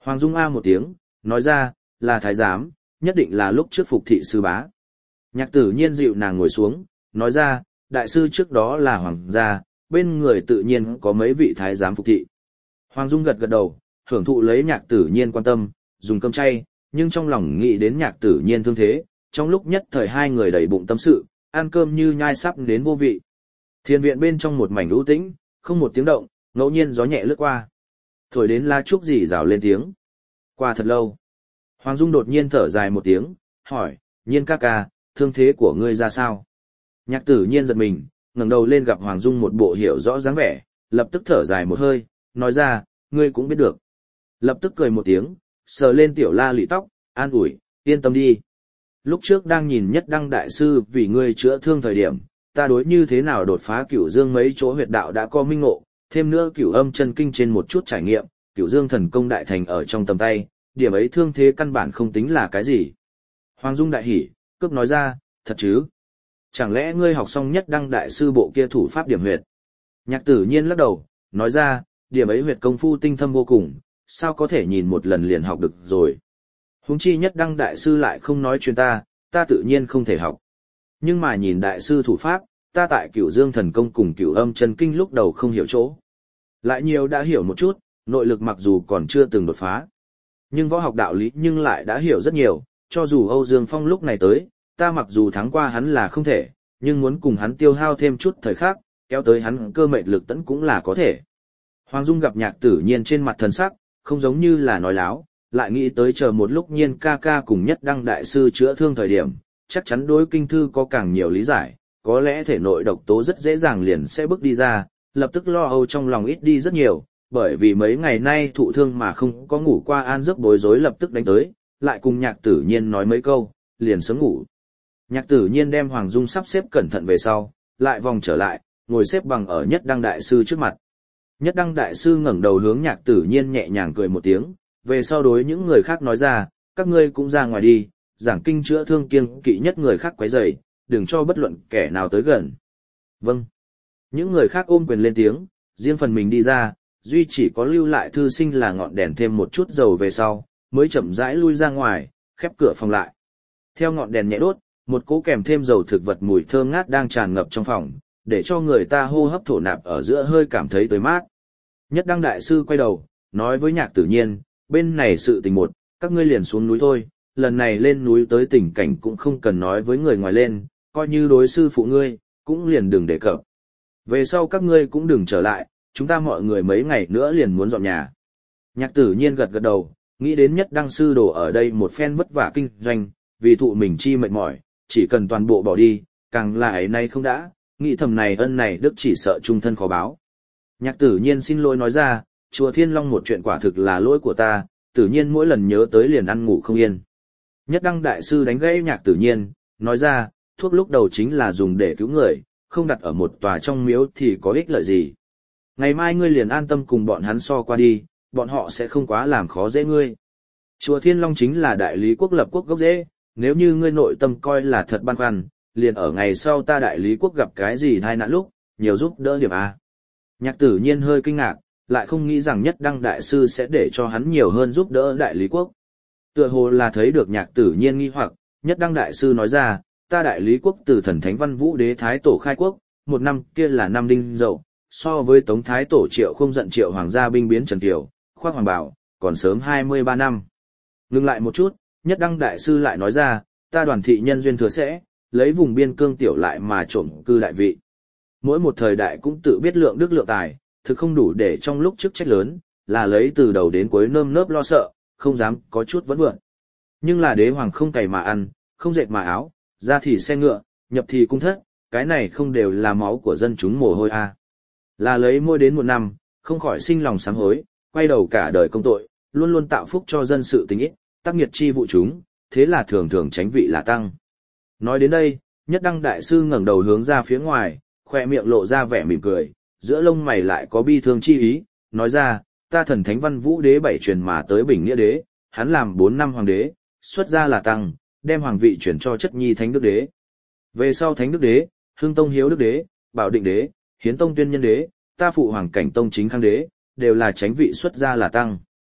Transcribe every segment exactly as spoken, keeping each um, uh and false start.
Hoàng Dung a một tiếng, nói ra, là thái giám, nhất định là lúc trước phục thị sư bá. Nhạc tử nhiên dịu nàng ngồi xuống, nói ra, đại sư trước đó là hoàng gia, bên người tự nhiên có mấy vị thái giám phục thị. Hoàng Dung gật gật đầu, hưởng thụ lấy nhạc tử nhiên quan tâm, dùng cơm chay, nhưng trong lòng nghĩ đến nhạc tử nhiên thương thế, trong lúc nhất thời hai người đầy bụng tâm sự, ăn cơm như nhai sắp đến vô vị. Thiền viện bên trong một mảnh u tĩnh, không một tiếng động, ngẫu nhiên gió nhẹ lướt qua. Thổi đến lá trúc rỉ rào lên tiếng. Qua thật lâu. Hoàng Dung đột nhiên thở dài một tiếng, hỏi, nhiên ca ca, thương thế của ngươi ra sao? Nhạc tử nhiên giật mình, ngẩng đầu lên gặp Hoàng Dung một bộ hiểu rõ dáng vẻ, lập tức thở dài một hơi, nói ra, ngươi cũng biết được. Lập tức cười một tiếng, sờ lên tiểu la lị tóc, an ủi, yên tâm đi. Lúc trước đang nhìn nhất đăng đại sư vì ngươi chữa thương thời điểm, ta đối như thế nào đột phá cửu dương mấy chỗ huyệt đạo đã có minh ngộ, thêm nữa cửu âm chân kinh trên một chút trải nghiệm, cửu dương thần công đại thành ở trong tầm tay, điểm ấy thương thế căn bản không tính là cái gì. Hoàng Dung đại hỉ, cướp nói ra, thật chứ? Chẳng lẽ ngươi học xong nhất đăng đại sư bộ kia thủ pháp điểm huyệt? Nhạc tử nhiên lắc đầu, nói ra, điểm ấy huyệt công phu tinh thâm vô cùng, sao có thể nhìn một lần liền học được rồi. Huống chi nhất đăng đại sư lại không nói chuyện ta, ta tự nhiên không thể học. Nhưng mà nhìn đại sư thủ pháp, ta tại cửu dương thần công cùng cửu âm chân kinh lúc đầu không hiểu chỗ. Lại nhiều đã hiểu một chút, nội lực mặc dù còn chưa từng đột phá. Nhưng võ học đạo lý nhưng lại đã hiểu rất nhiều, cho dù Âu Dương Phong lúc này tới, ta mặc dù thắng qua hắn là không thể, nhưng muốn cùng hắn tiêu hao thêm chút thời khắc, kéo tới hắn cơ mệnh lực tẫn cũng là có thể. Hoàng Dung gặp nhạc tử nhiên trên mặt thần sắc, không giống như là nói láo, lại nghĩ tới chờ một lúc nhiên ca ca cùng nhất đăng đại sư chữa thương thời điểm, chắc chắn đối kinh thư có càng nhiều lý giải, có lẽ thể nội độc tố rất dễ dàng liền sẽ bước đi ra, lập tức lo âu trong lòng ít đi rất nhiều, bởi vì mấy ngày nay thụ thương mà không có ngủ qua an giấc bối rối lập tức đánh tới, lại cùng nhạc tử nhiên nói mấy câu, liền sớm ngủ. Nhạc tử nhiên đem Hoàng Dung sắp xếp cẩn thận về sau, lại vòng trở lại, ngồi xếp bằng ở nhất đăng đại sư trước mặt. Nhất đăng đại sư ngẩng đầu hướng nhạc tử nhiên nhẹ nhàng cười một tiếng, về sau đối những người khác nói ra, các ngươi cũng ra ngoài đi, giảng kinh chữa thương kiêng kỵ nhất người khác quấy rầy, đừng cho bất luận kẻ nào tới gần. Vâng. Những người khác ôm quyền lên tiếng, riêng phần mình đi ra, duy chỉ có lưu lại thư sinh là ngọn đèn thêm một chút dầu về sau, mới chậm rãi lui ra ngoài, khép cửa phòng lại. Theo ngọn đèn nhẹ đốt, một cỗ kèm thêm dầu thực vật mùi thơm ngát đang tràn ngập trong phòng, để cho người ta hô hấp thổ nạp ở giữa hơi cảm thấy tới mát. Nhất đăng đại sư quay đầu, nói với nhạc tử nhiên, bên này sự tình một, các ngươi liền xuống núi thôi, lần này lên núi tới tình cảnh cũng không cần nói với người ngoài lên, coi như đối sư phụ ngươi, cũng liền đừng đề cập. Về sau các ngươi cũng đừng trở lại, chúng ta mọi người mấy ngày nữa liền muốn dọn nhà. Nhạc tử nhiên gật gật đầu, nghĩ đến nhất đăng sư đồ ở đây một phen vất vả kinh doanh, vì thụ mình chi mệt mỏi, chỉ cần toàn bộ bỏ đi, càng là ấy nay không đã, nghĩ thầm này ân này đức chỉ sợ trung thân khó báo. Nhạc tử nhiên xin lỗi nói ra, chùa Thiên Long một chuyện quả thực là lỗi của ta, tự nhiên mỗi lần nhớ tới liền ăn ngủ không yên. Nhất đăng đại sư đánh gãy nhạc tử nhiên, nói ra, thuốc lúc đầu chính là dùng để cứu người, không đặt ở một tòa trong miếu thì có ích lợi gì. Ngày mai ngươi liền an tâm cùng bọn hắn so qua đi, bọn họ sẽ không quá làm khó dễ ngươi. Chùa Thiên Long chính là đại lý quốc lập quốc gốc rễ, nếu như ngươi nội tâm coi là thật băn khoăn, liền ở ngày sau ta đại lý quốc gặp cái gì tai nạn lúc, nhiều giúp đỡ điểm A. Nhạc tử nhiên hơi kinh ngạc, lại không nghĩ rằng nhất đăng đại sư sẽ để cho hắn nhiều hơn giúp đỡ đại lý quốc. Tựa hồ là thấy được nhạc tử nhiên nghi hoặc, nhất đăng đại sư nói ra, ta đại lý quốc từ thần thánh văn vũ đế thái tổ khai quốc, một năm kia là năm đinh dậu, so với tống thái tổ triệu không giận triệu hoàng gia binh biến Trần Kiều, khoác hoàng bảo, còn sớm hai mươi ba năm. Ngừng lại một chút, nhất đăng đại sư lại nói ra, ta đoàn thị nhân duyên thừa sẽ, lấy vùng biên cương tiểu lại mà trộm cư đại vị. Mỗi một thời đại cũng tự biết lượng đức lượng tài, thực không đủ để trong lúc chức trách lớn, là lấy từ đầu đến cuối nơm nớp lo sợ, không dám có chút vẫn vượn. Nhưng là đế hoàng không cày mà ăn, không dệt mà áo, ra thì xe ngựa, nhập thì cung thất, cái này không đều là máu của dân chúng mồ hôi à. Là lấy mỗi đến một năm, không khỏi sinh lòng sám hối, quay đầu cả đời công tội, luôn luôn tạo phúc cho dân sự tình ít, tác nghiệt chi vụ chúng, thế là thường thường tránh vị là tăng. Nói đến đây, nhất đăng đại sư ngẩng đầu hướng ra phía ngoài, khoe miệng lộ ra vẻ mỉm cười, giữa lông mày lại có bi thương chi ý, nói ra, ta thần thánh văn vũ đế bảy truyền mà tới bình nghĩa đế, hắn làm bốn năm hoàng đế, xuất ra là tăng, đem hoàng vị chuyển cho chất nhi thánh đức đế. Về sau thánh đức đế, hương tông hiếu đức đế, bảo định đế, hiến tông tuyên nhân đế, ta phụ hoàng cảnh tông chính khang đế, đều là tránh vị xuất ra là tăng.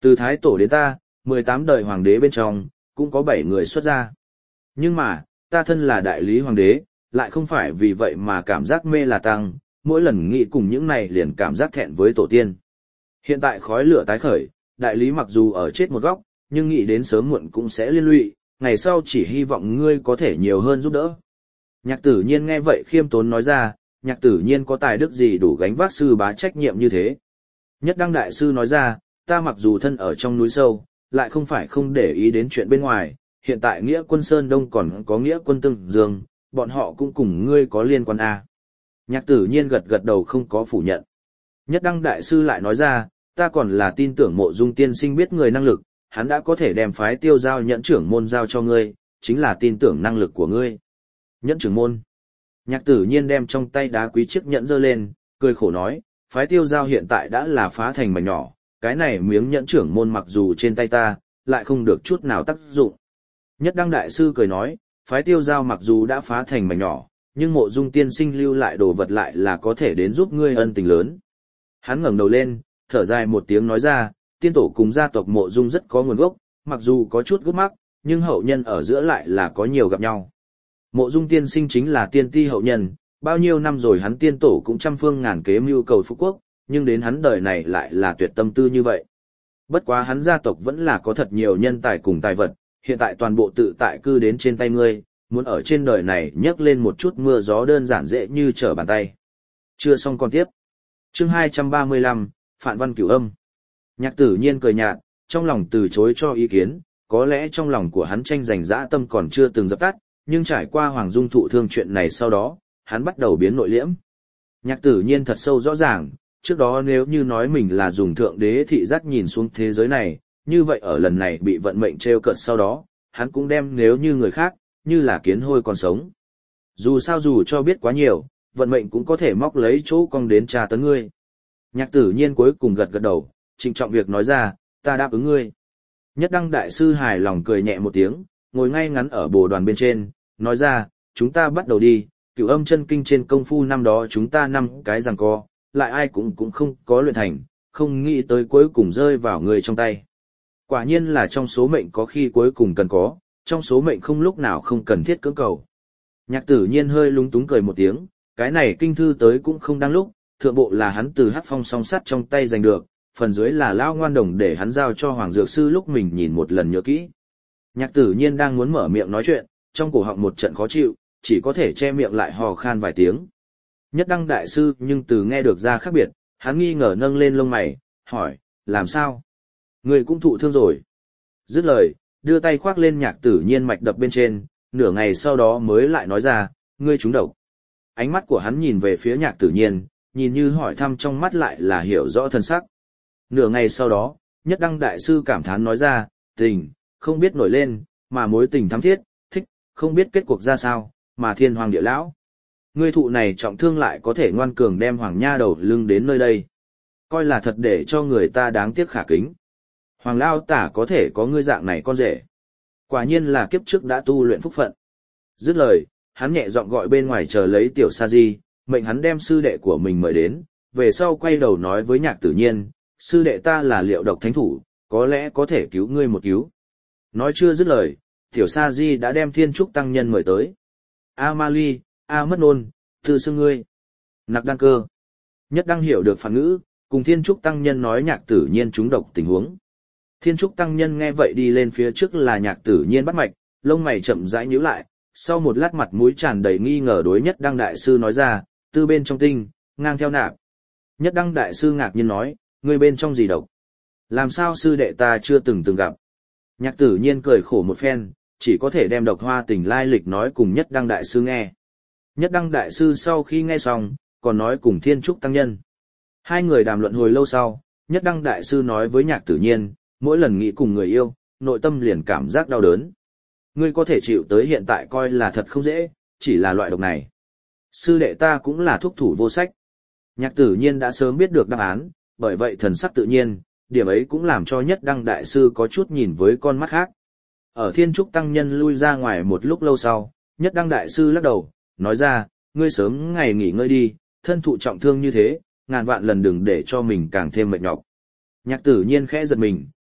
Từ Thái Tổ đến ta, mười tám đời hoàng đế bên trong, cũng có bảy người xuất gia. Nhưng mà, ta thân là đại lý hoàng đế, lại không phải vì vậy mà cảm giác mê là tăng, mỗi lần nghĩ cùng những này liền cảm giác thẹn với tổ tiên. Hiện tại khói lửa tái khởi, đại lý mặc dù ở chết một góc, nhưng nghĩ đến sớm muộn cũng sẽ liên lụy, ngày sau chỉ hy vọng ngươi có thể nhiều hơn giúp đỡ. Nhạc Tử Nhiên nghe vậy khiêm tốn nói ra, Nhạc Tử Nhiên có tài đức gì đủ gánh vác sư bá trách nhiệm như thế. Nhất Đăng đại sư nói ra, ta mặc dù thân ở trong núi sâu, lại không phải không để ý đến chuyện bên ngoài, hiện tại nghĩa quân Sơn Đông còn có nghĩa quân Tương Dương, bọn họ cũng cùng ngươi có liên quan à. Nhạc Tử Nhiên gật gật đầu không có phủ nhận. Nhất Đăng đại sư lại nói ra, ta còn là tin tưởng Mộ Dung tiên sinh biết người năng lực, hắn đã có thể đem phái Tiêu Giao nhẫn trưởng môn giao cho ngươi, chính là tin tưởng năng lực của ngươi. Nhẫn trưởng môn. Nhạc Tử Nhiên đem trong tay đá quý chiếc nhẫn giơ lên, cười khổ nói, phái Tiêu Giao hiện tại đã là phá thành mảnh nhỏ, cái này miếng nhẫn trưởng môn mặc dù trên tay ta, lại không được chút nào tác dụng. Nhất Đăng đại sư cười nói, phái Tiêu Giao mặc dù đã phá thành mảnh nhỏ, nhưng Mộ Dung tiên sinh lưu lại đồ vật lại là có thể đến giúp ngươi ân tình lớn. Hắn ngẩng đầu lên, thở dài một tiếng nói ra, tiên tổ cùng gia tộc Mộ Dung rất có nguồn gốc, mặc dù có chút gút mắc, nhưng hậu nhân ở giữa lại là có nhiều gặp nhau. Mộ Dung tiên sinh chính là tiên ti hậu nhân, bao nhiêu năm rồi hắn tiên tổ cũng trăm phương ngàn kế mưu cầu phú quốc, nhưng đến hắn đời này lại là tuyệt tâm tư như vậy. Bất quá hắn gia tộc vẫn là có thật nhiều nhân tài cùng tài vật, hiện tại toàn bộ tự tại cư đến trên tay ngươi, muốn ở trên đời này nhấc lên một chút mưa gió đơn giản dễ như trở bàn tay. Chưa xong còn tiếp. Chương hai trăm ba mươi lăm, Phạn Văn Cửu Âm. Nhạc Tử Nhiên cười nhạt, trong lòng từ chối cho ý kiến, có lẽ trong lòng của hắn tranh giành dã tâm còn chưa từng dập tắt, nhưng trải qua Hoàng Dung thụ thương chuyện này sau đó, hắn bắt đầu biến nội liễm. Nhạc Tử Nhiên thật sâu rõ ràng, trước đó nếu như nói mình là dùng thượng đế thị giác nhìn xuống thế giới này, như vậy ở lần này bị vận mệnh trêu cợt sau đó, hắn cũng đem nếu như người khác, như là kiến hôi còn sống. Dù sao dù cho biết quá nhiều, vận mệnh cũng có thể móc lấy chỗ cong đến tra tấn ngươi. Nhạc Tử Nhiên cuối cùng gật gật đầu, trịnh trọng việc nói ra, ta đáp ứng ngươi. Nhất Đăng đại sư hài lòng cười nhẹ một tiếng, ngồi ngay ngắn ở bồ đoàn bên trên, nói ra, chúng ta bắt đầu đi, Cửu Âm chân kinh trên công phu năm đó chúng ta năm cái giằng co, lại ai cũng cũng không có luyện thành, không nghĩ tới cuối cùng rơi vào người trong tay. Quả nhiên là trong số mệnh có khi cuối cùng cần có, trong số mệnh không lúc nào không cần thiết cưỡng cầu. Nhạc Tử Nhiên hơi lúng túng cười một tiếng, cái này kinh thư tới cũng không đáng lúc, thượng bộ là hắn từ Hắc Phong song sắt trong tay giành được, phần dưới là Lão Ngoan Đồng để hắn giao cho Hoàng Dược Sư lúc mình nhìn một lần nhớ kỹ. Nhạc Tử Nhiên đang muốn mở miệng nói chuyện, trong cổ họng một trận khó chịu, chỉ có thể che miệng lại hò khan vài tiếng. Nhất Đăng đại sư nhưng từ nghe được ra khác biệt, hắn nghi ngờ nâng lên lông mày, hỏi, làm sao? Người cũng thụ thương rồi. Dứt lời, đưa tay khoác lên Nhạc Tử Nhiên mạch đập bên trên, nửa ngày sau đó mới lại nói ra, ngươi trúng độc. Ánh mắt của hắn nhìn về phía Nhạc Tử Nhiên, nhìn như hỏi thăm trong mắt lại là hiểu rõ thân sắc. Nửa ngày sau đó, Nhất Đăng đại sư cảm thán nói ra, tình, không biết nổi lên, mà mối tình thắm thiết, thích, không biết kết cuộc ra sao, mà thiên hoàng địa lão. Ngươi thụ này trọng thương lại có thể ngoan cường đem Hoàng Nha đầu lưng đến nơi đây. Coi là thật để cho người ta đáng tiếc khả kính. Hoàng Lao Tả có thể có ngươi dạng này con rể. Quả nhiên là kiếp trước đã tu luyện phúc phận. Dứt lời, hắn nhẹ giọng gọi bên ngoài chờ lấy Tiểu Sa Di, mệnh hắn đem sư đệ của mình mời đến, về sau quay đầu nói với Nhạc Tử Nhiên, sư đệ ta là Liệu Độc thánh thủ, có lẽ có thể cứu ngươi một cứu. Nói chưa dứt lời, Tiểu Sa Di đã đem Thiên Trúc tăng nhân mời tới. A Ma Ly, A Mất Nôn, tự xưng ngươi. Nặc Đăng Cơ. Nhất Đăng hiểu được phản ngữ, cùng Thiên Trúc tăng nhân nói Nhạc Tử Nhiên trúng độc tình huống. Thiên Trúc tăng nhân nghe vậy đi lên phía trước là Nhạc Tử Nhiên bắt mạch, lông mày chậm rãi nhíu lại, sau một lát mặt mũi tràn đầy nghi ngờ đối Nhất Đăng đại sư nói ra, tư bên trong tinh, ngang theo nạp. Nhất Đăng đại sư ngạc nhiên nói, ngươi bên trong gì độc? Làm sao sư đệ ta chưa từng từng gặp? Nhạc Tử Nhiên cười khổ một phen, chỉ có thể đem độc hoa tình lai lịch nói cùng Nhất Đăng đại sư nghe. Nhất Đăng đại sư sau khi nghe xong, còn nói cùng Thiên Trúc tăng nhân. Hai người đàm luận hồi lâu sau, Nhất Đăng đại sư nói với Nhạc Tử Nhiên, mỗi lần nghĩ cùng người yêu, nội tâm liền cảm giác đau đớn. Ngươi có thể chịu tới hiện tại coi là thật không dễ, chỉ là loại độc này. Sư đệ ta cũng là thuốc thủ vô sách. Nhạc Tử Nhiên đã sớm biết được đáp án, bởi vậy thần sắc tự nhiên, điểm ấy cũng làm cho Nhất Đăng đại sư có chút nhìn với con mắt khác. Ở Thiên Trúc tăng nhân lui ra ngoài một lúc lâu sau, Nhất Đăng đại sư lắc đầu, nói ra, ngươi sớm ngày nghỉ ngơi đi, thân thụ trọng thương như thế, ngàn vạn lần đừng để cho mình càng thêm mệt nhọc. Nhạc Tử Nhiên khẽ giật mình,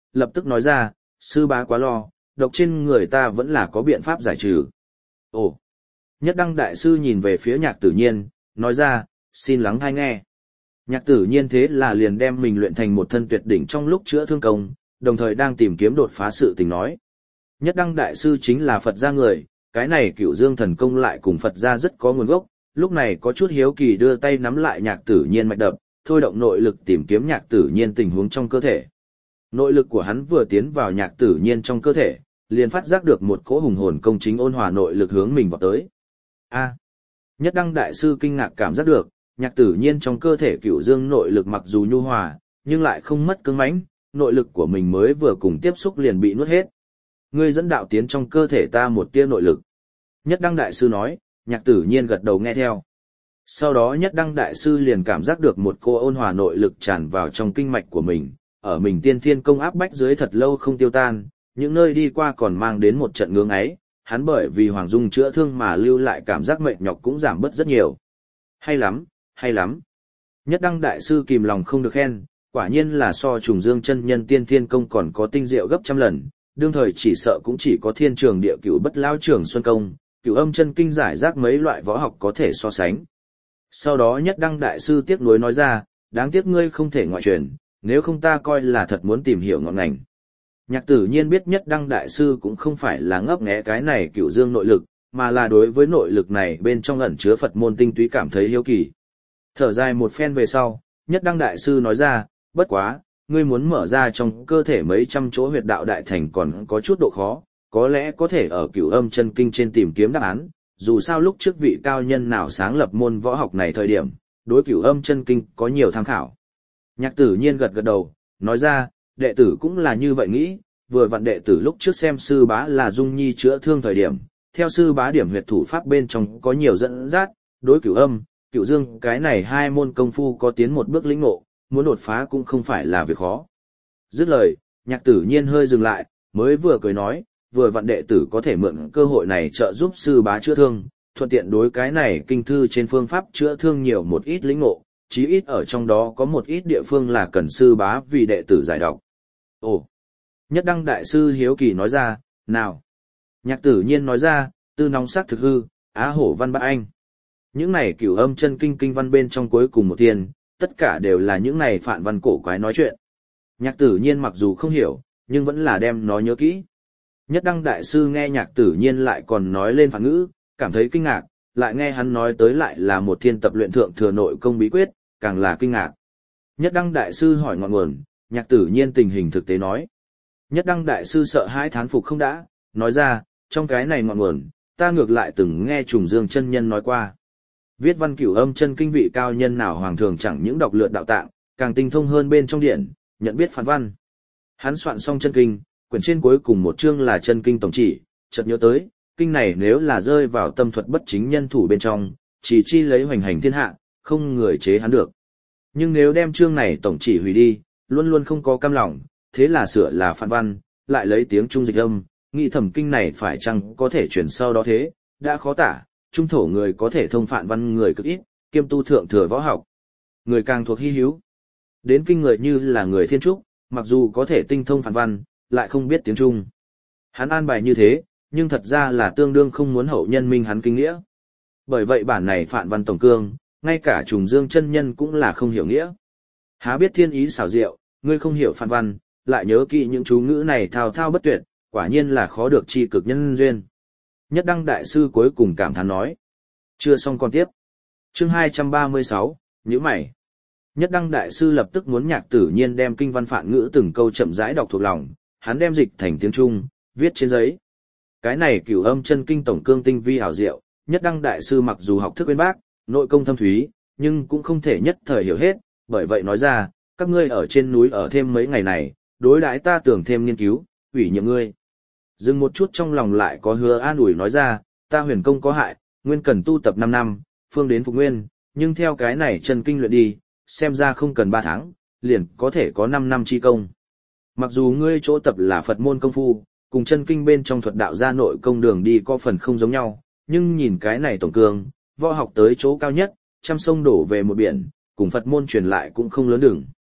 lập tức nói ra, sư bá quá lo, độc trên người ta vẫn là có biện pháp giải trừ. Ồ! Nhất Đăng Đại Sư nhìn về phía Nhạc Tử Nhiên, nói ra, xin lắng hay nghe. Nhạc Tử Nhiên thế là liền đem mình luyện thành một thân tuyệt đỉnh trong lúc chữa thương công, đồng thời đang tìm kiếm đột phá sự tình nói. Nhất Đăng Đại Sư chính là Phật gia người, cái này Cửu Dương thần công lại cùng Phật gia rất có nguồn gốc, lúc này có chút hiếu kỳ đưa tay nắm lại Nhạc Tử Nhiên mạch đập, thôi động nội lực tìm kiếm Nhạc Tử Nhiên tình huống trong cơ thể. Nội lực của hắn vừa tiến vào Nhạc Tử Nhiên trong cơ thể, liền phát giác được một cỗ hùng hồn công chính ôn hòa nội lực hướng mình vào tới. A! Nhất Đăng Đại Sư kinh ngạc cảm giác được, Nhạc Tử Nhiên trong cơ thể Cửu Dương nội lực mặc dù nhu hòa, nhưng lại không mất cứng mãnh, nội lực của mình mới vừa cùng tiếp xúc liền bị nuốt hết. Ngươi dẫn đạo tiến trong cơ thể ta một tia nội lực. Nhất Đăng Đại Sư nói, Nhạc Tử Nhiên gật đầu nghe theo. Sau đó Nhất Đăng Đại Sư liền cảm giác được một cô ôn hòa nội lực tràn vào trong kinh mạch của mình, ở mình tiên thiên công áp bách dưới thật lâu không tiêu tan, những nơi đi qua còn mang đến một trận ngưỡng ấy, hắn bởi vì Hoàng Dung chữa thương mà lưu lại cảm giác mệt nhọc cũng giảm bớt rất nhiều. Hay lắm, hay lắm. Nhất Đăng Đại Sư kìm lòng không được khen, quả nhiên là so Trùng Dương chân nhân tiên thiên công còn có tinh diệu gấp trăm lần, đương thời chỉ sợ cũng chỉ có Thiên Trường Địa Cửu Bất Lao Trường Xuân công, Cửu Âm chân kinh giải rác mấy loại võ học có thể so sánh. Sau đó Nhất Đăng Đại Sư tiếc nuối nói ra, đáng tiếc ngươi không thể ngoại truyền, nếu không ta coi là thật muốn tìm hiểu ngọn ngành. Nhạc Tử Nhiên biết Nhất Đăng Đại Sư cũng không phải là ngấp nghé cái này Cửu Dương nội lực, mà là đối với nội lực này bên trong ẩn chứa Phật môn tinh túy cảm thấy hiếu kỳ. Thở dài một phen về sau, Nhất Đăng Đại Sư nói ra, bất quá, ngươi muốn mở ra trong cơ thể mấy trăm chỗ huyệt đạo đại thành còn có chút độ khó, có lẽ có thể ở Cửu Âm chân kinh trên tìm kiếm đáp án, dù sao lúc trước vị cao nhân nào sáng lập môn võ học này thời điểm, đối Cửu Âm chân kinh có nhiều tham khảo. Nhạc Tử Nhiên gật gật đầu, nói ra, đệ tử cũng là như vậy nghĩ, vừa vặn đệ tử lúc trước xem sư bá là Dung Nhi chữa thương thời điểm, theo sư bá điểm huyệt thủ pháp bên trong có nhiều dẫn dắt, đối Cửu Âm, Cửu Dương cái này hai môn công phu có tiến một bước lĩnh ngộ, muốn đột phá cũng không phải là việc khó. Dứt lời, Nhạc Tử Nhiên hơi dừng lại, mới vừa cười nói, vừa vặn đệ tử có thể mượn cơ hội này trợ giúp sư bá chữa thương, thuận tiện đối cái này kinh thư trên phương pháp chữa thương nhiều một ít lĩnh ngộ, chí ít ở trong đó có một ít địa phương là cần sư bá vì đệ tử giải đọc. Ồ! Nhất Đăng Đại Sư hiếu kỳ nói ra, nào? Nhạc Tử Nhiên nói ra, tư nóng sắc thực hư, á hổ văn bát anh. Những này Cửu Âm chân kinh kinh văn bên trong cuối cùng một tiền, tất cả đều là những này phản văn cổ quái nói chuyện. Nhạc Tử Nhiên mặc dù không hiểu, nhưng vẫn là đem nó nhớ kỹ. Nhất Đăng Đại Sư nghe Nhạc Tử Nhiên lại còn nói lên phản ngữ, cảm thấy kinh ngạc, lại nghe hắn nói tới lại là một thiên tập luyện thượng thừa nội công bí quyết, càng là kinh ngạc. Nhất Đăng Đại Sư hỏi ngọn nguồn, Nhạc Tử Nhiên tình hình thực tế nói. Nhất Đăng Đại Sư sợ hãi thán phục không đã, nói ra, trong cái này ngọn nguồn, ta ngược lại từng nghe Trùng Dương chân nhân nói qua. Viết văn Cửu Âm chân kinh vị cao nhân nào hoàng thường chẳng những đọc lượt đạo tạng, càng tinh thông hơn bên trong điển, nhận biết phản văn. Hắn soạn xong chân kinh, quyển trên cuối cùng một chương là chân kinh tổng chỉ, chợt nhớ tới, kinh này nếu là rơi vào tâm thuật bất chính nhân thủ bên trong, chỉ chi lấy hoành hành thiên hạ, không người chế hắn được. Nhưng nếu đem chương này tổng chỉ hủy đi, luôn luôn không có cam lòng, thế là sửa là phản văn, lại lấy tiếng trung dịch âm, nghĩ thẩm kinh này phải chăng có thể chuyển sau đó thế, đã khó tả, trung thổ người có thể thông phản văn người cực ít, kiêm tu thượng thừa võ học. Người càng thuộc hy hữu. Đến kinh người như là người thiên trúc, mặc dù có thể tinh thông phản văn, lại không biết tiếng Trung. Hắn an bài như thế, nhưng thật ra là tương đương không muốn hậu nhân minh hắn kinh nghĩa. Bởi vậy bản này phản văn tổng cương, ngay cả Trùng Dương chân nhân cũng là không hiểu nghĩa. Há biết thiên ý xảo diệu, ngươi không hiểu phản văn, lại nhớ kỹ những chú ngữ này thao thao bất tuyệt, quả nhiên là khó được chi cực nhân duyên. Nhất Đăng Đại Sư cuối cùng cảm thán nói. Chưa xong còn tiếp. Chương hai trăm ba mươi sáu, nhíu mày. Nhất Đăng Đại Sư lập tức muốn Nhạc Tử Nhiên đem kinh văn phạn ngữ từng câu chậm rãi đọc thuộc lòng, hắn đem dịch thành tiếng Trung, viết trên giấy. Cái này Cửu Âm chân kinh tổng cương tinh vi hảo diệu, Nhất Đăng Đại Sư mặc dù học thức bên bác, nội công thâm thúy, nhưng cũng không thể nhất thời hiểu hết, bởi vậy nói ra, các ngươi ở trên núi ở thêm mấy ngày này, đối đãi ta tưởng thêm nghiên cứu, ủy nhiệm ngươi. Dừng một chút trong lòng lại có hứa an ủi nói ra, ta huyền công có hại, nguyên cần tu tập năm năm, phương đến phục nguyên, nhưng theo cái này chân kinh luyện đi, xem ra không cần ba tháng, liền có thể có năm năm chi công. Mặc dù ngươi chỗ tập là Phật môn công phu, cùng chân kinh bên trong thuật đạo gia nội công đường đi có phần không giống nhau, nhưng nhìn cái này tổng cương, võ học tới chỗ cao nhất, trăm sông đổ về một biển, cùng Phật môn truyền lại cũng không lớn đường.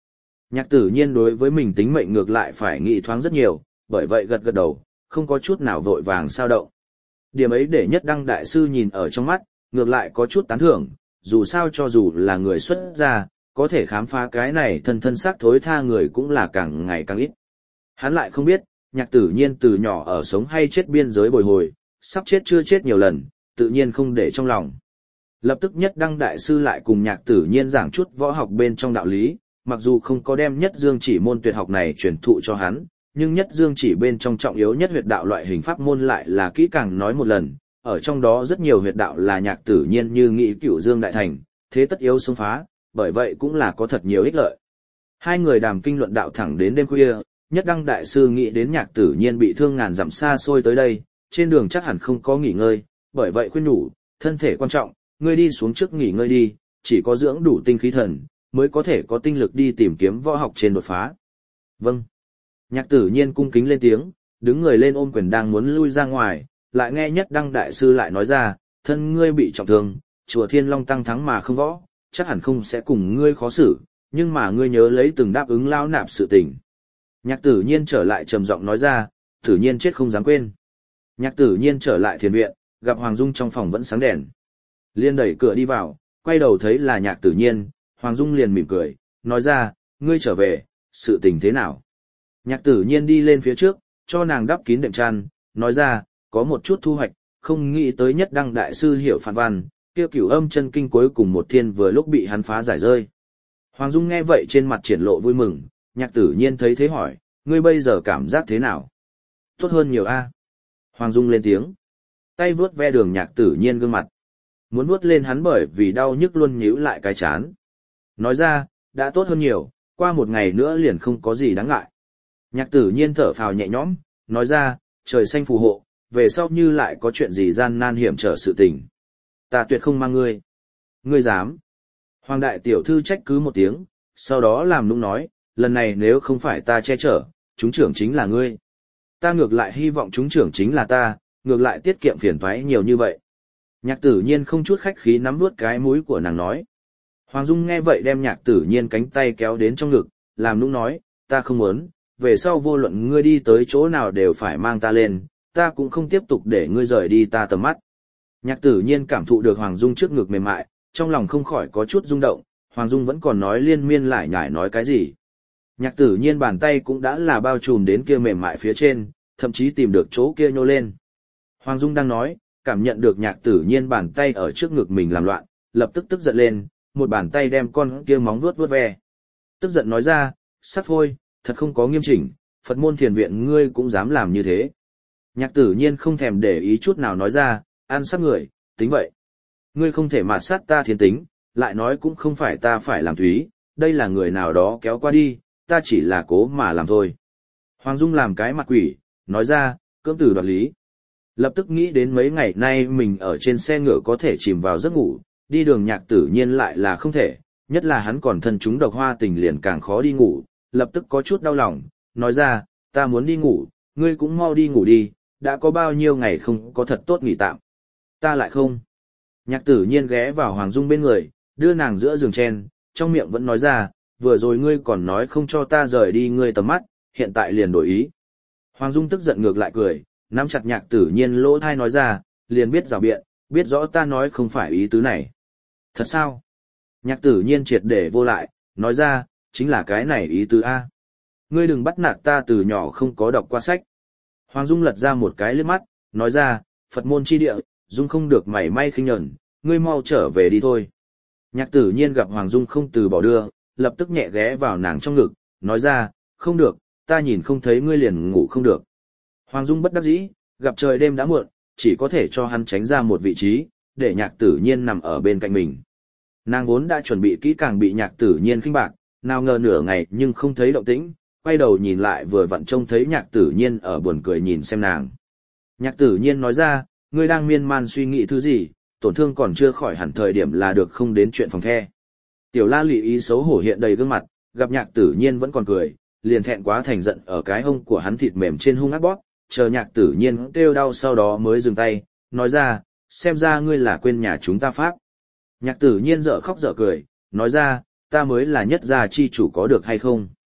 Nhạc tử nhiên đối với mình tính mệnh ngược lại phải nghĩ thoáng rất nhiều, bởi vậy gật gật đầu, không có chút nào vội vàng sao động. Điểm ấy để Nhất Đăng đại sư nhìn ở trong mắt, ngược lại có chút tán thưởng, dù sao cho dù là người xuất gia, có thể khám phá cái này thân thân xác thối tha người cũng là càng ngày càng ít. Hắn lại không biết, nhạc tử nhiên từ nhỏ ở sống hay chết biên giới bồi hồi, sắp chết chưa chết nhiều lần, tự nhiên không để trong lòng. Lập tức Nhất Đăng đại sư lại cùng nhạc tử nhiên giảng chút võ học bên trong đạo lý, mặc dù không có đem Nhất Dương Chỉ môn tuyệt học này truyền thụ cho hắn, nhưng Nhất Dương Chỉ bên trong trọng yếu nhất huyệt đạo loại hình pháp môn lại là kỹ càng nói một lần, ở trong đó rất nhiều huyệt đạo là nhạc tử nhiên như nghĩ Cửu Dương đại thành, thế tất yếu xông phá, bởi vậy cũng là có thật nhiều ích lợi. Hai người đàm kinh luận đạo thẳng đến đêm khuya, Nhất Đăng đại sư nghĩ đến nhạc tử nhiên bị thương ngàn dặm xa xôi tới đây, trên đường chắc hẳn không có nghỉ ngơi, bởi vậy khuyên nhủ, thân thể quan trọng, ngươi đi xuống trước nghỉ ngơi đi, chỉ có dưỡng đủ tinh khí thần, mới có thể có tinh lực đi tìm kiếm võ học trên đột phá. Vâng. Nhạc tử nhiên cung kính lên tiếng, đứng người lên ôm quyền đang muốn lui ra ngoài, lại nghe Nhất Đăng đại sư lại nói ra, thân ngươi bị trọng thương, chùa Thiên Long tăng thắng mà không võ, chắc hẳn không sẽ cùng ngươi khó xử, nhưng mà ngươi nhớ lấy từng đáp ứng lao nạp sự tình. Nhạc tử nhiên trở lại trầm giọng nói ra, tử nhiên chết không dám quên. Nhạc tử nhiên trở lại thiền viện, gặp Hoàng Dung trong phòng vẫn sáng đèn. Liên đẩy cửa đi vào, quay đầu thấy là nhạc tử nhiên, Hoàng Dung liền mỉm cười, nói ra, ngươi trở về, sự tình thế nào? Nhạc tử nhiên đi lên phía trước, cho nàng đắp kín đệm chăn, nói ra, có một chút thu hoạch, không nghĩ tới Nhất Đăng đại sư hiểu phản văn, kia cửu âm chân kinh cuối cùng một thiên vừa lúc bị hắn phá giải rơi. Hoàng Dung nghe vậy trên mặt triển lộ vui mừng, nhạc tử nhiên thấy thế hỏi, ngươi bây giờ cảm giác thế nào? Tốt hơn nhiều a. Hoàng Dung lên tiếng, tay vuốt ve đường nhạc tử nhiên gương mặt. Muốn vuốt lên hắn bởi vì đau nhức luôn nhíu lại cái chán. Nói ra, đã tốt hơn nhiều, qua một ngày nữa liền không có gì đáng ngại. Nhạc tử nhiên thở phào nhẹ nhõm, nói ra, trời xanh phù hộ, về sau như lại có chuyện gì gian nan hiểm trở sự tình. Ta tuyệt không mang ngươi. Ngươi dám. Hoàng đại tiểu thư trách cứ một tiếng, sau đó làm nũng nói, lần này nếu không phải ta che chở, chúng trưởng chính là ngươi. Ta ngược lại hy vọng chúng trưởng chính là ta, ngược lại tiết kiệm phiền toái nhiều như vậy. Nhạc tử nhiên không chút khách khí nắm vuốt cái mũi của nàng nói. Hoàng Dung nghe vậy đem nhạc tử nhiên cánh tay kéo đến trong ngực, làm nũng nói, ta không muốn, về sau vô luận ngươi đi tới chỗ nào đều phải mang ta lên, ta cũng không tiếp tục để ngươi rời đi ta tầm mắt. Nhạc tử nhiên cảm thụ được Hoàng Dung trước ngực mềm mại, trong lòng không khỏi có chút rung động, Hoàng Dung vẫn còn nói liên miên lại nhải nói cái gì. Nhạc tử nhiên bàn tay cũng đã là bao trùm đến kia mềm mại phía trên, thậm chí tìm được chỗ kia nhô lên. Hoàng Dung đang nói, cảm nhận được nhạc tử nhiên bàn tay ở trước ngực mình làm loạn, lập tức tức giận lên, một bàn tay đem con kia móng vuốt vuốt ve. Tức giận nói ra, sắp phôi, thật không có nghiêm chỉnh, Phật môn thiền viện ngươi cũng dám làm như thế. Nhạc tử nhiên không thèm để ý chút nào nói ra, ăn sắp người, tính vậy. Ngươi không thể mạt sát ta thiên tính, lại nói cũng không phải ta phải làm thúy, đây là người nào đó kéo qua đi, ta chỉ là cố mà làm thôi. Hoàng Dung làm cái mặt quỷ, nói ra, cưỡng tử đoạt lý. Lập tức nghĩ đến mấy ngày nay mình ở trên xe ngựa có thể chìm vào giấc ngủ, đi đường nhạc tử nhiên lại là không thể, nhất là hắn còn thân chúng độc hoa tình liền càng khó đi ngủ, lập tức có chút đau lòng, nói ra, ta muốn đi ngủ, ngươi cũng mau đi ngủ đi, đã có bao nhiêu ngày không có thật tốt nghỉ tạm. Ta lại không. Nhạc tử nhiên ghé vào Hoàng Dung bên người, đưa nàng giữa giường chen, trong miệng vẫn nói ra, vừa rồi ngươi còn nói không cho ta rời đi ngươi tầm mắt, hiện tại liền đổi ý. Hoàng Dung tức giận ngược lại cười, nắm chặt nhạc tử nhiên lỗ thai nói ra, liền biết rào biện, biết rõ ta nói không phải ý tứ này. Thật sao? Nhạc tử nhiên triệt để vô lại, nói ra, chính là cái này ý tứ A. Ngươi đừng bắt nạt ta từ nhỏ không có đọc qua sách. Hoàng Dung lật ra một cái liếc mắt, nói ra, Phật môn chi địa, Dung không được mảy may khinh nhẫn, ngươi mau trở về đi thôi. Nhạc tử nhiên gặp Hoàng Dung không từ bỏ đưa, lập tức nhẹ ghé vào nàng trong ngực, nói ra, không được, ta nhìn không thấy ngươi liền ngủ không được. Hoàng Dung bất đắc dĩ, gặp trời đêm đã muộn, chỉ có thể cho hắn tránh ra một vị trí, để nhạc tử nhiên nằm ở bên cạnh mình. Nàng vốn đã chuẩn bị kỹ càng bị nhạc tử nhiên khinh bạc, nào ngờ nửa ngày nhưng không thấy động tĩnh, quay đầu nhìn lại vừa vặn trông thấy nhạc tử nhiên ở buồn cười nhìn xem nàng. Nhạc tử nhiên nói ra, ngươi đang miên man suy nghĩ thứ gì, tổn thương còn chưa khỏi hẳn thời điểm là được không đến chuyện phòng the. Tiểu La lụy ý xấu hổ hiện đầy gương mặt, gặp nhạc tử nhiên vẫn còn cười, liền thẹn quá thành giận ở cái hông của hắn thịt mềm trên hung ác bóp, chờ nhạc tử nhiên kêu đau sau đó mới dừng tay, nói ra, xem ra ngươi là quên nhà chúng ta pháp. Nhạc tử nhiên dở khóc dở cười, nói ra, ta mới là nhất gia chi chủ có được hay không.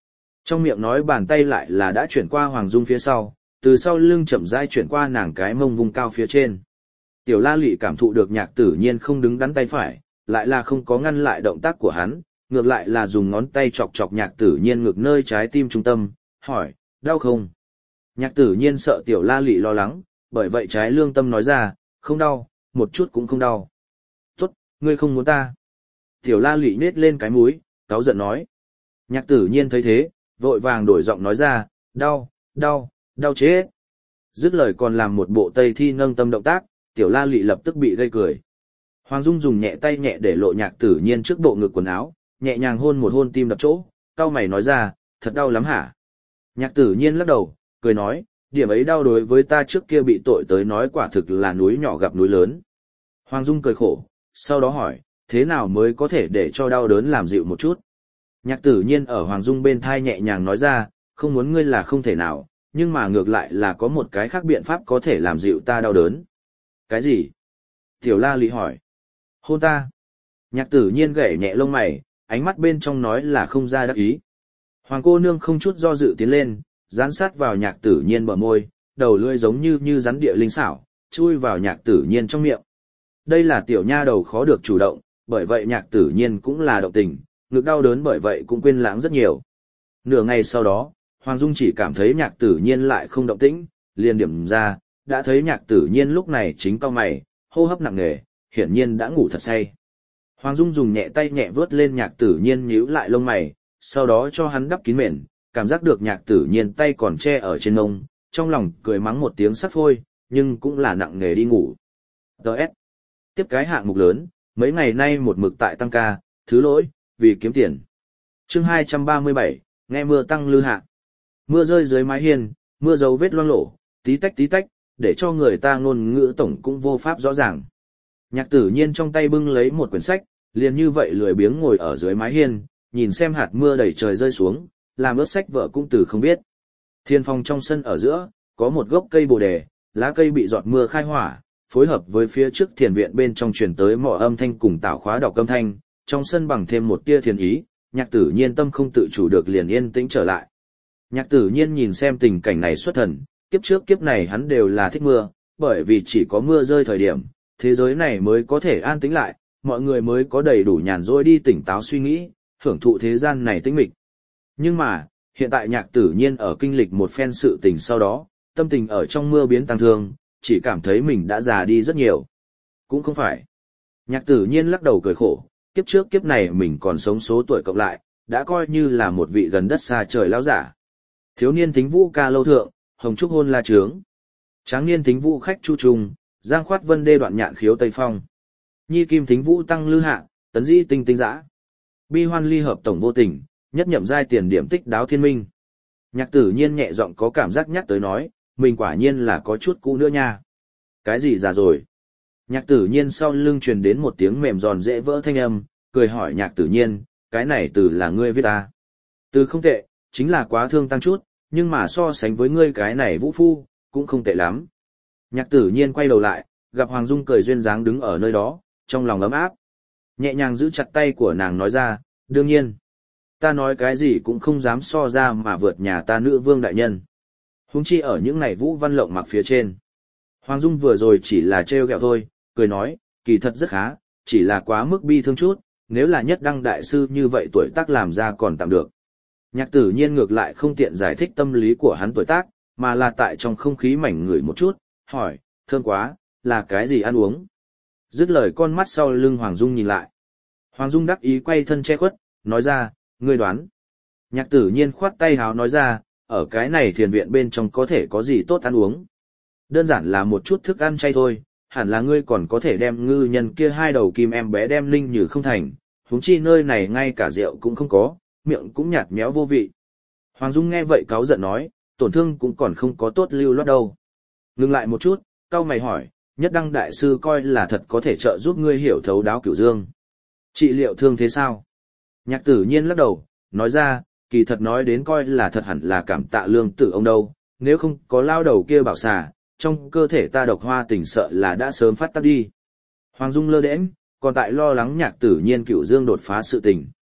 Trong miệng nói bàn tay lại là đã chuyển qua Hoàng Dung phía sau, từ sau lưng chậm rãi chuyển qua nàng cái mông vùng cao phía trên. Tiểu La Lị cảm thụ được Nhạc Tử Nhiên không đứng đắn tay phải, lại là không có ngăn lại động tác của hắn, ngược lại là dùng ngón tay chọc chọc Nhạc Tử Nhiên ngược nơi trái tim trung tâm, hỏi, đau không? Nhạc Tử Nhiên sợ Tiểu La Lị lo lắng, bởi vậy trái lương tâm nói ra, không đau, một chút cũng không đau. Tốt, ngươi không muốn ta. Tiểu La Lị nết lên cái mũi, cáu giận nói. Nhạc Tử Nhiên thấy thế, vội vàng đổi giọng nói ra, đau, đau, đau chết. Dứt lời còn làm một bộ tây thi nâng tâm động tác, Tiểu La Lị lập tức bị gây cười. Hoàng Dung dùng nhẹ tay nhẹ để lộ Nhạc Tử Nhiên trước bộ ngực quần áo, nhẹ nhàng hôn một hôn tim đập chỗ, cau mày nói ra, thật đau lắm hả? Nhạc Tử Nhiên lắc đầu, cười nói, điểm ấy đau đối với ta trước kia bị tội tới nói quả thực là núi nhỏ gặp núi lớn. Hoàng Dung cười khổ, sau đó hỏi, thế nào mới có thể để cho đau đớn làm dịu một chút? Nhạc Tử Nhiên ở Hoàng Dung bên thai nhẹ nhàng nói ra, không muốn ngươi là không thể nào, nhưng mà ngược lại là có một cái khác biện pháp có thể làm dịu ta đau đớn. Cái gì? Tiểu La Lị hỏi. Hôn ta. Nhạc Tử Nhiên gảy nhẹ lông mày, ánh mắt bên trong nói là không ra đắc ý. Hoàng cô nương không chút do dự tiến lên, dán sát vào Nhạc Tử Nhiên bờ môi, đầu lưỡi giống như như rắn địa linh xảo, chui vào Nhạc Tử Nhiên trong miệng. Đây là tiểu nha đầu khó được chủ động, bởi vậy Nhạc Tử Nhiên cũng là động tình, ngực đau đớn bởi vậy cũng quên lãng rất nhiều. Nửa ngày sau đó, Hoàng Dung chỉ cảm thấy Nhạc Tử Nhiên lại không động tĩnh, liền điểm ra, đã thấy Nhạc Tử Nhiên lúc này chính cau mày, hô hấp nặng nề, hiển nhiên đã ngủ thật say. Hoàng Dung dùng nhẹ tay nhẹ vớt lên Nhạc Tử Nhiên nhíu lại lông mày, sau đó cho hắn đắp kín mền, cảm giác được Nhạc Tử Nhiên tay còn che ở trên mông, trong lòng cười mắng một tiếng sắt phôi, nhưng cũng là nặng nề đi ngủ. Đợt. Tiếp cái hạng mục lớn, mấy ngày nay một mực tại tăng ca, thứ lỗi, vì kiếm tiền. Chương hai trăm ba mươi bảy, nghe mưa tăng lư hạ. Mưa rơi dưới mái hiên, mưa dấu vết loang lổ, tí tách tí tách, để cho người ta ngôn ngữ tổng cũng vô pháp rõ ràng. Nhạc Tử Nhiên trong tay bưng lấy một quyển sách, liền như vậy lười biếng ngồi ở dưới mái hiên, nhìn xem hạt mưa đầy trời rơi xuống, làm ướt sách vợ cũng từ không biết. Thiên phong trong sân ở giữa, có một gốc cây bồ đề, lá cây bị giọt mưa khai hỏa, phối hợp với phía trước thiền viện bên trong truyền tới mỏ âm thanh cùng tạo khóa đọc âm thanh, trong sân bằng thêm một tia thiền ý, Nhạc Tử Nhiên tâm không tự chủ được liền yên tĩnh trở lại. Nhạc Tử Nhiên nhìn xem tình cảnh này xuất thần, kiếp trước kiếp này hắn đều là thích mưa, bởi vì chỉ có mưa rơi thời điểm, thế giới này mới có thể an tĩnh lại, mọi người mới có đầy đủ nhàn rỗi đi tỉnh táo suy nghĩ, hưởng thụ thế gian này tĩnh mịch. Nhưng mà, hiện tại Nhạc Tử Nhiên ở kinh lịch một phen sự tình sau đó, tâm tình ở trong mưa biến tăng thương, chỉ cảm thấy mình đã già đi rất nhiều. Cũng không phải. Nhạc Tử Nhiên lắc đầu cười khổ, kiếp trước kiếp này mình còn sống số tuổi cộng lại, đã coi như là một vị gần đất xa trời lão giả. Thiếu niên thính vũ ca lâu thượng, hồng trúc hôn la trướng. Tráng niên thính vũ khách chu trùng, giang khoát vân đê đoạn nhạn khiếu tây phong. Nhi kim thính vũ tăng lư hạ, tấn dĩ tinh tinh dã. Bi hoan ly hợp tổng vô tình, nhất nhậm giai tiền điểm tích đáo thiên minh. Nhạc Tử Nhiên nhẹ giọng có cảm giác nhắc tới nói, mình quả nhiên là có chút cũ nữa nha. Cái gì già rồi? Nhạc Tử Nhiên sau lưng truyền đến một tiếng mềm giòn dễ vỡ thanh âm, cười hỏi Nhạc Tử Nhiên, cái này từ là ngươi viết à? Từ không tệ, chính là quá thương tăng chút, nhưng mà so sánh với ngươi cái này vũ phu, cũng không tệ lắm. Nhạc Tử Nhiên quay đầu lại, gặp Hoàng Dung cười duyên dáng đứng ở nơi đó, trong lòng ấm áp. Nhẹ nhàng giữ chặt tay của nàng nói ra, đương nhiên. Ta nói cái gì cũng không dám so ra mà vượt nhà ta nữ vương đại nhân. Huống chi ở những này vũ văn lộng mặc phía trên. Hoàng Dung vừa rồi chỉ là trêu ghẹo thôi, cười nói, kỳ thật rất khá, chỉ là quá mức bi thương chút, nếu là nhất đăng đại sư như vậy tuổi tác làm ra còn tạm được. Nhạc Tử Nhiên ngược lại không tiện giải thích tâm lý của hắn tuổi tác, mà là tại trong không khí mảnh ngửi một chút, hỏi, thơm quá, là cái gì ăn uống? Dứt lời con mắt sau lưng Hoàng Dung nhìn lại. Hoàng Dung đắc ý quay thân che khuất, nói ra, ngươi đoán. Nhạc Tử Nhiên khoát tay háo nói ra, ở cái này thiền viện bên trong có thể có gì tốt ăn uống. Đơn giản là một chút thức ăn chay thôi, hẳn là ngươi còn có thể đem ngư nhân kia hai đầu kim em bé đem linh như không thành, huống chi nơi này ngay cả rượu cũng không có, miệng cũng nhạt méo vô vị. Hoàng Dung nghe vậy cáu giận nói, tổn thương cũng còn không có tốt lưu loát đâu. Ngừng lại một chút, cau mày hỏi, nhất đăng đại sư coi là thật có thể trợ giúp ngươi hiểu thấu đáo cửu dương. Trị liệu thương thế sao? Nhạc Tử Nhiên lắc đầu, nói ra, kỳ thật nói đến coi là thật hẳn là cảm tạ lương tử ông đâu, nếu không có lao đầu kia bảo xà, trong cơ thể ta độc hoa tình sợ là đã sớm phát tác đi. Hoàng Dung lơ đễnh, còn tại lo lắng Nhạc Tử Nhiên cửu dương đột phá sự tình.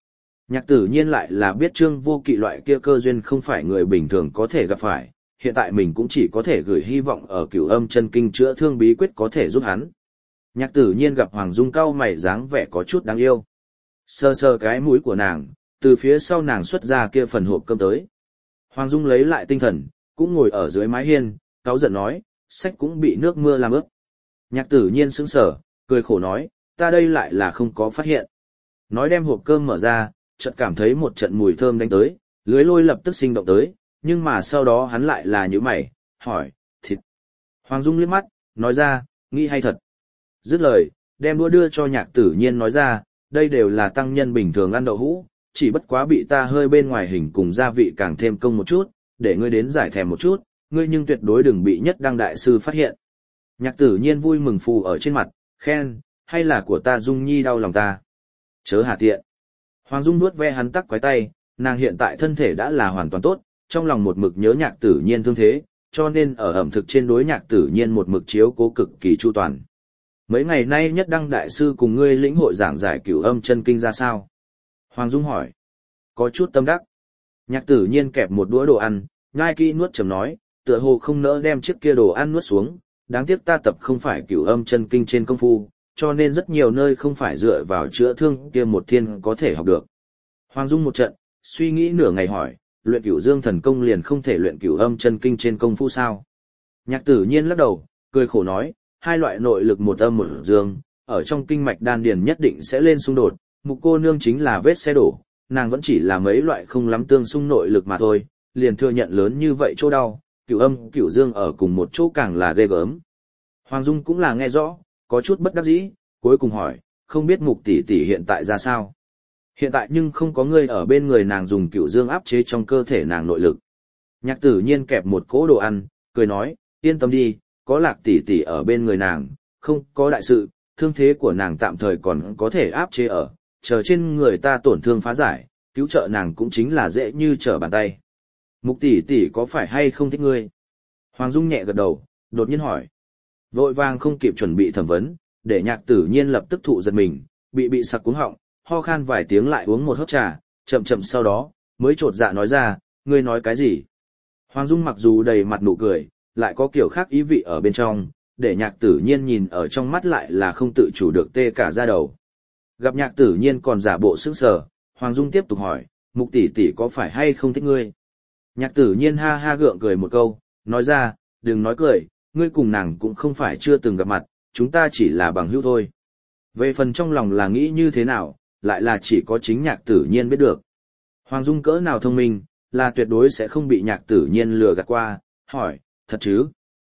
Nhạc Tử Nhiên lại là biết Trương Vô Kỵ loại kia cơ duyên không phải người bình thường có thể gặp phải, hiện tại mình cũng chỉ có thể gửi hy vọng ở Cửu Âm Chân Kinh chữa thương bí quyết có thể giúp hắn. Nhạc Tử Nhiên gặp Hoàng Dung cau mày dáng vẻ có chút đáng yêu. Sờ sờ cái mũi của nàng, từ phía sau nàng xuất ra kia phần hộp cơm tới. Hoàng Dung lấy lại tinh thần, cũng ngồi ở dưới mái hiên, cáu giận nói, sách cũng bị nước mưa làm ướt. Nhạc Tử Nhiên sững sờ, cười khổ nói, ta đây lại là không có phát hiện. Nói đem hộp cơm mở ra, chợt cảm thấy một trận mùi thơm đánh tới, lưới lôi lập tức sinh động tới, nhưng mà sau đó hắn lại là nhíu mày, hỏi, thịt. Hoàng Dung liếc mắt, nói ra, nghĩ hay thật. Dứt lời, đem đũa đưa cho Nhạc Tử Nhiên nói ra, đây đều là tăng nhân bình thường ăn đậu hũ, chỉ bất quá bị ta hơi bên ngoài hình cùng gia vị càng thêm công một chút, để ngươi đến giải thèm một chút, ngươi nhưng tuyệt đối đừng bị Nhất Đăng đại sư phát hiện. Nhạc Tử Nhiên vui mừng phù ở trên mặt, khen, hay là của ta Dung Nhi đau lòng ta. Chớ hà tiện. Hoàng Dung nuốt ve hắn tắc quái tay, nàng hiện tại thân thể đã là hoàn toàn tốt, trong lòng một mực nhớ Nhạc Tử Nhiên thương thế, cho nên ở ẩm thực trên đối Nhạc Tử Nhiên một mực chiếu cố cực kỳ chu toàn. Mấy ngày nay Nhất Đăng đại sư cùng ngươi lĩnh hội giảng giải Cửu Âm Chân Kinh ra sao? Hoàng Dung hỏi. Có chút tâm đắc. Nhạc Tử Nhiên kẹp một đũa đồ ăn, nhai kỹ nuốt chầm nói, tựa hồ không nỡ đem chiếc kia đồ ăn nuốt xuống, đáng tiếc ta tập không phải Cửu Âm Chân Kinh trên công phu, cho nên rất nhiều nơi không phải dựa vào chữa thương kia một thiên có thể học được. Hoàng Dung một trận, suy nghĩ nửa ngày hỏi, luyện Cửu Dương thần công liền không thể luyện Cửu Âm Chân Kinh trên công phu sao? Nhạc Tử Nhiên lắc đầu, cười khổ nói, hai loại nội lực một âm một dương, ở trong kinh mạch đan điền nhất định sẽ lên xung đột, Mục cô nương chính là vết xe đổ, nàng vẫn chỉ là mấy loại không lắm tương xung nội lực mà thôi, liền thừa nhận lớn như vậy chỗ đau, Cửu Âm Cửu Dương ở cùng một chỗ càng là ghê gớm. Hoàng Dung cũng là nghe rõ, có chút bất đắc dĩ, cuối cùng hỏi, không biết Mục tỷ tỷ hiện tại ra sao? Hiện tại nhưng không có người ở bên người nàng dùng Cửu Dương áp chế trong cơ thể nàng nội lực. Nhạc Tử Nhiên kẹp một cỗ đồ ăn, cười nói, yên tâm đi, có Lạc tỷ tỷ ở bên người nàng, không có đại sự, thương thế của nàng tạm thời còn có thể áp chế ở, chờ trên người ta tổn thương phá giải, cứu trợ nàng cũng chính là dễ như trở bàn tay. Mục tỷ tỷ có phải hay không thích ngươi? Hoàng Dung nhẹ gật đầu, đột nhiên hỏi. Vội vàng không kịp chuẩn bị thẩm vấn, để Nhạc Tử Nhiên lập tức thụ giật mình, bị bị sặc cuống họng, ho khan vài tiếng lại uống một hớp trà, chậm chậm sau đó, mới trột dạ nói ra, ngươi nói cái gì? Hoàng Dung mặc dù đầy mặt nụ cười, lại có kiểu khác ý vị ở bên trong, để Nhạc Tử Nhiên nhìn ở trong mắt lại là không tự chủ được tê cả da đầu. Gặp Nhạc Tử Nhiên còn giả bộ sững sờ, Hoàng Dung tiếp tục hỏi, Mục tỷ tỷ có phải hay không thích ngươi? Nhạc Tử Nhiên ha ha gượng cười một câu, nói ra, đừng nói cười, ngươi cùng nàng cũng không phải chưa từng gặp mặt, chúng ta chỉ là bằng hữu thôi. Về phần trong lòng là nghĩ như thế nào, lại là chỉ có chính Nhạc Tử Nhiên biết được. Hoàng Dung cỡ nào thông minh, là tuyệt đối sẽ không bị Nhạc Tử Nhiên lừa gạt qua, hỏi, thật chứ?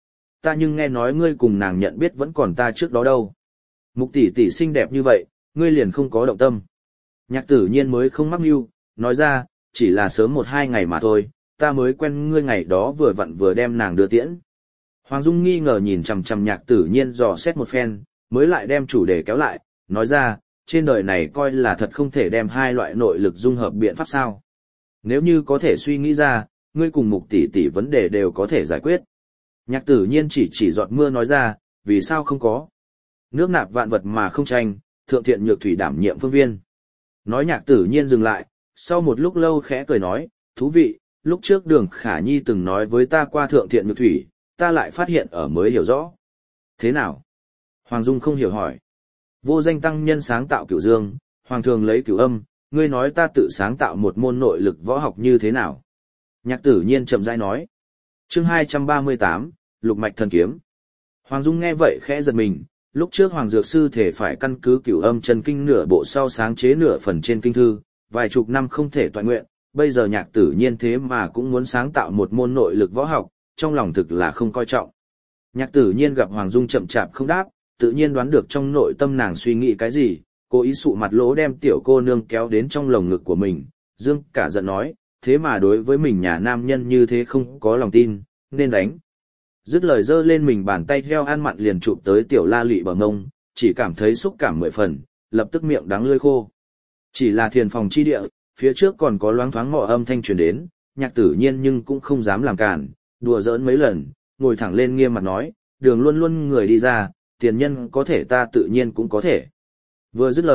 Ta nhưng nghe nói ngươi cùng nàng nhận biết vẫn còn ta trước đó đâu. Mục tỷ tỷ xinh đẹp như vậy, ngươi liền không có động tâm. Nhạc Tử Nhiên mới không mắc mưu, nói ra, chỉ là sớm một hai ngày mà thôi, ta mới quen ngươi ngày đó vừa vặn vừa đem nàng đưa tiễn. Hoàng Dung nghi ngờ nhìn chằm chằm Nhạc Tử Nhiên dò xét một phen, mới lại đem chủ đề kéo lại, nói ra, trên đời này coi là thật không thể đem hai loại nội lực dung hợp biện pháp sao. Nếu như có thể suy nghĩ ra, ngươi cùng Mục tỷ tỷ vấn đề đều có thể giải quyết. Nhạc Tử Nhiên chỉ chỉ giọt mưa nói ra, vì sao không có. Nước nạp vạn vật mà không tranh, thượng thiện nhược thủy đảm nhiệm phương viên. Nói Nhạc Tử Nhiên dừng lại, sau một lúc lâu khẽ cười nói, thú vị, lúc trước Đường Khả Nhi từng nói với ta qua thượng thiện nhược thủy, ta lại phát hiện ở mới hiểu rõ. Thế nào? Hoàng Dung không hiểu hỏi. Vô danh tăng nhân sáng tạo Cửu Dương, Hoàng thường lấy Cửu Âm, ngươi nói ta tự sáng tạo một môn nội lực võ học như thế nào? Nhạc Tử Nhiên chậm rãi nói. Chương hai trăm ba mươi tám, Lục mạch thần kiếm. Hoàng Dung nghe vậy khẽ giật mình, lúc trước Hoàng Dược Sư thể phải căn cứ Cửu Âm chân kinh nửa bộ sau sáng chế nửa phần trên kinh thư, vài chục năm không thể toàn nguyện, bây giờ Nhạc Tử Nhiên thế mà cũng muốn sáng tạo một môn nội lực võ học, trong lòng thực là không coi trọng. Nhạc Tử Nhiên gặp Hoàng Dung chậm chạp không đáp, tự nhiên đoán được trong nội tâm nàng suy nghĩ cái gì, cố ý sụ mặt lỗ đem tiểu cô nương kéo đến trong lồng ngực của mình, dương cả giận nói, thế mà đối với mình nhà nam nhân như thế không có lòng tin, nên đánh. Dứt lời giơ lên mình bàn tay heo ăn mặn liền chụp tới tiểu la lụy bờ ngông, chỉ cảm thấy xúc cảm mười phần, lập tức miệng đắng lưỡi khô. Chỉ là thiền phòng chi địa, phía trước còn có loáng thoáng mọ âm thanh truyền đến, Nhạc Tử Nhiên nhưng cũng không dám làm cản, đùa giỡn mấy lần, ngồi thẳng lên nghiêm mặt nói, đường luôn luôn người đi ra, tiền nhân có thể ta tự nhiên cũng có thể. Vừa dứt lời,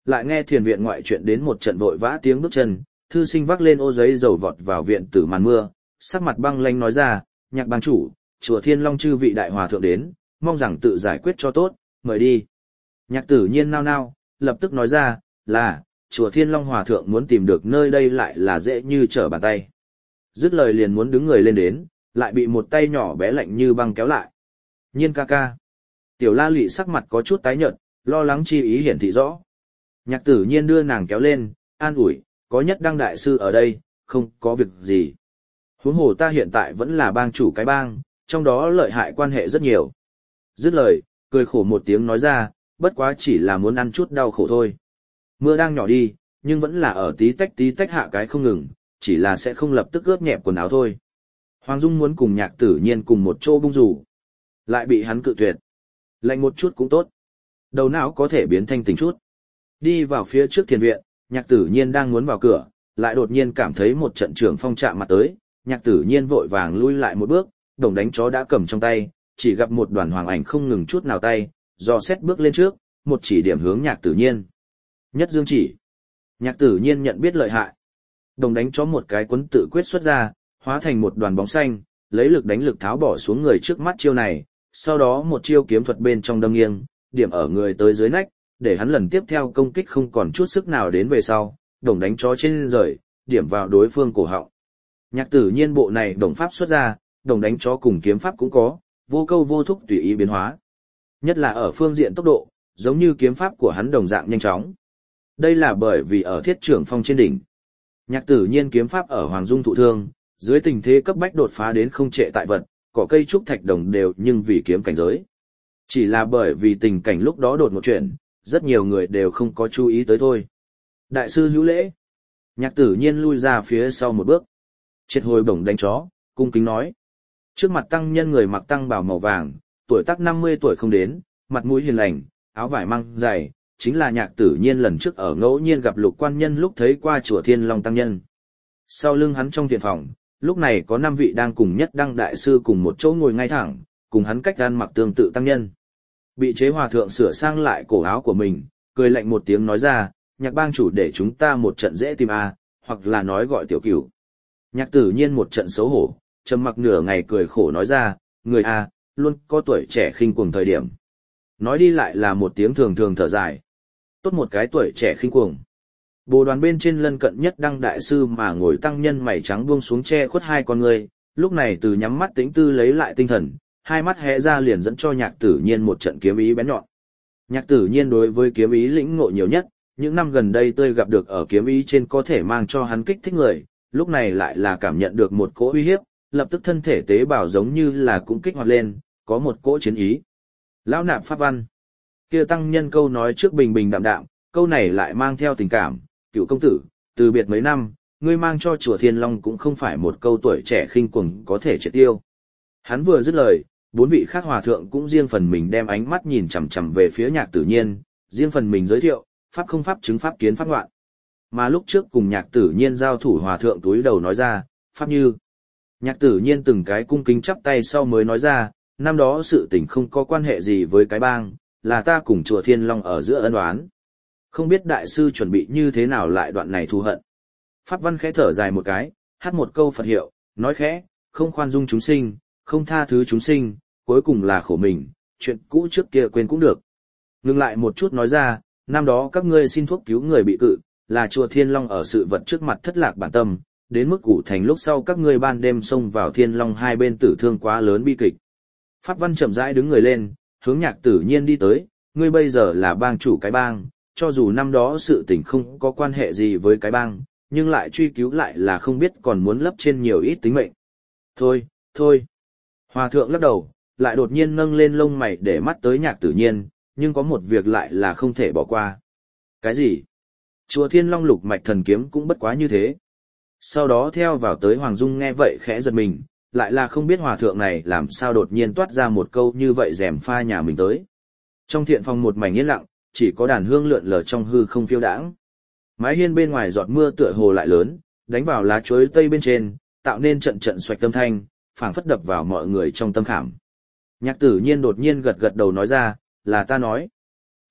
lại nghe thiền viện ngoại chuyện đến một trận vội vã tiếng bước chân, thư sinh vác lên ô giấy dầu vọt vào viện tử màn mưa, sắc mặt băng lãnh nói ra, Nhạc bang chủ, chùa Thiên Long chư vị đại hòa thượng đến, mong rằng tự giải quyết cho tốt, mời đi. Nhạc Tử Nhiên nao nao, lập tức nói ra, là, chùa Thiên Long hòa thượng muốn tìm được nơi đây lại là dễ như trở bàn tay. Dứt lời liền muốn đứng người lên đến, lại bị một tay nhỏ bé lạnh như băng kéo lại. Nhiên ca ca. Tiểu La Lụy sắc mặt có chút tái nhợt, lo lắng chi ý hiển thị rõ. Nhạc Tử Nhiên đưa nàng kéo lên, an ủi, có Nhất Đăng đại sư ở đây, không có việc gì. Huống hồ ta hiện tại vẫn là bang chủ cái bang, trong đó lợi hại quan hệ rất nhiều. Dứt lời, cười khổ một tiếng nói ra, bất quá chỉ là muốn ăn chút đau khổ thôi. Mưa đang nhỏ đi, nhưng vẫn là ở tí tách tí tách hạ cái không ngừng, chỉ là sẽ không lập tức ướt nhẹp quần áo thôi. Hoàng Dung muốn cùng Nhạc Tử Nhiên cùng một chỗ bung rủ, lại bị hắn cự tuyệt. Lạnh một chút cũng tốt. Đầu não có thể biến thanh tỉnh chút. Đi vào phía trước thiền viện, Nhạc Tử Nhiên đang muốn vào cửa, lại đột nhiên cảm thấy một trận trường phong chạm mặt tới, Nhạc Tử Nhiên vội vàng lui lại một bước, đồng đánh chó đã cầm trong tay, chỉ gặp một đoàn hoàng ảnh không ngừng chút nào tay, do xét bước lên trước, một chỉ điểm hướng Nhạc Tử Nhiên. Nhất dương chỉ. Nhạc Tử Nhiên nhận biết lợi hại. Đồng đánh chó một cái quấn tự quyết xuất ra, hóa thành một đoàn bóng xanh, lấy lực đánh lực tháo bỏ xuống người trước mắt chiêu này, sau đó một chiêu kiếm thuật bên trong đâm nghiêng, điểm ở người tới dưới nách, để hắn lần tiếp theo công kích không còn chút sức nào đến về sau, đồng đánh chó trên rời, điểm vào đối phương cổ họng. Nhạc Tử Nhiên bộ này đồng pháp xuất ra, đồng đánh chó cùng kiếm pháp cũng có, vô câu vô thúc tùy ý biến hóa. Nhất là ở phương diện tốc độ, giống như kiếm pháp của hắn đồng dạng nhanh chóng. Đây là bởi vì ở Thiết Trưởng Phong trên đỉnh. Nhạc Tử Nhiên kiếm pháp ở Hoàng Dung thụ thương, dưới tình thế cấp bách đột phá đến không trệ tại vật, cỏ cây trúc thạch đồng đều nhưng vì kiếm cảnh giới. Chỉ là bởi vì tình cảnh lúc đó đột một chuyện, rất nhiều người đều không có chú ý tới thôi. Đại sư hữu lễ. Nhạc Tử Nhiên lui ra phía sau một bước. Triệt hồi bổng đánh chó, cung kính nói. Trước mặt tăng nhân người mặc tăng bào màu vàng, tuổi tác năm mươi tuổi không đến, mặt mũi hiền lành, áo vải măng dày, chính là Nhạc Tử Nhiên lần trước ở ngẫu nhiên gặp Lục Quan Nhân lúc thấy qua chùa Thiên Long tăng nhân. Sau lưng hắn trong thiền phòng, lúc này có năm vị đang cùng Nhất Đăng đại sư cùng một chỗ ngồi ngay thẳng, cùng hắn cách ăn mặc tương tự tăng nhân. Bị chế hòa thượng sửa sang lại cổ áo của mình, cười lạnh một tiếng nói ra, Nhạc bang chủ để chúng ta một trận dễ tìm a, hoặc là nói gọi tiểu cửu. Nhạc Tử Nhiên một trận xấu hổ, trầm mặc nửa ngày cười khổ nói ra, người a, luôn có tuổi trẻ khinh cuồng thời điểm. Nói đi lại là một tiếng thường thường thở dài. Tốt một cái tuổi trẻ khinh cuồng. Bồ đoàn bên trên lân cận Nhất Đăng đại sư mà ngồi tăng nhân mày trắng buông xuống che khuất hai con người, lúc này từ nhắm mắt tĩnh tư lấy lại tinh thần, hai mắt hé ra liền dẫn cho Nhạc Tử Nhiên một trận kiếm ý bén nhọn. Nhạc Tử Nhiên đối với kiếm ý lĩnh ngộ nhiều nhất, những năm gần đây tôi gặp được ở kiếm ý trên có thể mang cho hắn kích thích người, lúc này lại là cảm nhận được một cỗ uy hiếp, lập tức thân thể tế bào giống như là cũng kích hoạt lên, có một cỗ chiến ý. Lão nạp pháp văn. Kia tăng nhân câu nói trước bình bình đạm đạm, câu này lại mang theo tình cảm, cựu công tử, từ biệt mấy năm, ngươi mang cho chùa Thiên Long cũng không phải một câu tuổi trẻ khinh cuồng có thể triệt tiêu. Hắn vừa dứt lời, bốn vị khác hòa thượng cũng riêng phần mình đem ánh mắt nhìn chằm chằm về phía Nhạc Tử Nhiên, riêng phần mình giới thiệu, pháp không pháp chứng pháp kiến pháp ngoạn. Mà lúc trước cùng Nhạc Tử Nhiên giao thủ hòa thượng túi đầu nói ra, pháp như. Nhạc Tử Nhiên từng cái cung kính chắp tay sau mới nói ra, năm đó sự tình không có quan hệ gì với cái bang, là ta cùng chùa Thiên Long ở giữa ân oán. Không biết đại sư chuẩn bị như thế nào lại đoạn này thù hận. Pháp văn khẽ thở dài một cái, hát một câu Phật hiệu, nói khẽ, không khoan dung chúng sinh, không tha thứ chúng sinh, cuối cùng là khổ mình, chuyện cũ trước kia quên cũng được. Ngừng lại một chút nói ra, năm đó các ngươi xin thuốc cứu người bị cự, là chùa Thiên Long ở sự vật trước mặt thất lạc bản tâm, đến mức củ thành lúc sau các ngươi ban đêm xông vào Thiên Long hai bên tử thương quá lớn bi kịch. Pháp văn chậm rãi đứng người lên, hướng Nhạc Tử Nhiên đi tới, ngươi bây giờ là bang chủ cái bang, cho dù năm đó sự tình không có quan hệ gì với cái bang, nhưng lại truy cứu lại là không biết còn muốn lấp trên nhiều ít tính mệnh. Thôi, thôi. Hòa thượng lắc đầu, lại đột nhiên nâng lên lông mày để mắt tới Nhạc Tử Nhiên, nhưng có một việc lại là không thể bỏ qua. Cái gì? Chùa Thiên Long lục mạch thần kiếm cũng bất quá như thế. Sau đó theo vào tới Hoàng Dung nghe vậy khẽ giật mình, lại là không biết hòa thượng này làm sao đột nhiên toát ra một câu như vậy rèm pha nhà mình tới. Trong thiện phòng một mảnh yên lặng, chỉ có đàn hương lượn lờ trong hư không phiêu đãng. Mái hiên bên ngoài giọt mưa tựa hồ lại lớn, đánh vào lá chuối tây bên trên, tạo nên trận trận xoạch tâm thanh, phảng phất đập vào mọi người trong tâm khảm. Nhạc Tử Nhiên đột nhiên gật gật đầu nói ra, là ta nói.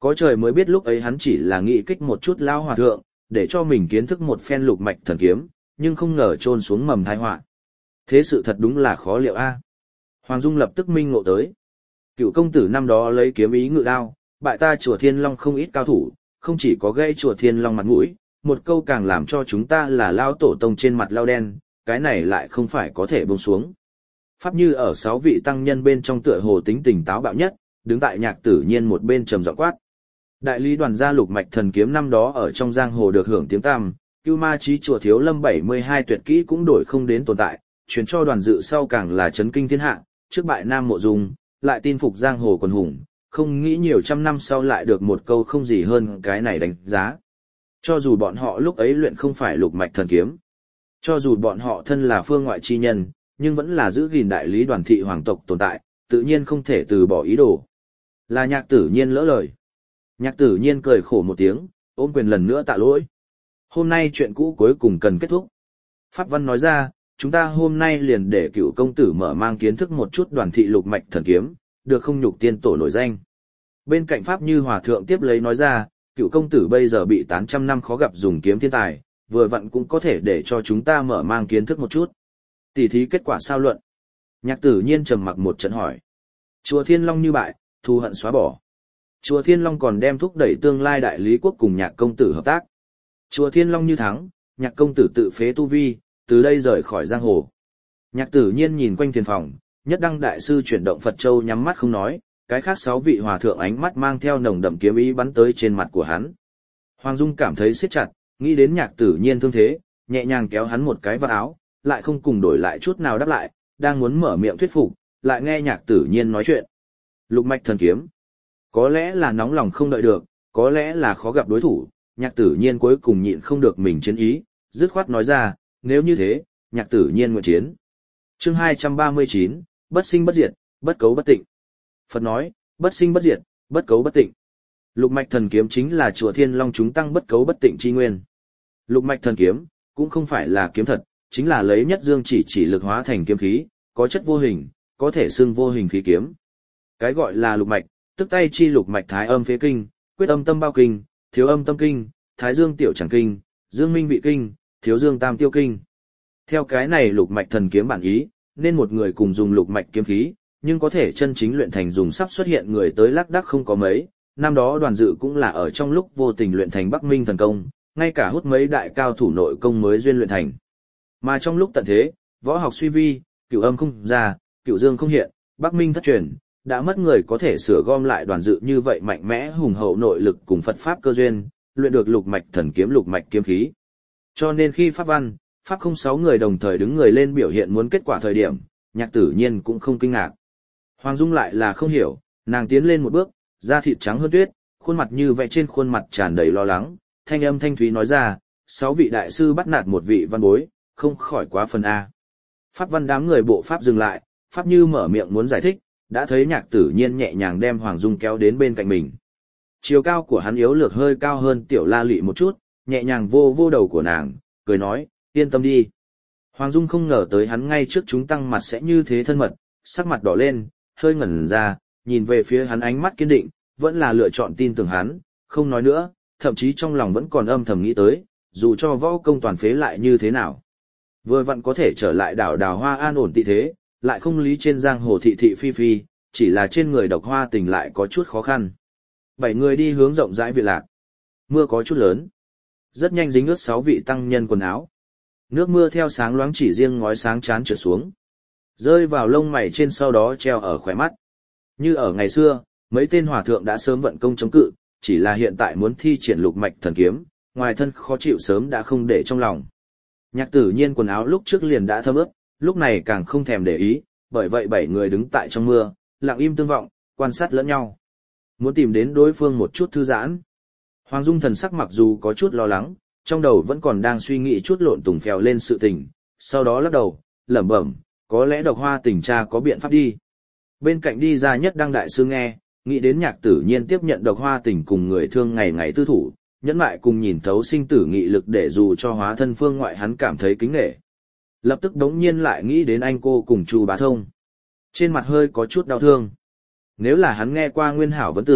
Có trời mới biết lúc ấy hắn chỉ là nghĩ kích một chút lao hòa thượng, để cho mình kiến thức một phen lục mạch thần kiếm, nhưng không ngờ trôn xuống mầm tai họa. Thế sự thật đúng là khó liệu a. Hoàng Dung lập tức minh ngộ tới. Cựu công tử năm đó lấy kiếm ý ngự đao, bại ta chùa Thiên Long không ít cao thủ, không chỉ có gây chùa Thiên Long mặt mũi, một câu càng làm cho chúng ta là lao tổ tông trên mặt lao đen, cái này lại không phải có thể buông xuống. Pháp Như ở sáu vị tăng nhân bên trong tựa hồ tính tình táo bạo nhất, đứng tại Nhạc Tử Nhiên một bên trầm giọng quát. Đại lý đoàn gia lục mạch thần kiếm năm đó ở trong giang hồ được hưởng tiếng tăm, Cưu Ma Chí chùa Thiếu Lâm bảy mươi hai tuyệt kỹ cũng đổi không đến tồn tại, truyền cho đoàn dự sau càng là chấn kinh thiên hạ, trước bại Nam Mộ Dung, lại tin phục giang hồ quần hùng, không nghĩ nhiều trăm năm sau lại được một câu không gì hơn cái này đánh giá. Cho dù bọn họ lúc ấy luyện không phải lục mạch thần kiếm, cho dù bọn họ thân là phương ngoại chi nhân, nhưng vẫn là giữ gìn đại lý đoàn thị hoàng tộc tồn tại, tự nhiên không thể từ bỏ ý đồ. Là Nhạc Tử Nhiên lỡ lời. Nhạc Tử Nhiên cười khổ một tiếng, ôm quyền lần nữa tạ lỗi. Hôm nay chuyện cũ cuối cùng cần kết thúc. Pháp Văn nói ra, chúng ta hôm nay liền để cựu công tử mở mang kiến thức một chút đoàn thị lục mạch thần kiếm, được không nhục tiên tổ nổi danh. Bên cạnh Pháp Như Hòa Thượng tiếp lấy nói ra, cựu công tử bây giờ bị tám trăm năm khó gặp dùng kiếm thiên tài, vừa vặn cũng có thể để cho chúng ta mở mang kiến thức một chút. Tỉ thí kết quả sao luận? Nhạc Tử Nhiên trầm mặc một trận hỏi. Chùa Thiên Long như bại, thù hận xóa bỏ. Chùa Thiên Long còn đem thúc đẩy tương lai đại lý quốc cùng Nhạc công tử hợp tác. Chùa Thiên Long như thắng, Nhạc công tử tự phế tu vi, từ đây rời khỏi giang hồ. Nhạc Tử Nhiên nhìn quanh thiền phòng, Nhất Đăng đại sư chuyển động Phật châu nhắm mắt không nói, cái khác sáu vị hòa thượng ánh mắt mang theo nồng đậm kiếm ý bắn tới trên mặt của hắn. Hoàng Dung cảm thấy siết chặt, nghĩ đến Nhạc Tử Nhiên thương thế, nhẹ nhàng kéo hắn một cái vào áo, lại không cùng đổi lại chút nào đáp lại, đang muốn mở miệng thuyết phục, lại nghe Nhạc Tử Nhiên nói chuyện. Lục mạch thần kiếm, có lẽ là nóng lòng không đợi được, có lẽ là khó gặp đối thủ, Nhạc Tử Nhiên cuối cùng nhịn không được mình chiến ý, dứt khoát nói ra, nếu như thế, Nhạc Tử Nhiên nguyện chiến. Chương hai trăm ba mươi chín, bất sinh bất diệt, bất cấu bất tịnh. Phật nói, bất sinh bất diệt, bất cấu bất tịnh. Lục mạch thần kiếm chính là chùa Thiên Long chúng tăng bất cấu bất tịnh chi nguyên. Lục mạch thần kiếm cũng không phải là kiếm thật, chính là lấy nhất dương chỉ chỉ lực hóa thành kiếm khí, có chất vô hình, có thể xưng vô hình khí kiếm. Cái gọi là lục mạch, tức tay chi lục mạch thái âm phế kinh, quyết âm tâm bao kinh, thiếu âm tâm kinh, thái dương tiểu chẳng kinh, dương minh vị kinh, thiếu dương tam tiêu kinh. Theo cái này lục mạch thần kiếm bản ý, nên một người cùng dùng lục mạch kiếm khí, nhưng có thể chân chính luyện thành dùng sắp xuất hiện người tới lác đác không có mấy. Năm đó Đoàn Dự cũng là ở trong lúc vô tình luyện thành Bắc Minh thần công, ngay cả hút mấy đại cao thủ nội công mới duyên luyện thành. Mà trong lúc tận thế, võ học suy vi, cửu âm không ra, cửu dương không hiện, Bắc Minh thất truyền, đã mất người có thể sửa gom lại Đoàn Dự như vậy mạnh mẽ hùng hậu nội lực cùng Phật pháp cơ duyên, luyện được lục mạch thần kiếm lục mạch kiếm khí. Cho nên khi Pháp Văn, Pháp không sáu người đồng thời đứng người lên biểu hiện muốn kết quả thời điểm, Nhạc Tử Nhiên cũng không kinh ngạc. Hoàng Dung lại là không hiểu, nàng tiến lên một bước, da thịt trắng hơn tuyết, khuôn mặt như vẽ trên khuôn mặt tràn đầy lo lắng, thanh âm thanh thúy nói ra, sáu vị đại sư bắt nạt một vị văn bối, không khỏi quá phần A. Pháp Văn đám người bộ Pháp dừng lại, Pháp Như mở miệng muốn giải thích, đã thấy Nhạc Tử Nhiên nhẹ nhàng đem Hoàng Dung kéo đến bên cạnh mình. Chiều cao của hắn yếu lược hơi cao hơn Tiểu La Lị một chút, nhẹ nhàng vô vô đầu của nàng, cười nói, yên tâm đi. Hoàng Dung không ngờ tới hắn ngay trước chúng tăng mặt sẽ như thế thân mật, sắc mặt đỏ lên, hơi ngẩn ra, nhìn về phía hắn ánh mắt kiên định, vẫn là lựa chọn tin tưởng hắn, không nói nữa, thậm chí trong lòng vẫn còn âm thầm nghĩ tới, dù cho võ công toàn phế lại như thế nào. Vừa vặn có thể trở lại đảo Đào Hoa an ổn tị thế, lại không lý trên giang hồ thị thị phi phi, chỉ là trên người Độc Hoa Tình lại có chút khó khăn. Bảy người đi hướng rộng rãi viện lạc. Mưa có chút lớn. Rất nhanh dính ướt sáu vị tăng nhân quần áo. Nước mưa theo sáng loáng chỉ riêng ngói sáng chán trượt xuống. Rơi vào lông mày trên sau đó treo ở khóe mắt. Như ở ngày xưa, mấy tên hòa thượng đã sớm vận công chống cự, chỉ là hiện tại muốn thi triển lục mạch thần kiếm, ngoài thân khó chịu sớm đã không để trong lòng. Nhạc Tử Nhiên quần áo lúc trước liền đã thấm ướt, lúc này càng không thèm để ý, bởi vậy bảy người đứng tại trong mưa, lặng im tương vọng, quan sát lẫn nhau. Muốn tìm đến đối phương một chút thư giãn. Hoàng Dung thần sắc mặc dù có chút lo lắng, trong đầu vẫn còn đang suy nghĩ chút lộn tùng phèo lên sự tình, sau đó lắc đầu, lẩm bẩm, có lẽ Độc Hoa Tình cha có biện pháp đi. Bên cạnh đi ra Nhất Đăng đại sư nghe, nghĩ đến Nhạc Tử Nhiên tiếp nhận Độc Hoa Tình cùng người thương ngày ngày tư thủ, nhẫn mại cùng nhìn thấu sinh tử nghị lực để dù cho hóa thân phương ngoại hắn cảm thấy kính nể. Lập tức đống nhiên lại nghĩ đến anh cô cùng Chu Bá Thông. Trên mặt hơi có chút đau thương. Nếu là hắn nghe qua Nguyên Hảo vấn tử,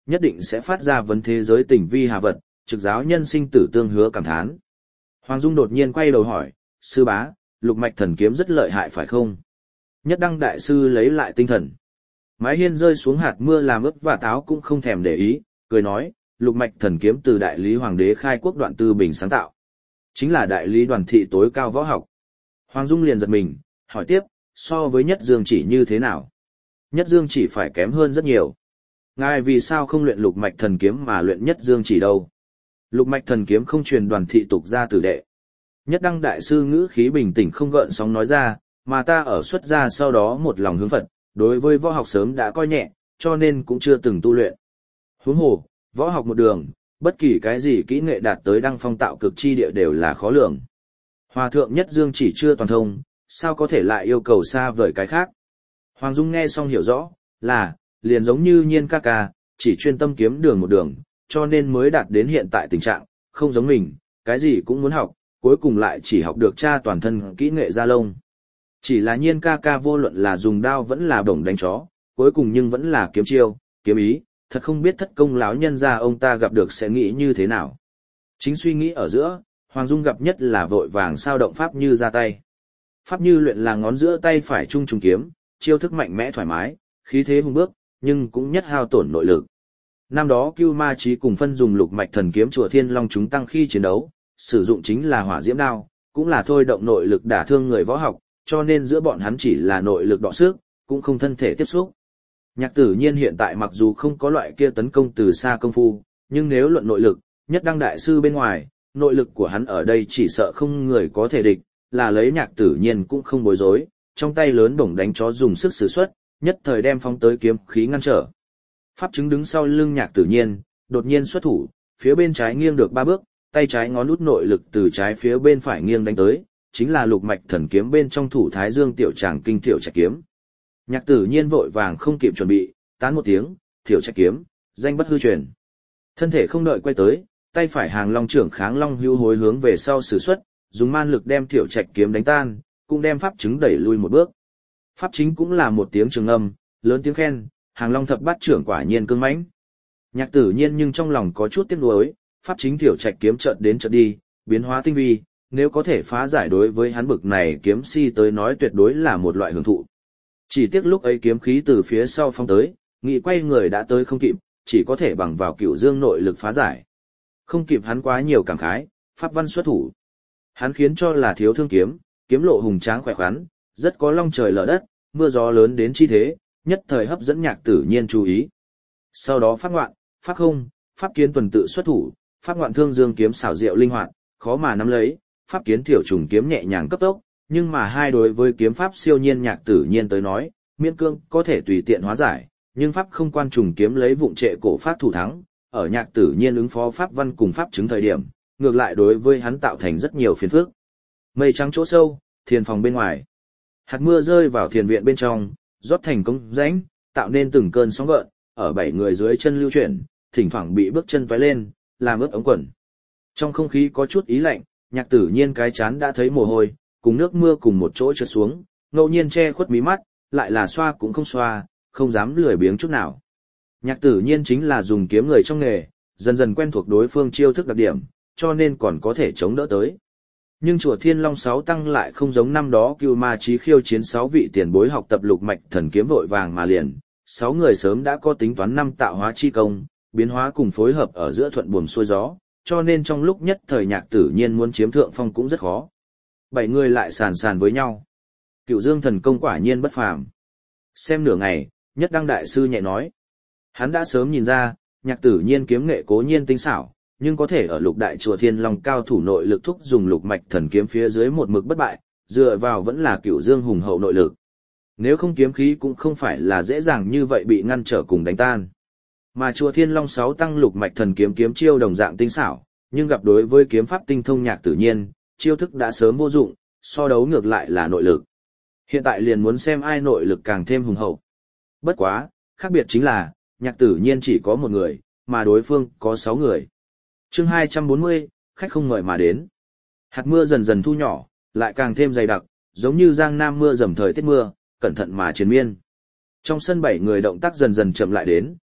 nhất định sẽ phát ra vấn thế giới tình vi hà vật, trực giáo nhân sinh tử tương hứa cảm thán. Hoàng Dung đột nhiên quay đầu hỏi, sư bá, lục mạch thần kiếm rất lợi hại phải không? Nhất Đăng đại sư lấy lại tinh thần. Mái hiên rơi xuống hạt mưa làm ướt và táo cũng không thèm để ý, cười nói, lục mạch thần kiếm từ đại lý hoàng đế khai quốc Đoạn Tư Bình sáng tạo. Chính là đại lý Đoàn thị tối cao võ học. Hoàng Dung liền giật mình, hỏi tiếp, so với Nhất Dương Chỉ như thế nào? Nhất Dương Chỉ phải kém hơn rất nhiều. Ngài vì sao không luyện lục mạch thần kiếm mà luyện Nhất Dương Chỉ đâu? Lục mạch thần kiếm không truyền Đoàn thị tục ra tử đệ. Nhất Đăng đại sư ngữ khí bình tĩnh không gợn sóng nói ra, mà ta ở xuất gia sau đó một lòng hướng Phật, đối với võ học sớm đã coi nhẹ, cho nên cũng chưa từng tu luyện. Huống hồ, võ học một đường, bất kỳ cái gì kỹ nghệ đạt tới đăng phong tạo cực chi địa đều là khó lường. Hòa thượng Nhất Dương Chỉ chưa toàn thông, sao có thể lại yêu cầu xa vời cái khác? Hoàng Dung nghe xong hiểu rõ, là, liền giống như Nhiên ca ca, chỉ chuyên tâm kiếm đường một đường, cho nên mới đạt đến hiện tại tình trạng, không giống mình, cái gì cũng muốn học, cuối cùng lại chỉ học được tra toàn thân kỹ nghệ gia lông. Chỉ là Nhiên ca ca vô luận là dùng đao vẫn là bổng đánh chó, cuối cùng nhưng vẫn là kiếm chiêu, kiếm ý, thật không biết thất công láo nhân ra ông ta gặp được sẽ nghĩ như thế nào. Chính suy nghĩ ở giữa, Hoàng Dung gặp nhất là vội vàng sao động Pháp Như ra tay. Pháp Như luyện là ngón giữa tay phải trung trùng kiếm, chiêu thức mạnh mẽ thoải mái, khí thế hùng bước, nhưng cũng nhất hao tổn nội lực. Năm đó Cưu Ma Chí cùng phân dùng lục mạch thần kiếm chùa Thiên Long chúng tăng khi chiến đấu, sử dụng chính là hỏa diễm đao, cũng là thôi động nội lực đả thương người võ học, cho nên giữa bọn hắn chỉ là nội lực đọ sức, cũng không thân thể tiếp xúc. Nhạc Tử Nhiên hiện tại mặc dù không có loại kia tấn công từ xa công phu, nhưng nếu luận nội lực, Nhất Đăng đại sư bên ngoài, nội lực của hắn ở đây chỉ sợ không người có thể địch, là lấy Nhạc Tử Nhiên cũng không bối rối, trong tay lớn bổng đánh chó dùng sức sử xuất, nhất thời đem phóng tới kiếm khí ngăn trở. Pháp chứng đứng sau lưng Nhạc Tử Nhiên, đột nhiên xuất thủ, phía bên trái nghiêng được ba bước, tay trái ngón út nội lực từ trái phía bên phải nghiêng đánh tới, chính là lục mạch thần kiếm bên trong thủ Thái Dương tiểu tràng kinh Thiệu Trạch kiếm. Nhạc Tử Nhiên vội vàng không kịp chuẩn bị, tán một tiếng, Thiệu Trạch kiếm, danh bất hư truyền. Thân thể không đợi quay tới, tay phải Hàng Long trưởng kháng Long hưu hối hướng về sau sử xuất, dùng man lực đem Thiệu Trạch kiếm đánh tan, cũng đem pháp chứng đẩy lui một bước. Pháp chính cũng là một tiếng trường âm, lớn tiếng khen, Hàng Long thập bát trưởng quả nhiên cương mãnh. Nhạc Tử Nhiên nhưng trong lòng có chút tiếc nuối, pháp chính Thiệu Trạch kiếm chợt đến chợt đi, biến hóa tinh vi, nếu có thể phá giải đối với hắn bực này kiếm si tới nói tuyệt đối là một loại hưởng thụ. Chỉ tiếc lúc ấy kiếm khí từ phía sau phong tới, nghĩ quay người đã tới không kịp, chỉ có thể bằng vào cửu dương nội lực phá giải. Không kịp hắn quá nhiều cảm khái, pháp văn xuất thủ. Hắn khiến cho là thiếu thương kiếm, kiếm lộ hùng tráng khỏe khoắn, rất có long trời lở đất, mưa gió lớn đến chi thế, nhất thời hấp dẫn Nhạc Tử Nhiên chú ý. Sau đó pháp ngoạn, pháp không, pháp kiến tuần tự xuất thủ, pháp ngoạn thương dương kiếm xảo diệu linh hoạt, khó mà nắm lấy, pháp kiến thiểu trùng kiếm nhẹ nhàng cấp tốc, nhưng mà hai đối với kiếm pháp siêu nhiên Nhạc Tử Nhiên tới nói, miễn cương có thể tùy tiện hóa giải, nhưng pháp không quan trùng kiếm lấy vụng trệ cổ pháp thủ thắng, ở Nhạc Tử Nhiên ứng phó pháp văn cùng pháp chứng thời điểm, ngược lại đối với hắn tạo thành rất nhiều phiền phức. Mây trắng chỗ sâu, thiền phòng bên ngoài. Hạt mưa rơi vào thiền viện bên trong, rót thành công rãnh, tạo nên từng cơn sóng gợn, ở bảy người dưới chân lưu chuyển, thỉnh thoảng bị bước chân tóe lên, làm ướt ống quần. Trong không khí có chút ý lạnh, Nhạc Tử Nhiên cái chán đã thấy mồ hôi, cùng nước mưa cùng một chỗ trượt xuống, ngẫu nhiên che khuất mí mắt, lại là xoa cũng không xoa, không dám lười biếng chút nào. Nhạc Tử Nhiên chính là dùng kiếm người trong nghề, dần dần quen thuộc đối phương chiêu thức đặc điểm, cho nên còn có thể chống đỡ tới. Nhưng chùa Thiên Long sáu tăng lại không giống năm đó Cưu Ma Chí khiêu chiến sáu vị tiền bối học tập lục mạch thần kiếm vội vàng mà liền, sáu người sớm đã có tính toán năm tạo hóa chi công, biến hóa cùng phối hợp ở giữa thuận buồm xuôi gió, cho nên trong lúc nhất thời Nhạc Tử Nhiên muốn chiếm thượng phong cũng rất khó. Bảy người lại sàn sàn với nhau. Cựu Dương thần công quả nhiên bất phàm. Xem nửa ngày, Nhất Đăng đại sư nhẹ nói. Hắn đã sớm nhìn ra, Nhạc Tử Nhiên kiếm nghệ cố nhiên tinh xảo, nhưng có thể ở lục đại chùa Thiên Long cao thủ nội lực thúc dùng lục mạch thần kiếm phía dưới một mực bất bại, dựa vào vẫn là Cựu Dương hùng hậu nội lực. Nếu không kiếm khí cũng không phải là dễ dàng như vậy bị ngăn trở cùng đánh tan. Mà chùa Thiên Long sáu tăng lục mạch thần kiếm kiếm chiêu đồng dạng tinh xảo, nhưng gặp đối với kiếm pháp tinh thông Nhạc Tử Nhiên, chiêu thức đã sớm vô dụng, so đấu ngược lại là nội lực. Hiện tại liền muốn xem ai nội lực càng thêm hùng hậu. Bất quá, khác biệt chính là, Nhạc Tử Nhiên chỉ có một người, mà đối phương có sáu người. Chương hai trăm bốn mươi, khách không ngợi mà đến. Hạt mưa dần dần thu nhỏ, lại càng thêm dày đặc, giống như giang nam mưa dầm thời tiết mưa, cẩn thận mà triền miên. Trong sân bảy người động tác dần dần chậm lại đến,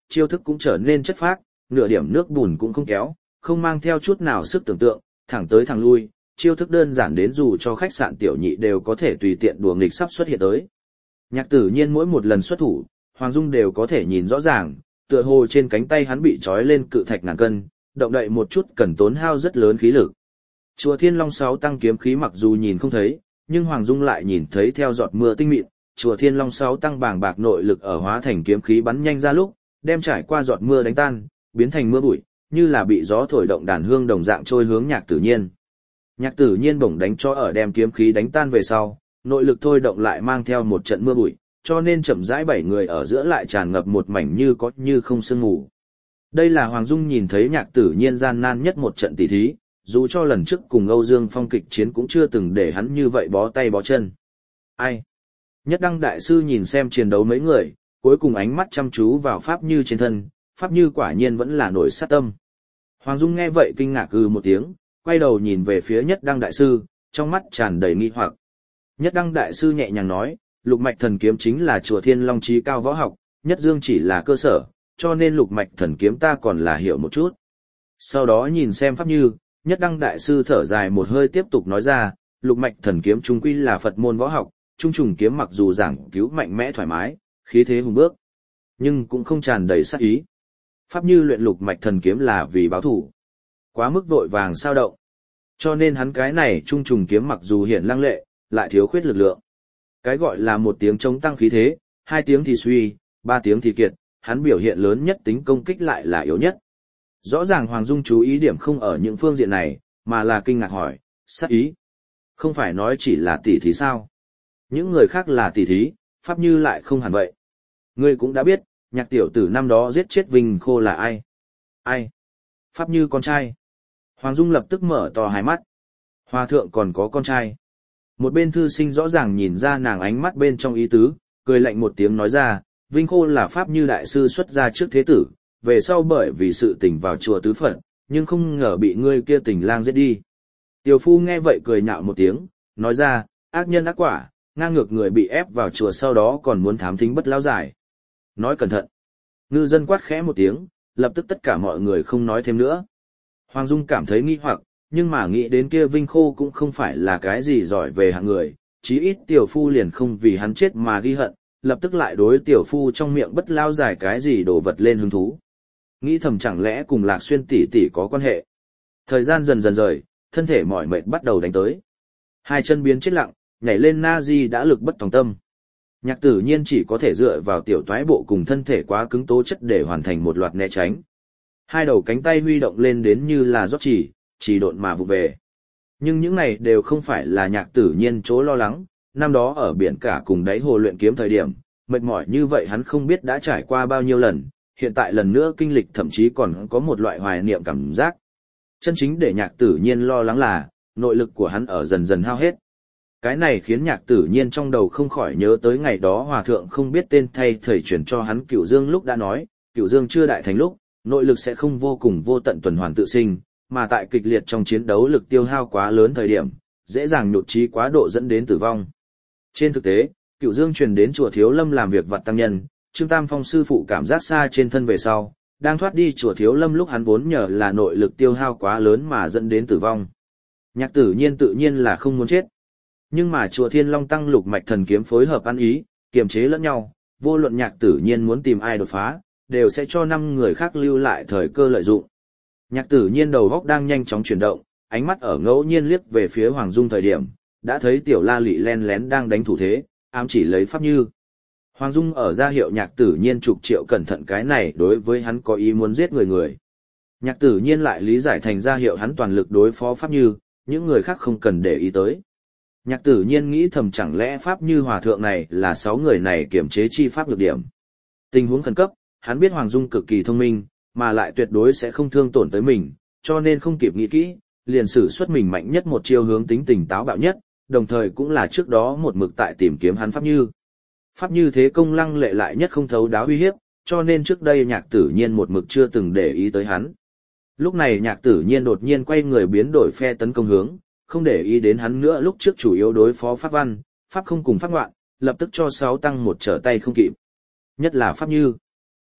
chiêu thức cũng trở nên chất phác, nửa điểm nước bùn cũng không kéo, không mang theo chút nào sức tưởng tượng, thẳng tới thẳng lui, chiêu thức đơn giản đến dù cho khách sạn tiểu nhị đều có thể tùy tiện đùa nghịch sắp xuất hiện tới. Nhạc Tử Nhiên mỗi một lần xuất thủ, Hoàng Dung đều có thể nhìn rõ ràng, tựa hồ trên cánh tay hắn bị trói lên cự thạch ngàn cân, động đậy một chút cần tốn hao rất lớn khí lực. Chùa Thiên Long sáu tăng kiếm khí mặc dù nhìn không thấy, nhưng Hoàng Dung lại nhìn thấy theo giọt mưa tinh mịn, chùa Thiên Long sáu tăng bàng bạc nội lực ở hóa thành kiếm khí bắn nhanh ra lúc, đem trải qua giọt mưa đánh tan, biến thành mưa bụi, như là bị gió thổi động đàn hương đồng dạng trôi hướng Nhạc Tử Nhiên. Nhạc Tử Nhiên bổng đánh cho ở đem kiếm khí đánh tan về sau, nội lực thôi động lại mang theo một trận mưa bụi, cho nên chậm rãi bảy người ở giữa lại tràn ngập một mảnh như có như không sương mù. Đây là Hoàng Dung nhìn thấy Nhạc Tử Nhiên gian nan nhất một trận tỷ thí, dù cho lần trước cùng Âu Dương Phong kịch chiến cũng chưa từng để hắn như vậy bó tay bó chân. Ai? Nhất Đăng đại sư nhìn xem chiến đấu mấy người, cuối cùng ánh mắt chăm chú vào Pháp Như trên thân, Pháp Như quả nhiên vẫn là nổi sát tâm. Hoàng Dung nghe vậy kinh ngạc ư một tiếng, quay đầu nhìn về phía Nhất Đăng đại sư, trong mắt tràn đầy nghi hoặc. Nhất Đăng đại sư nhẹ nhàng nói, Lục mạch thần kiếm chính là chùa Thiên Long chí cao võ học, Nhất Dương chỉ là cơ sở, cho nên lục mạch thần kiếm ta còn là hiểu một chút. Sau đó nhìn xem Pháp Như, Nhất Đăng đại sư thở dài một hơi tiếp tục nói ra, lục mạch thần kiếm trung quy là Phật môn võ học, trung trùng kiếm mặc dù giảng cứu mạnh mẽ thoải mái, khí thế hùng bước, nhưng cũng không tràn đầy sát ý. Pháp Như luyện lục mạch thần kiếm là vì báo thủ, quá mức vội vàng sao động, cho nên hắn cái này trung trùng kiếm mặc dù hiện lăng lệ, lại thiếu khuyết lực lượng. Cái gọi là một tiếng chống tăng khí thế, hai tiếng thì suy, ba tiếng thì kiệt, hắn biểu hiện lớn nhất tính công kích lại là yếu nhất. Rõ ràng Hoàng Dung chú ý điểm không ở những phương diện này, mà là kinh ngạc hỏi, sát ý. Không phải nói chỉ là tỷ thí sao? Những người khác là tỷ thí, Pháp Như lại không hẳn vậy. Ngươi cũng đã biết, Nhạc tiểu tử năm đó giết chết Vinh Khô là ai? Ai? Pháp Như con trai. Hoàng Dung lập tức mở to hai mắt. Hòa thượng còn có con trai. Một bên thư sinh rõ ràng nhìn ra nàng ánh mắt bên trong ý tứ, cười lạnh một tiếng nói ra, Vinh Khô là Pháp Như đại sư xuất gia trước thế tử, về sau bởi vì sự tình vào chùa tứ phận, nhưng không ngờ bị ngươi kia tình lang giết đi. Tiểu phu nghe vậy cười nhạo một tiếng, nói ra, ác nhân ác quả, ngang ngược người bị ép vào chùa sau đó còn muốn thám thính bất lao giải. Nói cẩn thận. Ngư dân quát khẽ một tiếng, lập tức tất cả mọi người không nói thêm nữa. Hoàng Dung cảm thấy nghi hoặc, nhưng mà nghĩ đến kia Vinh Khô cũng không phải là cái gì giỏi về hạng người, chí ít tiểu phu liền không vì hắn chết mà ghi hận, lập tức lại đối tiểu phu trong miệng bất lao giải cái gì đồ vật lên hứng thú. Nghĩ thầm chẳng lẽ cùng Lạc Xuyên tỷ tỷ có quan hệ. Thời gian dần dần rời, thân thể mỏi mệt bắt đầu đánh tới. Hai chân biến chết lặng, nhảy lên na di đã lực bất tòng tâm. Nhạc Tử Nhiên chỉ có thể dựa vào tiểu toái bộ cùng thân thể quá cứng tố chất để hoàn thành một loạt né tránh. Hai đầu cánh tay huy động lên đến như là rót chỉ, chỉ độn mà vụ về. Nhưng những này đều không phải là Nhạc Tử Nhiên chỗ lo lắng, năm đó ở biển cả cùng đáy hồ luyện kiếm thời điểm, mệt mỏi như vậy hắn không biết đã trải qua bao nhiêu lần, hiện tại lần nữa kinh lịch thậm chí còn có một loại hoài niệm cảm giác. Chân chính để Nhạc Tử Nhiên lo lắng là, nội lực của hắn ở dần dần hao hết. Cái này khiến Nhạc Tử Nhiên trong đầu không khỏi nhớ tới ngày đó hòa thượng không biết tên thay thầy truyền cho hắn Cửu Dương lúc đã nói, Cửu Dương chưa đại thành lúc, nội lực sẽ không vô cùng vô tận tuần hoàn tự sinh, mà tại kịch liệt trong chiến đấu lực tiêu hao quá lớn thời điểm, dễ dàng nhụt chí quá độ dẫn đến tử vong. Trên thực tế, Cửu Dương truyền đến chùa Thiếu Lâm làm việc vặt tăng nhân, Trương Tam Phong sư phụ cảm giác xa trên thân về sau, đang thoát đi chùa Thiếu Lâm lúc hắn vốn nhờ là nội lực tiêu hao quá lớn mà dẫn đến tử vong. Nhạc Tử Nhiên tự nhiên là không muốn chết. Nhưng mà chùa Thiên Long tăng lục mạch thần kiếm phối hợp ăn ý, kiềm chế lẫn nhau, vô luận Nhạc Tử Nhiên muốn tìm ai đột phá, đều sẽ cho năm người khác lưu lại thời cơ lợi dụng. Nhạc Tử Nhiên đầu góc đang nhanh chóng chuyển động, ánh mắt ở ngẫu nhiên liếc về phía Hoàng Dung thời điểm, đã thấy Tiểu La Lị len lén đang đánh thủ thế, ám chỉ lấy Pháp Như. Hoàng Dung ở ra hiệu Nhạc Tử Nhiên chục triệu cẩn thận cái này đối với hắn có ý muốn giết người người. Nhạc Tử Nhiên lại lý giải thành ra hiệu hắn toàn lực đối phó Pháp Như, những người khác không cần để ý tới. Nhạc Tử Nhiên nghĩ thầm chẳng lẽ Pháp Như hòa thượng này là sáu người này kiểm chế chi pháp nhược điểm. Tình huống khẩn cấp, hắn biết Hoàng Dung cực kỳ thông minh, mà lại tuyệt đối sẽ không thương tổn tới mình, cho nên không kịp nghĩ kỹ, liền sử xuất mình mạnh nhất một chiêu hướng tính tình táo bạo nhất, đồng thời cũng là trước đó một mực tại tìm kiếm hắn Pháp Như. Pháp Như thế công lăng lệ lại nhất không thấu đáo uy hiếp, cho nên trước đây Nhạc Tử Nhiên một mực chưa từng để ý tới hắn. Lúc này Nhạc Tử Nhiên đột nhiên quay người biến đổi phe tấn công hướng, không để ý đến hắn nữa, lúc trước chủ yếu đối phó Pháp Văn, Pháp không cùng Pháp ngoạn, lập tức cho sáu tăng một trở tay không kịp. Nhất là Pháp Như.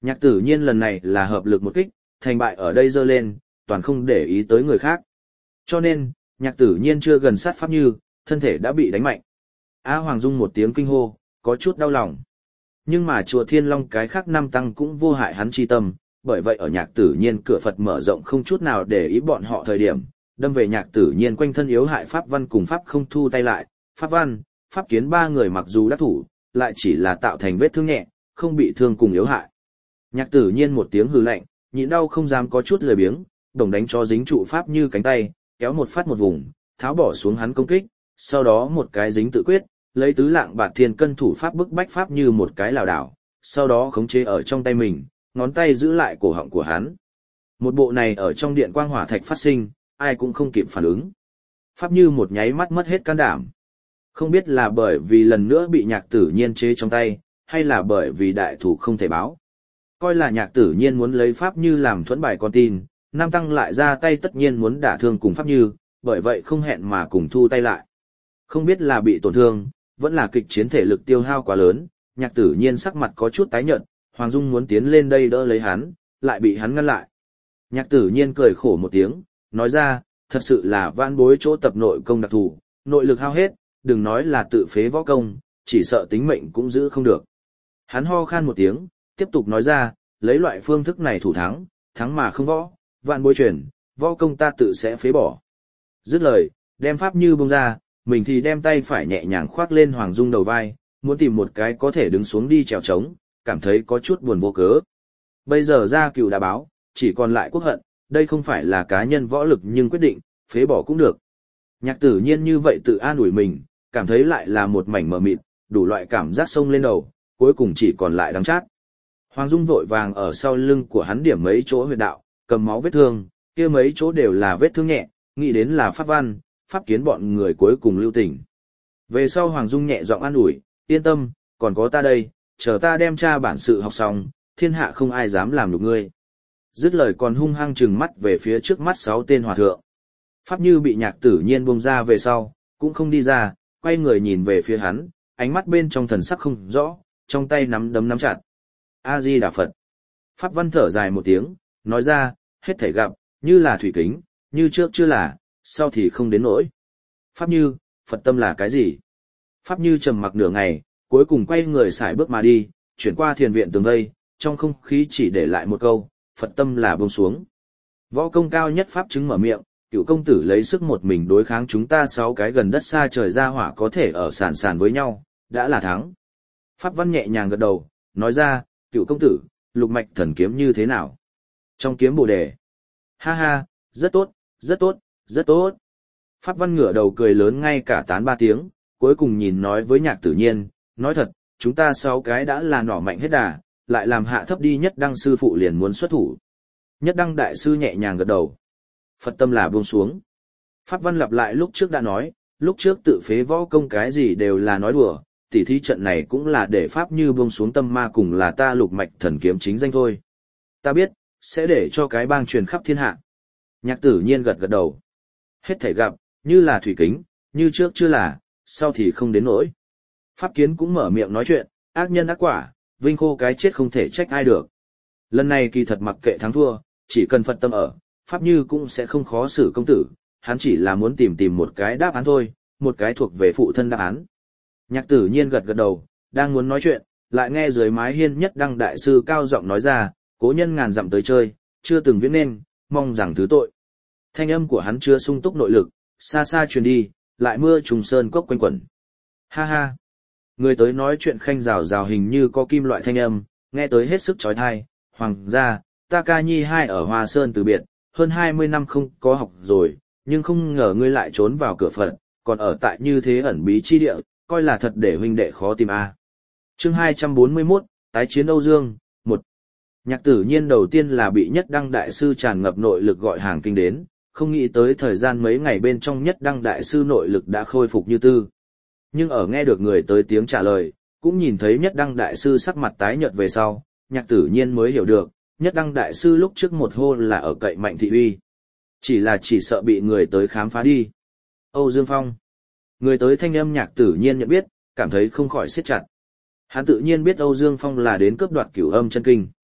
Nhạc tử nhiên lần này là hợp lực một kích, thành bại ở đây dơ lên, toàn không để ý tới người khác. Cho nên, nhạc tử nhiên chưa gần sát Pháp Như, thân thể đã bị đánh mạnh. A Hoàng Dung một tiếng kinh hô, có chút đau lòng. Nhưng mà chùa Thiên Long cái khác năm tăng cũng vô hại hắn chi tâm, bởi vậy ở nhạc tử nhiên cửa Phật mở rộng không chút nào để ý bọn họ thời điểm, đâm về nhạc tử nhiên quanh thân yếu hại Pháp Văn cùng Pháp không thu tay lại, Pháp Văn, Pháp Kiến ba người mặc dù đắc thủ, lại chỉ là tạo thành vết thương nhẹ, không bị thương cùng yếu hại. Nhạc tử nhiên một tiếng hừ lạnh, nhịn đau không dám có chút lười biếng, đồng đánh cho dính trụ Pháp Như cánh tay, kéo một phát một vùng, tháo bỏ xuống hắn công kích, sau đó một cái dính tự quyết, lấy tứ lạng bạt thiên cân thủ Pháp bức bách Pháp Như một cái lảo đảo, sau đó khống chế ở trong tay mình, ngón tay giữ lại cổ họng của hắn. Một bộ này ở trong điện quang hỏa thạch phát sinh, ai cũng không kịp phản ứng. Pháp Như một nháy mắt mất hết can đảm. Không biết là bởi vì lần nữa bị nhạc tử nhiên chế trong tay, hay là bởi vì đại thủ không thể báo. Coi là nhạc tử nhiên muốn lấy Pháp Như làm thuẫn bài con tin, Nam Tăng lại ra tay tất nhiên muốn đả thương cùng Pháp Như, bởi vậy không hẹn mà cùng thu tay lại. Không biết là bị tổn thương, vẫn là kịch chiến thể lực tiêu hao quá lớn, nhạc tử nhiên sắc mặt có chút tái nhợt, Hoàng Dung muốn tiến lên đây đỡ lấy hắn, lại bị hắn ngăn lại. Nhạc tử nhiên cười khổ một tiếng, nói ra, thật sự là vãn bối chỗ tập nội công đặc thù, nội lực hao hết, đừng nói là tự phế võ công, chỉ sợ tính mệnh cũng giữ không được. Hắn ho khan một tiếng, tiếp tục nói ra, lấy loại phương thức này thủ thắng, thắng mà không võ, vạn bối chuyển, võ công ta tự sẽ phế bỏ. Dứt lời, đem Pháp Như bông ra, mình thì đem tay phải nhẹ nhàng khoác lên Hoàng Dung đầu vai, muốn tìm một cái có thể đứng xuống đi trèo trống, cảm thấy có chút buồn vô cớ. Bây giờ ra cừu đã báo, chỉ còn lại quốc hận, đây không phải là cá nhân võ lực nhưng quyết định, phế bỏ cũng được. Nhạc tử nhiên như vậy tự an ủi mình, cảm thấy lại là một mảnh mờ mịt, đủ loại cảm giác sông lên đầu, cuối cùng chỉ còn lại đắng chát. Hoàng Dung vội vàng ở sau lưng của hắn điểm mấy chỗ huyệt đạo, cầm máu vết thương, kia mấy chỗ đều là vết thương nhẹ, nghĩ đến là Pháp Văn, Pháp Kiến bọn người cuối cùng lưu tình. Về sau Hoàng Dung nhẹ giọng an ủi, yên tâm, còn có ta đây, chờ ta đem tra bản sự học xong, thiên hạ không ai dám làm được ngươi. Dứt lời còn hung hăng trừng mắt về phía trước mắt sáu tên hòa thượng. Pháp Như bị nhạc tử nhiên buông ra về sau, cũng không đi ra, quay người nhìn về phía hắn, ánh mắt bên trong thần sắc không rõ, trong tay nắm đấm nắm chặt. A-di Đà Phật. Pháp Văn thở dài một tiếng, nói ra, hết thảy gặp, như là thủy kính, như trước chưa là, sau thì không đến nỗi. Pháp Như, Phật tâm là cái gì? Pháp Như trầm mặc nửa ngày, cuối cùng quay người xài bước mà đi, chuyển qua thiền viện tường vây, trong không khí chỉ để lại một câu, Phật tâm là buông xuống. Võ công cao nhất Pháp chứng mở miệng, cựu công tử lấy sức một mình đối kháng chúng ta sáu cái gần đất xa trời ra hỏa có thể ở sàn sàn với nhau, đã là thắng. Pháp Văn nhẹ nhàng gật đầu, nói ra, cựu công tử, lục mạch thần kiếm như thế nào? Trong kiếm bồ đề. Ha ha, rất tốt, rất tốt, rất tốt. Pháp Văn ngửa đầu cười lớn ngay cả tán ba tiếng, cuối cùng nhìn nói với nhạc tử nhiên, nói thật, chúng ta sáu cái đã là nỏ mạnh hết đà, lại làm hạ thấp đi Nhất Đăng sư phụ liền muốn xuất thủ. Nhất Đăng đại sư nhẹ nhàng gật đầu. Phật tâm là buông xuống. Pháp Văn lặp lại lúc trước đã nói, lúc trước tự phế võ công cái gì đều là nói đùa, tỉ thí trận này cũng là để Pháp Như buông xuống tâm ma cùng là ta lục mạch thần kiếm chính danh thôi. Ta biết, sẽ để cho cái bang truyền khắp thiên hạ. Nhạc tử nhiên gật gật đầu. Hết thảy gặp, như là thủy kính, như trước chưa là, sau thì không đến nỗi. Pháp Kiến cũng mở miệng nói chuyện, ác nhân ác quả, vinh khô cái chết không thể trách ai được. Lần này kỳ thật mặc kệ thắng thua, chỉ cần Phật tâm ở, Pháp Như cũng sẽ không khó xử công tử, hắn chỉ là muốn tìm tìm một cái đáp án thôi, một cái thuộc về phụ thân đáp án. Nhạc tử nhiên gật gật đầu, đang muốn nói chuyện, lại nghe dưới mái hiên Nhất Đăng đại sư cao giọng nói ra, cố nhân ngàn dặm tới chơi, chưa từng viết nên, mong rằng thứ tội. Thanh âm của hắn chưa sung túc nội lực, xa xa truyền đi, lại mưa trùng sơn cốc quanh quẩn. Ha ha. Người tới nói chuyện khanh rào rào hình như có kim loại thanh âm, nghe tới hết sức chói tai. Hoàng gia, ta ca nhi hai ở Hoa Sơn từ biệt, hơn hai mươi năm không có học rồi, nhưng không ngờ ngươi lại trốn vào cửa Phật, còn ở tại như thế ẩn bí chi địa, coi là thật để huynh đệ khó tìm a. À. Chương hai trăm bốn mươi mốt, tái chiến Âu Dương, một. Nhạc tử nhiên đầu tiên là bị Nhất Đăng đại sư tràn ngập nội lực gọi hàng kinh đến, không nghĩ tới thời gian mấy ngày bên trong Nhất Đăng đại sư nội lực đã khôi phục như tư. Nhưng ở nghe được người tới tiếng trả lời, cũng nhìn thấy Nhất Đăng đại sư sắc mặt tái nhợt về sau, nhạc tử nhiên mới hiểu được, Nhất Đăng đại sư lúc trước một hô là ở cậy Mạnh thị uy. Chỉ là chỉ sợ bị người tới khám phá đi. Âu Dương Phong. Người tới thanh âm nhạc tử nhiên nhận biết, cảm thấy không khỏi siết chặt. Hắn tự nhiên biết Âu Dương Phong là đến cướp đoạt Cửu Âm chân kinh.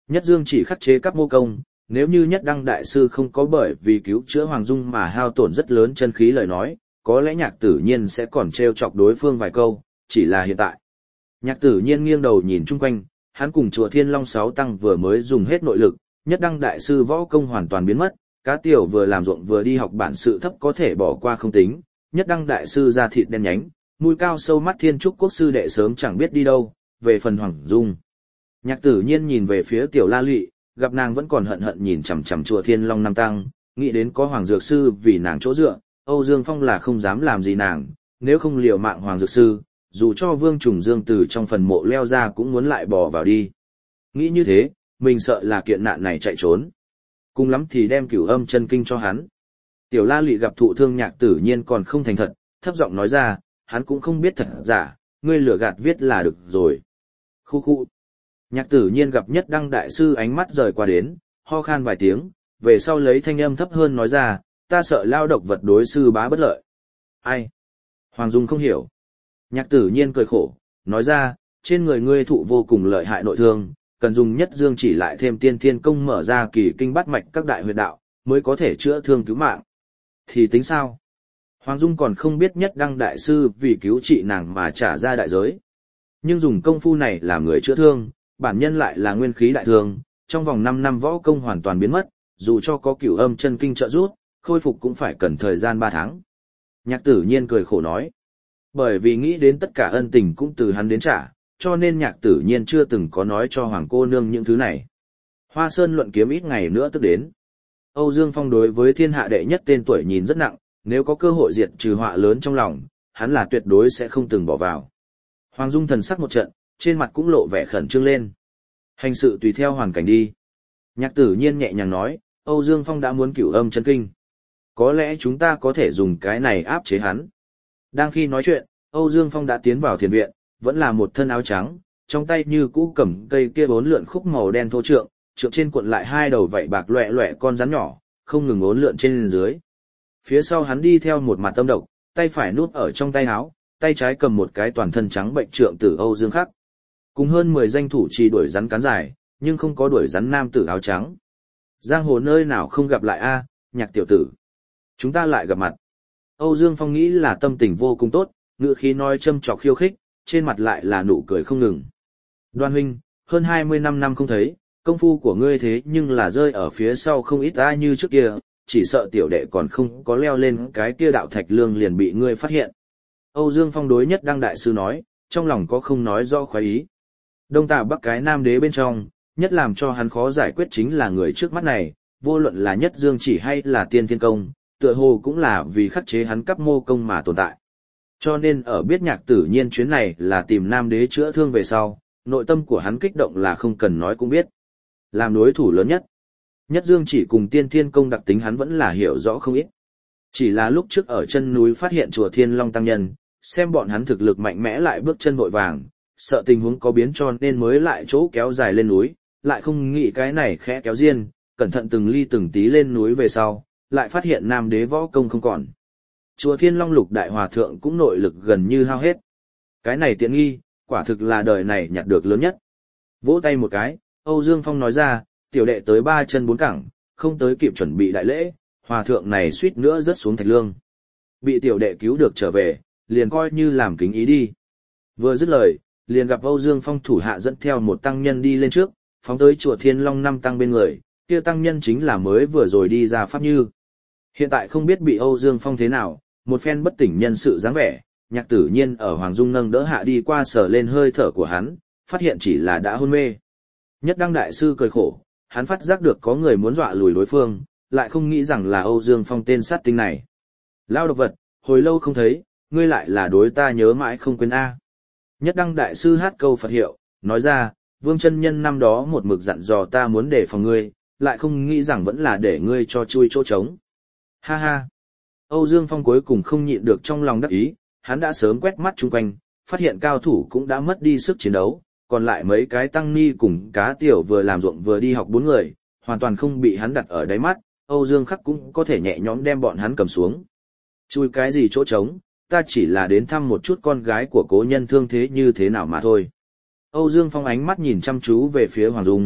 Nhất Dương chỉ khắc chế các mô công, nếu như Nhất Đăng đại sư không có bởi vì cứu chữa Hoàng Dung mà hao tổn rất lớn chân khí lời nói, có lẽ Nhạc Tử Nhiên sẽ còn trêu chọc đối phương vài câu, chỉ là hiện tại. Nhạc Tử Nhiên nghiêng đầu nhìn chung quanh, hắn cùng chùa Thiên Long Sáu Tăng vừa mới dùng hết nội lực, Nhất Đăng đại sư võ công hoàn toàn biến mất, cá tiểu vừa làm ruộng vừa đi học bản sự thấp có thể bỏ qua không tính, Nhất Đăng đại sư da thịt đen nhánh, mũi cao sâu mắt Thiên Trúc Quốc sư đệ sớm chẳng biết đi đâu, về phần Hoàng Dung. Nhạc Tử Nhiên nhìn về phía Tiểu La Lụy, gặp nàng vẫn còn hận hận nhìn chằm chằm chùa Thiên Long Năm Tăng, nghĩ đến có Hoàng Dược Sư vì nàng chỗ dựa, Âu Dương Phong là không dám làm gì nàng, nếu không liều mạng Hoàng Dược Sư, dù cho Vương Trùng Dương từ trong phần mộ leo ra cũng muốn lại bò vào đi. Nghĩ như thế, mình sợ là kiện nạn này chạy trốn. Cùng lắm thì đem Cửu Âm chân kinh cho hắn. Tiểu La Lụy gặp thụ thương Nhạc Tử Nhiên còn không thành thật, thấp giọng nói ra, hắn cũng không biết thật giả, ngươi lừa gạt viết là được rồi. Khu khu. Nhạc Tử Nhiên gặp Nhất Đăng đại sư ánh mắt rời qua đến, ho khan vài tiếng, về sau lấy thanh âm thấp hơn nói ra, ta sợ lao độc vật đối sư bá bất lợi. Ai? Hoàng Dung không hiểu. Nhạc Tử Nhiên cười khổ, nói ra, trên người ngươi thụ vô cùng lợi hại nội thương, cần dùng Nhất Dương chỉ lại thêm tiên thiên công mở ra kỳ kinh bát mạch các đại huyệt đạo, mới có thể chữa thương cứu mạng. Thì tính sao? Hoàng Dung còn không biết Nhất Đăng đại sư vì cứu trị nàng mà trả ra đại giới. Nhưng dùng công phu này làm người chữa thương, bản nhân lại là nguyên khí đại thương, trong vòng năm năm võ công hoàn toàn biến mất, dù cho có Cửu Âm chân kinh trợ giúp, khôi phục cũng phải cần thời gian ba tháng. Nhạc Tử Nhiên cười khổ nói, bởi vì nghĩ đến tất cả ân tình cũng từ hắn đến trả, cho nên Nhạc Tử Nhiên chưa từng có nói cho Hoàng cô nương những thứ này. Hoa Sơn luận kiếm ít ngày nữa tức đến. Âu Dương Phong đối với thiên hạ đệ nhất tên tuổi nhìn rất nặng, nếu có cơ hội diệt trừ họa lớn trong lòng, hắn là tuyệt đối sẽ không từng bỏ vào. Hoàng Dung thần sắc một trận, trên mặt cũng lộ vẻ khẩn trương lên. Hành sự tùy theo hoàn cảnh đi. Nhạc Tử Nhiên nhẹ nhàng nói, Âu Dương Phong đã muốn Cửu Âm chân kinh. Có lẽ chúng ta có thể dùng cái này áp chế hắn. Đang khi nói chuyện, Âu Dương Phong đã tiến vào thiền viện, vẫn là một thân áo trắng, trong tay như cũ cầm cây kia bốn lượn khúc màu đen thô trượng, trượng trên cuộn lại hai đầu vảy bạc loẹ loẹ con rắn nhỏ, không ngừng uốn lượn trên dưới. Phía sau hắn đi theo một mặt tâm độc, tay phải núp ở trong tay áo, tay trái cầm một cái toàn thân trắng bệnh trượng tử Âu Dương Khắc. Cùng hơn mười danh thủ trì đuổi rắn cắn dài, nhưng không có đuổi rắn nam tử áo trắng. Giang hồ nơi nào không gặp lại a, Nhạc tiểu tử. Chúng ta lại gặp mặt. Âu Dương Phong nghĩ là tâm tình vô cùng tốt, ngữ khí nói châm chọc khiêu khích, trên mặt lại là nụ cười không ngừng. Đoan huynh, hơn hai mươi năm năm không thấy, công phu của ngươi thế nhưng là rơi ở phía sau không ít ai như trước kia, chỉ sợ tiểu đệ còn không có leo lên cái kia đạo thạch lương liền bị ngươi phát hiện. Âu Dương Phong đối Nhất Đăng đại sư nói, trong lòng có không nói do khoái ý. Đông Tà Bắc cái Nam Đế bên trong, nhất làm cho hắn khó giải quyết chính là người trước mắt này, vô luận là Nhất Dương chỉ hay là Tiên Thiên Công, tựa hồ cũng là vì khắc chế hắn cấp mô công mà tồn tại. Cho nên ở biết Nhạc Tử Nhiên chuyến này là tìm Nam Đế chữa thương về sau, nội tâm của hắn kích động là không cần nói cũng biết. Làm đối thủ lớn nhất, Nhất Dương chỉ cùng Tiên Thiên Công đặc tính hắn vẫn là hiểu rõ không ít. Chỉ là lúc trước ở chân núi phát hiện chùa Thiên Long Tăng Nhân, xem bọn hắn thực lực mạnh mẽ lại bước chân vội vàng, sợ tình huống có biến cho nên mới lại chỗ kéo dài lên núi, lại không nghĩ cái này khẽ kéo riêng, cẩn thận từng ly từng tí lên núi về sau, lại phát hiện Nam Đế võ công không còn. Chùa Thiên Long Lục Đại Hòa Thượng cũng nội lực gần như hao hết. Cái này tiện nghi, quả thực là đời này nhặt được lớn nhất. Vỗ tay một cái, Âu Dương Phong nói ra, tiểu đệ tới ba chân bốn cẳng, không tới kịp chuẩn bị đại lễ, Hòa Thượng này suýt nữa rớt xuống thạch lương. Bị tiểu đệ cứu được trở về, liền coi như làm kính ý đi. Vừa dứt lời, liền gặp Âu Dương Phong thủ hạ dẫn theo một tăng nhân đi lên trước, phóng tới chùa Thiên Long năm tăng bên người, kia tăng nhân chính là mới vừa rồi đi ra Pháp Như. Hiện tại không biết bị Âu Dương Phong thế nào, một phen bất tỉnh nhân sự dáng vẻ, Nhạc Tử Nhiên ở Hoàng Dung nâng đỡ hạ đi qua sờ lên hơi thở của hắn, phát hiện chỉ là đã hôn mê. Nhất Đăng đại sư cười khổ, hắn phát giác được có người muốn dọa lùi đối phương, lại không nghĩ rằng là Âu Dương Phong tên sát tinh này. Lao độc vật, hồi lâu không thấy, ngươi lại là đối ta nhớ mãi không quên a. Nhất Đăng đại sư hát câu Phật hiệu, nói ra, Vương chân nhân năm đó một mực dặn dò ta muốn để phòng ngươi, lại không nghĩ rằng vẫn là để ngươi cho chui chỗ trống. Ha ha. Âu Dương Phong cuối cùng không nhịn được trong lòng đắc ý, hắn đã sớm quét mắt chung quanh, phát hiện cao thủ cũng đã mất đi sức chiến đấu, còn lại mấy cái tăng ni cùng cá tiểu vừa làm ruộng vừa đi học bốn người, hoàn toàn không bị hắn đặt ở đáy mắt, Âu Dương Khắc cũng có thể nhẹ nhõm đem bọn hắn cầm xuống. Chui cái gì chỗ trống, ta chỉ là đến thăm một chút con gái của cố nhân thương thế như thế nào mà thôi. Âu Dương Phong ánh mắt nhìn chăm chú về phía Hoàng Dung,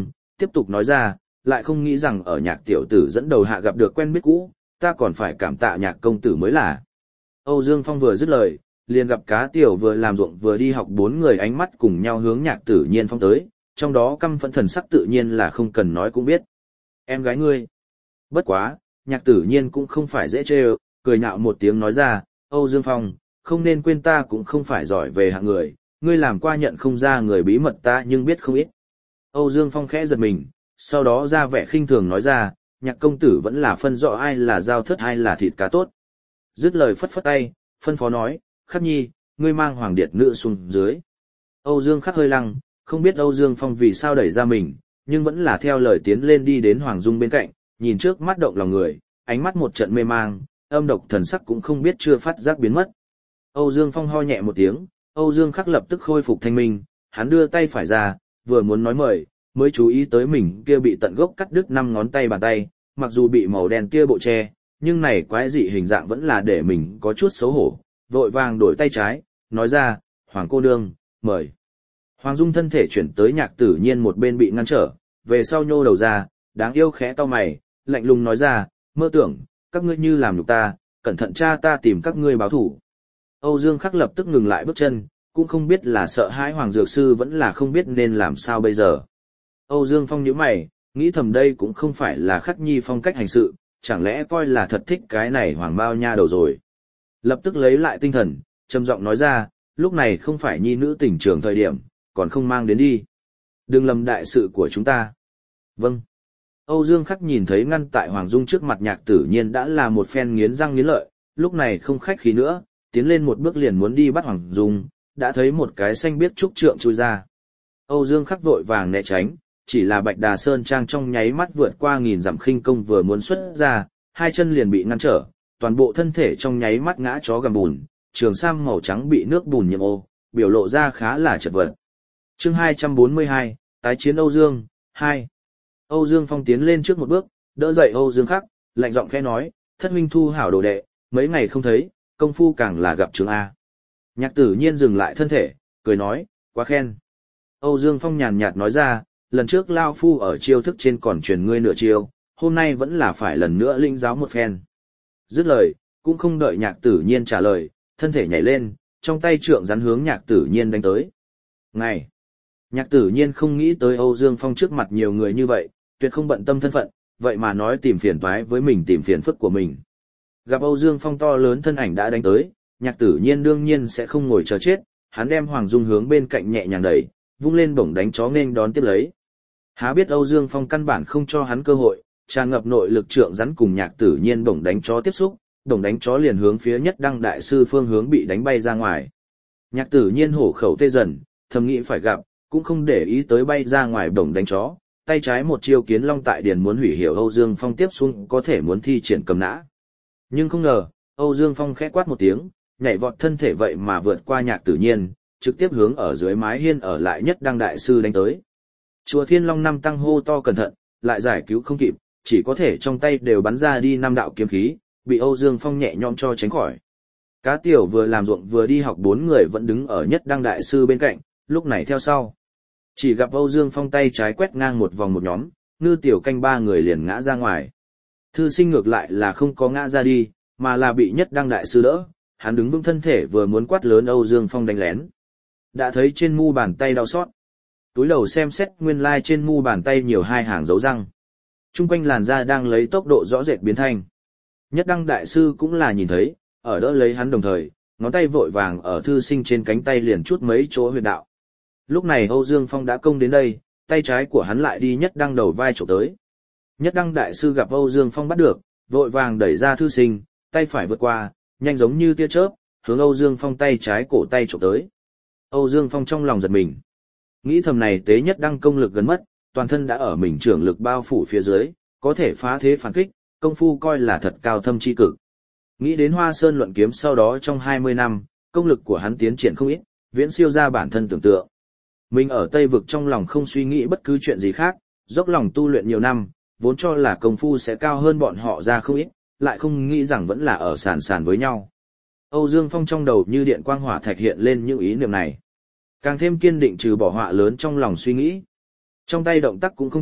tiếp tục nói ra, lại không nghĩ rằng ở nhạc tiểu tử dẫn đầu hạ gặp được quen biết cũ, ta còn phải cảm tạ nhạc công tử mới là. Âu Dương Phong vừa dứt lời, liền gặp cá tiểu vừa làm ruộng vừa đi học bốn người ánh mắt cùng nhau hướng nhạc tử nhiên phong tới, trong đó căm phẫn thần sắc tự nhiên là không cần nói cũng biết. Em gái ngươi. Bất quá, nhạc tử nhiên cũng không phải dễ chê ơ, cười nhạo một tiếng nói ra, Âu Dương Phong, không nên quên ta cũng không phải giỏi về hạng người, ngươi làm qua nhận không ra người bí mật ta nhưng biết không ít. Âu Dương Phong khẽ giật mình, sau đó ra vẻ khinh thường nói ra, nhạc công tử vẫn là phân rõ ai là dao thớt ai là thịt cá tốt. Dứt lời phất phất tay, phân phó nói, Khắc Nhi, ngươi mang Hoàng Điệt Nữ xuống dưới. Âu Dương Khắc hơi lăng, không biết Âu Dương Phong vì sao đẩy ra mình, nhưng vẫn là theo lời tiến lên đi đến Hoàng Dung bên cạnh, nhìn trước mắt động lòng người, ánh mắt một trận mê mang, âm độc thần sắc cũng không biết chưa phát giác biến mất. Âu Dương Phong ho nhẹ một tiếng, Âu Dương Khắc lập tức khôi phục thanh minh, hắn đưa tay phải ra, vừa muốn nói mời, mới chú ý tới mình kia bị tận gốc cắt đứt năm ngón tay bàn tay, mặc dù bị màu đen kia bộ che, nhưng này quái dị hình dạng vẫn là để mình có chút xấu hổ, vội vàng đổi tay trái, nói ra, Hoàng cô nương, mời. Hoàng Dung thân thể chuyển tới nhạc tử nhiên một bên bị ngăn trở, về sau nhô đầu ra, đáng yêu khẽ to mày, lạnh lùng nói ra, mơ tưởng, các ngươi như làm nhục ta, cẩn thận cha ta tìm các ngươi báo thủ. Âu Dương Khắc lập tức ngừng lại bước chân, cũng không biết là sợ hãi Hoàng Dược Sư vẫn là không biết nên làm sao bây giờ. Âu Dương Phong nhíu mày, nghĩ thầm đây cũng không phải là Khắc Nhi phong cách hành sự, chẳng lẽ coi là thật thích cái này Hoàng bao nha đầu rồi. Lập tức lấy lại tinh thần, trầm giọng nói ra, lúc này không phải nhi nữ tình trường thời điểm, còn không mang đến đi. Đừng lầm đại sự của chúng ta. Vâng. Âu Dương Khắc nhìn thấy ngăn tại Hoàng Dung trước mặt nhạc tử nhiên đã là một phen nghiến răng nghiến lợi, lúc này không khách khí nữa, tiến lên một bước liền muốn đi bắt Hoàng Dung, đã thấy một cái xanh biếc trúc trượng chui ra. Âu Dương Khắc vội vàng né tránh, chỉ là Bạch Đà Sơn Trang trong nháy mắt vượt qua nghìn dặm khinh công vừa muốn xuất ra, hai chân liền bị ngăn trở, toàn bộ thân thể trong nháy mắt ngã chó gầm bùn, trường sam màu trắng bị nước bùn nhiễm ô, biểu lộ ra khá là chật vật. Chương hai trăm bốn mươi hai, tái chiến Âu Dương, hai. Âu Dương Phong tiến lên trước một bước, đỡ dậy Âu Dương Khắc, lạnh giọng khẽ nói, thất huynh thu hảo đồ đệ, mấy ngày không thấy, công phu càng là gặp trường A. Nhạc tử nhiên dừng lại thân thể, cười nói, quá khen. Âu Dương Phong nhàn nhạt nói ra, lần trước Lao Phu ở chiêu thức trên còn truyền ngươi nửa chiêu, hôm nay vẫn là phải lần nữa linh giáo một phen. Dứt lời, cũng không đợi nhạc tử nhiên trả lời, thân thể nhảy lên, trong tay trượng rắn hướng nhạc tử nhiên đánh tới. Ngày! Nhạc tử nhiên không nghĩ tới Âu Dương Phong trước mặt nhiều người như vậy, tuyệt không bận tâm thân phận, vậy mà nói tìm phiền toái với mình tìm phiền phức của mình. Gặp Âu Dương Phong to lớn thân ảnh đã đánh tới, nhạc tử nhiên đương nhiên sẽ không ngồi chờ chết, hắn đem Hoàng Dung hướng bên cạnh nhẹ nhàng đẩy, vung lên bổng đánh chó nên đón tiếp lấy. Há biết Âu Dương Phong căn bản không cho hắn cơ hội, tràn ngập nội lực trượng rắn cùng nhạc tử nhiên bổng đánh chó tiếp xúc, bổng đánh chó liền hướng phía Nhất Đăng đại sư phương hướng bị đánh bay ra ngoài. Nhạc tử nhiên hổ khẩu tê dần, thầm nghĩ phải gặp, cũng không để ý tới bay ra ngoài bổng đánh chó, tay trái một chiêu kiến long tại điền muốn hủy hiểu Âu Dương Phong tiếp xuống có thể muốn thi triển cầm nã. Nhưng không ngờ, Âu Dương Phong khẽ quát một tiếng, nhảy vọt thân thể vậy mà vượt qua nhạc tử nhiên, trực tiếp hướng ở dưới mái hiên ở lại Nhất Đăng đại sư đánh tới. Chùa Thiên Long năm tăng hô to cẩn thận, lại giải cứu không kịp, chỉ có thể trong tay đều bắn ra đi năm đạo kiếm khí, bị Âu Dương Phong nhẹ nhõm cho tránh khỏi. Cá tiểu vừa làm ruộng vừa đi học bốn người vẫn đứng ở Nhất Đăng đại sư bên cạnh, lúc này theo sau. Chỉ gặp Âu Dương Phong tay trái quét ngang một vòng một nhóm, Ngư Tiểu Canh ba người liền ngã ra ngoài. Thư Sinh ngược lại là không có ngã ra đi, mà là bị Nhất Đăng đại sư đỡ, hắn đứng vững thân thể vừa muốn quát lớn Âu Dương Phong đánh lén. Đã thấy trên mu bàn tay đau xót. Túi đầu xem xét nguyên lai trên mu bàn tay nhiều hai hàng dấu răng. Trung quanh làn da đang lấy tốc độ rõ rệt biến thành. Nhất Đăng đại sư cũng là nhìn thấy, ở đỡ lấy hắn đồng thời, ngón tay vội vàng ở Thư Sinh trên cánh tay liền chút mấy chỗ huyệt đạo. Lúc này Âu Dương Phong đã công đến đây, tay trái của hắn lại đi Nhất Đăng đầu vai chụp tới. Nhất Đăng đại sư gặp Âu Dương Phong bắt được, vội vàng đẩy ra Thư Sinh, tay phải vượt qua, nhanh giống như tia chớp, hướng Âu Dương Phong tay trái cổ tay chụp tới. Âu Dương Phong trong lòng giật mình. Nghĩ thầm này tế Nhất Đăng công lực gần mất, toàn thân đã ở mình trưởng lực bao phủ phía dưới, có thể phá thế phản kích, công phu coi là thật cao thâm chi cực. Nghĩ đến Hoa Sơn luận kiếm sau đó trong hai mươi năm, công lực của hắn tiến triển không ít, viễn siêu ra bản thân tưởng tượng. Mình ở Tây Vực trong lòng không suy nghĩ bất cứ chuyện gì khác, dốc lòng tu luyện nhiều năm, vốn cho là công phu sẽ cao hơn bọn họ ra không ít, lại không nghĩ rằng vẫn là ở sàn sàn với nhau. Âu Dương Phong trong đầu như điện quang hỏa thạch hiện lên những ý niệm này. Càng thêm kiên định trừ bỏ họa lớn trong lòng suy nghĩ. Trong tay động tác cũng không chậm,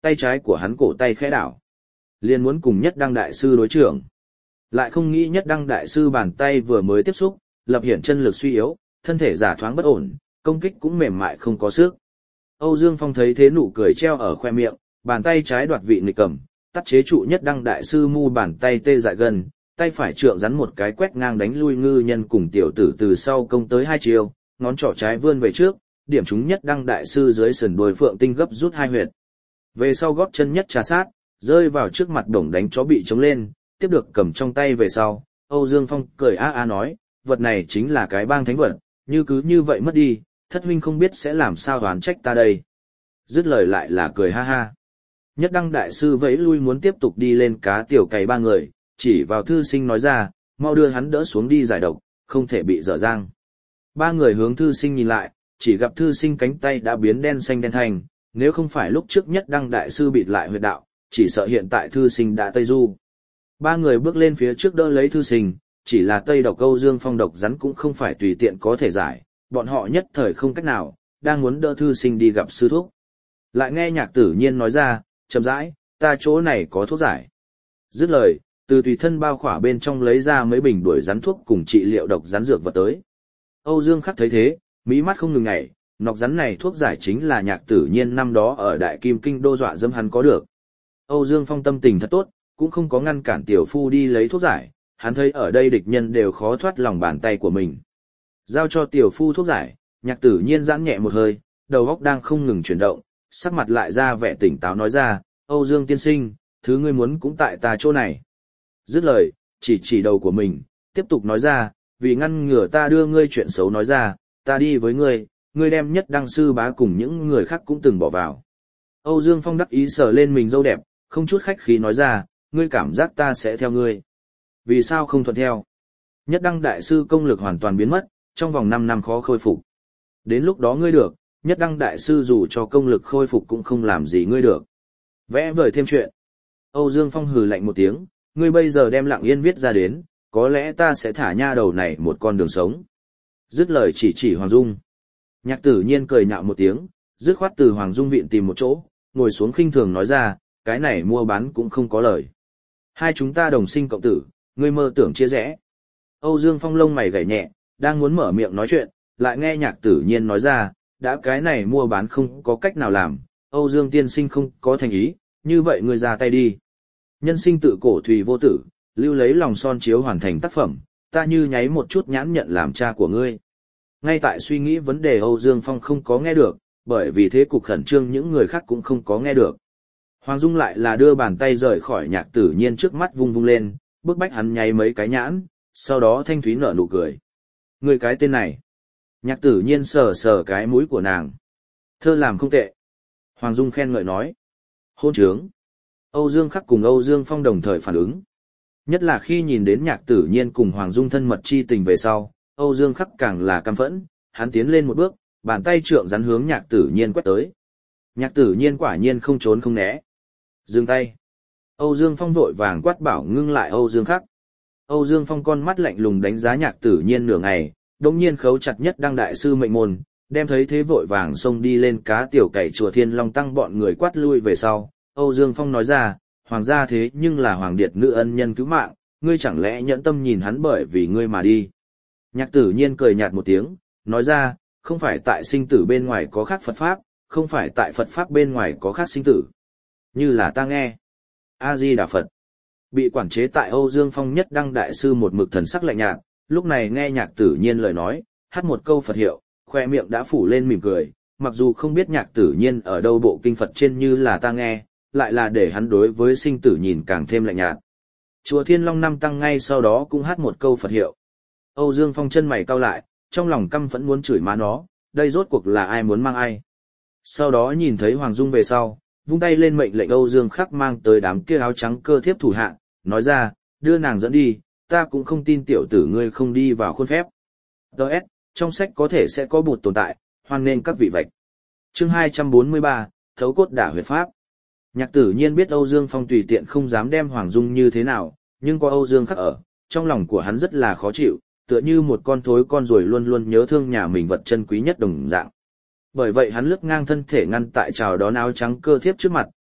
tay trái của hắn cổ tay khẽ đảo. Liền muốn cùng Nhất Đăng Đại Sư đối trưởng. Lại không nghĩ Nhất Đăng Đại Sư bàn tay vừa mới tiếp xúc, lập hiển chân lực suy yếu, thân thể giả thoáng bất ổn, công kích cũng mềm mại không có sức. Âu Dương Phong thấy thế nụ cười treo ở khoe miệng, bàn tay trái đoạt vị nghịch cầm, tắt chế trụ Nhất Đăng Đại Sư mu bàn tay tê dại gần, tay phải trượng rắn một cái quét ngang đánh lui ngư nhân cùng tiểu tử từ sau công tới hai chiều, ngón trỏ trái vươn về trước, điểm trúng Nhất Đăng Đại Sư dưới sườn đuôi phượng tinh gấp rút hai huyệt. Về sau góp chân nhất trà sát, rơi vào trước mặt đồng đánh chó bị chống lên, tiếp được cầm trong tay về sau, Âu Dương Phong cười a a nói, vật này chính là cái bang thánh vật, như cứ như vậy mất đi, thất huynh không biết sẽ làm sao đoán trách ta đây. Dứt lời lại là cười ha ha. Nhất Đăng Đại Sư vẫy lui muốn tiếp tục đi lên cá tiểu cày ba người, chỉ vào thư sinh nói ra, mau đưa hắn đỡ xuống đi giải độc, không thể bị dở dang. Ba người hướng thư sinh nhìn lại, chỉ gặp thư sinh cánh tay đã biến đen xanh đen thành, nếu không phải lúc trước Nhất Đăng Đại Sư bịt lại huyệt đạo, chỉ sợ hiện tại thư sinh đã tây du. Ba người bước lên phía trước đỡ lấy thư sinh, chỉ là tây độc Âu Dương Phong độc rắn cũng không phải tùy tiện có thể giải, bọn họ nhất thời không cách nào, đang muốn đỡ thư sinh đi gặp sư thuốc. Lại nghe Nhạc Tử Nhiên nói ra, chậm rãi, ta chỗ này có thuốc giải. Dứt lời, từ tùy thân bao khỏa bên trong lấy ra mấy bình đuổi rắn thuốc cùng trị liệu độc rắn dược vật tới. Âu Dương Khắc thấy thế, mí mắt không ngừng nhảy, nọc rắn này thuốc giải chính là Nhạc Tử Nhiên năm đó ở Đại Kim Kinh đô dọa dẫm hắn có được. Âu Dương Phong tâm tình thật tốt, cũng không có ngăn cản tiểu phu đi lấy thuốc giải, hắn thấy ở đây địch nhân đều khó thoát lòng bàn tay của mình. Giao cho tiểu phu thuốc giải, Nhạc Tử Nhiên giãn nhẹ một hơi, đầu óc đang không ngừng chuyển động, sắc mặt lại ra vẻ tỉnh táo nói ra, Âu Dương tiên sinh, thứ ngươi muốn cũng tại ta chỗ này. Dứt lời, chỉ chỉ đầu của mình, tiếp tục nói ra, vì ngăn ngừa ta đưa ngươi chuyện xấu nói ra, ta đi với ngươi, ngươi đem Nhất Đăng Sư Bá cùng những người khác cũng từng bỏ vào. Âu Dương Phong đắc ý sờ lên mình râu đẹp, không chút khách khí nói ra, ngươi cảm giác ta sẽ theo ngươi. Vì sao không thuận theo? Nhất Đăng Đại Sư công lực hoàn toàn biến mất, trong vòng năm năm khó khôi phục. Đến lúc đó ngươi được, Nhất Đăng Đại Sư dù cho công lực khôi phục cũng không làm gì ngươi được. Vẽ vời thêm chuyện. Âu Dương Phong hừ lạnh một tiếng, ngươi bây giờ đem Lặng Yên viết ra đến, có lẽ ta sẽ thả nha đầu này một con đường sống. Dứt lời chỉ chỉ Hoàng Dung. Nhạc Tử Nhiên cười nhạo một tiếng, dứt khoát từ Hoàng Dung viện tìm một chỗ, ngồi xuống khinh thường nói ra, cái này mua bán cũng không có lời. Hai chúng ta đồng sinh cộng tử, ngươi mơ tưởng chia rẽ. Âu Dương Phong lông mày gảy nhẹ, đang muốn mở miệng nói chuyện, lại nghe Nhạc Tử Nhiên nói ra, đã cái này mua bán không có cách nào làm, Âu Dương tiên sinh không có thành ý, như vậy ngươi ra tay đi. Nhân sinh tự cổ thùy vô tử, lưu lấy lòng son chiếu hoàn thành tác phẩm, ta như nháy một chút nhãn nhận làm cha của ngươi. Ngay tại suy nghĩ vấn đề Âu Dương Phong không có nghe được, bởi vì thế cục khẩn trương những người khác cũng không có nghe được. Hoàng Dung lại là đưa bàn tay rời khỏi Nhạc Tử Nhiên trước mắt vung vung lên, bức bách hắn nháy mấy cái nhãn, sau đó thanh thúy nở nụ cười. Người cái tên này. Nhạc Tử Nhiên sờ sờ cái mũi của nàng. Thơ làm không tệ. Hoàng Dung khen ngợi nói. Hôn trướng. Âu Dương Khắc cùng Âu Dương Phong đồng thời phản ứng. Nhất là khi nhìn đến Nhạc Tử Nhiên cùng Hoàng Dung thân mật chi tình về sau, Âu Dương Khắc càng là căm phẫn, hắn tiến lên một bước, bàn tay trượng rắn hướng Nhạc Tử Nhiên quét tới. Nhạc Tử Nhiên quả nhiên không trốn không né. Dừng tay. Âu Dương Phong vội vàng quát bảo ngưng lại Âu Dương Khắc. Âu Dương Phong con mắt lạnh lùng đánh giá Nhạc Tử Nhiên nửa ngày, đống nhiên khấu chặt Nhất Đăng Đại Sư mệnh môn, đem thấy thế vội vàng xông đi lên cá tiểu cày chùa Thiên Long Tăng bọn người quát lui về sau. Âu Dương Phong nói ra, hoàng gia thế nhưng là hoàng điệt nữ ân nhân cứu mạng, ngươi chẳng lẽ nhẫn tâm nhìn hắn bởi vì ngươi mà đi. Nhạc Tử Nhiên cười nhạt một tiếng, nói ra, không phải tại sinh tử bên ngoài có khác Phật Pháp, không phải tại Phật Pháp bên ngoài có khác sinh tử. Như là ta nghe. A-di-đà Phật. Bị quản chế tại Âu Dương Phong Nhất Đăng Đại Sư một mực thần sắc lạnh nhạt, lúc này nghe Nhạc Tử Nhiên lời nói, hát một câu Phật hiệu, khoe miệng đã phủ lên mỉm cười, mặc dù không biết Nhạc Tử Nhiên ở đâu bộ kinh Phật trên như là ta nghe, lại là để hắn đối với sinh tử nhìn càng thêm lạnh nhạt. Chùa Thiên Long Năm Tăng ngay sau đó cũng hát một câu Phật hiệu. Âu Dương Phong chân mày cau lại, trong lòng căm phẫn muốn chửi má nó, đây rốt cuộc là ai muốn mang ai. Sau đó nhìn thấy Hoàng Dung về sau, vung tay lên mệnh lệnh Âu Dương Khắc mang tới đám kia áo trắng cơ thiếp thủ hạ, nói ra, đưa nàng dẫn đi, ta cũng không tin tiểu tử ngươi không đi vào khuôn phép. Đợt, trong sách có thể sẽ có bụt tồn tại, hoan nên các vị vạch. Chương hai trăm bốn mươi ba, Thấu cốt đả huyệt pháp. Nhạc Tử Nhiên biết Âu Dương Phong tùy tiện không dám đem Hoàng Dung như thế nào, nhưng có Âu Dương Khắc ở, trong lòng của hắn rất là khó chịu, tựa như một con thối con ruồi luôn luôn nhớ thương nhà mình vật chân quý nhất đồng dạng. Bởi vậy hắn lướt ngang thân thể ngăn tại chào đón áo trắng cơ thiếp trước mặt,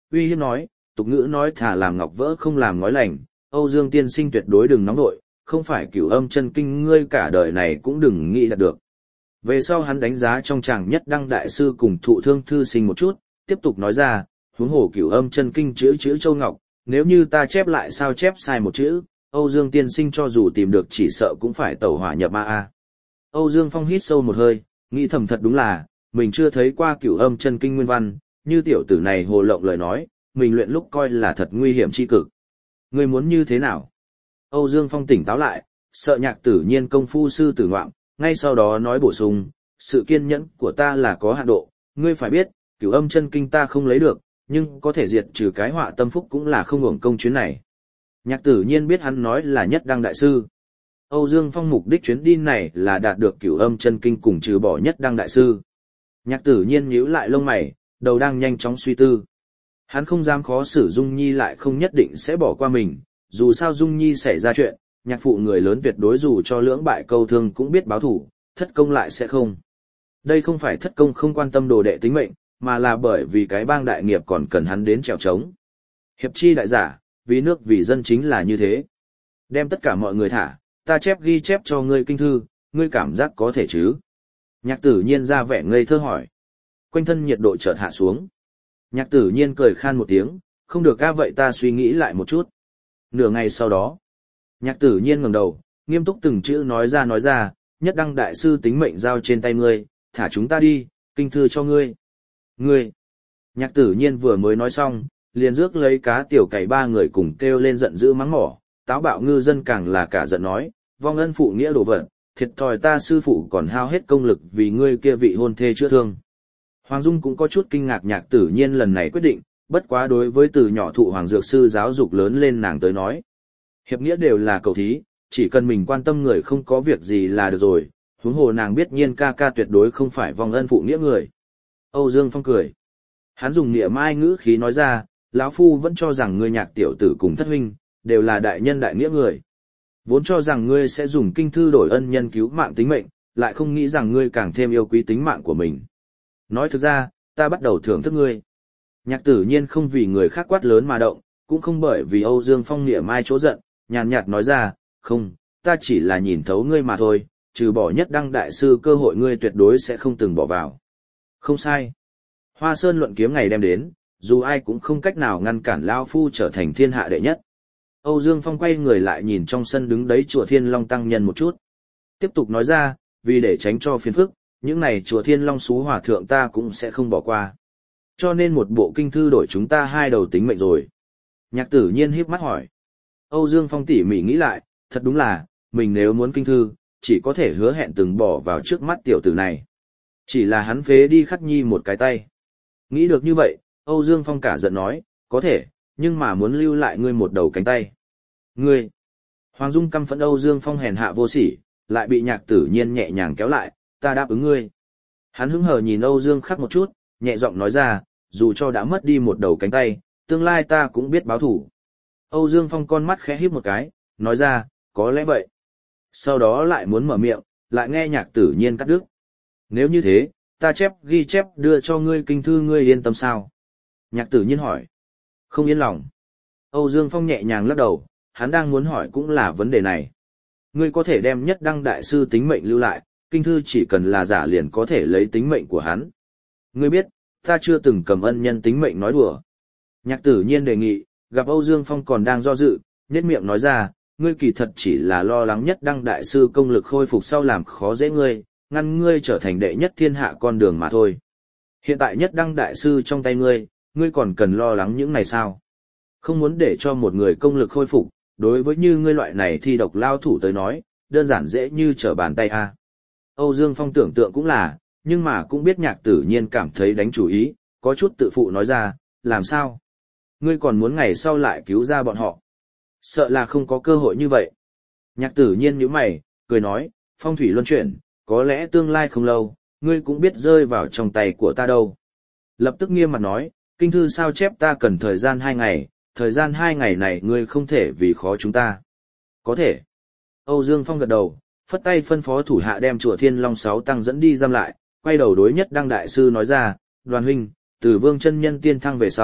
uy hiếp nói, tục ngữ nói thà làm ngọc vỡ không làm ngói lành, Âu Dương tiên sinh tuyệt đối đừng nóng nội, không phải cửu âm chân kinh ngươi cả đời này cũng đừng nghĩ đạt được. Về sau hắn đánh giá trong chàng nhất đăng đại sư cùng thụ thương thư sinh một chút, tiếp tục nói ra, huống hồ cửu âm chân kinh chữ chữ châu ngọc, nếu như ta chép lại sao chép sai một chữ, Âu Dương tiên sinh cho dù tìm được chỉ sợ cũng phải tẩu hỏa nhập ma a. Âu Dương Phong hít sâu một hơi, nghĩ thầm thật đúng là, mình chưa thấy qua cửu âm chân kinh nguyên văn, như tiểu tử này hồ lộng lời nói, mình luyện lúc coi là thật nguy hiểm chi cực. Ngươi muốn như thế nào? Âu Dương Phong tỉnh táo lại, sợ Nhạc Tử Nhiên công phu sư tử ngoạm, ngay sau đó nói bổ sung, sự kiên nhẫn của ta là có hạn độ, ngươi phải biết, cửu âm chân kinh ta không lấy được, nhưng có thể diệt trừ cái họa tâm phúc cũng là không hưởng công chuyến này. Nhạc Tử Nhiên biết hắn nói là nhất đăng đại sư. Âu Dương Phong mục đích chuyến đi này là đạt được cửu âm chân kinh cùng trừ bỏ nhất đăng đại sư. Nhạc Tử Nhiên nhíu lại lông mày, đầu đang nhanh chóng suy tư. Hắn không dám khó xử Dung Nhi lại không nhất định sẽ bỏ qua mình, dù sao Dung Nhi xảy ra chuyện, nhạc phụ người lớn tuyệt đối dù cho lưỡng bại câu thương cũng biết báo thủ, thất công lại sẽ không. Đây không phải thất công không quan tâm đồ đệ tính mệnh, mà là bởi vì cái bang đại nghiệp còn cần hắn đến trèo trống. Hiệp chi đại giả, vì nước vì dân chính là như thế. Đem tất cả mọi người thả, ta chép ghi chép cho ngươi kinh thư, ngươi cảm giác có thể chứ? Nhạc Tử Nhiên ra vẻ ngây thơ hỏi. Quanh thân nhiệt độ chợt hạ xuống. Nhạc Tử Nhiên cười khan một tiếng, không được a, vậy ta suy nghĩ lại một chút. Nửa ngày sau đó, Nhạc Tử Nhiên ngẩng đầu, nghiêm túc từng chữ nói ra nói ra, nhất đăng đại sư tính mệnh giao trên tay ngươi, thả chúng ta đi, kinh thư cho ngươi. Ngươi! Nhạc Tử Nhiên vừa mới nói xong, liền rước lấy cá tiểu cày ba người cùng kêu lên giận dữ mắng mỏ, táo bạo ngư dân càng là cả giận nói, vong ân phụ nghĩa đồ vật, thiệt thòi ta sư phụ còn hao hết công lực vì ngươi kia vị hôn thê chữa thương. Hoàng Dung cũng có chút kinh ngạc Nhạc Tử Nhiên lần này quyết định, bất quá đối với từ nhỏ thụ Hoàng Dược Sư giáo dục lớn lên nàng tới nói. Hiệp nghĩa đều là cầu thí, chỉ cần mình quan tâm người không có việc gì là được rồi, huống hồ nàng biết Nhiên ca ca tuyệt đối không phải vong ân phụ nghĩa người. Âu Dương Phong cười. Hắn dùng nghĩa mai ngữ khí nói ra, lão phu vẫn cho rằng ngươi Nhạc tiểu tử cùng thất huynh, đều là đại nhân đại nghĩa người. Vốn cho rằng ngươi sẽ dùng kinh thư đổi ân nhân cứu mạng tính mệnh, lại không nghĩ rằng ngươi càng thêm yêu quý tính mạng của mình. Nói thực ra, ta bắt đầu thưởng thức ngươi. Nhạc Tử Nhiên không vì người khác quát lớn mà động, cũng không bởi vì Âu Dương Phong nghĩa mai chỗ giận, nhàn nhạt nói ra, không, ta chỉ là nhìn thấu ngươi mà thôi, trừ bỏ nhất đăng đại sư cơ hội ngươi tuyệt đối sẽ không từng bỏ vào. Không sai. Hoa Sơn luận kiếm ngày đem đến, dù ai cũng không cách nào ngăn cản Lao Phu trở thành thiên hạ đệ nhất. Âu Dương Phong quay người lại nhìn trong sân đứng đấy chùa Thiên Long tăng nhân một chút. Tiếp tục nói ra, vì để tránh cho phiền phức, những này chùa Thiên Long xú hòa thượng ta cũng sẽ không bỏ qua. Cho nên một bộ kinh thư đổi chúng ta hai đầu tính mệnh rồi. Nhạc Tử Nhiên híp mắt hỏi. Âu Dương Phong tỉ mỉ nghĩ lại, thật đúng là, mình nếu muốn kinh thư, chỉ có thể hứa hẹn từng bỏ vào trước mắt tiểu tử này. Chỉ là hắn phế đi Khắc Nhi một cái tay. Nghĩ được như vậy, Âu Dương Phong cả giận nói, có thể, nhưng mà muốn lưu lại ngươi một đầu cánh tay. Ngươi! Hoàng Dung căm phẫn Âu Dương Phong hèn hạ vô sỉ, lại bị Nhạc Tử Nhiên nhẹ nhàng kéo lại, ta đáp ứng ngươi. Hắn hứng hờ nhìn Âu Dương Khắc một chút, nhẹ giọng nói ra, dù cho đã mất đi một đầu cánh tay, tương lai ta cũng biết báo thủ. Âu Dương Phong con mắt khẽ híp một cái, nói ra, có lẽ vậy. Sau đó lại muốn mở miệng, lại nghe Nhạc Tử Nhiên cắt đứt. Nếu như thế, ta chép ghi chép đưa cho ngươi kinh thư ngươi yên tâm sao? Nhạc Tử Nhiên hỏi. Không yên lòng. Âu Dương Phong nhẹ nhàng lắc đầu, hắn đang muốn hỏi cũng là vấn đề này. Ngươi có thể đem nhất đăng đại sư tính mệnh lưu lại, kinh thư chỉ cần là giả liền có thể lấy tính mệnh của hắn. Ngươi biết, ta chưa từng cầm ân nhân tính mệnh nói đùa. Nhạc Tử Nhiên đề nghị, gặp Âu Dương Phong còn đang do dự, nhếch miệng nói ra, ngươi kỳ thật chỉ là lo lắng nhất đăng đại sư công lực khôi phục sau làm khó dễ ngươi, ngăn ngươi trở thành đệ nhất thiên hạ con đường mà thôi. Hiện tại nhất đăng đại sư trong tay ngươi, ngươi còn cần lo lắng những này sao? Không muốn để cho một người công lực khôi phục, đối với như ngươi loại này thi độc lao thủ tới nói, đơn giản dễ như trở bàn tay a. À. Âu Dương Phong tưởng tượng cũng là, nhưng mà cũng biết Nhạc Tử Nhiên cảm thấy đánh chủ ý, có chút tự phụ nói ra, làm sao? Ngươi còn muốn ngày sau lại cứu ra bọn họ. Sợ là không có cơ hội như vậy. Nhạc Tử Nhiên nhíu mày, cười nói, phong thủy luân chuyển, có lẽ tương lai không lâu, ngươi cũng biết rơi vào trong tay của ta đâu. Lập tức nghiêm mặt nói, kinh thư sao chép ta cần thời gian hai ngày, thời gian hai ngày này ngươi không thể vì khó chúng ta. Có thể. Âu Dương Phong gật đầu, phất tay phân phó thủ hạ đem chùa Thiên Long sáu tăng dẫn đi giam lại, quay đầu đối nhất đăng đại sư nói ra, Đoàn huynh, từ Vương chân nhân tiên thăng về sau,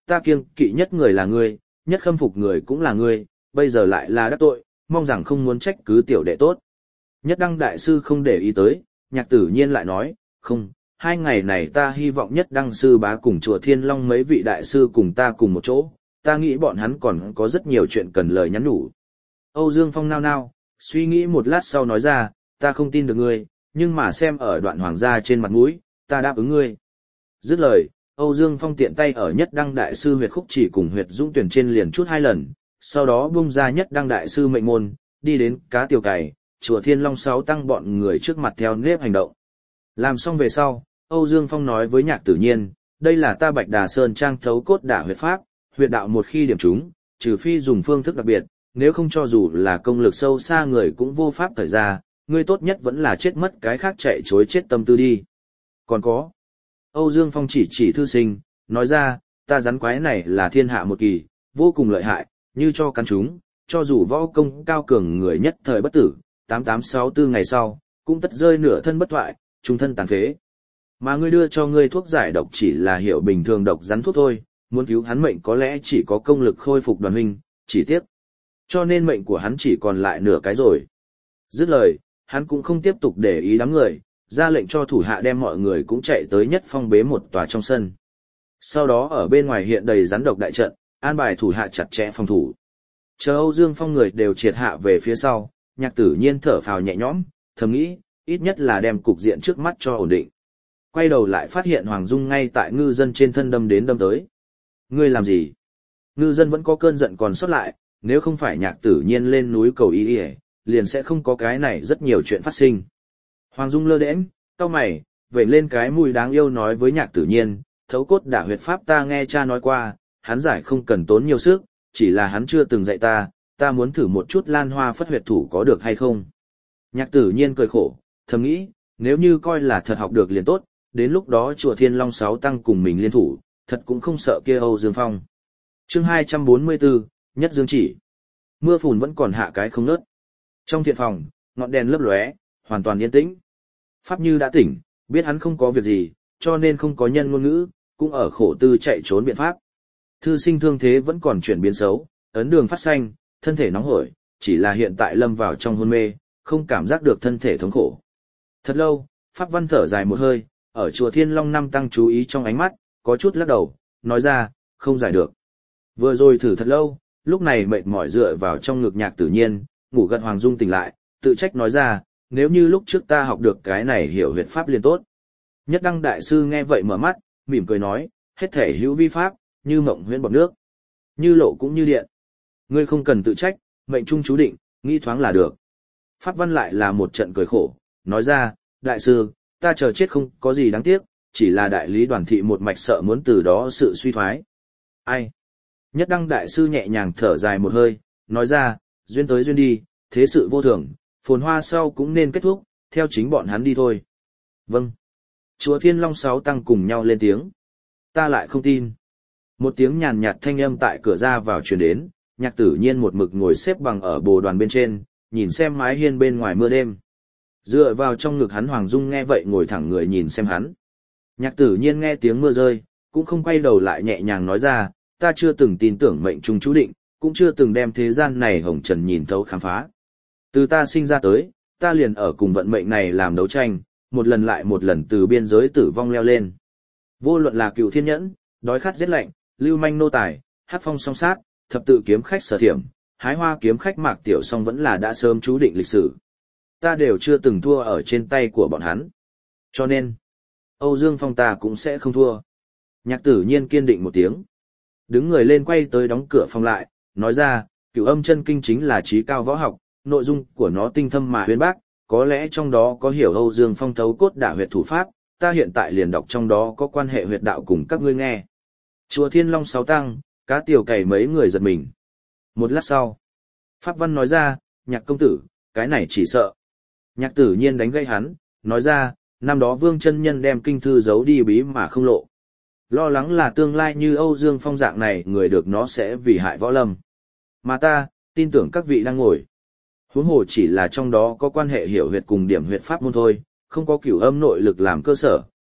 ta kiêng kỵ nhất người là ngươi, nhất khâm phục người cũng là ngươi, bây giờ lại là đắc tội, mong rằng không muốn trách cứ tiểu đệ tốt. Nhất Đăng đại sư không để ý tới, Nhạc Tử Nhiên lại nói, không, hai ngày này ta hy vọng Nhất Đăng sư bá cùng chùa Thiên Long mấy vị đại sư cùng ta cùng một chỗ, ta nghĩ bọn hắn còn có rất nhiều chuyện cần lời nhắn nhủ. Âu Dương Phong nao nao, suy nghĩ một lát sau nói ra, ta không tin được ngươi, nhưng mà xem ở đoạn hoàng gia trên mặt mũi, ta đáp ứng ngươi. Dứt lời, Âu Dương Phong tiện tay ở Nhất Đăng đại sư huyệt khúc chỉ cùng huyệt dũng tuyển trên liền chút hai lần, sau đó bung ra Nhất Đăng đại sư mệnh môn, đi đến cá tiểu cày, chùa Thiên Long sáu tăng bọn người trước mặt theo nếp hành động. Làm xong về sau, Âu Dương Phong nói với Nhạc Tử Nhiên, đây là ta Bạch Đà Sơn trang thấu cốt đả huyệt pháp, huyệt đạo một khi điểm trúng, trừ phi dùng phương thức đặc biệt, nếu không cho dù là công lực sâu xa người cũng vô pháp thời ra, ngươi tốt nhất vẫn là chết mất cái khác chạy chối chết tâm tư đi. Còn có, Âu Dương Phong chỉ chỉ thư sinh, nói ra, ta rắn quái này là thiên hạ một kỳ, vô cùng lợi hại, như cho cắn chúng, cho dù võ công cao cường người nhất thời bất tử, tám tám sáu tư ngày sau, cũng tất rơi nửa thân bất thoại, trung thân tàn phế. Mà ngươi đưa cho ngươi thuốc giải độc chỉ là hiệu bình thường độc rắn thuốc thôi, muốn cứu hắn mệnh có lẽ chỉ có công lực khôi phục đoàn huynh, chỉ tiếc. Cho nên mệnh của hắn chỉ còn lại nửa cái rồi. Dứt lời, hắn cũng không tiếp tục để ý đám người, ra lệnh cho thủ hạ đem mọi người cũng chạy tới Nhất Phong bế một tòa trong sân. Sau đó ở bên ngoài hiện đầy rắn độc đại trận, an bài thủ hạ chặt chẽ phòng thủ. Chờ Âu Dương Phong người đều triệt hạ về phía sau, Nhạc Tử Nhiên thở phào nhẹ nhõm, thầm nghĩ, ít nhất là đem cục diện trước mắt cho ổn định. Quay đầu lại phát hiện Hoàng Dung ngay tại ngư dân trên thân đâm đến đâm tới. Ngươi làm gì? Ngư dân vẫn có cơn giận còn sót lại, nếu không phải Nhạc Tử Nhiên lên núi cầu y y, liền sẽ không có cái này rất nhiều chuyện phát sinh. Hoàng Dung lơ đễnh, cau mày, vẩy lên cái mùi đáng yêu nói với Nhạc Tử Nhiên, thấu cốt đả huyệt pháp ta nghe cha nói qua, hắn giải không cần tốn nhiều sức, chỉ là hắn chưa từng dạy ta, ta muốn thử một chút lan hoa phất huyệt thủ có được hay không. Nhạc Tử Nhiên cười khổ, thầm nghĩ, nếu như coi là thật học được liền tốt, đến lúc đó chùa Thiên Long sáu tăng cùng mình liên thủ, thật cũng không sợ kia Âu Dương Phong. Chương hai trăm bốn mươi tư, Nhất Dương Chỉ. Mưa phùn vẫn còn hạ cái không ngớt. Trong thiện phòng, ngọn đèn lấp lóe, hoàn toàn yên tĩnh. Pháp Như đã tỉnh, biết hắn không có việc gì, cho nên không có nhân ngôn ngữ, cũng ở khổ tư chạy trốn biện pháp. Thư sinh thương thế vẫn còn chuyển biến xấu, ấn đường phát xanh, thân thể nóng hổi, chỉ là hiện tại lâm vào trong hôn mê, không cảm giác được thân thể thống khổ. Thật lâu, Pháp Văn thở dài một hơi, ở chùa Thiên Long năm tăng chú ý trong ánh mắt, có chút lắc đầu, nói ra, không giải được. Vừa rồi thử thật lâu, lúc này mệt mỏi dựa vào trong ngực Nhạc Tử Nhiên, ngủ gật. Hoàng Dung tỉnh lại, tự trách nói ra, nếu như lúc trước ta học được cái này hiểu huyệt pháp liền tốt. Nhất Đăng đại sư nghe vậy mở mắt, mỉm cười nói, hết thể hữu vi pháp, như mộng huyễn bọt nước, như lộ cũng như điện. Ngươi không cần tự trách, mệnh trung chú định, nghĩ thoáng là được. Pháp Văn lại là một trận cười khổ, nói ra, đại sư, ta chờ chết không có gì đáng tiếc, chỉ là đại lý Đoàn thị một mạch sợ muốn từ đó sự suy thoái. Ai? Nhất Đăng đại sư nhẹ nhàng thở dài một hơi, nói ra, duyên tới duyên đi, thế sự vô thường, phồn hoa sau cũng nên kết thúc, theo chính bọn hắn đi thôi. Vâng. Chùa Thiên Long sáu tăng cùng nhau lên tiếng. Ta lại không tin. Một tiếng nhàn nhạt thanh âm tại cửa ra vào truyền đến, Nhạc Tử Nhiên một mực ngồi xếp bằng ở bồ đoàn bên trên, nhìn xem mái hiên bên ngoài mưa đêm. Dựa vào trong ngực hắn Hoàng Dung nghe vậy ngồi thẳng người nhìn xem hắn. Nhạc Tử Nhiên nghe tiếng mưa rơi, cũng không quay đầu lại nhẹ nhàng nói ra, ta chưa từng tin tưởng mệnh trung chú định, cũng chưa từng đem thế gian này hồng trần nhìn thấu khám phá. Từ ta sinh ra tới, ta liền ở cùng vận mệnh này làm đấu tranh, một lần lại một lần từ biên giới tử vong leo lên. Vô luận là cựu thiên nhẫn, đói khát giết lạnh, lưu manh nô tài, hắc phong song sát, thập tự kiếm khách sở thiểm, hái hoa kiếm khách Mạc Tiểu Song vẫn là đã sớm chú định lịch sử. Ta đều chưa từng thua ở trên tay của bọn hắn. Cho nên, Âu Dương Phong ta cũng sẽ không thua. Nhạc Tử Nhiên kiên định một tiếng. Đứng người lên quay tới đóng cửa phòng lại, nói ra, Cửu Âm chân kinh chính là trí cao võ học, nội dung của nó tinh thâm mà uyên bác, có lẽ trong đó có hiểu Âu Dương Phong thấu cốt đả huyệt thủ pháp, ta hiện tại liền đọc trong đó có quan hệ huyệt đạo cùng các ngươi nghe. Chùa Thiên Long sáu tăng, cá tiểu cày mấy người giật mình. Một lát sau, Pháp Văn nói ra, Nhạc công tử, cái này chỉ sợ. Nhạc Tử Nhiên đánh gây hắn, nói ra, năm đó Vương chân nhân đem kinh thư giấu đi bí mà không lộ. Lo lắng là tương lai như Âu Dương Phong dạng này người được nó sẽ vì hại võ lâm. Mà ta, tin tưởng các vị đang ngồi. Huống hồ chỉ là trong đó có quan hệ hiểu huyệt cùng điểm huyệt pháp môn thôi, không có cửu âm nội lực làm cơ sở,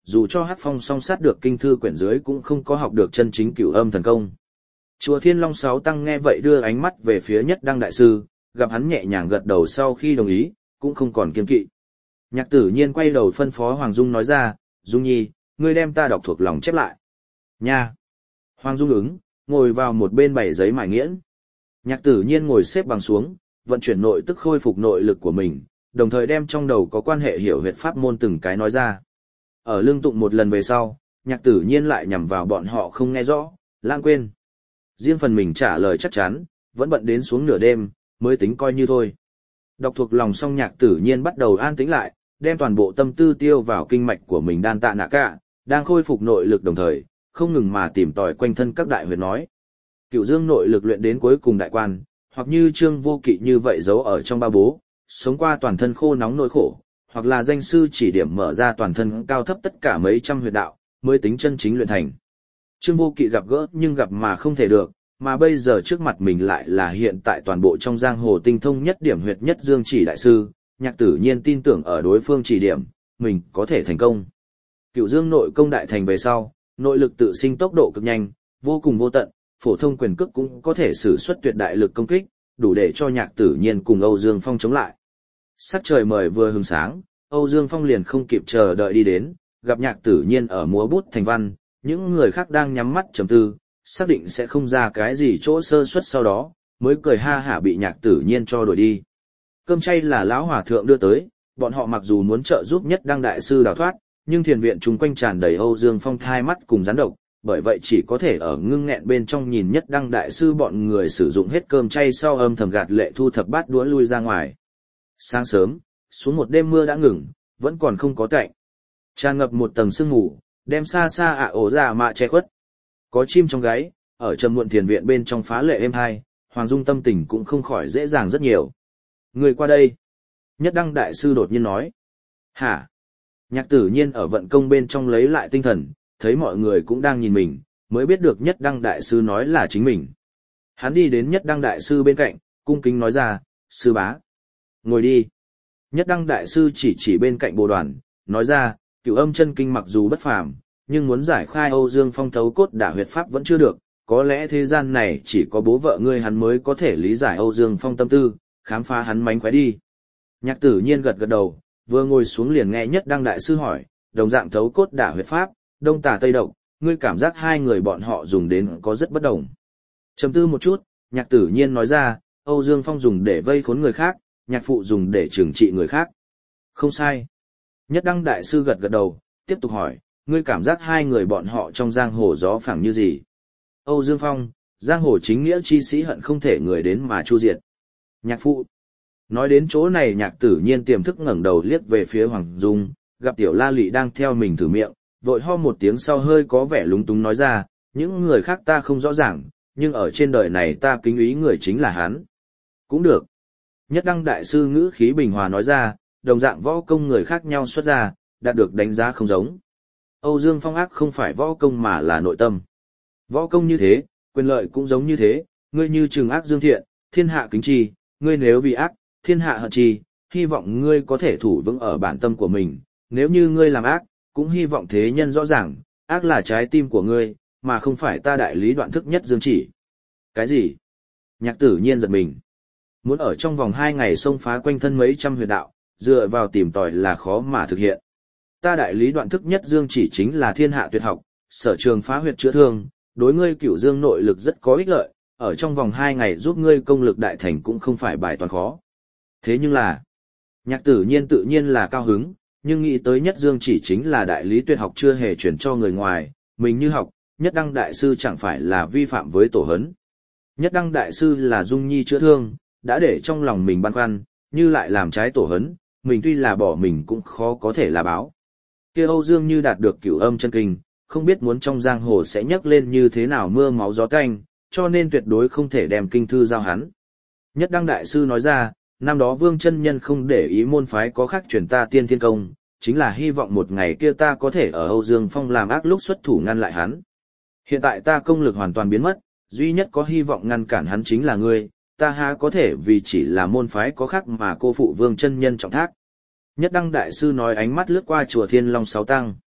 dù cho Hắc Phong song sát được kinh thư quyển dưới cũng không có học được chân chính cửu âm thần công. Chùa Thiên Long Sáu Tăng nghe vậy đưa ánh mắt về phía Nhất Đăng Đại Sư, gặp hắn nhẹ nhàng gật đầu sau khi đồng ý, cũng không còn kiêng kỵ. Nhạc Tử Nhiên quay đầu phân phó Hoàng Dung nói ra, Dung Nhi, ngươi đem ta đọc thuộc lòng chép lại. Nha! Hoàng Dung ứng, ngồi vào một bên bày giấy mài nghiễn. Nhạc Tử Nhiên ngồi xếp bằng xuống, vận chuyển nội tức khôi phục nội lực của mình, đồng thời đem trong đầu có quan hệ hiểu huyệt pháp môn từng cái nói ra. Ở lương tụng một lần về sau, Nhạc Tử Nhiên lại nhằm vào bọn họ không nghe rõ, lãng quên. Riêng phần mình trả lời chắc chắn, vẫn bận đến xuống nửa đêm, mới tính coi như thôi. Đọc thuộc lòng xong Nhạc Tử Nhiên bắt đầu an tĩnh lại, đem toàn bộ tâm tư tiêu vào kinh mạch của mình đan tạ nạ cả, đang khôi phục nội lực đồng thời, không ngừng mà tìm tòi quanh thân các đại huyệt nói. Cửu dương nội lực luyện đến cuối cùng đại quan, hoặc như Trương Vô Kỵ như vậy giấu ở trong ba bố, sống qua toàn thân khô nóng nỗi khổ, hoặc là danh sư chỉ điểm mở ra toàn thân cao thấp tất cả mấy trăm huyệt đạo, mới tính chân chính luyện thành. Trương Vô Kỵ gặp gỡ nhưng gặp mà không thể được, mà bây giờ trước mặt mình lại là hiện tại toàn bộ trong giang hồ tinh thông nhất điểm huyệt nhất dương chỉ đại sư, Nhạc Tử Nhiên tin tưởng ở đối phương chỉ điểm, mình có thể thành công. Cửu dương nội công đại thành về sau, nội lực tự sinh tốc độ cực nhanh, vô cùng vô tận, phổ thông quyền cước cũng có thể sử xuất tuyệt đại lực công kích, đủ để cho Nhạc Tử Nhiên cùng Âu Dương Phong chống lại. Sắc trời mời vừa hừng sáng, Âu Dương Phong liền không kịp chờ đợi đi đến, gặp Nhạc Tử Nhiên ở múa bút thành văn, những người khác đang nhắm mắt trầm tư, xác định sẽ không ra cái gì chỗ sơ suất sau đó, mới cười ha hả bị Nhạc Tử Nhiên cho đuổi đi. Cơm chay là lão hòa thượng đưa tới, bọn họ mặc dù muốn trợ giúp Nhất Đăng Đại Sư đào thoát, nhưng thiền viện chung quanh tràn đầy Âu Dương Phong thai mắt cùng rắn độc, bởi vậy chỉ có thể ở ngưng nghẹn bên trong nhìn Nhất Đăng Đại Sư bọn người sử dụng hết cơm chay sau âm thầm gạt lệ thu thập bát đũa lui ra ngoài. Sáng sớm, xuống một đêm mưa đã ngừng, vẫn còn không có tạnh. Tràn ngập một tầng sương mù, đem xa xa ạ ổ ra mạ che khuất. Có chim trong gáy, ở trầm muộn thiền viện bên trong phá lệ êm hai, Hoàng Dung tâm tình cũng không khỏi dễ dàng rất nhiều. Người qua đây. Nhất Đăng Đại Sư đột nhiên nói. Hả? Nhạc Tử Nhiên ở vận công bên trong lấy lại tinh thần, thấy mọi người cũng đang nhìn mình, mới biết được Nhất Đăng Đại Sư nói là chính mình. Hắn đi đến Nhất Đăng Đại Sư bên cạnh, cung kính nói ra, sư bá. Ngồi đi. Nhất Đăng Đại Sư chỉ chỉ bên cạnh bồ đoàn, nói ra, cửu âm chân kinh mặc dù bất phàm, nhưng muốn giải khai Âu Dương Phong thấu cốt đả huyệt pháp vẫn chưa được, có lẽ thế gian này chỉ có bố vợ ngươi hắn mới có thể lý giải Âu Dương Phong tâm tư, khám phá hắn mánh khóe đi. Nhạc Tử Nhiên gật gật đầu, vừa ngồi xuống liền nghe Nhất Đăng Đại Sư hỏi, đồng dạng thấu cốt đả huyệt pháp, đông tà tây độc, ngươi cảm giác hai người bọn họ dùng đến có rất bất đồng. Trầm tư một chút, Nhạc Tử Nhiên nói ra, Âu Dương Phong dùng để vây khốn người khác, nhạc phụ dùng để trừng trị người khác. Không sai. Nhất Đăng Đại Sư gật gật đầu, tiếp tục hỏi, ngươi cảm giác hai người bọn họ trong giang hồ gió phẳng như gì? Âu Dương Phong, giang hồ chính nghĩa chi sĩ hận không thể người đến mà chu diệt. Nhạc phụ. Nói đến chỗ này Nhạc Tử Nhiên tiềm thức ngẩng đầu liếc về phía Hoàng Dung, gặp Tiểu La Lị đang theo mình thử miệng, vội ho một tiếng sau hơi có vẻ lúng túng nói ra, những người khác ta không rõ ràng, nhưng ở trên đời này ta kính ý người chính là hắn. Cũng được. Nhất Đăng Đại Sư ngữ khí bình hòa nói ra, đồng dạng võ công người khác nhau xuất ra, đạt được đánh giá không giống. Âu Dương Phong ác không phải võ công mà là nội tâm. Võ công như thế, quyền lợi cũng giống như thế, ngươi như trừng ác dương thiện, thiên hạ kính chi, ngươi nếu vì ác, thiên hạ hận chi, hy vọng ngươi có thể thủ vững ở bản tâm của mình, nếu như ngươi làm ác, cũng hy vọng thế nhân rõ ràng, ác là trái tim của ngươi, mà không phải ta đại lý đoạn thức nhất dương chỉ. Cái gì? Nhạc Tử Nhiên giật mình. Muốn ở trong vòng hai ngày xông phá quanh thân mấy trăm huyệt đạo, dựa vào tìm tòi là khó mà thực hiện. Ta đại lý đoạn thức nhất dương chỉ chính là thiên hạ tuyệt học, sở trường phá huyệt chữa thương, đối ngươi cửu dương nội lực rất có ích lợi, ở trong vòng hai ngày giúp ngươi công lực đại thành cũng không phải bài toán khó. Thế nhưng là, Nhạc Tử Nhiên tự nhiên là cao hứng, nhưng nghĩ tới nhất dương chỉ chính là đại lý tuyệt học chưa hề truyền cho người ngoài, mình như học, Nhất Đăng Đại Sư chẳng phải là vi phạm với tổ hấn. Nhất Đăng Đại Sư là dung nhi chữa thương, đã để trong lòng mình băn khoăn, như lại làm trái tổ hấn, mình tuy là bỏ mình cũng khó có thể là báo. Kia Âu Dương như đạt được cửu âm chân kinh, không biết muốn trong giang hồ sẽ nhấc lên như thế nào mưa máu gió tanh, cho nên tuyệt đối không thể đem kinh thư giao hắn. Nhất Đăng Đại Sư nói ra, năm đó Vương chân nhân không để ý môn phái có khác truyền ta tiên thiên công, chính là hy vọng một ngày kia ta có thể ở Âu Dương Phong làm ác lúc xuất thủ ngăn lại hắn. Hiện tại ta công lực hoàn toàn biến mất, duy nhất có hy vọng ngăn cản hắn chính là ngươi, ta há có thể vì chỉ là môn phái có khác mà cô phụ Vương chân nhân trọng thác. Nhất Đăng Đại Sư nói ánh mắt lướt qua chùa Thiên Long Sáu Tăng.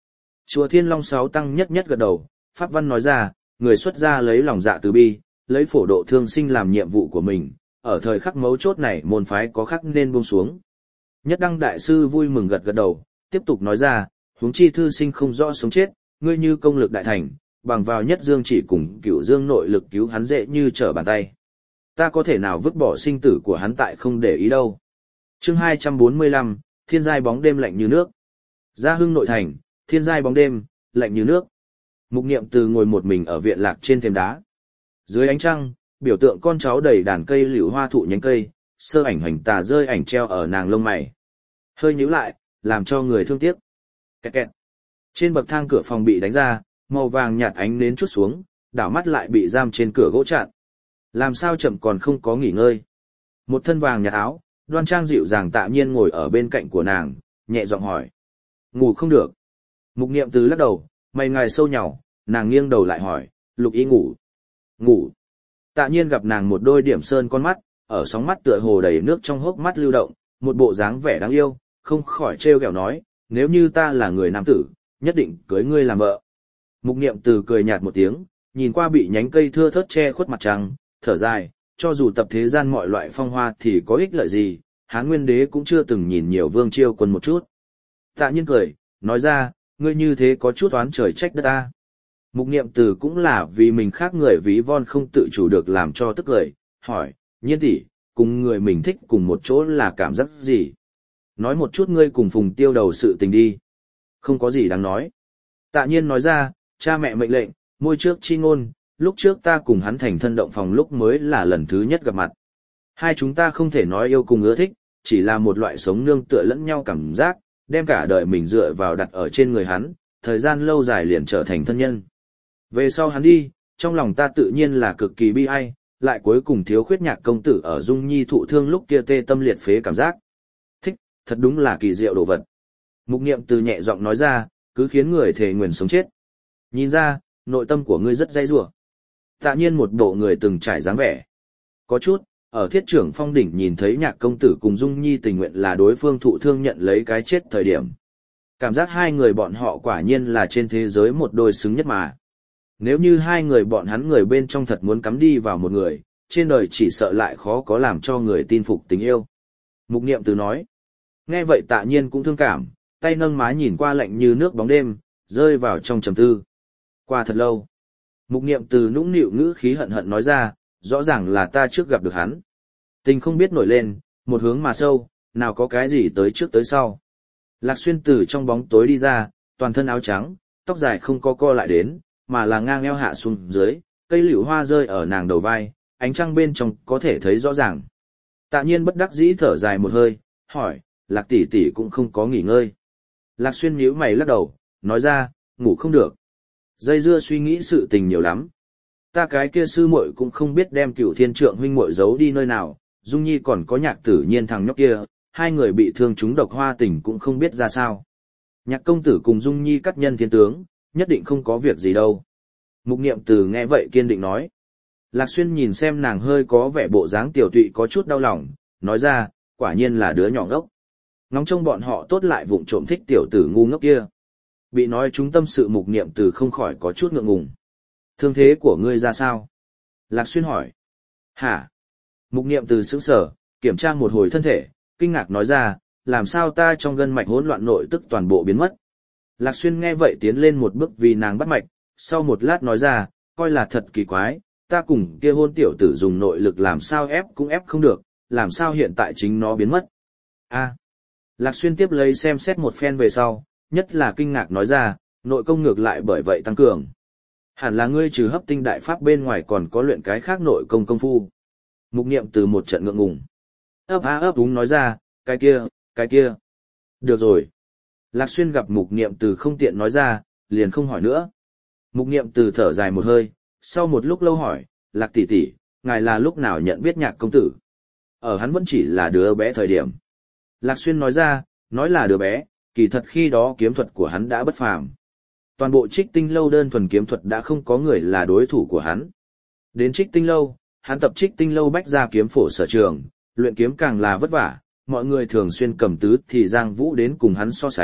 Chùa Thiên Long sáu tăng nhất nhất gật đầu, Pháp Văn nói ra, người xuất gia lấy lòng dạ từ bi, lấy phổ độ thương sinh làm nhiệm vụ của mình, ở thời khắc mấu chốt này môn phái có khắc nên buông xuống. Nhất Đăng Đại Sư vui mừng gật gật đầu, tiếp tục nói ra, huống chi thư sinh không rõ sống chết, ngươi như công lực đại thành, bằng vào nhất dương chỉ cùng cửu dương nội lực cứu hắn dễ như trở bàn tay. Ta có thể nào vứt bỏ sinh tử của hắn tại không để ý đâu. Chương hai trăm bốn mươi lăm, thiên giai bóng đêm lạnh như nước. Gia Hưng nội thành, thiên giai bóng đêm, lạnh như nước. Mục Niệm Từ ngồi một mình ở viện lạc trên thềm đá. Dưới ánh trăng, biểu tượng con cháu đầy đàn cây liễu hoa thụ nhánh cây, sơ ảnh hoành tà rơi ảnh treo ở nàng lông mày. Hơi nhíu lại, làm cho người thương tiếc. Kẹt kẹt. Trên bậc thang cửa phòng bị đánh ra, màu vàng nhạt ánh nến chút xuống, đảo mắt lại bị giam trên cửa gỗ chặn. Làm sao chậm còn không có nghỉ ngơi. Một thân vàng nhạt áo, đoan trang dịu dàng Tạ Nhiên ngồi ở bên cạnh của nàng, nhẹ giọng hỏi. Ngủ không được. Mục Niệm Từ lắc đầu, mày ngài sâu nhàu, nàng nghiêng đầu lại hỏi, Lục Y ngủ. Ngủ. Tạ Nhiên gặp nàng một đôi điểm sơn con mắt, ở sóng mắt tựa hồ đầy nước trong hốc mắt lưu động, một bộ dáng vẻ đáng yêu, không khỏi trêu ghẹo nói, nếu như ta là người nam tử, nhất định cưới ngươi làm vợ. Mục Niệm Từ cười nhạt một tiếng, nhìn qua bị nhánh cây thưa thớt che khuất mặt trăng, thở dài, cho dù tập thế gian mọi loại phong hoa thì có ích lợi gì, Hán Nguyên Đế cũng chưa từng nhìn nhiều vương chiêu quân một chút. Tạ Nhiên cười, nói ra, ngươi như thế có chút oán trời trách đất ta. Mục Niệm Từ cũng là vì mình khác người ví von không tự chủ được làm cho tức cười, hỏi, Nhiên tỷ, cùng người mình thích cùng một chỗ là cảm giác gì? Nói một chút ngươi cùng Phùng Tiêu đầu sự tình đi. Không có gì đáng nói. Tạ Nhiên nói ra, cha mẹ mệnh lệnh, môi trước chi ngôn, lúc trước ta cùng hắn thành thân động phòng lúc mới là lần thứ nhất gặp mặt. Hai chúng ta không thể nói yêu cùng ưa thích, chỉ là một loại sống nương tựa lẫn nhau cảm giác, đem cả đời mình dựa vào đặt ở trên người hắn, thời gian lâu dài liền trở thành thân nhân. Về sau hắn đi, trong lòng ta tự nhiên là cực kỳ bi ai, lại cuối cùng thiếu khuyết Nhạc công tử ở Dung Nhi thụ thương lúc kia tê tâm liệt phế cảm giác. Thích, thật đúng là kỳ diệu đồ vật. Mục Niệm Từ nhẹ giọng nói ra, cứ khiến người thề nguyền sống chết. Nhìn ra, nội tâm của ngươi rất dây rủa. Tạ Nhiên một bộ người từng trải dáng vẻ. Có chút, ở Thiết Trưởng Phong đỉnh nhìn thấy Nhạc công tử cùng Dung Nhi tình nguyện là đối phương thụ thương nhận lấy cái chết thời điểm. Cảm giác hai người bọn họ quả nhiên là trên thế giới một đôi xứng nhất mà. Nếu như hai người bọn hắn người bên trong thật muốn cắm đi vào một người, trên đời chỉ sợ lại khó có làm cho người tin phục tình yêu. Mục Niệm Từ nói. Nghe vậy Tạ Nhiên cũng thương cảm, tay nâng má nhìn qua lạnh như nước bóng đêm, rơi vào trong trầm tư. Qua thật lâu. Mục Niệm Từ nũng nịu ngữ khí hận hận nói ra, rõ ràng là ta trước gặp được hắn. Tình không biết nổi lên, một hướng mà sâu, nào có cái gì tới trước tới sau. Lạc Xuyên từ trong bóng tối đi ra, toàn thân áo trắng, tóc dài không có co lại đến, mà là ngang eo hạ xuống dưới, cây liễu hoa rơi ở nàng đầu vai, ánh trăng bên trong có thể thấy rõ ràng. Tạ Nhiên bất đắc dĩ thở dài một hơi, hỏi, Lạc tỷ tỷ cũng không có nghỉ ngơi. Lạc Xuyên nhíu mày lắc đầu, nói ra, ngủ không được. Dây dưa suy nghĩ sự tình nhiều lắm. Ta cái kia sư muội cũng không biết đem Cửu Thiên Trượng huynh muội giấu đi nơi nào, Dung Nhi còn có Nhạc Tử Nhiên thằng nhóc kia, hai người bị thương trúng độc hoa tình cũng không biết ra sao. Nhạc công tử cùng Dung Nhi cắt nhân thiên tướng, nhất định không có việc gì đâu. Mục Niệm Từ nghe vậy kiên định nói. Lạc Xuyên nhìn xem nàng hơi có vẻ bộ dáng tiểu tụy có chút đau lòng, nói ra, quả nhiên là đứa nhỏ ngốc. Ngóng trông bọn họ tốt lại vụng trộm thích tiểu tử ngu ngốc kia. Bị nói chúng tâm sự Mục Niệm Từ không khỏi có chút ngượng ngùng. Thương thế của ngươi ra sao? Lạc Xuyên hỏi. Hả? Mục Niệm Từ sững sờ, kiểm tra một hồi thân thể, kinh ngạc nói ra, làm sao ta trong gân mạch hỗn loạn nội tức toàn bộ biến mất. Lạc Xuyên nghe vậy tiến lên một bước vì nàng bắt mạch, sau một lát nói ra, coi là thật kỳ quái, ta cùng kia hôn tiểu tử dùng nội lực làm sao ép cũng ép không được, làm sao hiện tại chính nó biến mất. A. Lạc Xuyên tiếp lấy xem xét một phen về sau, nhất là kinh ngạc nói ra, nội công ngược lại bởi vậy tăng cường. Hẳn là ngươi trừ hấp tinh đại pháp bên ngoài còn có luyện cái khác nội công công phu. Mục Niệm Từ một trận ngượng ngùng. Ấp á ấp úng nói ra, cái kia, cái kia. Được rồi. Lạc Xuyên gặp Mục Niệm Từ không tiện nói ra, liền không hỏi nữa. Mục Niệm Từ thở dài một hơi, sau một lúc lâu hỏi, Lạc tỷ tỷ, ngài là lúc nào nhận biết Nhạc công tử? Ở hắn vẫn chỉ là đứa bé thời điểm. Lạc Xuyên nói ra, nói là đứa bé, kỳ thật khi đó kiếm thuật của hắn đã bất phàm. Toàn bộ Trích Tinh lâu đơn thuần kiếm thuật đã không có người là đối thủ của hắn. Đến Trích Tinh lâu, hắn tập Trích Tinh lâu bách ra kiếm phổ sở trường, luyện kiếm càng là vất vả, mọi người thường xuyên cầm tứ thì Giang Vũ đến cùng hắn so sánh,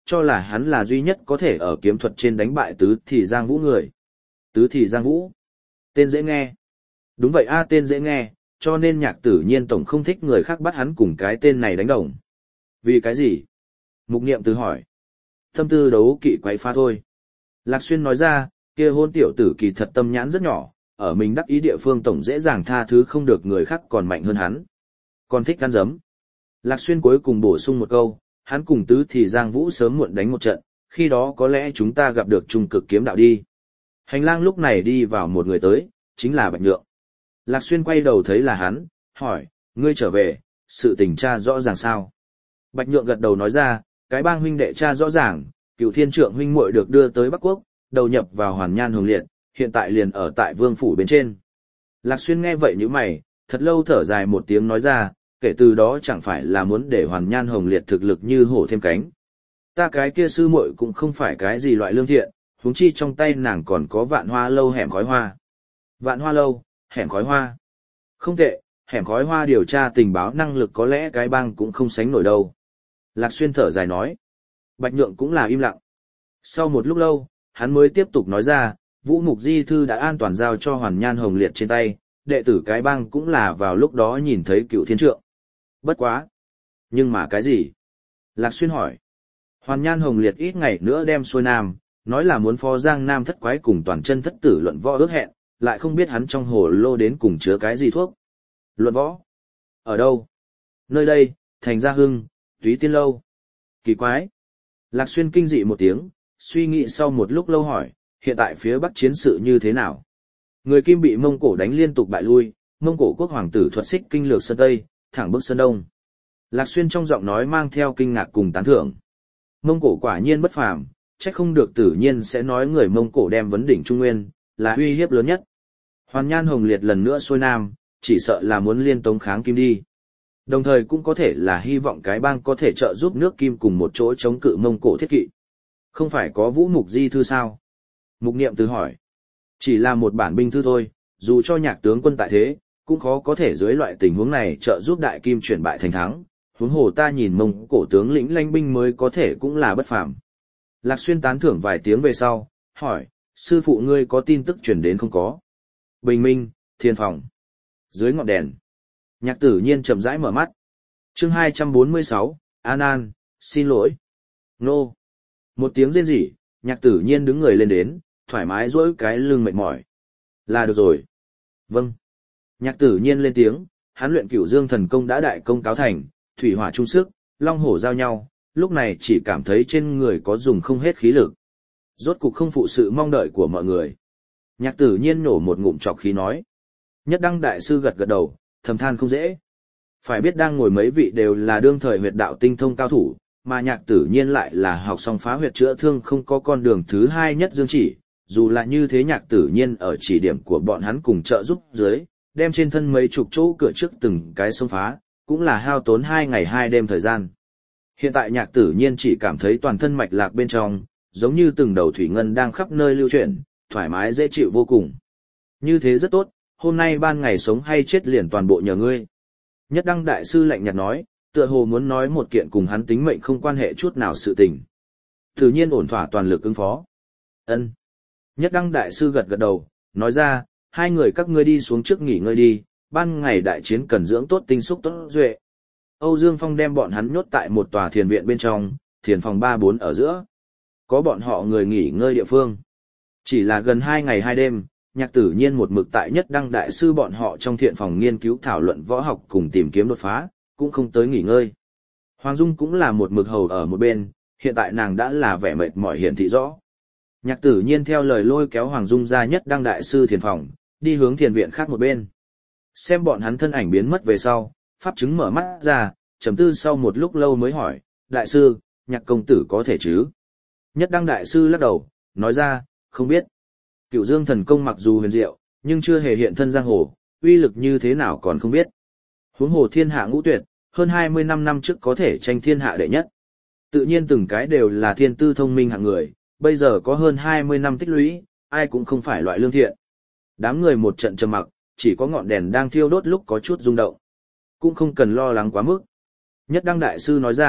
cho là hắn là duy nhất có thể ở kiếm thuật trên đánh bại Tứ Thì Giang Vũ người. Tứ Thì Giang Vũ. Tên dễ nghe. Đúng vậy a, tên dễ nghe, cho nên Nhạc Tử Nhiên tổng không thích người khác bắt hắn cùng cái tên này đánh đồng. Vì cái gì? Mục Niệm Từ hỏi. Tâm tư đấu kỵ quấy phá thôi. Lạc Xuyên nói ra, kia hôn tiểu tử kỳ thật tâm nhãn rất nhỏ, ở mình đắc ý địa phương tổng dễ dàng tha thứ không được người khác còn mạnh hơn hắn. Còn thích ăn dấm. Lạc Xuyên cuối cùng bổ sung một câu, hắn cùng Tứ Thì Giang Vũ sớm muộn đánh một trận, khi đó có lẽ chúng ta gặp được trung cực kiếm đạo đi. Hành lang lúc này đi vào một người tới, chính là Bạch Nhượng. Lạc Xuyên quay đầu thấy là hắn, hỏi, ngươi trở về, sự tình tra rõ ràng sao? Bạch Nhượng gật đầu nói ra, cái bang huynh đệ tra rõ ràng, Cựu Thiên Trượng huynh muội được đưa tới Bắc Quốc, đầu nhập vào Hoàn Nhan Hồng Liệt, hiện tại liền ở tại Vương phủ bên trên. Lạc Xuyên nghe vậy như mày, thật lâu thở dài một tiếng nói ra, kể từ đó chẳng phải là muốn để Hoàn Nhan Hồng Liệt thực lực như hổ thêm cánh. Ta cái kia sư muội cũng không phải cái gì loại lương thiện, huống chi trong tay nàng còn có Vạn Hoa lâu hẻm khói hoa. Vạn Hoa lâu, hẻm khói hoa. Không tệ, hẻm khói hoa điều tra tình báo năng lực có lẽ cái bang cũng không sánh nổi đâu. Lạc Xuyên thở dài nói. Bạch Nhượng cũng là im lặng. Sau một lúc lâu, hắn mới tiếp tục nói ra, Vũ Mục Di Thư đã an toàn giao cho Hoàn Nhan Hồng Liệt trên tay, đệ tử cái bang cũng là vào lúc đó nhìn thấy Cựu Thiên Trượng. Bất quá. Nhưng mà cái gì? Lạc Xuyên hỏi. Hoàn Nhan Hồng Liệt ít ngày nữa đem xuôi nam, nói là muốn phó Giang Nam thất quái cùng toàn chân thất tử luận võ ước hẹn, lại không biết hắn trong hồ lô đến cùng chứa cái gì thuốc. Luận võ? Ở đâu? Nơi đây, Thành Gia Hưng, Túy Tiên Lâu. Kỳ quái. Lạc Xuyên kinh dị một tiếng, suy nghĩ sau một lúc lâu hỏi, hiện tại phía Bắc chiến sự như thế nào? Người Kim bị Mông Cổ đánh liên tục bại lui, Mông Cổ quốc hoàng tử thuật xích kinh lược Sơn Tây, thẳng bước Sơn Đông. Lạc Xuyên trong giọng nói mang theo kinh ngạc cùng tán thưởng. Mông Cổ quả nhiên bất phàm, chắc không được Tử Nhiên sẽ nói người Mông Cổ đem vấn đỉnh Trung Nguyên, là uy hiếp lớn nhất. Hoàn Nhan Hồng Liệt lần nữa xuôi nam, chỉ sợ là muốn liên tống kháng Kim đi. Đồng thời cũng có thể là hy vọng cái bang có thể trợ giúp nước Kim cùng một chỗ chống cự Mông Cổ thiết kỵ. Không phải có Vũ Mục Di Thư sao? Mục Niệm Từ hỏi. Chỉ là một bản binh thư thôi, dù cho Nhạc tướng quân tại thế, cũng khó có thể dưới loại tình huống này trợ giúp Đại Kim chuyển bại thành thắng. Huống hồ ta nhìn Mông Cổ tướng lĩnh lãnh binh mới có thể cũng là bất phàm. Lạc Xuyên tán thưởng vài tiếng về sau, hỏi, sư phụ ngươi có tin tức truyền đến không có? Bình minh, thiên phòng. Dưới ngọn đèn. Nhạc Tử Nhiên chậm rãi mở mắt. Chương hai trăm bốn mươi sáu, An An, xin lỗi. Nô. Một tiếng rên rỉ, Nhạc Tử Nhiên đứng người lên đến, thoải mái duỗi cái lưng mệt mỏi. Là được rồi. Vâng. Nhạc Tử Nhiên lên tiếng, hắn luyện Cửu Dương thần công đã đại công cáo thành, thủy hỏa chung sức, long hổ giao nhau, lúc này chỉ cảm thấy trên người có dùng không hết khí lực. Rốt cục không phụ sự mong đợi của mọi người. Nhạc Tử Nhiên nổ một ngụm trọc khí nói. Nhất Đăng đại sư gật gật đầu, thầm than không dễ. Phải biết đang ngồi mấy vị đều là đương thời huyệt đạo tinh thông cao thủ, mà Nhạc Tử Nhiên lại là học xong phá huyệt chữa thương không có con đường thứ hai nhất dương chỉ. Dù là như thế Nhạc Tử Nhiên ở chỉ điểm của bọn hắn cùng trợ giúp dưới, đem trên thân mấy chục chỗ cửa trước từng cái xông phá, cũng là hao tốn hai ngày hai đêm thời gian. Hiện tại Nhạc Tử Nhiên chỉ cảm thấy toàn thân mạch lạc bên trong, giống như từng đầu thủy ngân đang khắp nơi lưu chuyển, thoải mái dễ chịu vô cùng. Như thế rất tốt, hôm nay ban ngày sống hay chết liền toàn bộ nhờ ngươi. Nhất Đăng đại sư lạnh nhạt nói, tựa hồ muốn nói một kiện cùng hắn tính mệnh không quan hệ chút nào sự tình. Tự nhiên ổn thỏa toàn lực ứng phó. Ân. Nhất Đăng đại sư gật gật đầu, nói ra, hai người các ngươi đi xuống trước nghỉ ngơi đi, ban ngày đại chiến cần dưỡng tốt tinh xúc tốt duệ. Âu Dương Phong đem bọn hắn nhốt tại một tòa thiền viện bên trong, thiền phòng ba bốn ở giữa. Có bọn họ người nghỉ ngơi địa phương. Chỉ là gần hai ngày hai đêm, Nhạc Tử Nhiên một mực tại Nhất Đăng đại sư bọn họ trong thiện phòng nghiên cứu thảo luận võ học cùng tìm kiếm đột phá, cũng không tới nghỉ ngơi. Hoàng Dung cũng là một mực hầu ở một bên, hiện tại nàng đã là vẻ mệt mỏi hiển thị rõ. Nhạc Tử Nhiên theo lời lôi kéo Hoàng Dung ra Nhất Đăng đại sư thiền phòng, đi hướng thiền viện khác một bên. Xem bọn hắn thân ảnh biến mất về sau, pháp chứng mở mắt ra, trầm tư sau một lúc lâu mới hỏi, đại sư, Nhạc công tử có thể chứ? Nhất Đăng đại sư lắc đầu, nói ra, không biết. Cửu Dương thần công mặc dù huyền diệu, nhưng chưa hề hiện thân giang hồ, uy lực như thế nào còn không biết. Huống hồ thiên hạ ngũ tuyệt, hơn hai mươi năm năm trước có thể tranh thiên hạ đệ nhất. Tự nhiên từng cái đều là thiên tư thông minh hạng người, bây giờ có hơn hai mươi năm tích lũy, ai cũng không phải loại lương thiện. Đám người một trận trầm mặc, chỉ có ngọn đèn đang thiêu đốt lúc có chút rung động. Cũng không cần lo lắng quá mức. Nhất Đăng đại sư nói ra,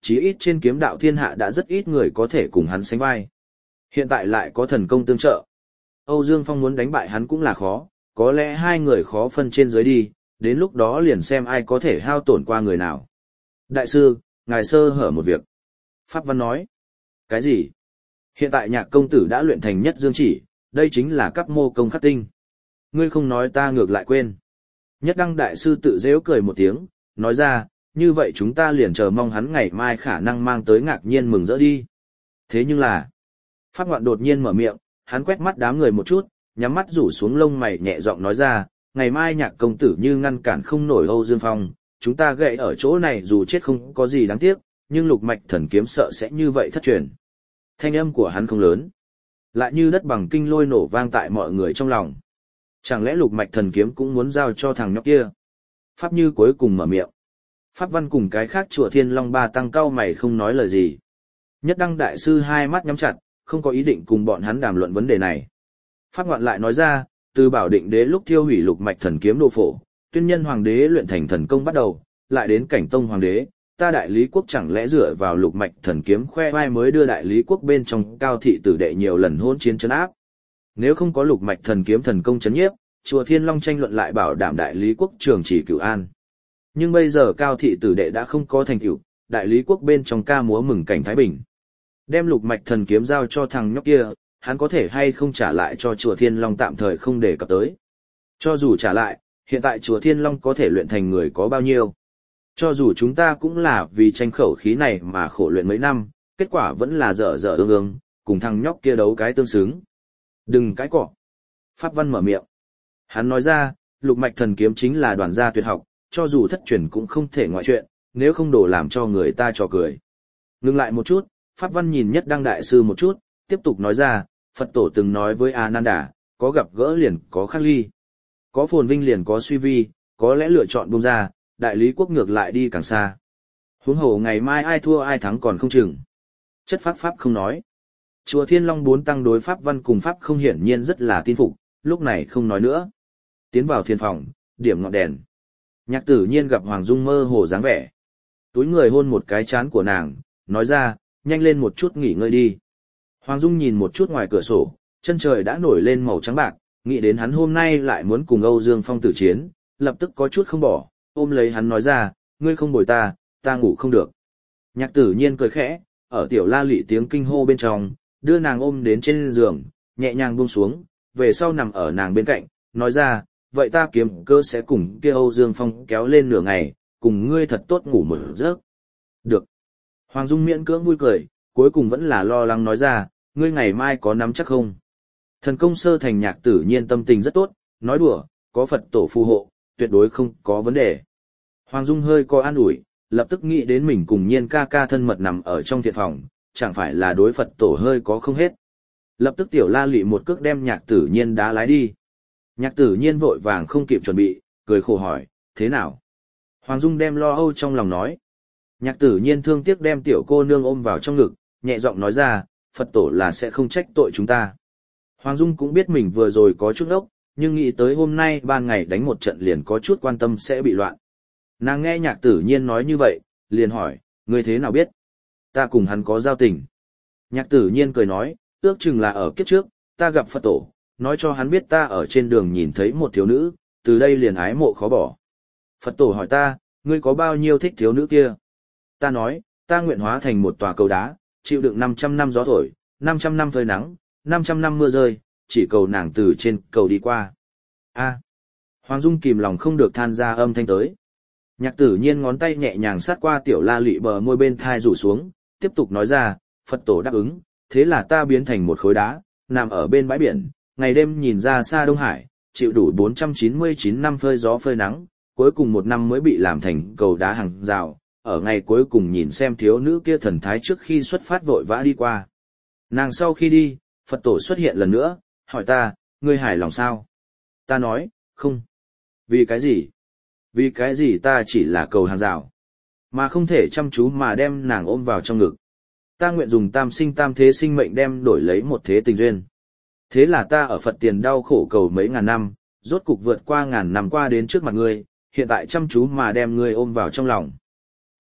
chí ít trên kiếm đạo thiên hạ đã rất ít người có thể cùng hắn sánh vai. Hiện tại lại có thần công tương trợ. Âu Dương Phong muốn đánh bại hắn cũng là khó, có lẽ hai người khó phân trên dưới đi, đến lúc đó liền xem ai có thể hao tổn qua người nào. Đại sư, ngài sơ hở một việc. Pháp Văn nói. Cái gì? Hiện tại Nhạc công tử đã luyện thành nhất dương chỉ, đây chính là cấp mô công khắc tinh. Ngươi không nói ta ngược lại quên. Nhất Đăng đại sư tự giễu cười một tiếng, nói ra, như vậy chúng ta liền chờ mong hắn ngày mai khả năng mang tới ngạc nhiên mừng rỡ đi. Thế nhưng là, Pháp Ngoạn đột nhiên mở miệng, hắn quét mắt đám người một chút, nhắm mắt rủ xuống lông mày nhẹ giọng nói ra, ngày mai Nhạc công tử như ngăn cản không nổi Âu Dương Phong, chúng ta gậy ở chỗ này dù chết không có gì đáng tiếc, nhưng lục mạch thần kiếm sợ sẽ như vậy thất truyền. Thanh âm của hắn không lớn, lại như đất bằng kinh lôi nổ vang tại mọi người trong lòng. Chẳng lẽ lục mạch thần kiếm cũng muốn giao cho thằng nhóc kia? Pháp Như cuối cùng mở miệng. Pháp Văn cùng cái khác chùa Thiên Long Ba tăng cao mày không nói lời gì. Nhất Đăng đại sư hai mắt nhắm chặt, không có ý định cùng bọn hắn đàm luận vấn đề này. Pháp Ngoạn lại nói ra, từ Bảo Định đế lúc thiêu hủy lục mạch thần kiếm đồ phổ, Tuyên Nhân hoàng đế luyện thành thần công bắt đầu, lại đến Cảnh Tông hoàng đế, ta đại lý quốc chẳng lẽ dựa vào lục mạch thần kiếm khoe vai mới đưa đại lý quốc bên trong cao thị tử đệ nhiều lần hỗn chiến trấn áp. Nếu không có lục mạch thần kiếm thần công chấn nhiếp, chùa Thiên Long tranh luận lại bảo đảm đại lý quốc trường chỉ cửu an. Nhưng bây giờ cao thị tử đệ đã không có thành tựu, đại lý quốc bên trong ca múa mừng cảnh thái bình. Đem lục mạch thần kiếm giao cho thằng nhóc kia, hắn có thể hay không trả lại cho chùa Thiên Long tạm thời không để cập tới. Cho dù trả lại, hiện tại chùa Thiên Long có thể luyện thành người có bao nhiêu. Cho dù chúng ta cũng là vì tranh khẩu khí này mà khổ luyện mấy năm, kết quả vẫn là dở dở ương ương, cùng thằng nhóc kia đấu cái tương xứng. Đừng cãi cọ. Pháp Văn mở miệng. Hắn nói ra, lục mạch thần kiếm chính là đoàn gia tuyệt học, cho dù thất truyền cũng không thể ngoại chuyện, nếu không đổ làm cho người ta trò cười. Ngừng lại một chút, Pháp Văn nhìn Nhất Đăng đại sư một chút, tiếp tục nói ra, Phật tổ từng nói với Ananda, có gặp gỡ liền có khắc ly. Có phồn vinh liền có suy vi, có lẽ lựa chọn buông ra, đại lý quốc ngược lại đi càng xa. Huống hồ ngày mai ai thua ai thắng còn không chừng. Chất Pháp Pháp không nói. Chùa Thiên Long bốn tăng đối Pháp Văn cùng Pháp không hiển nhiên rất là tin phục, lúc này không nói nữa. Tiến vào thiên phòng, điểm ngọn đèn. Nhạc Tử Nhiên gặp Hoàng Dung mơ hồ dáng vẻ. Túi người hôn một cái trán của nàng, nói ra, nhanh lên một chút nghỉ ngơi đi. Hoàng Dung nhìn một chút ngoài cửa sổ, chân trời đã nổi lên màu trắng bạc, nghĩ đến hắn hôm nay lại muốn cùng Âu Dương Phong tử chiến, lập tức có chút không bỏ, ôm lấy hắn nói ra, ngươi không bồi ta, ta ngủ không được. Nhạc Tử Nhiên cười khẽ, ở tiểu la lị tiếng kinh hô bên trong, đưa nàng ôm đến trên giường, nhẹ nhàng buông xuống, về sau nằm ở nàng bên cạnh, nói ra, vậy ta kiếm cơ sẽ cùng kia Âu Dương Phong kéo lên nửa ngày, cùng ngươi thật tốt ngủ một giấc. Được. Hoàng Dung miễn cưỡng vui cười, cuối cùng vẫn là lo lắng nói ra, ngươi ngày mai có nắm chắc không? Thần công sơ thành Nhạc Tử Nhiên tâm tình rất tốt, nói đùa, có Phật tổ phù hộ, tuyệt đối không có vấn đề. Hoàng Dung hơi có an ủi, lập tức nghĩ đến mình cùng Nhiên ca ca thân mật nằm ở trong thiện phòng, chẳng phải là đối Phật tổ hơi có không hết. Lập tức tiểu la lị một cước đem Nhạc Tử Nhiên đá lái đi. Nhạc Tử Nhiên vội vàng không kịp chuẩn bị, cười khổ hỏi, thế nào? Hoàng Dung đem lo âu trong lòng nói. Nhạc Tử Nhiên thương tiếc đem tiểu cô nương ôm vào trong ngực, nhẹ giọng nói ra, Phật tổ là sẽ không trách tội chúng ta. Hoàng Dung cũng biết mình vừa rồi có chút ốc, nhưng nghĩ tới hôm nay ban ngày đánh một trận liền có chút quan tâm sẽ bị loạn. Nàng nghe Nhạc Tử Nhiên nói như vậy, liền hỏi, ngươi thế nào biết? Ta cùng hắn có giao tình. Nhạc Tử Nhiên cười nói, ước chừng là ở kiếp trước, ta gặp Phật tổ, nói cho hắn biết ta ở trên đường nhìn thấy một thiếu nữ, từ đây liền ái mộ khó bỏ. Phật tổ hỏi ta, ngươi có bao nhiêu thích thiếu nữ kia? Ta nói, ta nguyện hóa thành một tòa cầu đá, chịu đựng năm trăm năm gió thổi, năm trăm năm phơi nắng, năm trăm năm mưa rơi, chỉ cầu nàng từ trên cầu đi qua. A. Hoàng Dung kìm lòng không được than ra âm thanh tới. Nhạc Tử Nhiên ngón tay nhẹ nhàng sát qua tiểu la lị bờ môi bên thai rủ xuống, tiếp tục nói ra, Phật tổ đáp ứng, thế là ta biến thành một khối đá, nằm ở bên bãi biển, ngày đêm nhìn ra xa Đông Hải, chịu đủ bốn trăm chín mươi chín năm phơi gió phơi nắng, cuối cùng một năm mới bị làm thành cầu đá hàng rào, ở ngày cuối cùng nhìn xem thiếu nữ kia thần thái trước khi xuất phát vội vã đi qua. Nàng sau khi đi, Phật tổ xuất hiện lần nữa, hỏi ta, ngươi hài lòng sao? Ta nói, không. Vì cái gì? Vì cái gì ta chỉ là cầu hàng rào, mà không thể chăm chú mà đem nàng ôm vào trong ngực. Ta nguyện dùng tam sinh tam thế sinh mệnh đem đổi lấy một thế tình duyên. Thế là ta ở Phật tiền đau khổ cầu mấy ngàn năm, rốt cục vượt qua ngàn năm qua đến trước mặt ngươi, hiện tại chăm chú mà đem ngươi ôm vào trong lòng.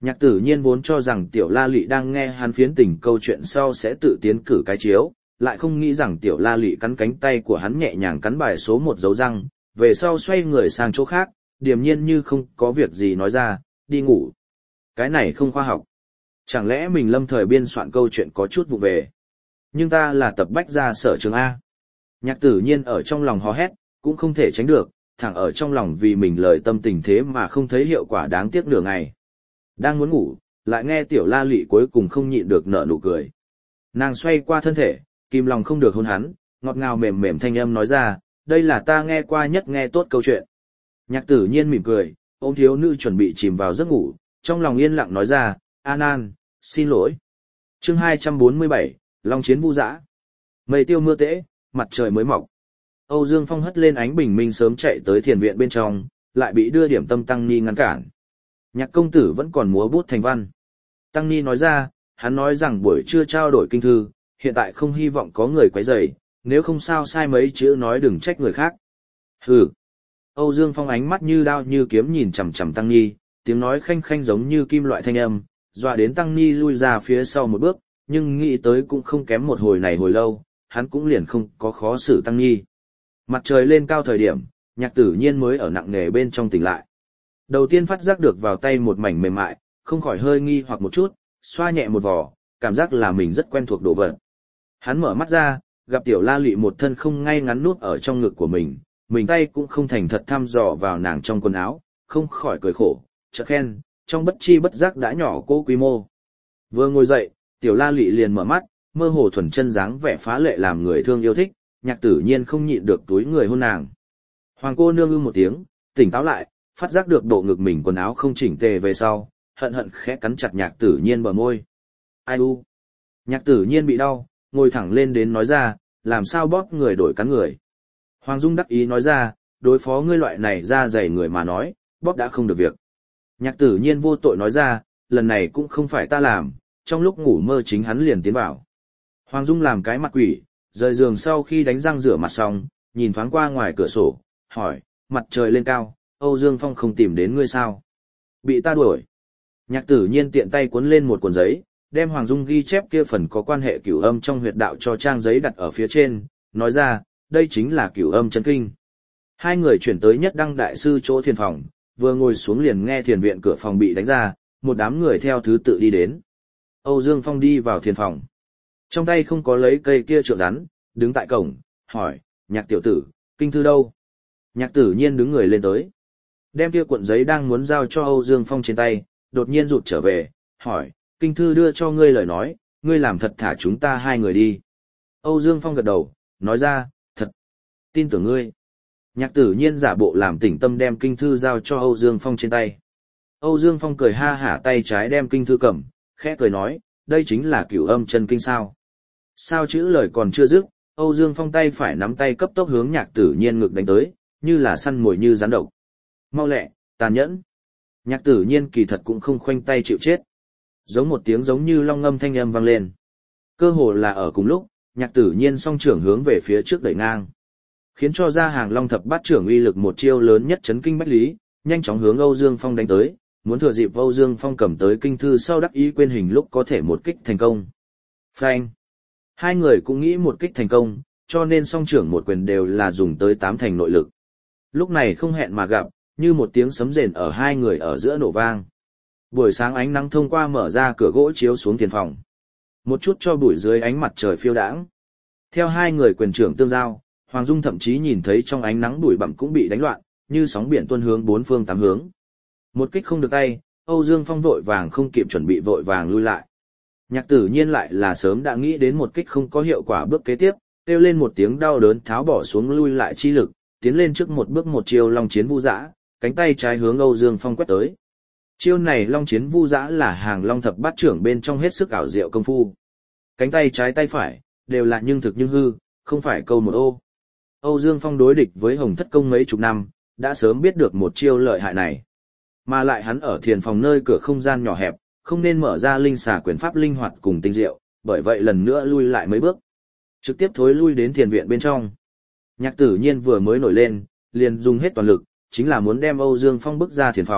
Nhạc tử nhiên vốn cho rằng tiểu la lị đang nghe hắn phiến tình câu chuyện sau sẽ tự tiến cử cái chiếu, lại không nghĩ rằng tiểu la lị cắn cánh tay của hắn nhẹ nhàng cắn bài số một dấu răng, về sau xoay người sang chỗ khác, điềm nhiên như không có việc gì nói ra, đi ngủ. Cái này không khoa học. Chẳng lẽ mình lâm thời biên soạn câu chuyện có chút vụ về. Nhưng ta là tập bách gia sở trường A. Nhạc tử nhiên ở trong lòng hò hét, cũng không thể tránh được, thẳng ở trong lòng vì mình lời tâm tình thế mà không thấy hiệu quả đáng tiếc nửa ngày. Đang muốn ngủ, lại nghe tiểu la lị cuối cùng không nhịn được nở nụ cười. Nàng xoay qua thân thể, kìm lòng không được hôn hắn, ngọt ngào mềm mềm thanh âm nói ra, đây là ta nghe qua nhất nghe tốt câu chuyện. Nhạc tử nhiên mỉm cười, ôm thiếu nữ chuẩn bị chìm vào giấc ngủ, trong lòng yên lặng nói ra, An An, xin lỗi. Chương hai trăm bốn mươi bảy, Long chiến vu dã. Mây tiêu mưa tễ, mặt trời mới mọc. Âu Dương Phong hất lên ánh bình minh sớm chạy tới thiền viện bên trong, lại bị đưa điểm tâm Tăng Ni ngăn cản. Nhạc công tử vẫn còn múa bút thành văn. Tăng Ni nói ra, hắn nói rằng buổi trưa trao đổi kinh thư, hiện tại không hy vọng có người quấy rầy, nếu không sao sai mấy chữ nói đừng trách người khác. Hừ. Âu Dương Phong ánh mắt như đao như kiếm nhìn chằm chằm Tăng Ni, tiếng nói khanh khanh giống như kim loại thanh âm, dọa đến Tăng Ni lui ra phía sau một bước, nhưng nghĩ tới cũng không kém một hồi này hồi lâu, hắn cũng liền không có khó xử Tăng Ni. Mặt trời lên cao thời điểm, Nhạc tử nhiên mới ở nặng nề bên trong tỉnh lại. Đầu tiên phát giác được vào tay một mảnh mềm mại, không khỏi hơi nghi hoặc một chút, xoa nhẹ một vò, cảm giác là mình rất quen thuộc đồ vật. Hắn mở mắt ra, gặp tiểu la lị một thân không ngay ngắn nuốt ở trong ngực của mình, mình tay cũng không thành thật thăm dò vào nàng trong quần áo, không khỏi cười khổ, chợt khen, trong bất chi bất giác đã nhỏ cô quy mô. Vừa ngồi dậy, tiểu la lị liền mở mắt, mơ hồ thuần chân dáng vẻ phá lệ làm người thương yêu thích, Nhạc tử nhiên không nhịn được túi người hôn nàng. Hoàng cô nương ư một tiếng, tỉnh táo lại, phát giác được bộ ngực mình quần áo không chỉnh tề về sau, hận hận khẽ cắn chặt Nhạc tử nhiên bờ môi. Ai u? Nhạc tử nhiên bị đau, ngồi thẳng lên đến nói ra, làm sao bóp người đổi cắn người. Hoàng Dung đắc ý nói ra, đối phó ngươi loại này ra dày người mà nói, bóp đã không được việc. Nhạc tử nhiên vô tội nói ra, lần này cũng không phải ta làm, trong lúc ngủ mơ chính hắn liền tiến vào. Hoàng Dung làm cái mặt quỷ, rời giường sau khi đánh răng rửa mặt xong, nhìn thoáng qua ngoài cửa sổ, hỏi, mặt trời lên cao, Âu Dương Phong không tìm đến ngươi sao? Bị ta đuổi. Nhạc tử nhiên tiện tay cuốn lên một cuộn giấy, đem Hoàng Dung ghi chép kia phần có quan hệ cửu âm trong huyệt đạo cho trang giấy đặt ở phía trên, nói ra, đây chính là cửu âm chân kinh. Hai người chuyển tới nhất đăng đại sư chỗ thiền phòng, vừa ngồi xuống liền nghe thiền viện cửa phòng bị đánh ra, một đám người theo thứ tự đi đến. Âu Dương Phong đi vào thiền phòng. Trong tay không có lấy cây kia trượng rắn, đứng tại cổng, hỏi, Nhạc tiểu tử, kinh thư đâu? Nhạc tử nhiên đứng người lên tới. Đem kia cuộn giấy đang muốn giao cho Âu Dương Phong trên tay, đột nhiên rụt trở về, hỏi, kinh thư đưa cho ngươi lời nói, ngươi làm thật thả chúng ta hai người đi. Âu Dương Phong gật đầu, nói ra, thật, tin tưởng ngươi. Nhạc tử nhiên giả bộ làm tỉnh tâm đem kinh thư giao cho Âu Dương Phong trên tay. Âu Dương Phong cười ha hả tay trái đem kinh thư cầm, khẽ cười nói, đây chính là cửu âm chân kinh sao. Sao chữ lời còn chưa dứt, Âu Dương Phong tay phải nắm tay cấp tốc hướng Nhạc tử nhiên ngực đánh tới, như là săn mồi như rắn độc. Mau lẹ, tàn nhẫn. Nhạc tử nhiên kỳ thật cũng không khoanh tay chịu chết. Giống một tiếng giống như long ngâm thanh âm vang lên. Cơ hồ là ở cùng lúc, Nhạc tử nhiên song trưởng hướng về phía trước đẩy ngang. Khiến cho ra hàng long thập bát trưởng uy lực một chiêu lớn nhất chấn kinh bách lý, nhanh chóng hướng Âu Dương Phong đánh tới, muốn thừa dịp Âu Dương Phong cầm tới kinh thư sau đắc ý quên hình lúc có thể một kích thành công. Phanh. Hai người cũng nghĩ một kích thành công, cho nên song trưởng một quyền đều là dùng tới tám thành nội lực. Lúc này không hẹn mà gặp, như một tiếng sấm rền ở hai người ở giữa nổ vang. Buổi sáng ánh nắng thông qua mở ra cửa gỗ chiếu xuống tiền phòng. Một chút cho bụi dưới ánh mặt trời phiêu đãng. Theo hai người quyền trưởng tương giao, Hoàng Dung thậm chí nhìn thấy trong ánh nắng bụi bặm cũng bị đánh loạn, như sóng biển tuôn hướng bốn phương tám hướng. Một kích không được tay, Âu Dương Phong vội vàng không kịp chuẩn bị vội vàng lui lại. Nhạc tử nhiên lại là sớm đã nghĩ đến một kích không có hiệu quả bước kế tiếp, kêu lên một tiếng đau đớn tháo bỏ xuống lui lại chi lực, tiến lên trước một bước một chiêu long chiến vu dã, cánh tay trái hướng Âu Dương Phong quét tới. Chiêu này long chiến vu dã là hàng long thập bát trưởng bên trong hết sức ảo diệu công phu. Cánh tay trái tay phải, đều là nhưng thực nhưng hư, không phải câu một ô. Âu Dương Phong đối địch với Hồng Thất Công mấy chục năm, đã sớm biết được một chiêu lợi hại này. Mà lại hắn ở thiền phòng nơi cửa không gian nhỏ hẹp, không nên mở ra linh xà quyền pháp linh hoạt cùng tinh diệu, bởi vậy lần nữa lui lại mấy bước. Trực tiếp thối lui đến thiền viện bên trong. Nhạc tử nhiên vừa mới nổi lên, liền dùng hết toàn lực, chính là muốn đem Âu Dương Phong bức ra thiền phòng,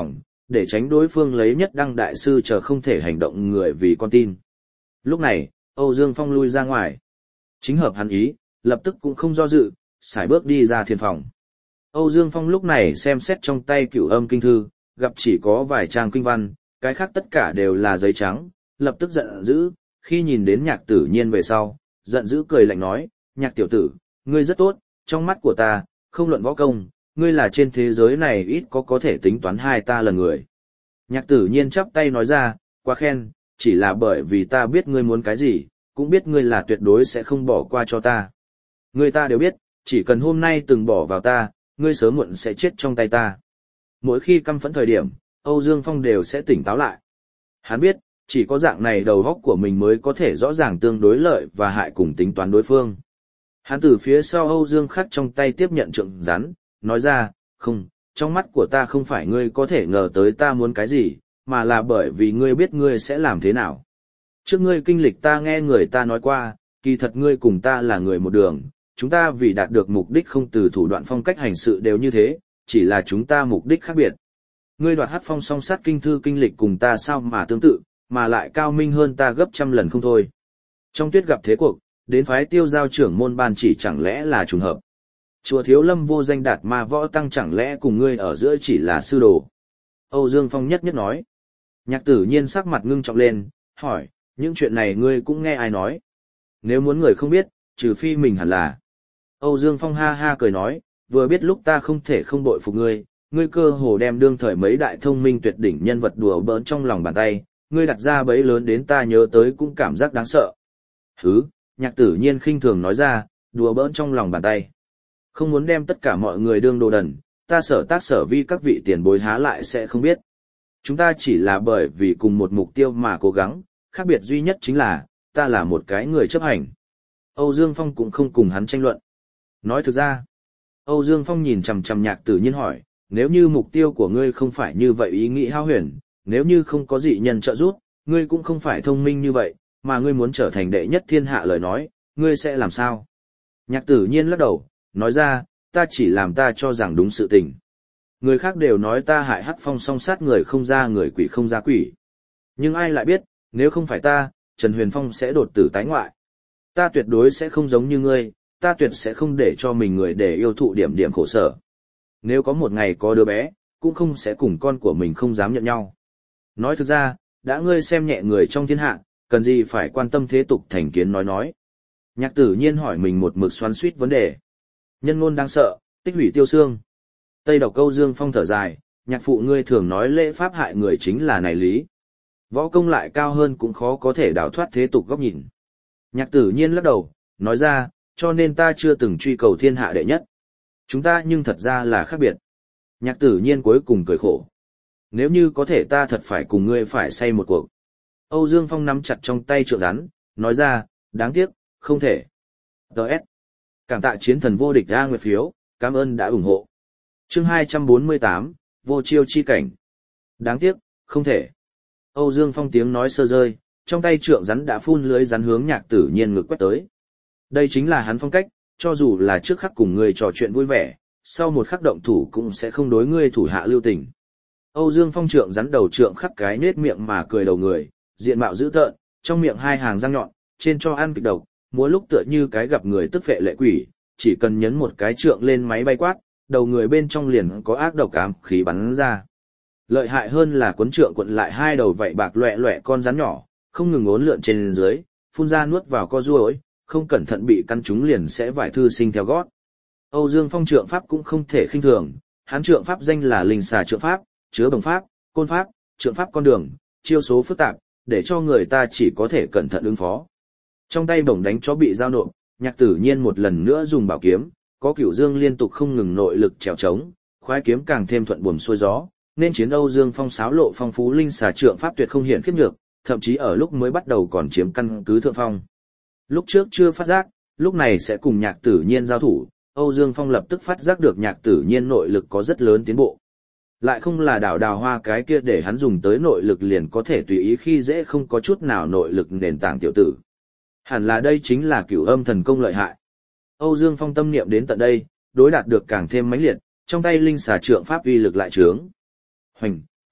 để tránh đối phương lấy nhất đăng đại sư chờ không thể hành động người vì con tin. Lúc này, Âu Dương Phong lui ra ngoài. Chính hợp hắn ý, lập tức cũng không do dự, sải bước đi ra thiền phòng. Âu Dương Phong lúc này xem xét trong tay Cửu Âm kinh thư, gặp chỉ có vài trang kinh văn, cái khác tất cả đều là giấy trắng, lập tức giận dữ, khi nhìn đến Nhạc Tử Nhiên về sau, giận dữ cười lạnh nói, Nhạc tiểu tử, ngươi rất tốt, trong mắt của ta, không luận võ công, ngươi là trên thế giới này ít có có thể tính toán hai ta là người. Nhạc Tử Nhiên chắp tay nói ra, quá khen, chỉ là bởi vì ta biết ngươi muốn cái gì, cũng biết ngươi là tuyệt đối sẽ không bỏ qua cho ta. Người ta đều biết, chỉ cần hôm nay từng bỏ vào ta, ngươi sớm muộn sẽ chết trong tay ta. Mỗi khi căm phẫn thời điểm, Âu Dương Phong đều sẽ tỉnh táo lại. Hắn biết, chỉ có dạng này đầu óc của mình mới có thể rõ ràng tương đối lợi và hại cùng tính toán đối phương. Hắn từ phía sau Âu Dương Khắc trong tay tiếp nhận trượng rắn, nói ra, không, trong mắt của ta không phải ngươi có thể ngờ tới ta muốn cái gì, mà là bởi vì ngươi biết ngươi sẽ làm thế nào. Trước ngươi kinh lịch ta nghe người ta nói qua, kỳ thật ngươi cùng ta là người một đường, chúng ta vì đạt được mục đích không từ thủ đoạn phong cách hành sự đều như thế, chỉ là chúng ta mục đích khác biệt. Ngươi đoạt Hắc Phong song sát kinh thư kinh lịch cùng ta sao mà tương tự, mà lại cao minh hơn ta gấp trăm lần không thôi. Trong tuyết gặp thế cuộc, đến phái Tiêu Giao trưởng môn ban chỉ chẳng lẽ là trùng hợp. Chùa Thiếu Lâm vô danh đạt ma võ tăng chẳng lẽ cùng ngươi ở giữa chỉ là sư đồ. Âu Dương Phong nhất nhất nói. Nhạc Tử Nhiên sắc mặt ngưng trọng lên, hỏi, những chuyện này ngươi cũng nghe ai nói? Nếu muốn người không biết, trừ phi mình hẳn là. Âu Dương Phong ha ha cười nói, vừa biết lúc ta không thể không bội phục ngươi, ngươi cơ hồ đem đương thời mấy đại thông minh tuyệt đỉnh nhân vật đùa bỡn trong lòng bàn tay, ngươi đặt ra bẫy lớn đến ta nhớ tới cũng cảm giác đáng sợ. Hứ, Nhạc Tử Nhiên khinh thường nói ra, đùa bỡn trong lòng bàn tay. Không muốn đem tất cả mọi người đương đồ đần, ta sở tác sở vi các vị tiền bối há lại sẽ không biết. Chúng ta chỉ là bởi vì cùng một mục tiêu mà cố gắng, khác biệt duy nhất chính là, ta là một cái người chấp hành. Âu Dương Phong cũng không cùng hắn tranh luận. Nói thực ra, Âu Dương Phong nhìn chằm chằm Nhạc Tử Nhiên hỏi, nếu như mục tiêu của ngươi không phải như vậy ý nghĩ hao huyền, nếu như không có dị nhân trợ giúp, ngươi cũng không phải thông minh như vậy, mà ngươi muốn trở thành đệ nhất thiên hạ lời nói, ngươi sẽ làm sao? Nhạc Tử Nhiên lắc đầu, nói ra, ta chỉ làm ta cho rằng đúng sự tình. Người khác đều nói ta hại Hắc Phong song sát người không ra người quỷ không ra quỷ. Nhưng ai lại biết, nếu không phải ta, Trần Huyền Phong sẽ đột tử tái ngoại. Ta tuyệt đối sẽ không giống như ngươi, ta tuyệt sẽ không để cho mình người để yêu thụ điểm điểm khổ sở. Nếu có một ngày có đứa bé, cũng không sẽ cùng con của mình không dám nhận nhau. Nói thực ra, đã ngươi xem nhẹ người trong thiên hạ, cần gì phải quan tâm thế tục thành kiến nói nói. Nhạc Tử Nhiên hỏi mình một mực xoắn suýt vấn đề. Nhân ngôn đáng sợ, tích hủy tiêu xương. Tây Độc Câu Dương Phong thở dài, nhạc phụ ngươi thường nói lễ pháp hại người chính là này lý. Võ công lại cao hơn cũng khó có thể đào thoát thế tục góc nhìn. Nhạc Tử Nhiên lắc đầu, nói ra, cho nên ta chưa từng truy cầu thiên hạ đệ nhất. Chúng ta nhưng thật ra là khác biệt. Nhạc Tử Nhiên cuối cùng cười khổ. Nếu như có thể ta thật phải cùng ngươi phải say một cuộc. Âu Dương Phong nắm chặt trong tay trượng rắn, nói ra, đáng tiếc, không thể. Đợt. Cảm tạ chiến thần vô địch A Nguyệt phiếu, cảm ơn đã ủng hộ. Chương hai trăm bốn mươi tám, vô chiêu chi cảnh. Đáng tiếc, không thể. Âu Dương Phong tiếng nói sơ rơi, trong tay trượng rắn đã phun lưới rắn hướng Nhạc Tử Nhiên ngực quét tới. Đây chính là hắn phong cách, cho dù là trước khắc cùng người trò chuyện vui vẻ, sau một khắc động thủ cũng sẽ không đối ngươi thủ hạ lưu tình. Âu Dương Phong trượng rắn đầu trượng khắc cái nết miệng mà cười đầu người, diện mạo dữ tợn, trong miệng hai hàng răng nhọn, trên cho ăn kịch độc, múa lúc tựa như cái gặp người tức phệ lệ quỷ, chỉ cần nhấn một cái trượng lên máy bay quát, đầu người bên trong liền có ác độc ám khí bắn ra. Lợi hại hơn là cuốn trượng cuộn lại hai đầu vậy bạc loẹ loẹ con rắn nhỏ, không ngừng uốn lượn trên dưới, phun ra nuốt vào co ruồi, không cẩn thận bị căn trúng liền sẽ vải thư sinh theo gót. Âu Dương Phong trượng pháp cũng không thể khinh thường, hắn trượng pháp danh là Linh Xà trượng pháp, chứa bồng pháp, côn pháp, trượng pháp con đường, chiêu số phức tạp, để cho người ta chỉ có thể cẩn thận ứng phó. Trong tay bổng đánh chó bị giao nộp, Nhạc Tử Nhiên một lần nữa dùng bảo kiếm, có Cửu Dương liên tục không ngừng nội lực trèo trống, khoái kiếm càng thêm thuận buồm xuôi gió, nên chiến Âu Dương Phong sáo lộ phong phú Linh Xà trượng pháp tuyệt không hiển khiếp nhược, thậm chí ở lúc mới bắt đầu còn chiếm căn cứ thượng phong. Lúc trước chưa phát giác, lúc này sẽ cùng Nhạc Tử Nhiên giao thủ, Âu Dương Phong lập tức phát giác được Nhạc Tử Nhiên nội lực có rất lớn tiến bộ. Lại không là đảo đào hoa cái kia để hắn dùng tới nội lực liền có thể tùy ý khi dễ không có chút nào nội lực nền tảng tiểu tử. Hẳn là đây chính là Cửu Âm thần công lợi hại. Âu Dương Phong tâm niệm đến tận đây, đối đạt được càng thêm mãnh liệt, trong tay Linh Xà trượng pháp uy lực lại trướng. Hoành, quét,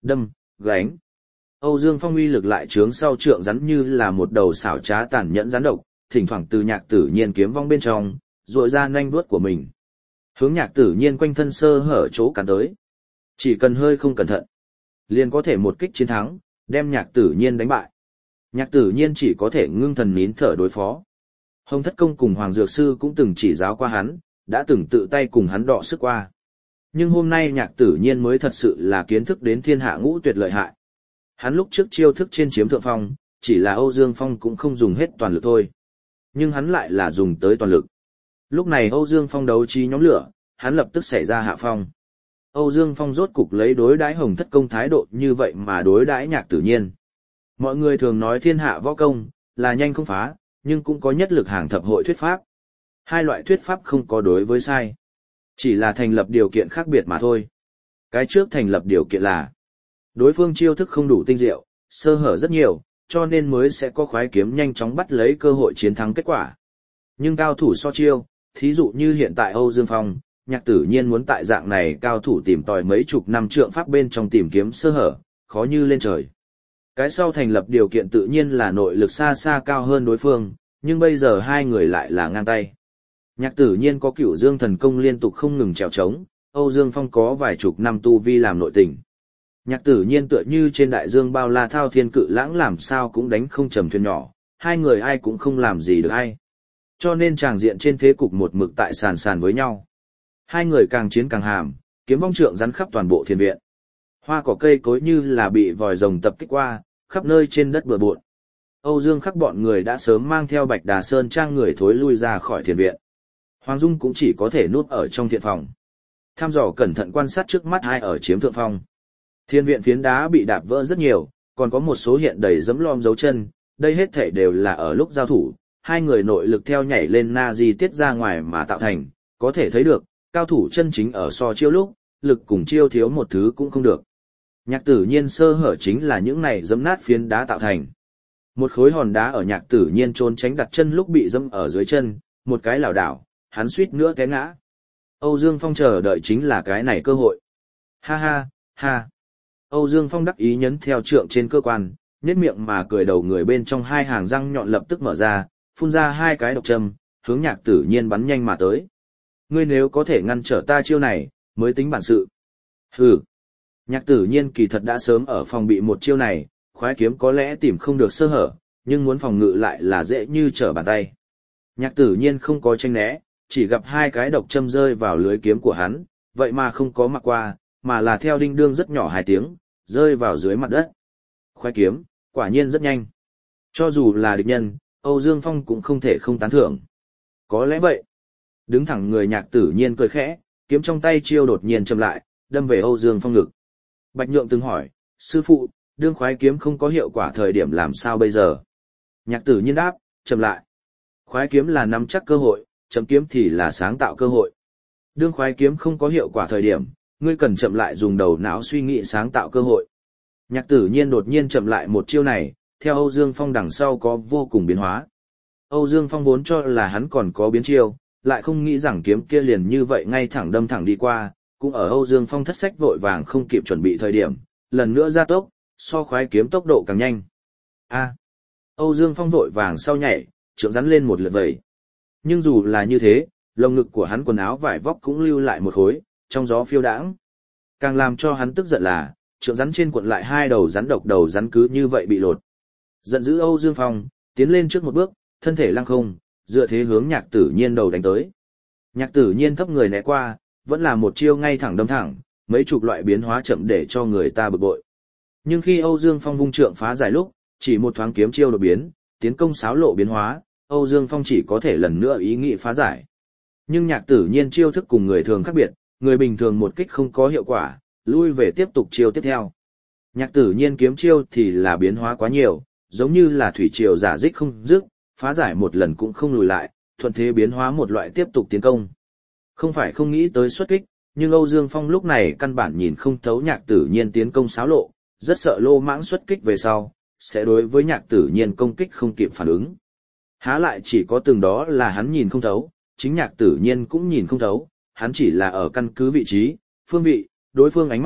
đâm, gánh. Âu Dương Phong uy lực lại trướng sau trượng rắn như là một đầu xảo trá tàn nhẫn rắn độc, thỉnh thoảng từ Nhạc Tử Nhiên kiếm vong bên trong, rọi ra nanh vuốt của mình. Hướng Nhạc Tử Nhiên quanh thân sơ hở chỗ cắn tới. Chỉ cần hơi không cẩn thận, liền có thể một kích chiến thắng, đem Nhạc Tử Nhiên đánh bại. Nhạc Tử Nhiên chỉ có thể ngưng thần nín thở đối phó. Hồng Thất Công cùng Hoàng Dược Sư cũng từng chỉ giáo qua hắn, đã từng tự tay cùng hắn đọ sức qua. Nhưng hôm nay Nhạc Tử Nhiên mới thật sự là kiến thức đến thiên hạ ngũ tuyệt lợi hại. Hắn lúc trước chiêu thức trên chiếm thượng phong, chỉ là Âu Dương Phong cũng không dùng hết toàn lực thôi. Nhưng hắn lại là dùng tới toàn lực. Lúc này Âu Dương Phong đấu trí nhóm lửa, hắn lập tức xảy ra hạ phong. Âu Dương Phong rốt cục lấy đối đãi Hồng Thất Công thái độ như vậy mà đối đãi Nhạc Tử Nhiên. Mọi người thường nói thiên hạ võ công, là nhanh không phá, nhưng cũng có nhất lực hàng thập hội thuyết pháp. Hai loại thuyết pháp không có đối với sai. Chỉ là thành lập điều kiện khác biệt mà thôi. Cái trước thành lập điều kiện là đối phương chiêu thức không đủ tinh diệu, sơ hở rất nhiều, cho nên mới sẽ có khoái kiếm nhanh chóng bắt lấy cơ hội chiến thắng kết quả. Nhưng cao thủ so chiêu, thí dụ như hiện tại Âu Dương Phong, Nhạc Tử Nhiên muốn tại dạng này cao thủ tìm tòi mấy chục năm trượng pháp bên trong tìm kiếm sơ hở, khó như lên trời. Cái sau thành lập điều kiện tự nhiên là nội lực xa xa cao hơn đối phương, nhưng bây giờ hai người lại là ngang tay. Nhạc Tử Nhiên có Cửu Dương thần công liên tục không ngừng trèo trống, Âu Dương Phong có vài chục năm tu vi làm nội tình. Nhạc Tử Nhiên tựa như trên đại dương bao la thao thiên cự lãng làm sao cũng đánh không trầm thuyền nhỏ, hai người ai cũng không làm gì được ai. Cho nên tràng diện trên thế cục một mực tại sàn sàn với nhau. Hai người càng chiến càng hàm, kiếm vong trượng rắn khắp toàn bộ thiên viện. Hoa cỏ cây cối như là bị vòi rồng tập kích qua, khắp nơi trên đất bừa bộn. Âu Dương Khắc bọn người đã sớm mang theo Bạch Đà Sơn trang người thối lui ra khỏi thiền viện. Hoàng Dung cũng chỉ có thể núp ở trong thiện phòng. Tham dò cẩn thận quan sát trước mắt hai ở chiếm thượng phong. Thiên viện phiến đá bị đạp vỡ rất nhiều, còn có một số hiện đầy dẫm lom dấu chân, đây hết thảy đều là ở lúc giao thủ, hai người nội lực theo nhảy lên na di tiết ra ngoài mà tạo thành, có thể thấy được, cao thủ chân chính ở so chiêu lúc, lực cùng chiêu thiếu một thứ cũng không được. Nhạc Tử Nhiên sơ hở chính là những này dẫm nát phiến đá tạo thành. Một khối hòn đá ở Nhạc Tử Nhiên trốn tránh đặt chân lúc bị dẫm ở dưới chân, một cái lảo đảo, hắn suýt nữa té ngã. Âu Dương Phong chờ đợi chính là cái này cơ hội. Ha ha, ha. Âu Dương Phong đắc ý nhấn theo trượng trên cơ quan, nhếch miệng mà cười đầu người bên trong hai hàng răng nhọn lập tức mở ra, phun ra hai cái độc châm, hướng Nhạc Tử Nhiên bắn nhanh mà tới. Ngươi nếu có thể ngăn trở ta chiêu này, mới tính bản sự. Hừ. Nhạc Tử Nhiên kỳ thật đã sớm ở phòng bị một chiêu này, khoái kiếm có lẽ tìm không được sơ hở, nhưng muốn phòng ngự lại là dễ như trở bàn tay. Nhạc Tử Nhiên không có tranh né, chỉ gặp hai cái độc châm rơi vào lưới kiếm của hắn, vậy mà không có mặc qua, mà là theo đinh đương rất nhỏ hai tiếng, rơi vào dưới mặt đất. Khoái kiếm, quả nhiên rất nhanh. Cho dù là địch nhân, Âu Dương Phong cũng không thể không tán thưởng. Có lẽ vậy. Đứng thẳng người Nhạc Tử Nhiên cười khẽ, kiếm trong tay chiêu đột nhiên chậm lại, đâm về Âu Dương Phong ngực. Bạch Nhượng từng hỏi, sư phụ, đương khoái kiếm không có hiệu quả thời điểm làm sao bây giờ? Nhạc Tử Nhiên đáp, chậm lại. Khoái kiếm là nắm chắc cơ hội, chậm kiếm thì là sáng tạo cơ hội. Đương khoái kiếm không có hiệu quả thời điểm, ngươi cần chậm lại dùng đầu não suy nghĩ sáng tạo cơ hội. Nhạc Tử Nhiên đột nhiên chậm lại một chiêu này, theo Âu Dương Phong đằng sau có vô cùng biến hóa. Âu Dương Phong vốn cho là hắn còn có biến chiêu, lại không nghĩ rằng kiếm kia liền như vậy ngay thẳng đâm thẳng đi qua, cũng ở Âu Dương Phong thất sách vội vàng không kịp chuẩn bị thời điểm, lần nữa gia tốc, so khoái kiếm tốc độ càng nhanh. A. Âu Dương Phong vội vàng sau nhảy, trượng rắn lên một lượt vậy. Nhưng dù là như thế, lồng ngực của hắn quần áo vải vóc cũng lưu lại một khối, trong gió phiêu đãng. Càng làm cho hắn tức giận là, trượng rắn trên cuộn lại hai đầu rắn độc đầu rắn cứ như vậy bị lột. Giận dữ Âu Dương Phong, tiến lên trước một bước, thân thể lăng không, dựa thế hướng Nhạc Tử Nhiên đầu đánh tới. Nhạc Tử Nhiên thấp người né qua, vẫn là một chiêu ngay thẳng đâm thẳng, mấy chục loại biến hóa chậm để cho người ta bực bội. Nhưng khi Âu Dương Phong vung trượng phá giải lúc, chỉ một thoáng kiếm chiêu đột biến, tiến công xáo lộ biến hóa, Âu Dương Phong chỉ có thể lần nữa ý nghĩ phá giải. Nhưng Nhạc Tử Nhiên chiêu thức cùng người thường khác biệt, người bình thường một kích không có hiệu quả, lui về tiếp tục chiêu tiếp theo. Nhạc Tử Nhiên kiếm chiêu thì là biến hóa quá nhiều, giống như là thủy triều giả dích không dứt, phá giải một lần cũng không lùi lại, thuận thế biến hóa một loại tiếp tục tiến công. Không phải không nghĩ tới xuất kích, nhưng Âu Dương Phong lúc này căn bản nhìn không thấu Nhạc Tử Nhiên tiến công xáo lộ, rất sợ lô mãng xuất kích về sau, sẽ đối với Nhạc Tử Nhiên công kích không kịp phản ứng. Há lại chỉ có từng đó là hắn nhìn không thấu, chính Nhạc Tử Nhiên cũng nhìn không thấu, hắn chỉ là ở căn cứ vị trí, phương vị, đối phương ánh mắt,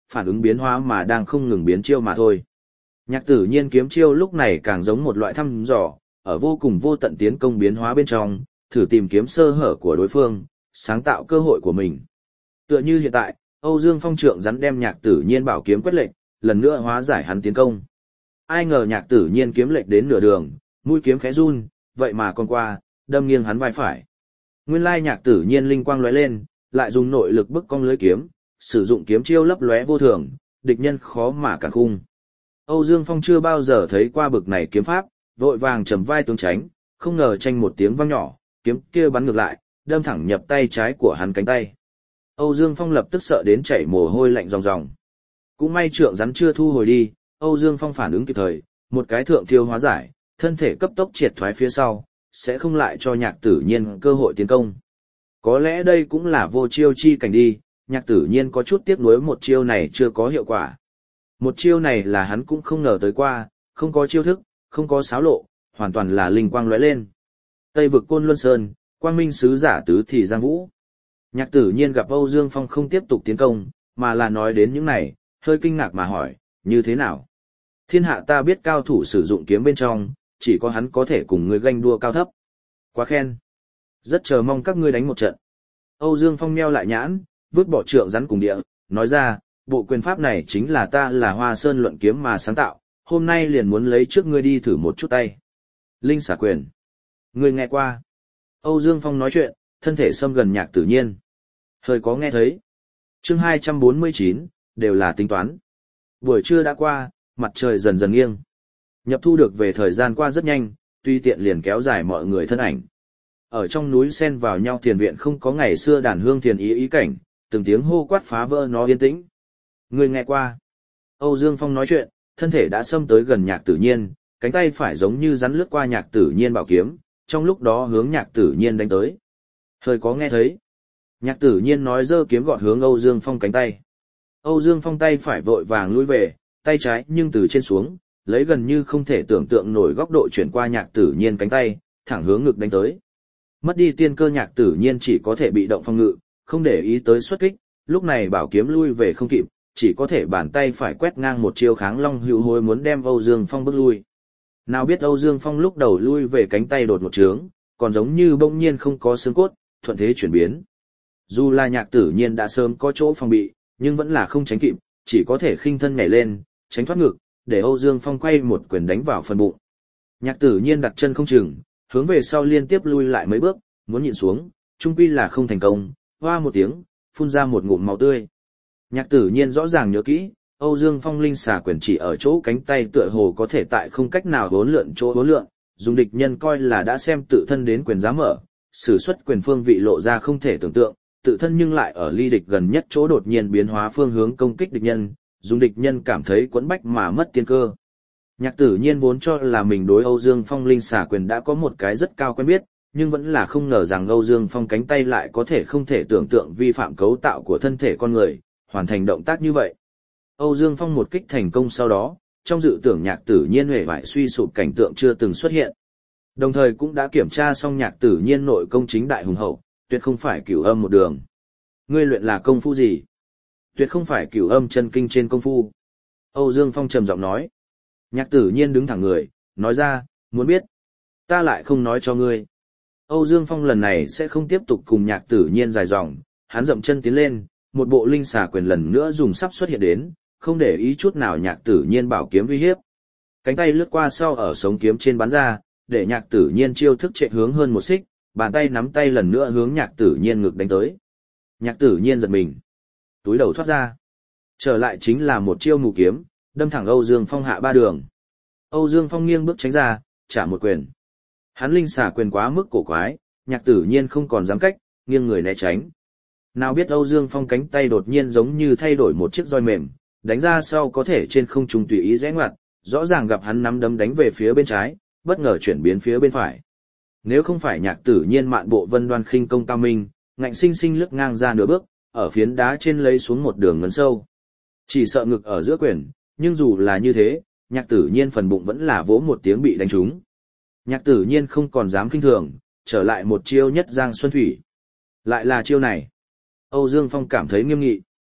phản ứng biến hóa mà đang không ngừng biến chiêu mà thôi. Nhạc Tử Nhiên kiếm chiêu lúc này càng giống một loại thăm dò, ở vô cùng vô tận tiến công biến hóa bên trong, thử tìm kiếm sơ hở của đối phương, sáng tạo cơ hội của mình. Tựa như hiện tại, Âu Dương Phong trượng rắn đem Nhạc Tử Nhiên bảo kiếm quét lệch, lần nữa hóa giải hắn tiến công. Ai ngờ Nhạc Tử Nhiên kiếm lệch đến nửa đường, mũi kiếm khẽ run, vậy mà còn qua, đâm nghiêng hắn vai phải. Nguyên lai Nhạc Tử Nhiên linh quang lóe lên, lại dùng nội lực bức cong lưới kiếm, sử dụng kiếm chiêu lấp lóe vô thường, địch nhân khó mà cản khung. Âu Dương Phong chưa bao giờ thấy qua bực này kiếm pháp, vội vàng trầm vai tướng tránh, không ngờ tranh một tiếng vang nhỏ, kiếm kia bắn ngược lại, đâm thẳng nhập tay trái của hắn cánh tay. Âu Dương Phong lập tức sợ đến chảy mồ hôi lạnh ròng ròng. Cũng may trượng rắn chưa thu hồi đi, Âu Dương Phong phản ứng kịp thời, một cái thượng thiêu hóa giải, thân thể cấp tốc triệt thoái phía sau, sẽ không lại cho Nhạc Tử Nhiên cơ hội tiến công. Có lẽ đây cũng là vô chiêu chi cảnh đi, Nhạc Tử Nhiên có chút tiếc nuối một chiêu này chưa có hiệu quả. Một chiêu này là hắn cũng không ngờ tới qua, không có chiêu thức, không có xáo lộ, hoàn toàn là linh quang lóe lên. Tây vực Côn Luân Sơn, Quang Minh sứ giả tứ thì Giang Vũ. Nhạc Tử Nhiên gặp Âu Dương Phong không tiếp tục tiến công, mà là nói đến những này, hơi kinh ngạc mà hỏi, như thế nào? Thiên hạ ta biết cao thủ sử dụng kiếm bên trong, chỉ có hắn có thể cùng ngươi ganh đua cao thấp. Quá khen. Rất chờ mong các ngươi đánh một trận. Âu Dương Phong meo lại nhãn, vứt bỏ trượng rắn cùng địa, nói ra, bộ quyền pháp này chính là ta là Hoa Sơn luận kiếm mà sáng tạo, hôm nay liền muốn lấy trước ngươi đi thử một chút tay. Linh xả quyền. Ngươi nghe qua. Âu Dương Phong nói chuyện, thân thể xâm gần Nhạc Tử Nhiên. Hơi có nghe thấy. Chương hai trăm bốn mươi chín, đều là tính toán. Buổi trưa đã qua, mặt trời dần dần nghiêng. Nhập thu được về thời gian qua rất nhanh, tuy tiện liền kéo dài mọi người thân ảnh. Ở trong núi xen vào nhau thiền viện không có ngày xưa đàn hương thiền ý ý cảnh, từng tiếng hô quát phá vỡ nó yên tĩnh. Người nghe qua. Âu Dương Phong nói chuyện, thân thể đã xâm tới gần Nhạc Tử Nhiên, cánh tay phải giống như rắn lướt qua Nhạc Tử Nhiên bảo kiếm, trong lúc đó hướng Nhạc Tử Nhiên đánh tới. Hơi có nghe thấy. Nhạc Tử Nhiên nói giơ kiếm gọt hướng Âu Dương Phong cánh tay. Âu Dương Phong tay phải vội vàng lùi về, tay trái nhưng từ trên xuống, lấy gần như không thể tưởng tượng nổi góc độ chuyển qua Nhạc Tử Nhiên cánh tay, thẳng hướng ngực đánh tới. Mất đi tiên cơ Nhạc Tử Nhiên chỉ có thể bị động phòng ngự, không để ý tới xuất kích, lúc này bảo kiếm lui về không kịp, chỉ có thể bàn tay phải quét ngang một chiêu kháng long hữu hối muốn đem Âu Dương Phong bước lui. Nào biết Âu Dương Phong lúc đầu lui về cánh tay đột một trướng, còn giống như bỗng nhiên không có xương cốt, thuận thế chuyển biến. Dù là Nhạc Tử Nhiên đã sớm có chỗ phòng bị, nhưng vẫn là không tránh kịp, chỉ có thể khinh thân nhảy lên, tránh thoát ngực, để Âu Dương Phong quay một quyền đánh vào phần bụng. Nhạc Tử Nhiên đặt chân không chừng, hướng về sau liên tiếp lui lại mấy bước, muốn nhịn xuống, chung quy là không thành công, hoa một tiếng, phun ra một ngụm máu tươi. Nhạc Tử Nhiên rõ ràng nhớ kỹ, Âu Dương Phong linh xà quyền chỉ ở chỗ cánh tay tựa hồ có thể tại không cách nào hỗn lượn chỗ hỗn lượn, dùng địch nhân coi là đã xem tự thân đến quyền giá mở, sử xuất quyền phương vị lộ ra không thể tưởng tượng, tự thân nhưng lại ở ly địch gần nhất chỗ đột nhiên biến hóa phương hướng công kích địch nhân, dùng địch nhân cảm thấy quẫn bách mà mất tiên cơ. Nhạc Tử Nhiên vốn cho là mình đối Âu Dương Phong linh xà quyền đã có một cái rất cao quen biết, nhưng vẫn là không ngờ rằng Âu Dương Phong cánh tay lại có thể không thể tưởng tượng vi phạm cấu tạo của thân thể con người, hoàn thành động tác như vậy. Âu Dương Phong một kích thành công sau đó, trong dự tưởng Nhạc Tử Nhiên huệ vải suy sụp cảnh tượng chưa từng xuất hiện. Đồng thời cũng đã kiểm tra xong Nhạc Tử Nhiên nội công chính đại hùng hậu, tuyệt không phải cửu âm một đường. Ngươi luyện là công phu gì? Tuyệt không phải cửu âm chân kinh trên công phu. Âu Dương Phong trầm giọng nói. Nhạc Tử Nhiên đứng thẳng người, nói ra, muốn biết. Ta lại không nói cho ngươi. Âu Dương Phong lần này sẽ không tiếp tục cùng Nhạc Tử Nhiên dài dòng, hắn dậm chân tiến lên, một bộ linh xà quyền lần nữa dùng sắp xuất hiện đến, không để ý chút nào Nhạc Tử Nhiên bảo kiếm uy hiếp. Cánh tay lướt qua sau ở sống kiếm trên bắn ra, để Nhạc Tử Nhiên chiêu thức chạy hướng hơn một xích, bàn tay nắm tay lần nữa hướng Nhạc Tử Nhiên ngực đánh tới. Nhạc Tử Nhiên giật mình, túi đầu thoát ra. Trở lại chính là một chiêu mù kiếm, đâm thẳng Âu Dương Phong hạ ba đường. Âu Dương Phong nghiêng bước tránh ra, trả một quyền. Hắn linh xà quyền quá mức cổ quái, Nhạc Tử Nhiên không còn dám cách, nghiêng người né tránh. Nào biết Âu Dương Phong cánh tay đột nhiên giống như thay đổi một chiếc roi mềm, đánh ra sau có thể trên không trung tùy ý rẽ ngoặt, rõ ràng gặp hắn nắm đấm đánh về phía bên trái, bất ngờ chuyển biến phía bên phải. Nếu không phải Nhạc Tử Nhiên mạn bộ vân đoan khinh công cao minh, ngạnh sinh sinh lướt ngang ra nửa bước, ở phiến đá trên lấy xuống một đường ngấn sâu. Chỉ sợ ngực ở giữa quyền, nhưng dù là như thế, Nhạc Tử Nhiên phần bụng vẫn là vỗ một tiếng bị đánh trúng. Nhạc Tử Nhiên không còn dám khinh thường, trở lại một chiêu nhất giang xuân thủy. Lại là chiêu này. Âu Dương Phong cảm thấy nghiêm nghị.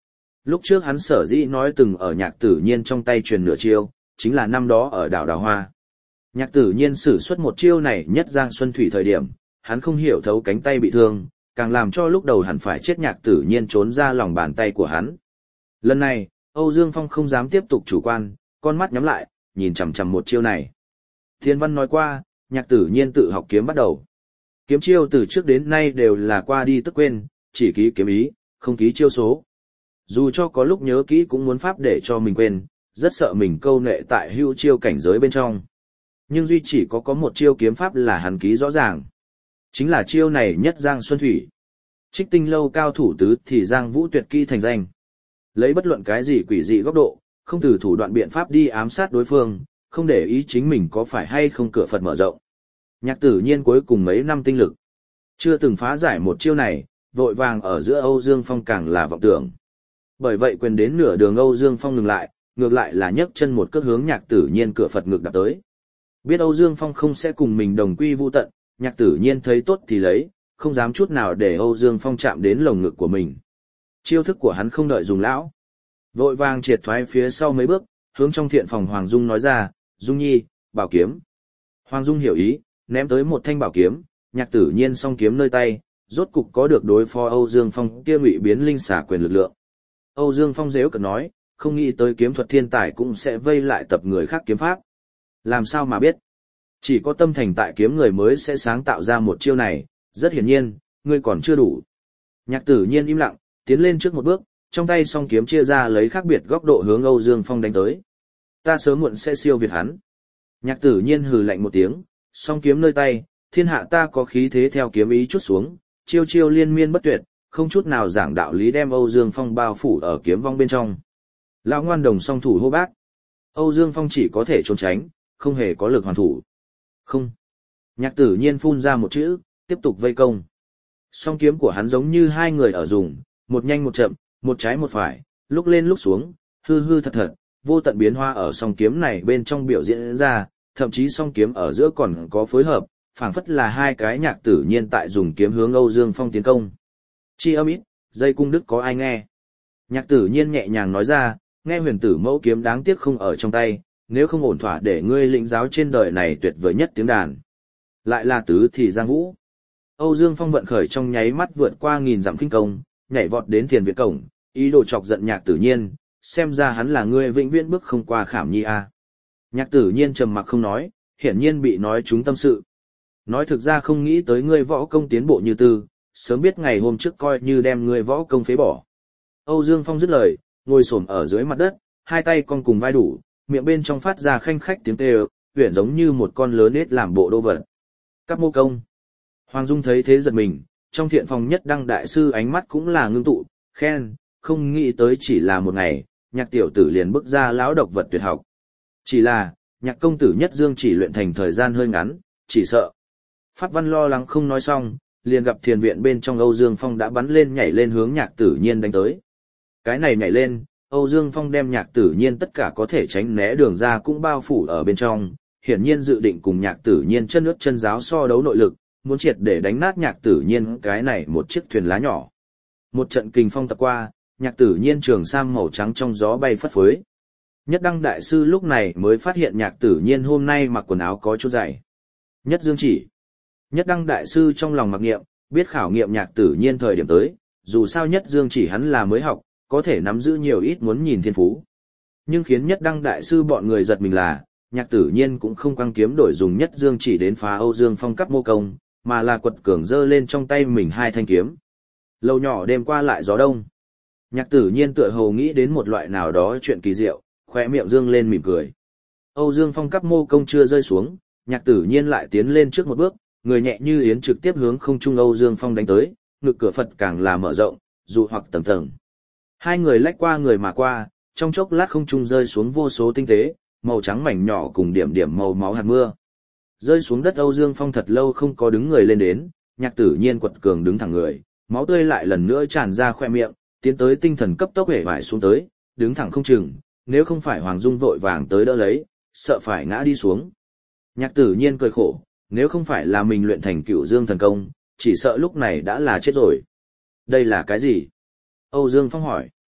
Lúc trước hắn sở dĩ nói từng ở Nhạc Tử Nhiên trong tay truyền nửa chiêu, chính là năm đó ở đảo Đào Hoa. Nhạc Tử Nhiên sử xuất một chiêu này nhất giang xuân thủy thời điểm, hắn không hiểu thấu cánh tay bị thương, càng làm cho lúc đầu hẳn phải chết Nhạc Tử Nhiên trốn ra lòng bàn tay của hắn. Lần này, Âu Dương Phong không dám tiếp tục chủ quan, con mắt nhắm lại, nhìn chằm chằm một chiêu này. Thiên Văn nói qua, Nhạc Tử Nhiên tự học kiếm bắt đầu. Kiếm chiêu từ trước đến nay đều là qua đi tức quên, chỉ ký kiếm ý, không ký chiêu số. Dù cho có lúc nhớ kỹ cũng muốn pháp để cho mình quên, rất sợ mình câu nệ tại hữu chiêu cảnh giới bên trong. Nhưng duy chỉ có có một chiêu kiếm pháp là hắn ký rõ ràng. Chính là chiêu này nhất giang xuân thủy. Trích Tinh lâu cao thủ tứ thì Giang Vũ tuyệt kỹ thành danh. Lấy bất luận cái gì quỷ dị góc độ, không từ thủ đoạn biện pháp đi ám sát đối phương, không để ý chính mình có phải hay không cửa Phật mở rộng. Nhạc Tử Nhiên cuối cùng mấy năm tinh lực, chưa từng phá giải một chiêu này, vội vàng ở giữa Âu Dương Phong càng là vọng tưởng. Bởi vậy quyền đến nửa đường Âu Dương Phong ngừng lại, ngược lại là nhấc chân một cước hướng Nhạc Tử Nhiên cửa Phật ngược đạp tới. Biết Âu Dương Phong không sẽ cùng mình đồng quy vu tận, Nhạc Tử Nhiên thấy tốt thì lấy, không dám chút nào để Âu Dương Phong chạm đến lồng ngực của mình. Chiêu thức của hắn không đợi dùng lão, vội vàng triệt thoái phía sau mấy bước, hướng trong thiện phòng Hoàng Dung nói ra, Dung Nhi, bảo kiếm. Hoàng Dung hiểu ý, ném tới một thanh bảo kiếm, Nhạc Tử Nhiên song kiếm nơi tay, rốt cục có được đối phó Âu Dương Phong kia ngụy biến linh xả quyền lực lượng. Âu Dương Phong dễu cợt nói, không nghĩ tới kiếm thuật thiên tài cũng sẽ vây lại tập người khác kiếm pháp. Làm sao mà biết? Chỉ có tâm thành tại kiếm người mới sẽ sáng tạo ra một chiêu này, rất hiển nhiên, ngươi còn chưa đủ. Nhạc Tử Nhiên im lặng, tiến lên trước một bước, trong tay song kiếm chia ra lấy khác biệt góc độ hướng Âu Dương Phong đánh tới. Ta sớm muộn sẽ siêu việt hắn. Nhạc Tử Nhiên hừ lạnh một tiếng, song kiếm nơi tay, thiên hạ ta có khí thế theo kiếm ý chút xuống, chiêu chiêu liên miên bất tuyệt, không chút nào giảng đạo lý đem Âu Dương Phong bao phủ ở kiếm vong bên trong. Lão ngoan đồng song thủ hô bác. Âu Dương Phong chỉ có thể trốn tránh, không hề có lực hoàn thủ. Không. Nhạc Tử Nhiên phun ra một chữ, tiếp tục vây công. Song kiếm của hắn giống như hai người ở dùng, một nhanh một chậm, một trái một phải, lúc lên lúc xuống, hư hư thật thật, vô tận biến hóa ở song kiếm này bên trong biểu diễn ra, thậm chí song kiếm ở giữa còn có phối hợp, phảng phất là hai cái Nhạc Tử Nhiên tại dùng kiếm hướng Âu Dương Phong tiến công. Chi âm ít, dây cung đức có ai nghe? Nhạc Tử Nhiên nhẹ nhàng nói ra, nghe huyền tử mẫu kiếm đáng tiếc không ở trong tay, nếu không ổn thỏa để ngươi lĩnh giáo trên đời này tuyệt vời nhất tiếng đàn. Lại là tứ thì Giang Vũ. Âu Dương Phong vận khởi trong nháy mắt vượt qua nghìn dặm kinh công, nhảy vọt đến thiền viện cổng, ý đồ chọc giận Nhạc Tử Nhiên, xem ra hắn là ngươi vĩnh viễn bước không qua khảm nhi a. Nhạc Tử Nhiên trầm mặc không nói, hiển nhiên bị nói trúng tâm sự. Nói thực ra không nghĩ tới ngươi võ công tiến bộ như tư, sớm biết ngày hôm trước coi như đem ngươi võ công phế bỏ. Âu Dương Phong dứt lời, ngồi xổm ở dưới mặt đất, hai tay con cùng vai đủ, miệng bên trong phát ra khanh khách tiếng kêu, huyền giống như một con lớn nết làm bộ đô vật. Các mô công. Hoàng Dung thấy thế giật mình, trong thiện phòng Nhất Đăng đại sư ánh mắt cũng là ngưng tụ, khen, không nghĩ tới chỉ là một ngày, Nhạc tiểu tử liền bức ra lão độc vật tuyệt học. Chỉ là, Nhạc công tử Nhất Dương chỉ luyện thành thời gian hơi ngắn, chỉ sợ. Pháp Văn lo lắng không nói xong, liền gặp thiền viện bên trong Âu Dương Phong đã bắn lên nhảy lên hướng Nhạc Tử Nhiên đánh tới. Cái này nhảy lên, Âu Dương Phong đem Nhạc Tử Nhiên tất cả có thể tránh né đường ra cũng bao phủ ở bên trong, hiển nhiên dự định cùng Nhạc Tử Nhiên chân ướt chân giáo so đấu nội lực, muốn triệt để đánh nát Nhạc Tử Nhiên cái này một chiếc thuyền lá nhỏ. Một trận kình phong tập qua, Nhạc Tử Nhiên trường sam màu trắng trong gió bay phất phới. Nhất Đăng đại sư lúc này mới phát hiện Nhạc Tử Nhiên hôm nay mặc quần áo có chút dày. Nhất Dương chỉ. Nhất Đăng đại sư trong lòng mặc niệm, biết khảo nghiệm Nhạc Tử Nhiên thời điểm tới, dù sao Nhất Dương chỉ hắn là mới học, có thể nắm giữ nhiều ít muốn nhìn thiên phú. Nhưng khiến Nhất Đăng đại sư bọn người giật mình là, Nhạc Tử Nhiên cũng không quăng kiếm đổi dùng Nhất Dương chỉ đến phá Âu Dương Phong cấp mô công, mà là quật cường giơ lên trong tay mình hai thanh kiếm. Lâu nhỏ đêm qua lại gió đông. Nhạc Tử Nhiên tựa hồ nghĩ đến một loại nào đó chuyện kỳ diệu, khóe miệng dương lên mỉm cười. Âu Dương Phong cấp mô công chưa rơi xuống, Nhạc Tử Nhiên lại tiến lên trước một bước, người nhẹ như yến trực tiếp hướng không trung Âu Dương Phong đánh tới, ngực cửa Phật càng là mở rộng, dụ hoặc tầng tầng. Hai người lách qua người mà qua, trong chốc lát không trung rơi xuống vô số tinh tế, màu trắng mảnh nhỏ cùng điểm điểm màu máu hạt mưa. Rơi xuống đất Âu Dương Phong thật lâu không có đứng người lên đến, Nhạc Tử Nhiên quật cường đứng thẳng người, máu tươi lại lần nữa tràn ra khoe miệng, tiến tới tinh thần cấp tốc hể vải xuống tới, đứng thẳng không chừng, nếu không phải Hoàng Dung vội vàng tới đỡ lấy, sợ phải ngã đi xuống. Nhạc Tử Nhiên cười khổ, nếu không phải là mình luyện thành Cửu Dương thần công, chỉ sợ lúc này đã là chết rồi. Đây là cái gì? Âu Dương Phong hỏi.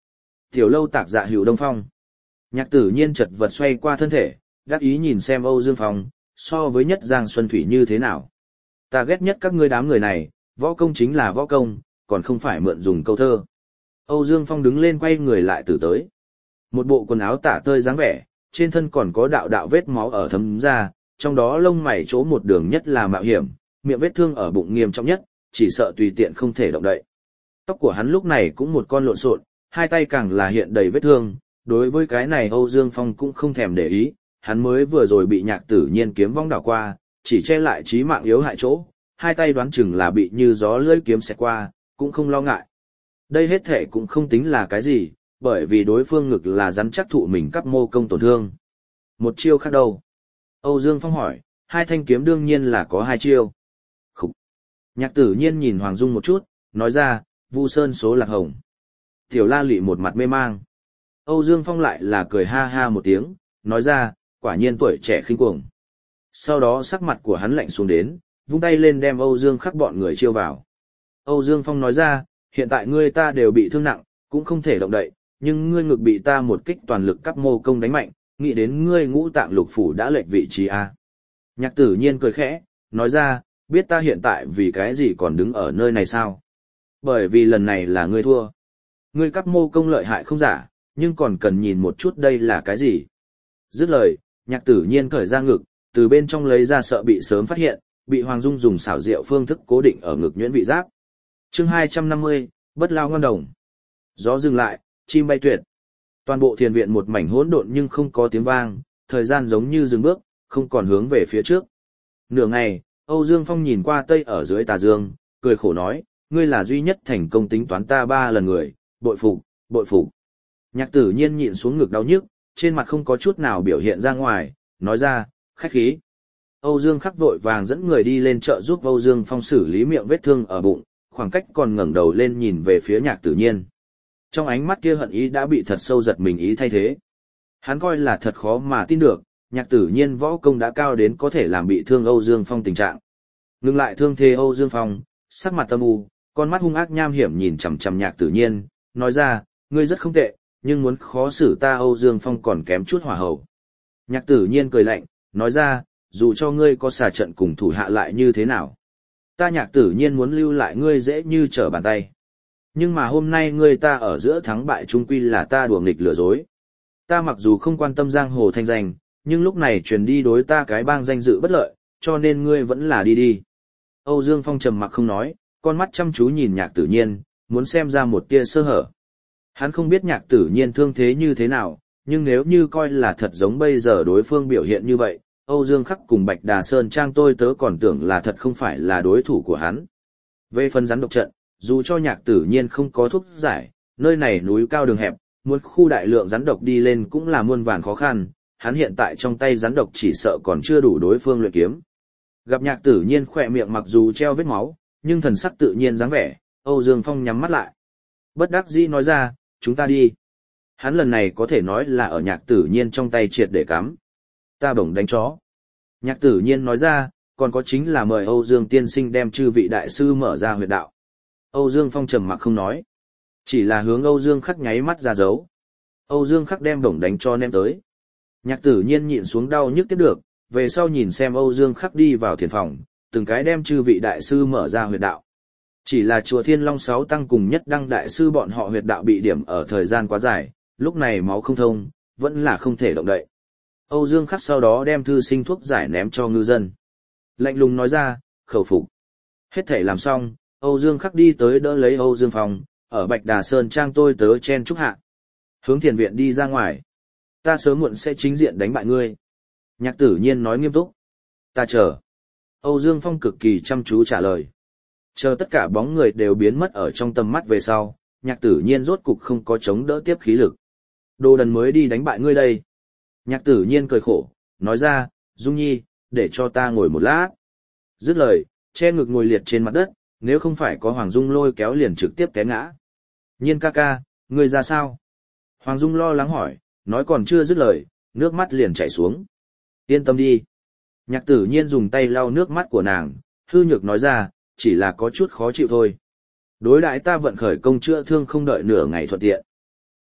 Tiểu lâu tạc dạ hữu Đông Phong. Nhạc tử nhiên chật vật xoay qua thân thể, đắc ý nhìn xem Âu Dương Phong, so với nhất Giang Xuân Thủy như thế nào. Ta ghét nhất các ngươi đám người này, võ công chính là võ công, còn không phải mượn dùng câu thơ. Âu Dương Phong đứng lên quay người lại từ tới. Một bộ quần áo tả tơi dáng vẻ, trên thân còn có đạo đạo vết máu ở thấm ra, trong đó lông mày chỗ một đường nhất là mạo hiểm, miệng vết thương ở bụng nghiêm trọng nhất, chỉ sợ tùy tiện không thể động đậy. Tóc của hắn lúc này cũng một con lộn xộn, hai tay càng là hiện đầy vết thương, đối với cái này Âu Dương Phong cũng không thèm để ý, hắn mới vừa rồi bị Nhạc Tử Nhiên kiếm vong đảo qua, chỉ che lại chí mạng yếu hại chỗ, hai tay đoán chừng là bị như gió lưỡi kiếm xẹt qua, cũng không lo ngại. Đây hết thể cũng không tính là cái gì, bởi vì đối phương ngực là rắn chắc thụ mình cắp mô công tổn thương. Một chiêu khác đâu? Âu Dương Phong hỏi, hai thanh kiếm đương nhiên là có hai chiêu. Khúc! Nhạc Tử Nhiên nhìn Hoàng Dung một chút, nói ra, Vu Sơn số lạc hồng. Tiểu La Lị một mặt mê mang. Âu Dương Phong lại là cười ha ha một tiếng, nói ra, quả nhiên tuổi trẻ khinh cuồng. Sau đó sắc mặt của hắn lạnh xuống đến, vung tay lên đem Âu Dương Khắc bọn người chiêu vào. Âu Dương Phong nói ra, hiện tại ngươi ta đều bị thương nặng, cũng không thể động đậy, nhưng ngươi ngực bị ta một kích toàn lực cắp mô công đánh mạnh, nghĩ đến ngươi ngũ tạng lục phủ đã lệch vị trí a. Nhạc Tử Nhiên cười khẽ, nói ra, biết ta hiện tại vì cái gì còn đứng ở nơi này sao? Bởi vì lần này là ngươi thua. Ngươi cắp mô công lợi hại không giả, nhưng còn cần nhìn một chút đây là cái gì. Dứt lời, Nhạc Tử Nhiên cởi ra ngực, từ bên trong lấy ra sợ bị sớm phát hiện, bị Hoàng Dung dùng xảo diệu phương thức cố định ở ngực nhuyễn vị giáp. Chương hai trăm năm mươi, Bất Lao Ngon Đồng. Gió dừng lại, chim bay tuyệt. Toàn bộ thiền viện một mảnh hỗn độn nhưng không có tiếng vang, thời gian giống như dừng bước, không còn hướng về phía trước. Nửa ngày, Âu Dương Phong nhìn qua tây ở dưới tà dương, cười khổ nói, ngươi là duy nhất thành công tính toán ta ba lần người, bội phục, bội phục. Nhạc Tử Nhiên nhịn xuống ngực đau nhức, trên mặt không có chút nào biểu hiện ra ngoài, nói ra, khách khí. Âu Dương Khắc vội vàng dẫn người đi lên chợ giúp Âu Dương Phong xử lý miệng vết thương ở bụng, khoảng cách còn ngẩng đầu lên nhìn về phía Nhạc Tử Nhiên. Trong ánh mắt kia hận ý đã bị thật sâu giật mình ý thay thế. Hắn coi là thật khó mà tin được, Nhạc Tử Nhiên võ công đã cao đến có thể làm bị thương Âu Dương Phong tình trạng. Ngừng lại thương thế Âu Dương Phong, sắc mặt tâm u, con mắt hung ác nham hiểm nhìn chằm chằm Nhạc Tử Nhiên, nói ra, ngươi rất không tệ, nhưng muốn khó xử ta Âu Dương Phong còn kém chút hỏa hậu. Nhạc Tử Nhiên cười lạnh, nói ra, dù cho ngươi có xà trận cùng thủ hạ lại như thế nào. Ta Nhạc Tử Nhiên muốn lưu lại ngươi dễ như trở bàn tay. Nhưng mà hôm nay ngươi ta ở giữa thắng bại chung quy là ta đùa nghịch lừa dối. Ta mặc dù không quan tâm giang hồ thanh danh, nhưng lúc này truyền đi đối ta cái bang danh dự bất lợi, cho nên ngươi vẫn là đi đi. Âu Dương Phong trầm mặc không nói, con mắt chăm chú nhìn Nhạc Tử Nhiên, muốn xem ra một tia sơ hở. Hắn không biết Nhạc Tử Nhiên thương thế như thế nào, nhưng nếu như coi là thật giống bây giờ đối phương biểu hiện như vậy, Âu Dương Khắc cùng Bạch Đà Sơn Trang tôi tớ còn tưởng là thật không phải là đối thủ của hắn. Về phần rắn độc trận, dù cho Nhạc Tử Nhiên không có thuốc giải, nơi này núi cao đường hẹp, muốn khu đại lượng rắn độc đi lên cũng là muôn vàn khó khăn, hắn hiện tại trong tay rắn độc chỉ sợ còn chưa đủ đối phương luyện kiếm. Gặp Nhạc Tử Nhiên khỏe miệng mặc dù treo vết máu, nhưng thần sắc tự nhiên dáng vẻ, Âu Dương Phong nhắm mắt lại. Bất đắc dĩ nói ra, chúng ta đi. Hắn lần này có thể nói là ở Nhạc Tử Nhiên trong tay triệt để cắm. Ta bổng đánh chó. Nhạc Tử Nhiên nói ra, còn có chính là mời Âu Dương tiên sinh đem chư vị đại sư mở ra huyệt đạo. Âu Dương Phong trầm mặc không nói. Chỉ là hướng Âu Dương Khắc nháy mắt ra dấu. Âu Dương Khắc đem bổng đánh cho ném tới. Nhạc Tử Nhiên nhịn xuống đau nhức tiếp được, về sau nhìn xem Âu Dương Khắc đi vào thiền phòng, từng cái đem chư vị đại sư mở ra huyệt đạo. Chỉ là chùa Thiên Long Sáu Tăng cùng Nhất Đăng đại sư bọn họ huyệt đạo bị điểm ở thời gian quá dài, lúc này máu không thông, vẫn là không thể động đậy. Âu Dương Khắc sau đó đem thư sinh thuốc giải ném cho ngư dân. Lạnh lùng nói ra, khẩu phục. Hết thể làm xong, Âu Dương Khắc đi tới đỡ lấy Âu Dương Phong, ở Bạch Đà Sơn Trang tôi tớ chen chúc hạ. Hướng thiền viện đi ra ngoài. Ta sớm muộn sẽ chính diện đánh bại ngươi. Nhạc Tử Nhiên nói nghiêm túc. Ta chờ. Âu Dương Phong cực kỳ chăm chú trả lời. Chờ tất cả bóng người đều biến mất ở trong tầm mắt về sau, Nhạc Tử Nhiên rốt cục không có chống đỡ tiếp khí lực. Đồ đần mới đi đánh bại ngươi đây. Nhạc Tử Nhiên cười khổ, nói ra, Dung Nhi, để cho ta ngồi một lát. Dứt lời, che ngực ngồi liệt trên mặt đất, nếu không phải có Hoàng Dung lôi kéo liền trực tiếp té ngã. Nhiên ca ca, ngươi ra sao? Hoàng Dung lo lắng hỏi, nói còn chưa dứt lời, nước mắt liền chảy xuống. Yên tâm đi. Nhạc Tử Nhiên dùng tay lau nước mắt của nàng, hư nhược nói ra, chỉ là có chút khó chịu thôi. Đối đãi ta vận khởi công chữa thương không đợi nửa ngày thuận tiện.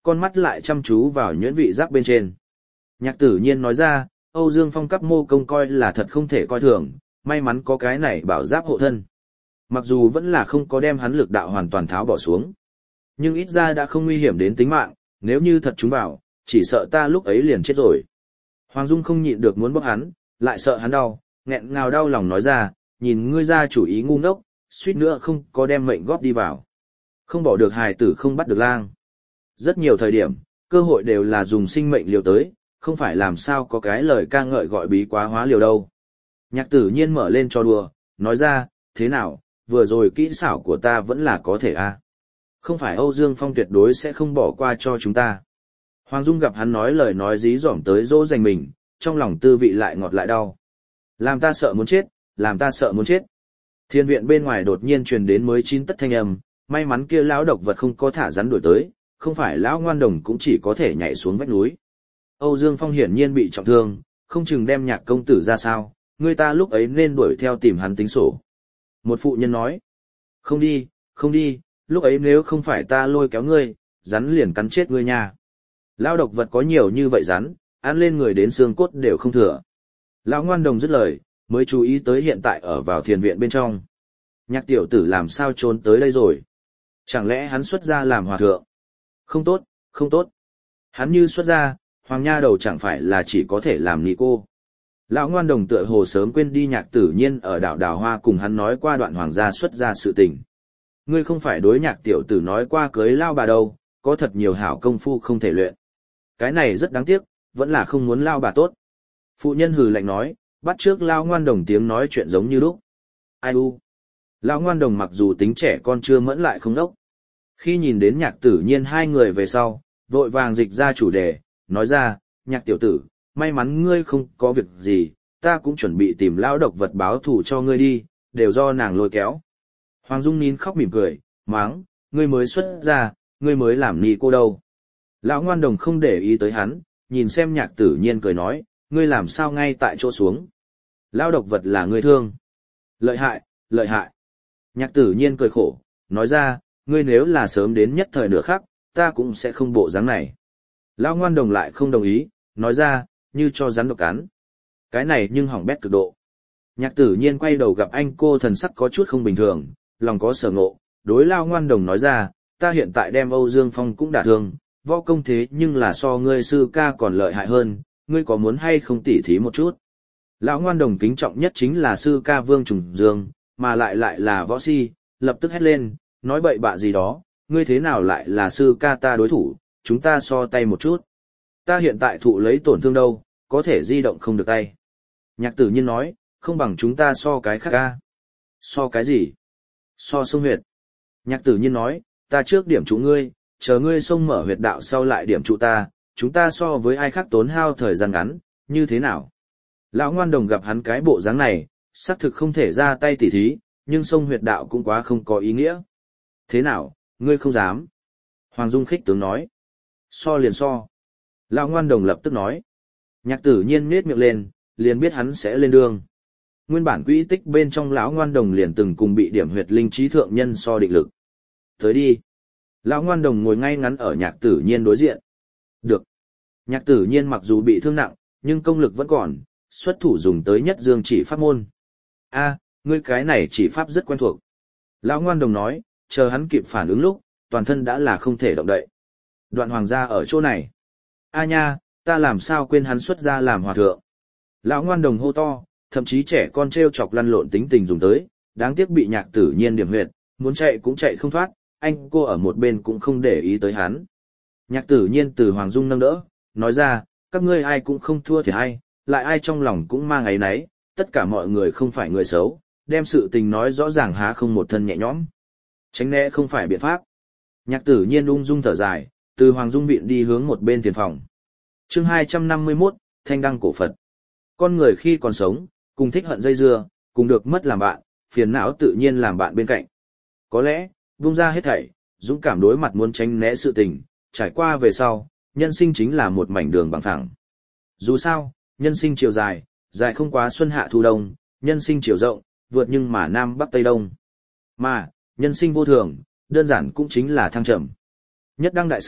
con mắt lại chăm chú vào nhuyễn vị giáp bên trên. Nhạc Tử Nhiên nói ra, Âu Dương Phong cấp mô công coi là thật không thể coi thường, may mắn có cái này bảo giáp hộ thân. Mặc dù vẫn là không có đem hắn lực đạo hoàn toàn tháo bỏ xuống, nhưng ít ra đã không nguy hiểm đến tính mạng, nếu như thật chúng vào, chỉ sợ ta lúc ấy liền chết rồi. Hoàng Dung không nhịn được muốn bóc hắn, lại sợ hắn đau, nghẹn ngào đau lòng nói ra, nhìn ngươi ra chủ ý ngu ngốc, suýt nữa không có đem mệnh góp đi vào. Không bỏ được hài tử không bắt được lang. Rất nhiều thời điểm, cơ hội đều là dùng sinh mệnh liều tới, không phải làm sao có cái lời ca ngợi gọi bí quá hóa liều đâu. Nhạc Tử Nhiên mở lên cho đùa, nói ra, thế nào, vừa rồi kỹ xảo của ta vẫn là có thể a. Không phải Âu Dương Phong tuyệt đối sẽ không bỏ qua cho chúng ta. Hoàng Dung gặp hắn nói lời nói dí dỏm tới dỗ dành mình, trong lòng tư vị lại ngọt lại đau. Làm ta sợ muốn chết, làm ta sợ muốn chết. Thiên viện bên ngoài đột nhiên truyền đến mới chín tất thanh âm, may mắn kia lão độc vật không có thả rắn đuổi tới, không phải lão ngoan đồng cũng chỉ có thể nhảy xuống vách núi. Âu Dương Phong hiển nhiên bị trọng thương, không chừng đem Nhạc công tử ra sao, người ta lúc ấy nên đuổi theo tìm hắn tính sổ. Một phụ nhân nói, không đi, không đi, lúc ấy nếu không phải ta lôi kéo ngươi, rắn liền cắn chết ngươi nha. Lão độc vật có nhiều như vậy rắn, ăn lên người đến xương cốt đều không thừa. Lão ngoan đồng dứt lời, mới chú ý tới hiện tại ở vào thiền viện bên trong. Nhạc tiểu tử làm sao trốn tới đây rồi? Chẳng lẽ hắn xuất gia làm hòa thượng? Không tốt, không tốt. Hắn như xuất gia, Hoàng nha đầu chẳng phải là chỉ có thể làm ni cô. Lão ngoan đồng tựa hồ sớm quên đi Nhạc Tử Nhiên ở đảo Đào Hoa cùng hắn nói qua đoạn hoàng gia xuất gia sự tình. Ngươi không phải đối Nhạc tiểu tử nói qua cưới lao bà đâu, có thật nhiều hảo công phu không thể luyện. Cái này rất đáng tiếc, vẫn là không muốn lao bà tốt. Phụ nhân hừ lạnh nói, bắt trước lao ngoan đồng tiếng nói chuyện giống như lúc. Ai u? Lão ngoan đồng mặc dù tính trẻ con chưa mẫn lại không đốc. Khi nhìn đến Nhạc Tử Nhiên hai người về sau, vội vàng dịch ra chủ đề, nói ra, Nhạc tiểu tử, may mắn ngươi không có việc gì, ta cũng chuẩn bị tìm lao độc vật báo thù cho ngươi đi, đều do nàng lôi kéo. Hoàng Dung nín khóc mỉm cười, máng, ngươi mới xuất ra, ngươi mới làm ni cô đâu. Lão ngoan đồng không để ý tới hắn, nhìn xem Nhạc Tử Nhiên cười nói, ngươi làm sao ngay tại chỗ xuống. Lao độc vật là ngươi thương. Lợi hại, lợi hại. Nhạc Tử Nhiên cười khổ, nói ra, ngươi nếu là sớm đến nhất thời nửa khắc, ta cũng sẽ không bộ dáng này. Lão ngoan đồng lại không đồng ý, nói ra, như cho rắn độc cắn. Cái này nhưng hỏng bét cực độ. Nhạc Tử Nhiên quay đầu gặp anh cô thần sắc có chút không bình thường, lòng có sở ngộ, đối Lão ngoan đồng nói ra, ta hiện tại đem Âu Dương Phong cũng đả thương, võ công thế nhưng là so ngươi sư ca còn lợi hại hơn, ngươi có muốn hay không tỉ thí một chút. Lão ngoan đồng kính trọng nhất chính là sư ca Vương Trùng Dương, mà lại lại là võ si, lập tức hét lên, nói bậy bạ gì đó, ngươi thế nào lại là sư ca ta đối thủ, chúng ta so tay một chút. Ta hiện tại thụ lấy tổn thương đâu, có thể di động không được tay. Nhạc Tử Nhiên nói, không bằng chúng ta so cái khác ca. So cái gì? So sông huyệt. Nhạc Tử Nhiên nói, ta trước điểm trụ ngươi, chờ ngươi xông mở huyệt đạo sau lại điểm trụ ta, chúng ta so với ai khác tốn hao thời gian ngắn, như thế nào? Lão ngoan đồng gặp hắn cái bộ dáng này, xác thực không thể ra tay tỉ thí, nhưng xông huyệt đạo cũng quá không có ý nghĩa. Thế nào, ngươi không dám? Hoàng Dung khích tướng nói. So liền so. Lão ngoan đồng lập tức nói. Nhạc Tử Nhiên nhếch miệng lên, liền biết hắn sẽ lên đường. Nguyên bản quỹ tích bên trong lão ngoan đồng liền từng cùng bị điểm huyệt linh trí thượng nhân so định lực. Tới đi. Lão ngoan đồng ngồi ngay ngắn ở Nhạc Tử Nhiên đối diện. Được. Nhạc Tử Nhiên mặc dù bị thương nặng, nhưng công lực vẫn còn, xuất thủ dùng tới nhất dương chỉ pháp môn. A, ngươi cái này chỉ pháp rất quen thuộc. Lão ngoan đồng nói, chờ hắn kịp phản ứng lúc, toàn thân đã là không thể động đậy. Đoạn hoàng gia ở chỗ này. A nha, ta làm sao quên hắn xuất gia làm hòa thượng. Lão ngoan đồng hô to, thậm chí trẻ con treo chọc lăn lộn tính tình dùng tới, đáng tiếc bị Nhạc Tử Nhiên điểm huyệt, muốn chạy cũng chạy không thoát, anh cô ở một bên cũng không để ý tới hắn. Nhạc Tử Nhiên từ Hoàng Dung nâng đỡ, nói ra, các ngươi ai cũng không thua thì ai, lại ai trong lòng cũng mang áy náy, tất cả mọi người không phải người xấu, đem sự tình nói rõ ràng há không một thân nhẹ nhõm. Tránh né không phải biện pháp. Nhạc Tử Nhiên ung dung thở dài, từ Hoàng Dung viện đi hướng một bên tiền phòng. Chương hai trăm năm mươi mốt, Thanh đăng cổ Phật. Con người khi còn sống, cùng thích hận dây dưa, cùng được mất làm bạn, phiền não tự nhiên làm bạn bên cạnh. Có lẽ, vung ra hết thảy, dũng cảm đối mặt muốn tránh né sự tình, trải qua về sau, nhân sinh chính là một mảnh đường bằng phẳng. Dù sao, nhân sinh chiều dài, dài không quá xuân hạ thu đông, nhân sinh chiều rộng, vượt nhưng mà nam bắc tây đông. Mà, nhân sinh vô thường, đơn giản cũng chính là thăng trầm. Nhất đăng đại sư,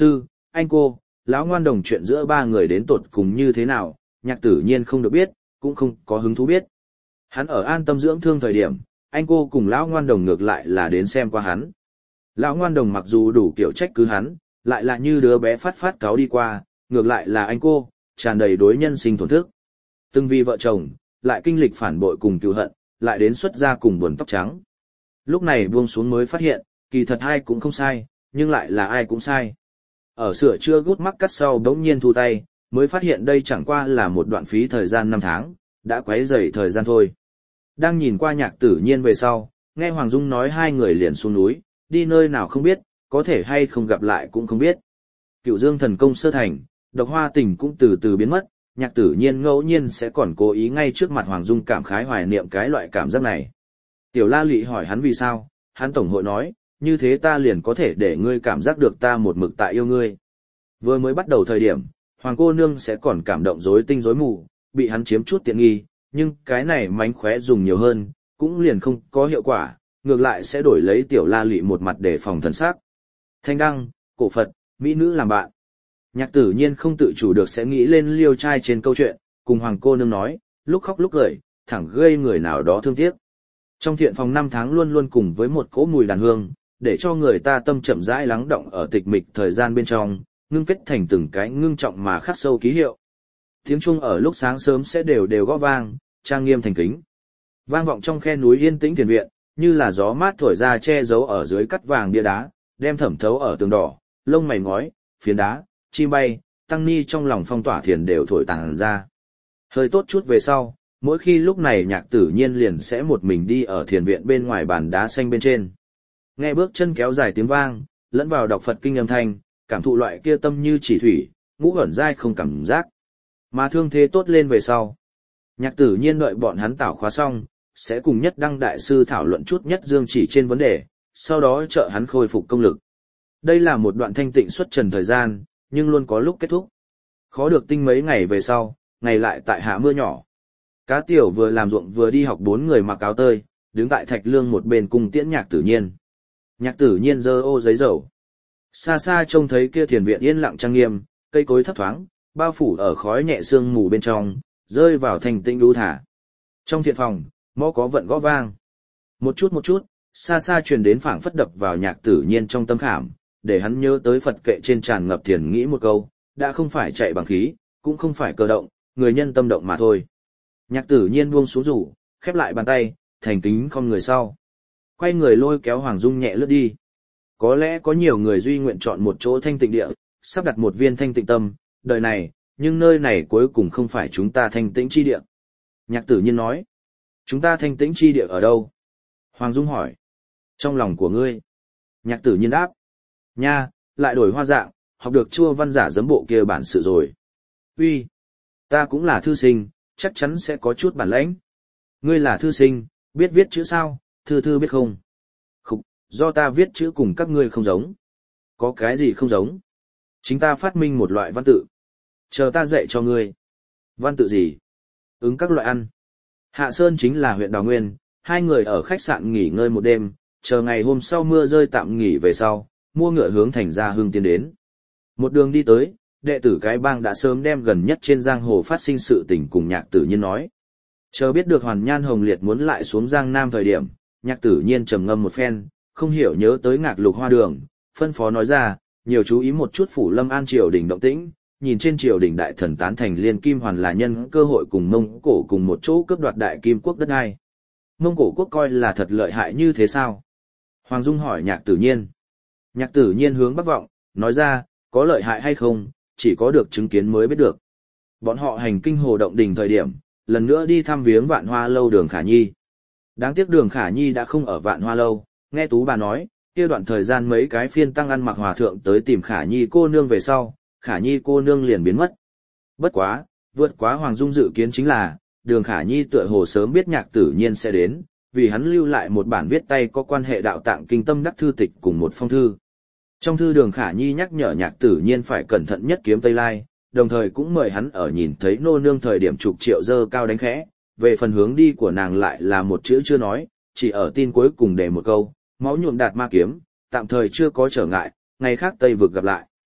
anh cô, lão ngoan đồng chuyện giữa ba người đến tột cùng như thế nào, Nhạc Tử Nhiên không được biết, cũng không có hứng thú biết. Hắn ở an tâm dưỡng thương thời điểm, anh cô cùng lão ngoan đồng ngược lại là đến xem qua hắn. Lão ngoan đồng mặc dù đủ kiểu trách cứ hắn, lại là như đứa bé phát phát cáo đi qua, ngược lại là anh cô, tràn đầy đối nhân sinh tổn thức. Từng vì vợ chồng, lại kinh lịch phản bội cùng cừu hận, lại đến xuất gia cùng buồn tóc trắng. Lúc này buông xuống mới phát hiện, kỳ thật ai cũng không sai, nhưng lại là ai cũng sai. Ở sửa chữa gút mắc cắt sau đống nhiên thu tay, mới phát hiện đây chẳng qua là một đoạn phí thời gian năm tháng, đã quấy rầy thời gian thôi. Đang nhìn qua Nhạc Tử Nhiên về sau, nghe Hoàng Dung nói hai người liền xuống núi, đi nơi nào không biết, có thể hay không gặp lại cũng không biết. Cựu Dương thần công sơ thành, độc hoa tình cũng từ từ biến mất, Nhạc Tử Nhiên ngẫu nhiên sẽ còn cố ý ngay trước mặt Hoàng Dung cảm khái hoài niệm cái loại cảm giác này. Tiểu La Lụy hỏi hắn vì sao, hắn tổng hội nói, như thế ta liền có thể để ngươi cảm giác được ta một mực tại yêu ngươi. Vừa mới bắt đầu thời điểm, Hoàng cô nương sẽ còn cảm động rối tinh rối mù, bị hắn chiếm chút tiện nghi, nhưng cái này mánh khóe dùng nhiều hơn, cũng liền không có hiệu quả, ngược lại sẽ đổi lấy Tiểu La Lụy một mặt để phòng thần sắc. Thanh đăng, cổ Phật, mỹ nữ làm bạn. Nhạc Tử Nhiên không tự chủ được sẽ nghĩ lên liêu trai trên câu chuyện, cùng Hoàng cô nương nói, lúc khóc lúc cười, thẳng gây người nào đó thương tiếc. Trong thiện phòng năm tháng luôn luôn cùng với một cỗ mùi đàn hương, để cho người ta tâm chậm rãi lắng động ở tịch mịch thời gian bên trong, ngưng kết thành từng cái ngưng trọng mà khắc sâu ký hiệu. Tiếng chuông ở lúc sáng sớm sẽ đều đều gõ vang, trang nghiêm thành kính. Vang vọng trong khe núi yên tĩnh thiền viện, như là gió mát thổi ra che giấu ở dưới cắt vàng bia đá, đem thẩm thấu ở tường đỏ, lông mày ngói, phiến đá, chim bay, tăng ni trong lòng phong tỏa thiền đều thổi tàng ra. Hơi tốt chút về sau, mỗi khi lúc này Nhạc Tử Nhiên liền sẽ một mình đi ở thiền viện bên ngoài bàn đá xanh bên trên. Nghe bước chân kéo dài tiếng vang, lẫn vào đọc Phật kinh âm thanh, cảm thụ loại kia tâm như chỉ thủy, ngũ ẩn dai không cảm giác. Mà thương thế tốt lên về sau. Nhạc Tử Nhiên đợi bọn hắn tảo khóa xong, sẽ cùng Nhất Đăng đại sư thảo luận chút Nhất Dương chỉ trên vấn đề, sau đó trợ hắn khôi phục công lực. Đây là một đoạn thanh tịnh xuất trần thời gian, nhưng luôn có lúc kết thúc. Khó được tinh mấy ngày về sau, ngày lại tại hạ mưa nhỏ. Cá Tiểu vừa làm ruộng vừa đi học bốn người mặc áo tơi, đứng tại thạch lương một bên cùng tiễn Nhạc Tử Nhiên. Nhạc Tử Nhiên giơ ô giấy dầu. Xa xa trông thấy kia thiền viện yên lặng trang nghiêm, cây cối thấp thoáng, bao phủ ở khói nhẹ sương mù bên trong, rơi vào thành tĩnh đu thả. Trong thiện phòng, mõ có vận gõ vang. Một chút một chút, xa xa truyền đến phảng phất đập vào Nhạc Tử Nhiên trong tâm khảm, để hắn nhớ tới Phật kệ trên tràn ngập thiền nghĩ một câu, đã không phải chạy bằng khí, cũng không phải cơ động, người nhân tâm động mà thôi. Nhạc Tử Nhiên buông xuống rủ, khép lại bàn tay, thành kính không người sau. Quay người lôi kéo Hoàng Dung nhẹ lướt đi. Có lẽ có nhiều người duy nguyện chọn một chỗ thanh tịnh địa, sắp đặt một viên thanh tịnh tâm, đời này, nhưng nơi này cuối cùng không phải chúng ta thanh tĩnh chi địa. Nhạc Tử Nhiên nói, chúng ta thanh tĩnh chi địa ở đâu? Hoàng Dung hỏi, trong lòng của ngươi. Nhạc Tử Nhiên đáp, nha, lại đổi hoa dạng, học được chua văn giả giấm bộ kia bản sự rồi. Uy, ta cũng là thư sinh, chắc chắn sẽ có chút bản lãnh. Ngươi là thư sinh, biết viết chữ sao, thư thư biết không? Khục, do ta viết chữ cùng các ngươi không giống. Có cái gì không giống? Chính ta phát minh một loại văn tự. Chờ ta dạy cho ngươi. Văn tự gì? Ứng các loại ăn. Hạ Sơn chính là huyện Đào Nguyên, hai người ở khách sạn nghỉ ngơi một đêm, chờ ngày hôm sau mưa rơi tạm nghỉ về sau, mua ngựa hướng thành Gia Hưng tiến đến. Một đường đi tới, đệ tử cái bang đã sớm đem gần nhất trên giang hồ phát sinh sự tình cùng Nhạc Tử Nhiên nói. Chờ biết được Hoàn Nhan Hồng Liệt muốn lại xuống Giang Nam thời điểm, Nhạc Tử Nhiên trầm ngâm một phen, không hiểu nhớ tới Ngạc Lục Hoa Đường, phân phó nói ra, nhiều chú ý một chút phủ Lâm An triều đình động tĩnh, nhìn trên triều đình đại thần tán thành Liên Kim Hoàn là nhân cơ hội cùng Mông Cổ cùng một chỗ cướp đoạt Đại Kim quốc đất đai. Mông Cổ quốc coi là thật lợi hại như thế sao? Hoàng Dung hỏi Nhạc Tử Nhiên. Nhạc Tử Nhiên hướng Bắc vọng, nói ra, có lợi hại hay không, chỉ có được chứng kiến mới biết được. Bọn họ hành kinh hồ động đình thời điểm, lần nữa đi thăm viếng Vạn Hoa lâu Đường Khả Nhi. Đáng tiếc Đường Khả Nhi đã không ở Vạn Hoa lâu, nghe Tú bà nói, kia đoạn thời gian mấy cái phiên tăng ăn mặc hòa thượng tới tìm Khả Nhi cô nương về sau, Khả Nhi cô nương liền biến mất. Bất quá, vượt quá Hoàng Dung dự kiến chính là, Đường Khả Nhi tựa hồ sớm biết Nhạc Tử Nhiên sẽ đến, vì hắn lưu lại một bản viết tay có quan hệ đạo tạng kinh tâm đắc thư tịch cùng một phong thư. Trong thư Đường Khả Nhi nhắc nhở Nhạc Tử Nhiên phải cẩn thận nhất kiếm Tây Lai, đồng thời cũng mời hắn ở nhìn thấy nô nương thời điểm chục triệu dơ cao đánh khẽ, về phần hướng đi của nàng lại là một chữ chưa nói, chỉ ở tin cuối cùng để một câu, máu nhuộm đạt ma kiếm, tạm thời chưa có trở ngại, ngày khác Tây vực gặp lại.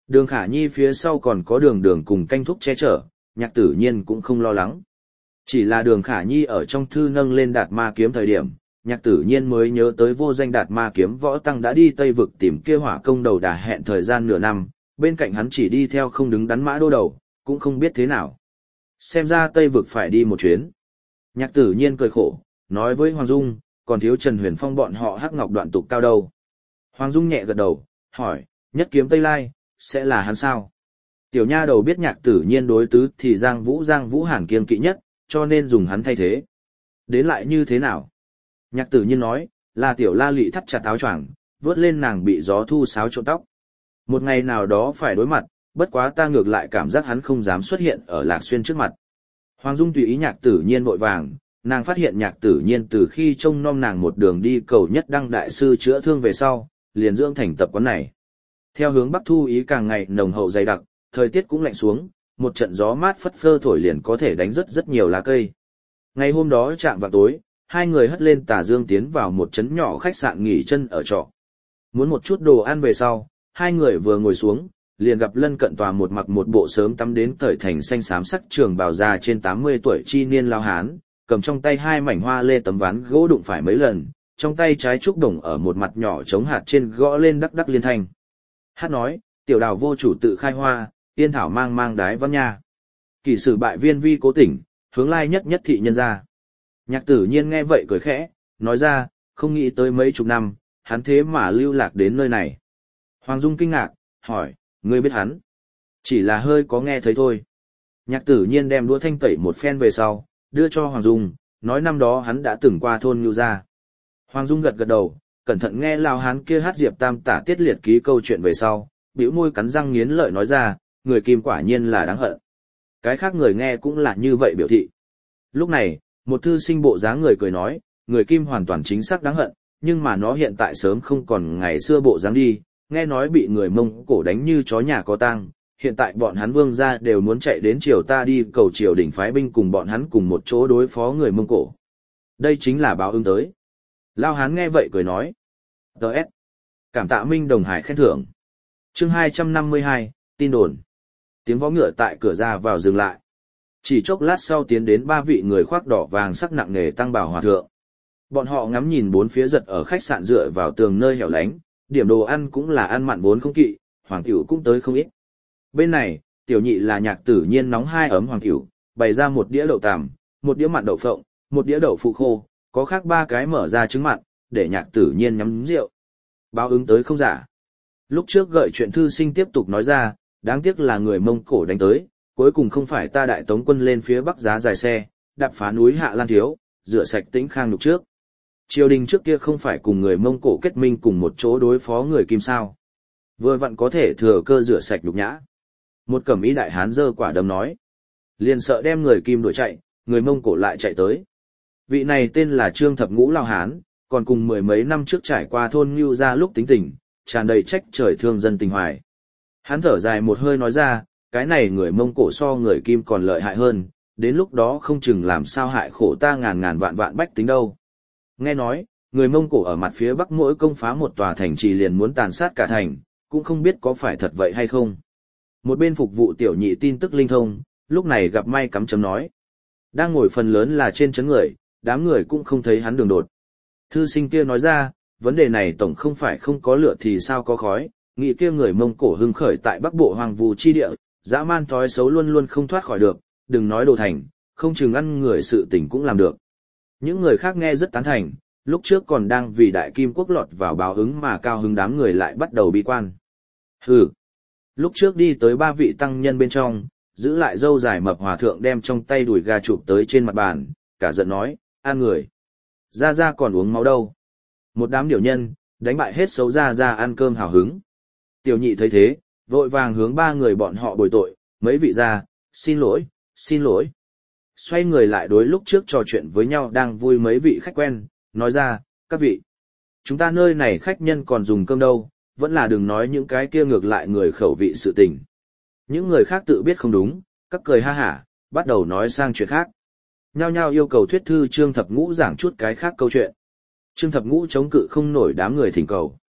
Đường Khả Nhi phía sau còn có đường đường cùng canh thúc che chở, Nhạc Tử Nhiên cũng không lo lắng. Chỉ là đường Khả Nhi ở trong thư nâng lên Đạt Ma kiếm thời điểm, Nhạc Tử Nhiên mới nhớ tới vô danh Đạt Ma kiếm võ tăng đã đi Tây vực tìm kia hỏa công đầu đà hẹn thời gian nửa năm, bên cạnh hắn chỉ đi theo không đứng đắn mã đô đầu, cũng không biết thế nào. Xem ra Tây vực phải đi một chuyến. Nhạc Tử Nhiên cười khổ, nói với Hoàng Dung, còn thiếu Trần Huyền Phong bọn họ hắc ngọc đoạn tục cao đâu. Hoàng Dung nhẹ gật đầu, hỏi, nhất kiếm Tây Lai, sẽ là hắn sao? Tiểu nha đầu biết Nhạc Tử Nhiên đối tứ thì Giang Vũ Giang Vũ Hàn kiêng kỵ nhất, cho nên dùng hắn thay thế. Đến lại như thế nào? Nhạc Tử Nhiên nói, là Tiểu La Lị thắt chặt áo choàng, vớt lên nàng bị gió thu xáo trộn tóc. Một ngày nào đó phải đối mặt, bất quá ta ngược lại cảm giác hắn không dám xuất hiện ở Lạc Xuyên trước mặt. Hoàng Dung tùy ý Nhạc Tử Nhiên vội vàng, nàng phát hiện Nhạc Tử Nhiên từ khi trông nom nàng một đường đi cầu nhất đăng đại sư chữa thương về sau, liền dưỡng thành tập quán này. Theo hướng Bắc thu ý càng ngày nồng hậu dày đặc, thời tiết cũng lạnh xuống, một trận gió mát phất phơ thổi liền có thể đánh rất rất nhiều lá cây. Ngày hôm đó chạm vào tối, hai người hất lên tà dương tiến vào một trấn nhỏ khách sạn nghỉ chân ở trọ. Muốn một chút đồ ăn về sau, hai người vừa ngồi xuống, liền gặp lân cận tòa một mặc một bộ sớm tắm đến cởi thành xanh xám sắc trường bào già trên tám mươi tuổi chi niên lao hán, cầm trong tay hai mảnh hoa lê tấm ván gỗ đụng phải mấy lần, trong tay trái trúc đồng ở một mặt nhỏ chống hạt trên gõ lên đắc đắc liên thanh. Hát nói, tiểu đào vô chủ tự khai hoa, tiên thảo mang mang đái văn nha. Kỳ sử bại viên vi cố tỉnh, hướng lai nhất nhất thị nhân ra. Nhạc Tử Nhiên nghe vậy cười khẽ, nói ra, không nghĩ tới mấy chục năm, hắn thế mà lưu lạc đến nơi này. Hoàng Dung kinh ngạc, hỏi, ngươi biết hắn? Chỉ là hơi có nghe thấy thôi. Nhạc Tử Nhiên đem đũa thanh tẩy một phen về sau, đưa cho Hoàng Dung, nói năm đó hắn đã từng qua thôn Nhu Gia. Hoàng Dung gật gật đầu, cẩn thận nghe lao hán kia hát diệp tam tả tiết liệt ký câu chuyện về sau, bĩu môi cắn răng nghiến lợi nói ra, người Kim quả nhiên là đáng hận. Cái khác người nghe cũng là như vậy biểu thị. Lúc này, một thư sinh bộ dáng người cười nói, người Kim hoàn toàn chính xác đáng hận, nhưng mà nó hiện tại sớm không còn ngày xưa bộ dáng đi, nghe nói bị người Mông Cổ đánh như chó nhà có tang, hiện tại bọn hắn vương gia đều muốn chạy đến triều ta đi cầu triều đỉnh phái binh cùng bọn hắn cùng một chỗ đối phó người Mông Cổ. Đây chính là báo ứng tới. Lao hán nghe vậy cười nói. Đợt. Cảm tạ Minh Đồng Hải khen thưởng. Chương hai trăm năm mươi hai, tin đồn. Tiếng vó ngựa tại cửa ra vào dừng lại. Chỉ chốc lát sau tiến đến ba vị người khoác đỏ vàng sắc nặng nề tăng bảo hòa thượng. Bọn họ ngắm nhìn bốn phía giật ở khách sạn dựa vào tường nơi hẻo lánh, điểm đồ ăn cũng là ăn mặn vốn không kỵ, hoàng cửu cũng tới không ít. Bên này, tiểu nhị là Nhạc Tử Nhiên nóng hai ấm hoàng cửu, bày ra một đĩa đậu tằm, một đĩa mặn đậu phộng, một đĩa đậu phụ khô, có khác ba cái mở ra trứng mặn, để Nhạc Tử Nhiên nhắm rượu. Báo ứng tới không giả. Lúc trước gợi chuyện thư sinh tiếp tục nói ra, đáng tiếc là người Mông Cổ đánh tới, cuối cùng không phải ta đại tống quân lên phía bắc giá dài xe, đạp phá núi Hạ Lan Thiếu, rửa sạch Tĩnh Khang lục trước. Triều đình trước kia không phải cùng người Mông Cổ kết minh cùng một chỗ đối phó người Kim sao. Vừa vặn có thể thừa cơ rửa sạch nhục nhã. Một cẩm ý đại hán giơ quả đấm nói. Liền sợ đem người Kim đuổi chạy, người Mông Cổ lại chạy tới. Vị này tên là Trương Thập Ngũ Lao Hán, còn cùng mười mấy năm trước trải qua thôn Nhu Gia lúc tính tình, tràn đầy trách trời thương dân tình hoài. Hắn thở dài một hơi nói ra, cái này người Mông Cổ so người Kim còn lợi hại hơn, đến lúc đó không chừng làm sao hại khổ ta ngàn ngàn vạn vạn bách tính đâu. Nghe nói, người Mông Cổ ở mặt phía bắc mỗi công phá một tòa thành trì liền muốn tàn sát cả thành, cũng không biết có phải thật vậy hay không. Một bên phục vụ tiểu nhị tin tức linh thông, lúc này gặp may cắm chấm nói. Đang ngồi phần lớn là trên chấn người, đám người cũng không thấy hắn đường đột. Thư sinh kia nói ra, vấn đề này tổng không phải không có lửa thì sao có khói, nghĩ kia người Mông Cổ hưng khởi tại bắc bộ hoàng vu chi địa, dã man thói xấu luôn luôn không thoát khỏi được, đừng nói đồ thành, không chừng ăn người sự tình cũng làm được. Những người khác nghe rất tán thành, lúc trước còn đang vì đại kim quốc lọt vào báo ứng mà cao hứng đám người lại bắt đầu bi quan. Hừ. Lúc trước đi tới ba vị tăng nhân bên trong, giữ lại dâu dài mập hòa thượng đem trong tay đùi gà chụp tới trên mặt bàn, cả giận nói, ăn người. Ra ra còn uống máu đâu. Một đám điểu nhân, đánh bại hết xấu ra ra ăn cơm hào hứng. Tiểu nhị thấy thế, vội vàng hướng ba người bọn họ bồi tội, mấy vị ra, xin lỗi, xin lỗi. Xoay người lại đối lúc trước trò chuyện với nhau đang vui mấy vị khách quen, nói ra, các vị. Chúng ta nơi này khách nhân còn dùng cơm đâu, vẫn là đừng nói những cái kia ngược lại người khẩu vị sự tình. Những người khác tự biết không đúng, các cười ha hả, bắt đầu nói sang chuyện khác. Nhao nhao yêu cầu thuyết thư Trương Thập Ngũ giảng chút cái khác câu chuyện. Trương Thập Ngũ chống cự không nổi đám người thỉnh cầu.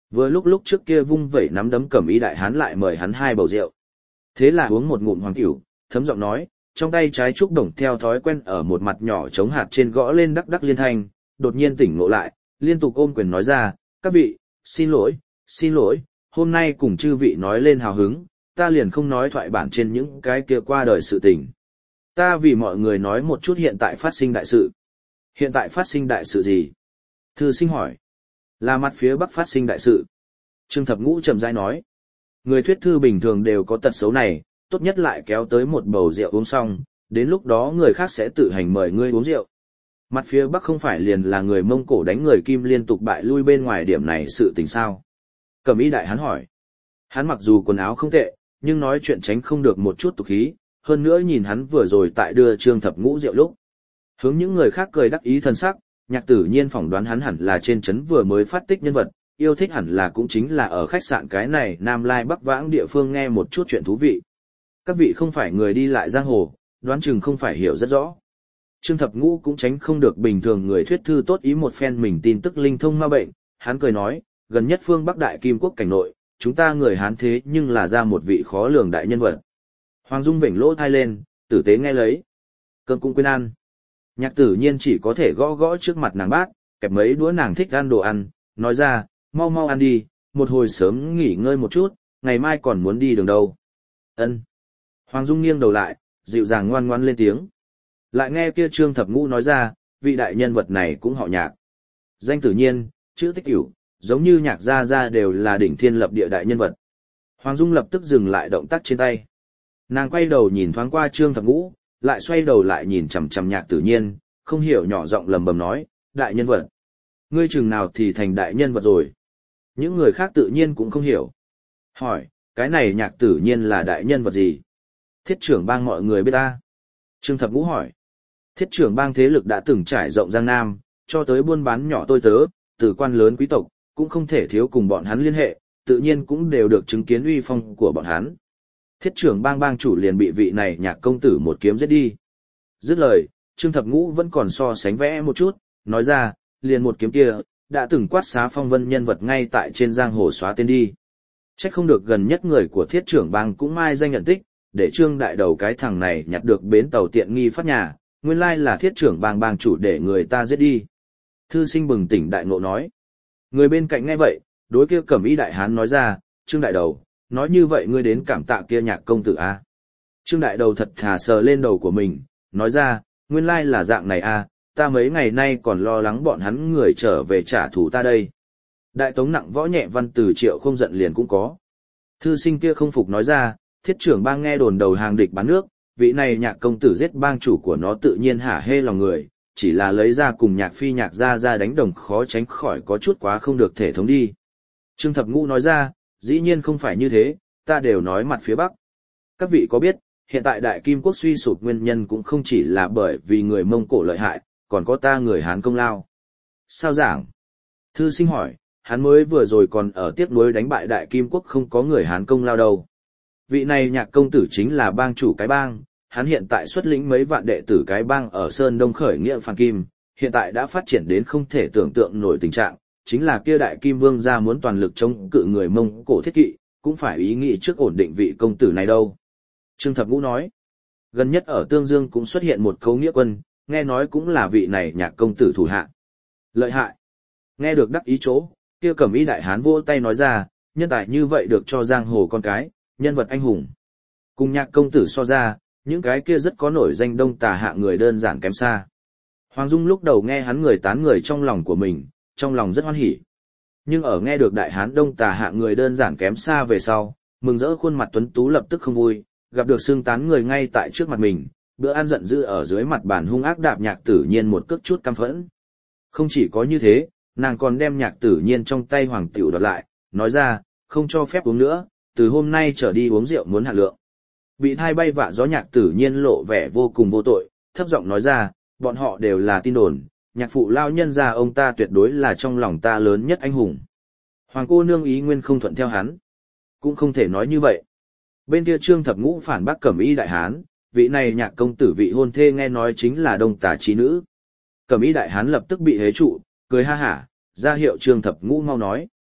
Vừa lúc lúc trước kia vung vẩy nắm đấm Cẩm Y đại hán lại mời hắn hai bầu rượu. Thế là uống một ngụm hoàng cửu, thấm giọng nói, trong tay trái trúc đồng theo thói quen ở một mặt nhỏ chống hạt trên gõ lên đắc đắc liên thanh, đột nhiên tỉnh ngộ lại, liên tục ôm quyền nói ra, các vị, xin lỗi, xin lỗi, hôm nay cùng chư vị nói lên hào hứng, ta liền không nói thoại bản trên những cái kia qua đời sự tình. Ta vì mọi người nói một chút hiện tại phát sinh đại sự. Hiện tại phát sinh đại sự gì? Thư sinh hỏi. Là mặt phía bắc phát sinh đại sự. Trương Thập Ngũ trầm rãi nói. Người thuyết thư bình thường đều có tật xấu này, tốt nhất lại kéo tới một bầu rượu uống xong, đến lúc đó người khác sẽ tự hành mời ngươi uống rượu. Mặt phía bắc không phải liền là người Mông Cổ đánh người Kim liên tục bại lui bên ngoài điểm này sự tình sao? Cẩm Y đại hán hỏi. Hắn mặc dù quần áo không tệ, nhưng nói chuyện tránh không được một chút tục khí, hơn nữa nhìn hắn vừa rồi tại đưa Trương Thập Ngũ rượu lúc. Hướng những người khác cười đắc ý thần sắc, Nhạc Tử Nhiên phỏng đoán hắn hẳn là trên trấn vừa mới phát tích nhân vật, yêu thích hẳn là cũng chính là ở khách sạn cái này Nam Lai Bắc Vãng địa phương nghe một chút chuyện thú vị. Các vị không phải người đi lại giang hồ, đoán chừng không phải hiểu rất rõ. Trương Thập Ngũ cũng tránh không được bình thường người thuyết thư tốt ý một phen mình tin tức linh thông ma bệnh, hắn cười nói, gần nhất phương Bắc Đại Kim Quốc cảnh nội, chúng ta người Hán thế nhưng là ra một vị khó lường đại nhân vật. Hoàng Dung vểnh lỗ thai lên, tử tế nghe lấy. Cơm cũng quên ăn. Nhạc Tử Nhiên chỉ có thể gõ gõ trước mặt nàng bát, kẹp mấy đũa nàng thích ăn đồ ăn, nói ra, mau mau ăn đi, một hồi sớm nghỉ ngơi một chút, ngày mai còn muốn đi đường đâu. Ân. Hoàng Dung nghiêng đầu lại, dịu dàng ngoan ngoan lên tiếng. Lại nghe kia Trương Thập Ngũ nói ra, vị đại nhân vật này cũng họ Nhạc. Danh Tử Nhiên, chữ Tích Cửu, giống như Nhạc gia gia đều là đỉnh thiên lập địa đại nhân vật. Hoàng Dung lập tức dừng lại động tác trên tay. Nàng quay đầu nhìn thoáng qua Trương Thập Ngũ, lại xoay đầu lại nhìn chằm chằm Nhạc Tử Nhiên, không hiểu nhỏ giọng lầm bầm nói, đại nhân vật. Ngươi chừng nào thì thành đại nhân vật rồi. Những người khác tự nhiên cũng không hiểu. Hỏi, cái này Nhạc Tử Nhiên là đại nhân vật gì? Thiết trưởng bang mọi người biết ta. Trương Thập Ngũ hỏi. Thiết trưởng bang thế lực đã từng trải rộng Giang Nam, cho tới buôn bán nhỏ tôi tớ, từ quan lớn quý tộc, cũng không thể thiếu cùng bọn hắn liên hệ, tự nhiên cũng đều được chứng kiến uy phong của bọn hắn. Thiết trưởng bang bang chủ liền bị vị này Nhạc công tử một kiếm giết đi. Dứt lời, Trương Thập Ngũ vẫn còn so sánh vẽ một chút, nói ra, liền một kiếm kia, đã từng quát xá phong vân nhân vật ngay tại trên giang hồ xóa tên đi. Trách không được gần nhất người của thiết trưởng bang cũng mai danh nhận tích, để Trương đại đầu cái thằng này nhặt được bến tàu tiện nghi phát nhà, nguyên lai là thiết trưởng bang bang chủ để người ta giết đi. Thư sinh bừng tỉnh đại ngộ nói. Người bên cạnh nghe vậy, đối kia Cẩm Y đại hán nói ra, Trương đại đầu, nói như vậy ngươi đến cảm tạ kia Nhạc công tử a. À? Trương đại đầu thật thà sờ lên đầu của mình, nói ra, nguyên lai là dạng này a, à, ta mấy ngày nay còn lo lắng bọn hắn người trở về trả thù ta đây. Đại tống nặng võ nhẹ văn từ triệu không giận liền cũng có. Thư sinh kia không phục nói ra, thiết trưởng bang nghe đồn đầu hàng địch bán nước, vị này Nhạc công tử giết bang chủ của nó tự nhiên hả hê lòng người, chỉ là lấy ra cùng Nhạc phi Nhạc ra ra đánh đồng khó tránh khỏi có chút quá không được thể thống đi. Trương Thập Ngũ nói ra, dĩ nhiên không phải như thế, ta đều nói mặt phía Bắc. Các vị có biết, hiện tại Đại Kim Quốc suy sụp nguyên nhân cũng không chỉ là bởi vì người Mông Cổ lợi hại, còn có ta người Hán công lao. Sao giảng? Thư sinh hỏi, hắn mới vừa rồi còn ở tiếc nuối đánh bại Đại Kim Quốc không có người Hán công lao đâu. Vị này Nhạc công tử chính là bang chủ cái bang, hắn hiện tại xuất lĩnh mấy vạn đệ tử cái bang ở Sơn Đông khởi nghĩa phản kim, hiện tại đã phát triển đến không thể tưởng tượng nổi tình trạng, chính là kia Đại Kim Vương gia muốn toàn lực chống cự người Mông Cổ thiết kỵ, cũng phải ý nghĩ trước ổn định vị công tử này đâu. Trương Thập Ngũ nói, gần nhất ở Tương Dương cũng xuất hiện một cấu nghĩa quân, nghe nói cũng là vị này Nhạc công tử thủ hạ. Lợi hại. Nghe được đắc ý chỗ, kia Cẩm Y đại hán vỗ tay nói ra, nhân tài như vậy được cho giang hồ con cái, nhân vật anh hùng. Cùng Nhạc công tử so ra, những cái kia rất có nổi danh đông tà hạ người đơn giản kém xa. Hoàng Dung lúc đầu nghe hắn người tán người trong lòng của mình, trong lòng rất hoan hỉ. Nhưng ở nghe được đại hán đông tà hạ người đơn giản kém xa về sau, mừng rỡ khuôn mặt tuấn tú lập tức không vui, gặp được xương tán người ngay tại trước mặt mình, bữa ăn giận dữ ở dưới mặt bàn hung ác đạp Nhạc Tử Nhiên một cước chút căm phẫn. Không chỉ có như thế, nàng còn đem Nhạc Tử Nhiên trong tay hoàng tiểu đoạt lại, nói ra, không cho phép uống nữa, từ hôm nay trở đi uống rượu muốn hạ lượng. Bị thai bay vạ gió Nhạc Tử Nhiên lộ vẻ vô cùng vô tội, thấp giọng nói ra, bọn họ đều là tin đồn, nhạc phụ lao nhân gia ông ta tuyệt đối là trong lòng ta lớn nhất anh hùng. Hoàng cô nương ý nguyên không thuận theo hắn. Cũng không thể nói như vậy. Bên kia Trương Thập Ngũ phản bác Cẩm Y đại hán, vị này Nhạc công tử vị hôn thê nghe nói chính là đông tà trí nữ. Cẩm Y đại hán lập tức bị hế trụ, cười ha hả, ra hiệu Trương Thập Ngũ mau nói.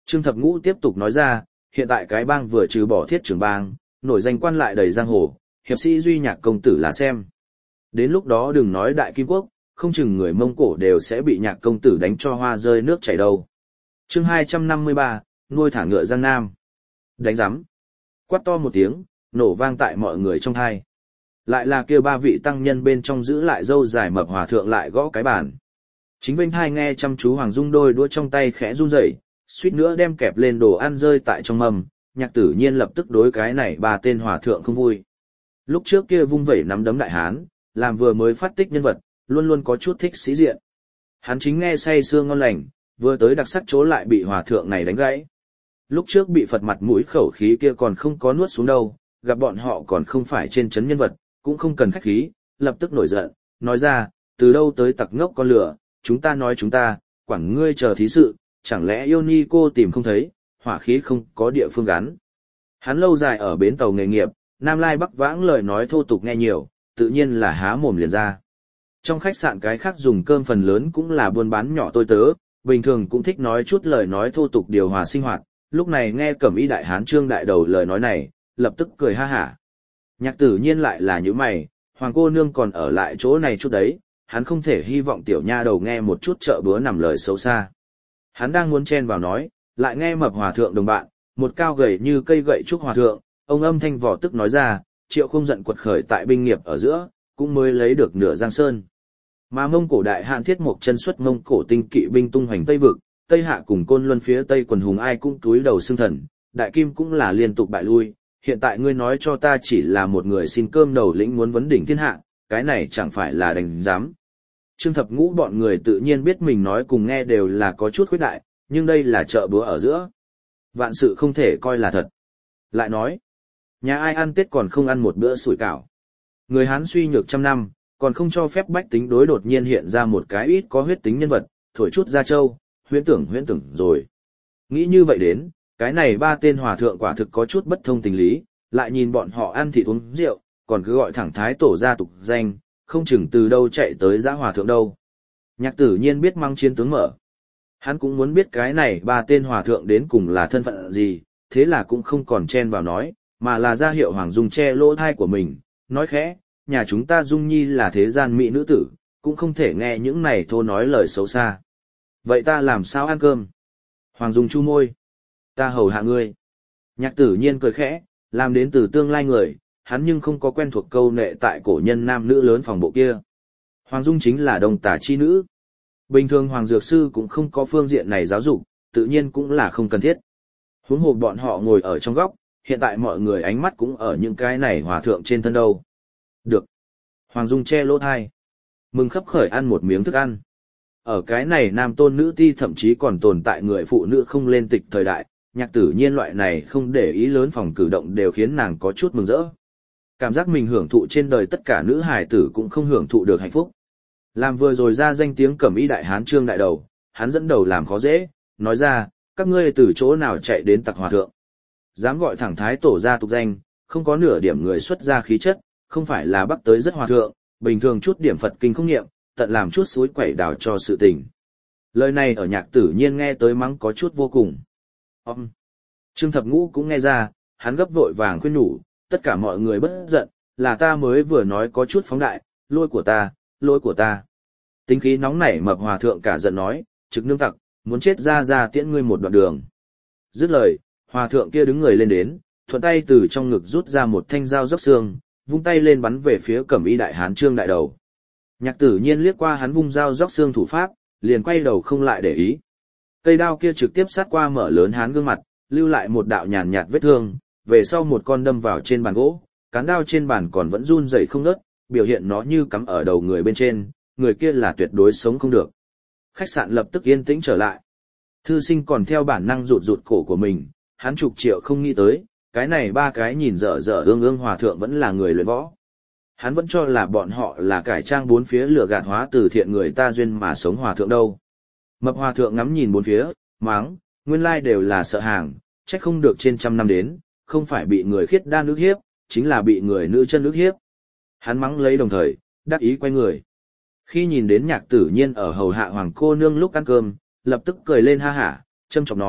Trương Thập Ngũ tiếp tục nói ra, hiện tại cái bang vừa trừ bỏ thiết trưởng bang, nổi danh quan lại đầy giang hồ, hiệp sĩ duy nhạc công tử là xem. Đến lúc đó đừng nói đại kim quốc, không chừng người Mông Cổ đều sẽ bị nhạc công tử đánh cho hoa rơi nước chảy đâu. Chương hai trăm năm mươi ba, nuôi thả ngựa Giang Nam. Đánh rắm. Quát to một tiếng, nổ vang tại mọi người trong thai. Lại là kêu ba vị tăng nhân bên trong giữ lại dâu dài mập hòa thượng lại gõ cái bàn. Chính bên thai nghe chăm chú Hoàng Dung đôi đũa trong tay khẽ run rẩy, suýt nữa đem kẹp lên đồ ăn rơi tại trong mâm, Nhạc Tử Nhiên lập tức đối cái này ba tên hòa thượng không vui. Lúc trước kia vung vẩy nắm đấm đại hán, làm vừa mới phát tích nhân vật, luôn luôn có chút thích sĩ diện. Hắn chính nghe say sưa ngon lành, vừa tới đặc sắc chỗ lại bị hòa thượng này đánh gãy. Lúc trước bị Phật mặt mũi khẩu khí kia còn không có nuốt xuống đâu, gặp bọn họ còn không phải trên chấn nhân vật, cũng không cần khách khí, lập tức nổi giận, nói ra, từ đâu tới tặc ngốc con lửa, chúng ta nói chúng ta, quản ngươi chờ thí sự, chẳng lẽ yêu ni cô tìm không thấy, hỏa khí không có địa phương gắn. Hắn lâu dài ở bến tàu nghề nghiệp, Nam Lai Bắc vãng lời nói thô tục nghe nhiều, tự nhiên là há mồm liền ra. Trong khách sạn cái khác dùng cơm phần lớn cũng là buôn bán nhỏ tôi tớ, bình thường cũng thích nói chút lời nói thô tục điều hòa sinh hoạt, lúc này nghe Cẩm Y đại hán Trương đại đầu lời nói này, lập tức cười ha hả. Nhạc Tử Nhiên lại là như mày, Hoàng cô nương còn ở lại chỗ này chút đấy, hắn không thể hy vọng tiểu nha đầu nghe một chút chợ búa nằm lời xấu xa. Hắn đang muốn chen vào nói, lại nghe mập hòa thượng đồng bạn, một cao gầy như cây gậy trúc hòa thượng, ông âm thanh vỏ tức nói ra, Triệu không giận quật khởi tại binh nghiệp ở giữa, cũng mới lấy được nửa Giang Sơn. Mà Mông Cổ đại hạn thiết một chân xuất Mông Cổ tinh kỵ binh tung hoành Tây Vực, Tây Hạ cùng Côn Luân phía Tây quần hùng ai cũng túi đầu xương thần, đại kim cũng là liên tục bại lui, hiện tại ngươi nói cho ta chỉ là một người xin cơm đầu lĩnh muốn vấn đỉnh thiên hạ, cái này chẳng phải là đành dám. Trương Thập Ngũ bọn người tự nhiên biết mình nói cùng nghe đều là có chút khuyết đại, nhưng đây là chợ búa ở giữa. Vạn sự không thể coi là thật. Lại nói, nhà ai ăn Tết còn không ăn một bữa sủi cảo. Người Hán suy nhược trăm năm, còn không cho phép bách tính đối đột nhiên hiện ra một cái ít có huyết tính nhân vật, thổi chút ra châu, huyễn tưởng huyễn tưởng rồi. Nghĩ như vậy đến, cái này ba tên hòa thượng quả thực có chút bất thông tình lý, lại nhìn bọn họ ăn thịt uống rượu, còn cứ gọi thẳng thái tổ gia tục danh, không chừng từ đâu chạy tới giã hòa thượng đâu. Nhạc Tử Nhiên biết mang chiến tướng mở. Hắn cũng muốn biết cái này ba tên hòa thượng đến cùng là thân phận gì, thế là cũng không còn chen vào nói, mà là ra hiệu Hoàng Dung che lỗ thai của mình, nói khẽ, nhà chúng ta Dung Nhi là thế gian mỹ nữ tử, cũng không thể nghe những này thô nói lời xấu xa. Vậy ta làm sao ăn cơm? Hoàng Dung chu môi. Ta hầu hạ ngươi. Nhạc Tử Nhiên cười khẽ, làm đến từ tương lai người, hắn nhưng không có quen thuộc câu nệ tại cổ nhân nam nữ lớn phòng bộ kia. Hoàng Dung chính là đồng tả chi nữ. Bình thường Hoàng Dược Sư cũng không có phương diện này giáo dục, tự nhiên cũng là không cần thiết. Huống hồ bọn họ ngồi ở trong góc, hiện tại mọi người ánh mắt cũng ở những cái này hòa thượng trên thân đâu. Được. Hoàng Dung che lỗ thai. Mừng khấp khởi ăn một miếng thức ăn. Ở cái này nam tôn nữ ti thậm chí còn tồn tại người phụ nữ không lên tịch thời đại, Nhạc Tử Nhiên loại này không để ý lớn phòng cử động đều khiến nàng có chút mừng rỡ. Cảm giác mình hưởng thụ trên đời tất cả nữ hài tử cũng không hưởng thụ được hạnh phúc. Làm vừa rồi ra danh tiếng Cẩm Y đại hán Trương đại đầu, hắn dẫn đầu làm khó dễ, nói ra, các ngươi từ chỗ nào chạy đến tặc hòa thượng. Dám gọi thẳng thái tổ ra tục danh, không có nửa điểm người xuất ra khí chất, không phải là bắc tới rất hòa thượng, bình thường chút điểm Phật kinh không nghiệm, tận làm chút suối quẩy đào cho sự tình. Lời này ở Nhạc Tử Nhiên nghe tới mắng có chút vô cùng. Ông! Trương Thập Ngũ cũng nghe ra, hắn gấp vội vàng khuyên nhủ, tất cả mọi người bất giận, là ta mới vừa nói có chút phóng đại, lỗi của ta, lỗi của ta. Tính khí nóng nảy mập hòa thượng cả giận nói, trực nương tặc, muốn chết ra ra tiễn ngươi một đoạn đường. Dứt lời, hòa thượng kia đứng người lên đến, thuận tay từ trong ngực rút ra một thanh dao róc xương, vung tay lên bắn về phía Cẩm Y đại hán Trương đại đầu. Nhạc Tử Nhiên liếc qua hắn vung dao róc xương thủ pháp, liền quay đầu không lại để ý. Cây đao kia trực tiếp sát qua mở lớn hán gương mặt, lưu lại một đạo nhàn nhạt vết thương, về sau một con đâm vào trên bàn gỗ, cán đao trên bàn còn vẫn run rẩy không ngớt, biểu hiện nó như cắm ở đầu người bên trên, người kia là tuyệt đối sống không được. Khách sạn lập tức yên tĩnh trở lại. Thư Sinh còn theo bản năng rụt rụt cổ của mình, hắn chục triệu không nghĩ tới, cái này ba cái nhìn dở dở ương ương hòa thượng vẫn là người luyện võ. Hắn vẫn cho là bọn họ là cải trang bốn phía lừa gạt hóa từ thiện người ta duyên mà sống hòa thượng đâu. Mập hòa thượng ngắm nhìn bốn phía, máng, nguyên lai đều là sợ hàng, trách không được trên trăm năm đến, không phải bị người khiết đan ức hiếp, chính là bị người nữ chân ức hiếp. Hắn mắng lấy đồng thời, đắc ý quay người. Khi nhìn đến Nhạc Tử Nhiên ở hầu hạ hoàng cô nương lúc ăn cơm, lập tức cười lên ha hả, châm chọc nói,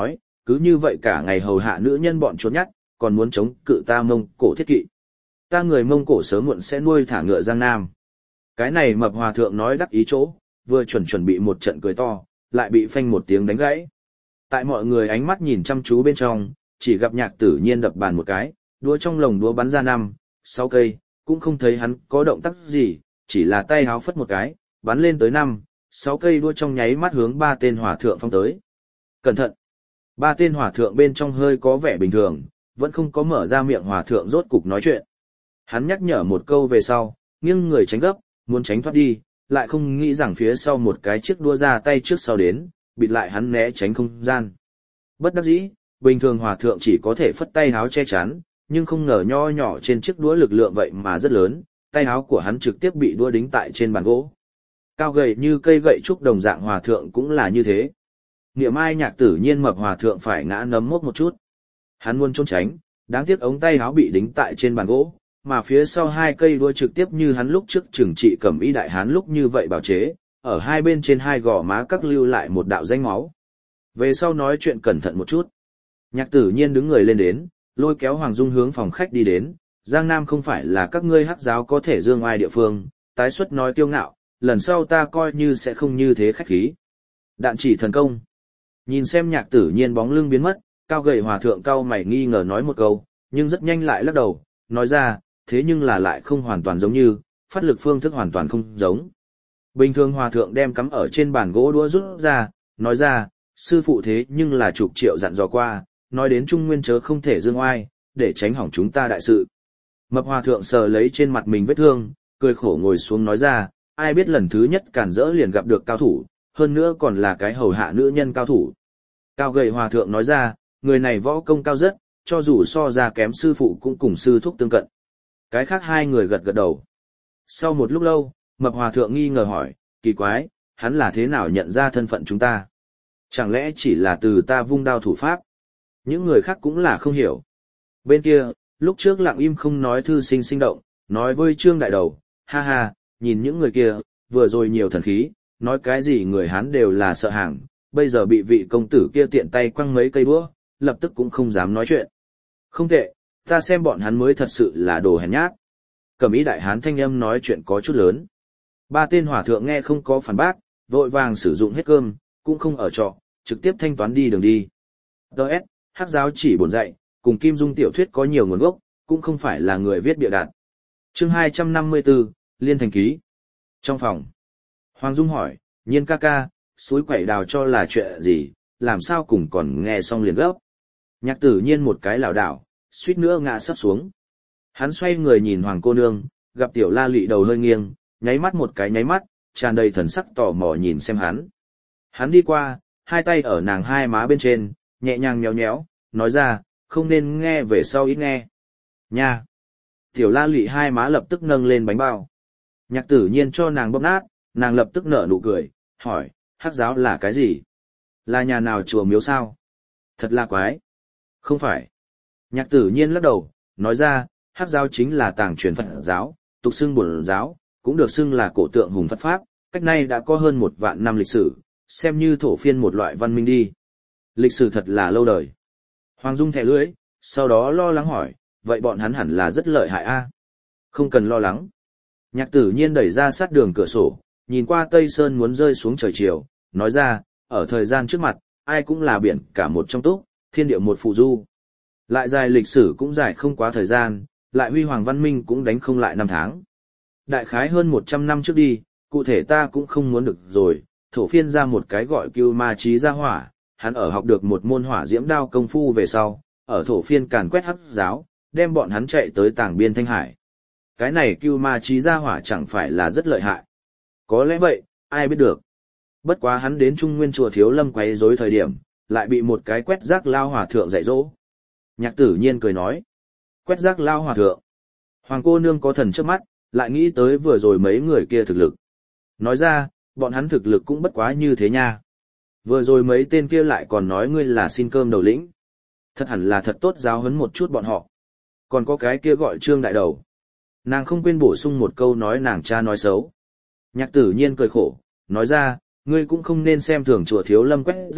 cứ như vậy cả ngày hầu hạ nữ nhân bọn trốn nhắt, còn muốn chống cự ta Mông Cổ thiết kỵ. Ta người Mông Cổ sớm muộn sẽ nuôi thả ngựa Giang Nam. Cái này mập hòa thượng nói đắc ý chỗ, vừa chuẩn chuẩn bị một trận cười to, lại bị phanh một tiếng đánh gãy. Tại mọi người ánh mắt nhìn chăm chú bên trong, chỉ gặp Nhạc Tử Nhiên đập bàn một cái, đũa trong lồng đũa bắn ra năm, sáu cây, cũng không thấy hắn có động tác gì, chỉ là tay háo phất một cái, bắn lên tới năm, sáu cây đũa trong nháy mắt hướng ba tên hòa thượng phong tới. Cẩn thận! Ba tên hòa thượng bên trong hơi có vẻ bình thường, vẫn không có mở ra miệng hòa thượng rốt cục nói chuyện. Hắn nhắc nhở một câu về sau, nghiêng người tránh gấp, muốn tránh thoát đi, lại không nghĩ rằng phía sau một cái chiếc đũa ra tay trước sau đến, bịt lại hắn né tránh không gian. Bất đắc dĩ, bình thường hòa thượng chỉ có thể phất tay háo che chắn, nhưng không ngờ nho nhỏ trên chiếc đũa lực lượng vậy mà rất lớn, tay háo của hắn trực tiếp bị đũa đính tại trên bàn gỗ. Cao gầy như cây gậy trúc đồng dạng hòa thượng cũng là như thế. Niệm ai Nhạc Tử Nhiên mập hòa thượng phải ngã nấm mốc một chút. Hắn muốn trốn tránh, đáng tiếc ống tay háo bị đính tại trên bàn gỗ, mà phía sau hai cây đũa trực tiếp như hắn lúc trước trừng trị Cẩm Y đại hán lúc như vậy bào chế, ở hai bên trên hai gò má các lưu lại một đạo danh máu. Về sau nói chuyện cẩn thận một chút. Nhạc Tử Nhiên đứng người lên đến, lôi kéo Hoàng Dung hướng phòng khách đi đến. Giang Nam không phải là các ngươi hắc giáo có thể dương oai địa phương, tái xuất nói kiêu ngạo, lần sau ta coi như sẽ không như thế khách khí. Đạn chỉ thần công. Nhìn xem Nhạc Tử Nhiên bóng lưng biến mất, cao gầy hòa thượng cao mày nghi ngờ nói một câu, nhưng rất nhanh lại lắc đầu, nói ra, thế nhưng là lại không hoàn toàn giống như, phát lực phương thức hoàn toàn không giống. Bình thường hòa thượng đem cắm ở trên bàn gỗ đũa rút ra, nói ra, sư phụ thế nhưng là chục triệu dặn dò qua, nói đến Trung Nguyên chớ không thể dương oai, để tránh hỏng chúng ta đại sự. Mập hòa thượng sờ lấy trên mặt mình vết thương, cười khổ ngồi xuống nói ra, ai biết lần thứ nhất cản rỡ liền gặp được cao thủ, hơn nữa còn là cái hầu hạ nữ nhân cao thủ. Cao gầy hòa thượng nói ra, người này võ công cao rất, cho dù so ra kém sư phụ cũng cùng sư thúc tương cận. Cái khác hai người gật gật đầu. Sau một lúc lâu, mập hòa thượng nghi ngờ hỏi, kỳ quái, hắn là thế nào nhận ra thân phận chúng ta? Chẳng lẽ chỉ là từ ta vung đao thủ pháp? Những người khác cũng là không hiểu. Bên kia, lúc trước lặng im không nói thư sinh sinh động, nói với Trương Đại Đầu, ha ha, nhìn những người kia, vừa rồi nhiều thần khí, nói cái gì người Hán đều là sợ hàng, bây giờ bị vị công tử kia tiện tay quăng mấy cây búa, lập tức cũng không dám nói chuyện. Không tệ, ta xem bọn hắn mới thật sự là đồ hèn nhát. Cẩm Y đại hán thanh âm nói chuyện có chút lớn. Ba tên hòa thượng nghe không có phản bác, vội vàng sử dụng hết cơm, cũng không ở trọ, trực tiếp thanh toán đi đường đi. đê ét, hắc giáo chỉ bổn dạy, cùng Kim Dung tiểu thuyết có nhiều nguồn gốc, cũng không phải là người viết bịa đặt. Chương hai trăm năm mươi tư, Liên Thành Ký. Trong phòng, Hoàng Dung hỏi, Nhiên ca ca, suối quẩy đào cho là chuyện gì, làm sao cùng còn nghe xong liền gấp. Nhạc Tử Nhiên một cái lảo đảo, suýt nữa ngã sắp xuống. Hắn xoay người nhìn Hoàng cô nương, gặp tiểu la lị đầu hơi nghiêng, nháy mắt một cái nháy mắt, tràn đầy thần sắc tò mò nhìn xem hắn. Hắn đi qua, hai tay ở nàng hai má bên trên, nhẹ nhàng nhéo nhéo, nói ra, không nên nghe về sau ít nghe. Nha! Tiểu la lị hai má lập tức nâng lên bánh bao. Nhạc Tử Nhiên cho nàng bóp nát, nàng lập tức nở nụ cười, hỏi, hắc giáo là cái gì? Là nhà nào chùa miếu sao? Thật là quái. Không phải. Nhạc Tử Nhiên lắc đầu, nói ra, hắc giáo chính là tàng truyền Phật giáo, tục xưng Bổn giáo, cũng được xưng là cổ tượng hùng Phật Pháp, cách nay đã có hơn một vạn năm lịch sử, xem như thổ phiên một loại văn minh đi. Lịch sử thật là lâu đời. Hoàng Dung thẻ lưỡi, sau đó lo lắng hỏi, vậy bọn hắn hẳn là rất lợi hại a? Không cần lo lắng. Nhạc Tử Nhiên đẩy ra sát đường cửa sổ, nhìn qua Tây Sơn muốn rơi xuống trời chiều, nói ra, ở thời gian trước mặt, ai cũng là biển cả một trong túc, thiên địa một phụ du. Lại dài lịch sử cũng dài không quá thời gian, lại huy hoàng văn minh cũng đánh không lại năm tháng. Đại khái hơn một trăm năm trước đi, cụ thể ta cũng không muốn được rồi, thổ phiên ra một cái gọi Cưu Ma Chí ra hỏa, hắn ở học được một môn hỏa diễm đao công phu về sau, ở thổ phiên càn quét hắc giáo, đem bọn hắn chạy tới tàng biên Thanh Hải. Cái này Cưu Ma Chí ra hỏa chẳng phải là rất lợi hại. Có lẽ vậy, ai biết được. Bất quá hắn đến Trung Nguyên chùa Thiếu Lâm quấy rối thời điểm, lại bị một cái quét rác lao hòa thượng dạy dỗ. Nhạc Tử Nhiên cười nói, quét rác lao hòa thượng. Hoàng cô nương có thần trước mắt, lại nghĩ tới vừa rồi mấy người kia thực lực. Nói ra, bọn hắn thực lực cũng bất quá như thế nha. Vừa rồi mấy tên kia lại còn nói ngươi là xin cơm đầu lĩnh. Thật hẳn là thật tốt giáo huấn một chút bọn họ. Còn có cái kia gọi Trương Đại Đầu. Nàng không quên bổ sung một câu nói nàng cha nói xấu. Nhạc Tử Nhiên cười khổ, nói ra, ngươi cũng không nên xem thường chùa Thiếu Lâm quét rác,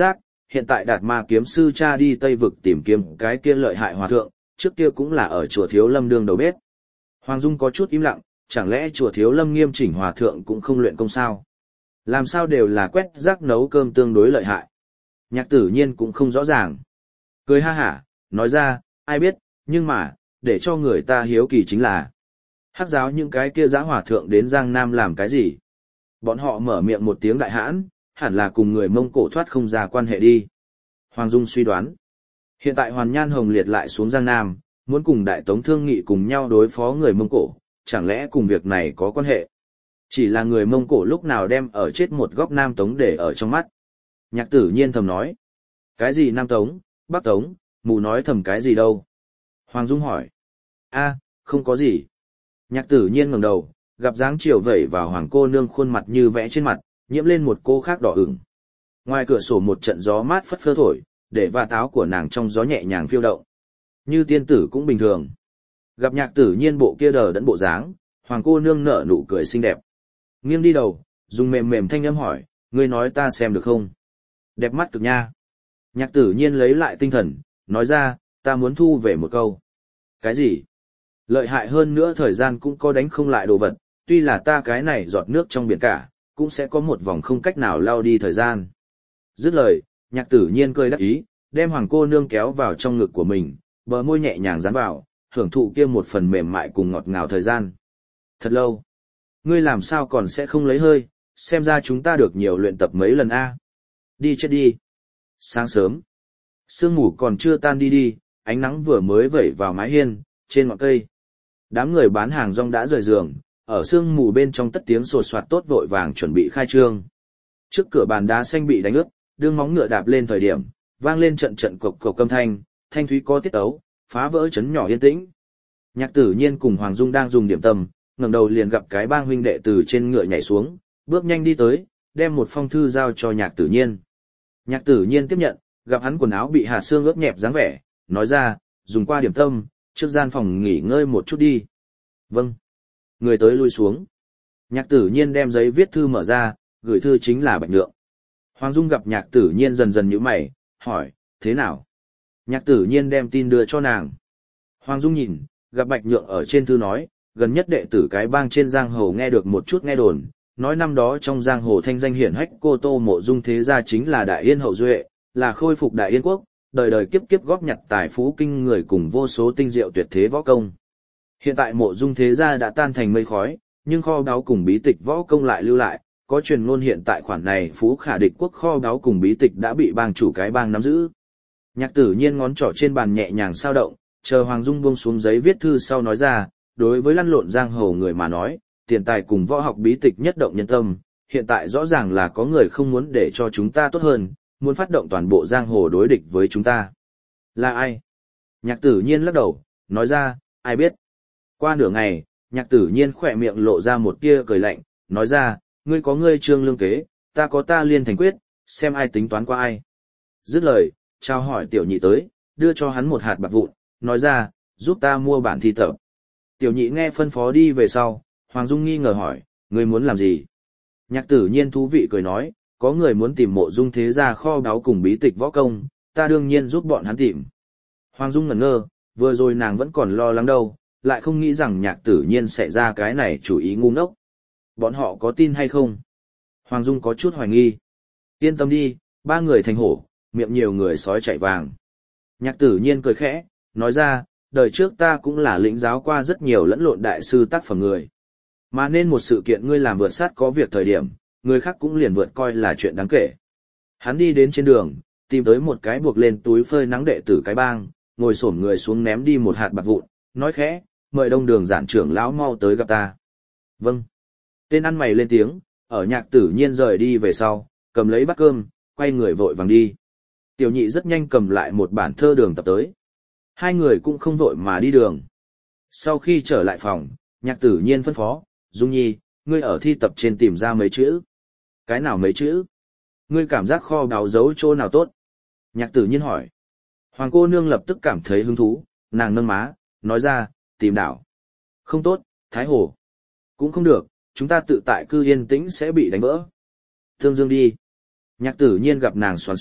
hiện tại Đạt Ma kiếm sư cha đi Tây Vực tìm kiếm cái kia lợi hại hòa thượng, trước kia cũng là ở chùa Thiếu Lâm đương đầu bếp. Hoàng Dung có chút im lặng, chẳng lẽ chùa Thiếu Lâm nghiêm chỉnh hòa thượng cũng không luyện công sao? Làm sao đều là quét rác nấu cơm tương đối lợi hại? Nhạc Tử Nhiên cũng không rõ ràng. Cười ha hả, nói ra, ai biết, nhưng mà, để cho người ta hiếu kỳ chính là hắc giáo những cái kia giã hòa thượng đến Giang Nam làm cái gì? Bọn họ mở miệng một tiếng đại hãn, hẳn là cùng người Mông Cổ thoát không ra quan hệ đi. Hoàng Dung suy đoán. Hiện tại Hoàn Nhan Hồng Liệt lại xuống Giang Nam, muốn cùng Đại Tống thương nghị cùng nhau đối phó người Mông Cổ, chẳng lẽ cùng việc này có quan hệ? Chỉ là người Mông Cổ lúc nào đem ở chết một góc Nam Tống để ở trong mắt. Nhạc Tử Nhiên thầm nói. Cái gì Nam Tống, Bắc Tống, mù nói thầm cái gì đâu? Hoàng Dung hỏi. A, không có gì. Nhạc Tử Nhiên ngẩng đầu, gặp dáng chiều vẩy vào Hoàng cô nương khuôn mặt như vẽ trên mặt, nhiễm lên một cô khác đỏ ửng. Ngoài cửa sổ một trận gió mát phất phơ thổi, để và táo của nàng trong gió nhẹ nhàng phiêu động. Như tiên tử cũng bình thường. Gặp Nhạc Tử Nhiên bộ kia đờ đẫn bộ dáng, Hoàng cô nương nở nụ cười xinh đẹp. Nghiêng đi đầu, dùng mềm mềm thanh âm hỏi, ngươi nói ta xem được không? Đẹp mắt cực nha. Nhạc Tử Nhiên lấy lại tinh thần, nói ra, ta muốn thu về một câu. Cái gì? Lợi hại hơn nữa thời gian cũng có đánh không lại đồ vật, tuy là ta cái này giọt nước trong biển cả, cũng sẽ có một vòng không cách nào lao đi thời gian. Dứt lời, Nhạc Tử Nhiên cười đắc ý, đem Hoàng cô nương kéo vào trong ngực của mình, bờ môi nhẹ nhàng dán vào, hưởng thụ kia một phần mềm mại cùng ngọt ngào thời gian. Thật lâu. Ngươi làm sao còn sẽ không lấy hơi, xem ra chúng ta được nhiều luyện tập mấy lần a. Đi chết đi. Sáng sớm. Sương mù còn chưa tan đi đi, ánh nắng vừa mới vẩy vào mái hiên, trên ngọn cây. Đám người bán hàng rong đã rời giường, ở sương mù bên trong tất tiếng sột soạt tốt vội vàng chuẩn bị khai trương. Trước cửa bàn đá xanh bị đánh ướt, đương móng ngựa đạp lên thời điểm, vang lên trận trận cộc cộc âm thanh, thanh thúy có tiết tấu, phá vỡ chấn nhỏ yên tĩnh. Nhạc Tử Nhiên cùng Hoàng Dung đang dùng điểm tâm, ngẩng đầu liền gặp cái bang huynh đệ từ trên ngựa nhảy xuống, bước nhanh đi tới, đem một phong thư giao cho Nhạc Tử Nhiên. Nhạc Tử Nhiên tiếp nhận, gặp hắn quần áo bị hạt xương ướt nhẹp dáng vẻ, nói ra, dùng qua điểm tâm, trước gian phòng nghỉ ngơi một chút đi. Vâng. Người tới lui xuống. Nhạc Tử Nhiên đem giấy viết thư mở ra, gửi thư chính là Bạch Nhượng. Hoàng Dung gặp Nhạc Tử Nhiên dần dần nhíu mày, hỏi, thế nào? Nhạc Tử Nhiên đem tin đưa cho nàng. Hoàng Dung nhìn, gặp Bạch Nhượng ở trên thư nói, gần nhất đệ tử cái bang trên giang hồ nghe được một chút nghe đồn, nói năm đó trong giang hồ thanh danh hiển hách Cô Tô Mộ Dung thế gia chính là Đại Yên hậu duệ, là khôi phục Đại Yên quốc, đời đời kiếp kiếp góp nhặt tài phú kinh người cùng vô số tinh diệu tuyệt thế võ công. Hiện tại Mộ Dung thế gia đã tan thành mây khói, nhưng kho báu cùng bí tịch võ công lại lưu lại, có truyền ngôn hiện tại khoản này phú khả địch quốc kho báu cùng bí tịch đã bị bang chủ cái bang nắm giữ. Nhạc Tử Nhiên ngón trỏ trên bàn nhẹ nhàng sao động, chờ Hoàng Dung buông xuống giấy viết thư sau nói ra, đối với lăn lộn giang hồ người mà nói, tiền tài cùng võ học bí tịch nhất động nhân tâm, hiện tại rõ ràng là có người không muốn để cho chúng ta tốt hơn, muốn phát động toàn bộ giang hồ đối địch với chúng ta. Là ai? Nhạc Tử Nhiên lắc đầu, nói ra, ai biết. Qua nửa ngày, Nhạc Tử Nhiên khỏe miệng lộ ra một tia cười lạnh, nói ra, ngươi có ngươi trương lương kế, ta có ta liên thành quyết, xem ai tính toán qua ai. Dứt lời, trao hỏi tiểu nhị tới, đưa cho hắn một hạt bạc vụn, nói ra, giúp ta mua bản thi tập. Tiểu nhị nghe phân phó đi về sau, Hoàng Dung nghi ngờ hỏi, ngươi muốn làm gì? Nhạc Tử Nhiên thú vị cười nói, có người muốn tìm Mộ Dung thế gia kho báu cùng bí tịch võ công, ta đương nhiên giúp bọn hắn tìm. Hoàng Dung ngẩn ngơ, vừa rồi nàng vẫn còn lo lắng đâu, lại không nghĩ rằng Nhạc Tử Nhiên sẽ ra cái này chủ ý ngu ngốc. Bọn họ có tin hay không? Hoàng Dung có chút hoài nghi. Yên tâm đi, ba người thành hổ, miệng nhiều người sói chạy vàng. Nhạc Tử Nhiên cười khẽ, nói ra, đời trước ta cũng là lĩnh giáo qua rất nhiều lẫn lộn đại sư tác phẩm người. Mà nên một sự kiện ngươi làm vượt sát có việc thời điểm, người khác cũng liền vượt coi là chuyện đáng kể. Hắn đi đến trên đường, tìm tới một cái buộc lên túi phơi nắng đệ tử cái bang, ngồi xổm người xuống ném đi một hạt bạc vụn, nói khẽ, mời đông đường giản trưởng lão mau tới gặp ta. Vâng. Tên ăn mày lên tiếng, ở Nhạc Tử Nhiên rời đi về sau, cầm lấy bát cơm, quay người vội vàng đi. Tiểu nhị rất nhanh cầm lại một bản thơ đường tập tới. Hai người cũng không vội mà đi đường. Sau khi trở lại phòng, Nhạc Tử Nhiên phân phó, Dung Nhi, ngươi ở thi tập trên tìm ra mấy chữ. Cái nào mấy chữ? Ngươi cảm giác kho báu giấu chỗ nào tốt? Nhạc Tử Nhiên hỏi. Hoàng cô nương lập tức cảm thấy hứng thú, nàng nâng má, nói ra, tìm đảo. Không tốt, Thái Hồ. Cũng không được, chúng ta tự tại cư yên tĩnh sẽ bị đánh vỡ. Thương Dương đi. Nhạc Tử Nhiên gặp nàng xoắn xuýt,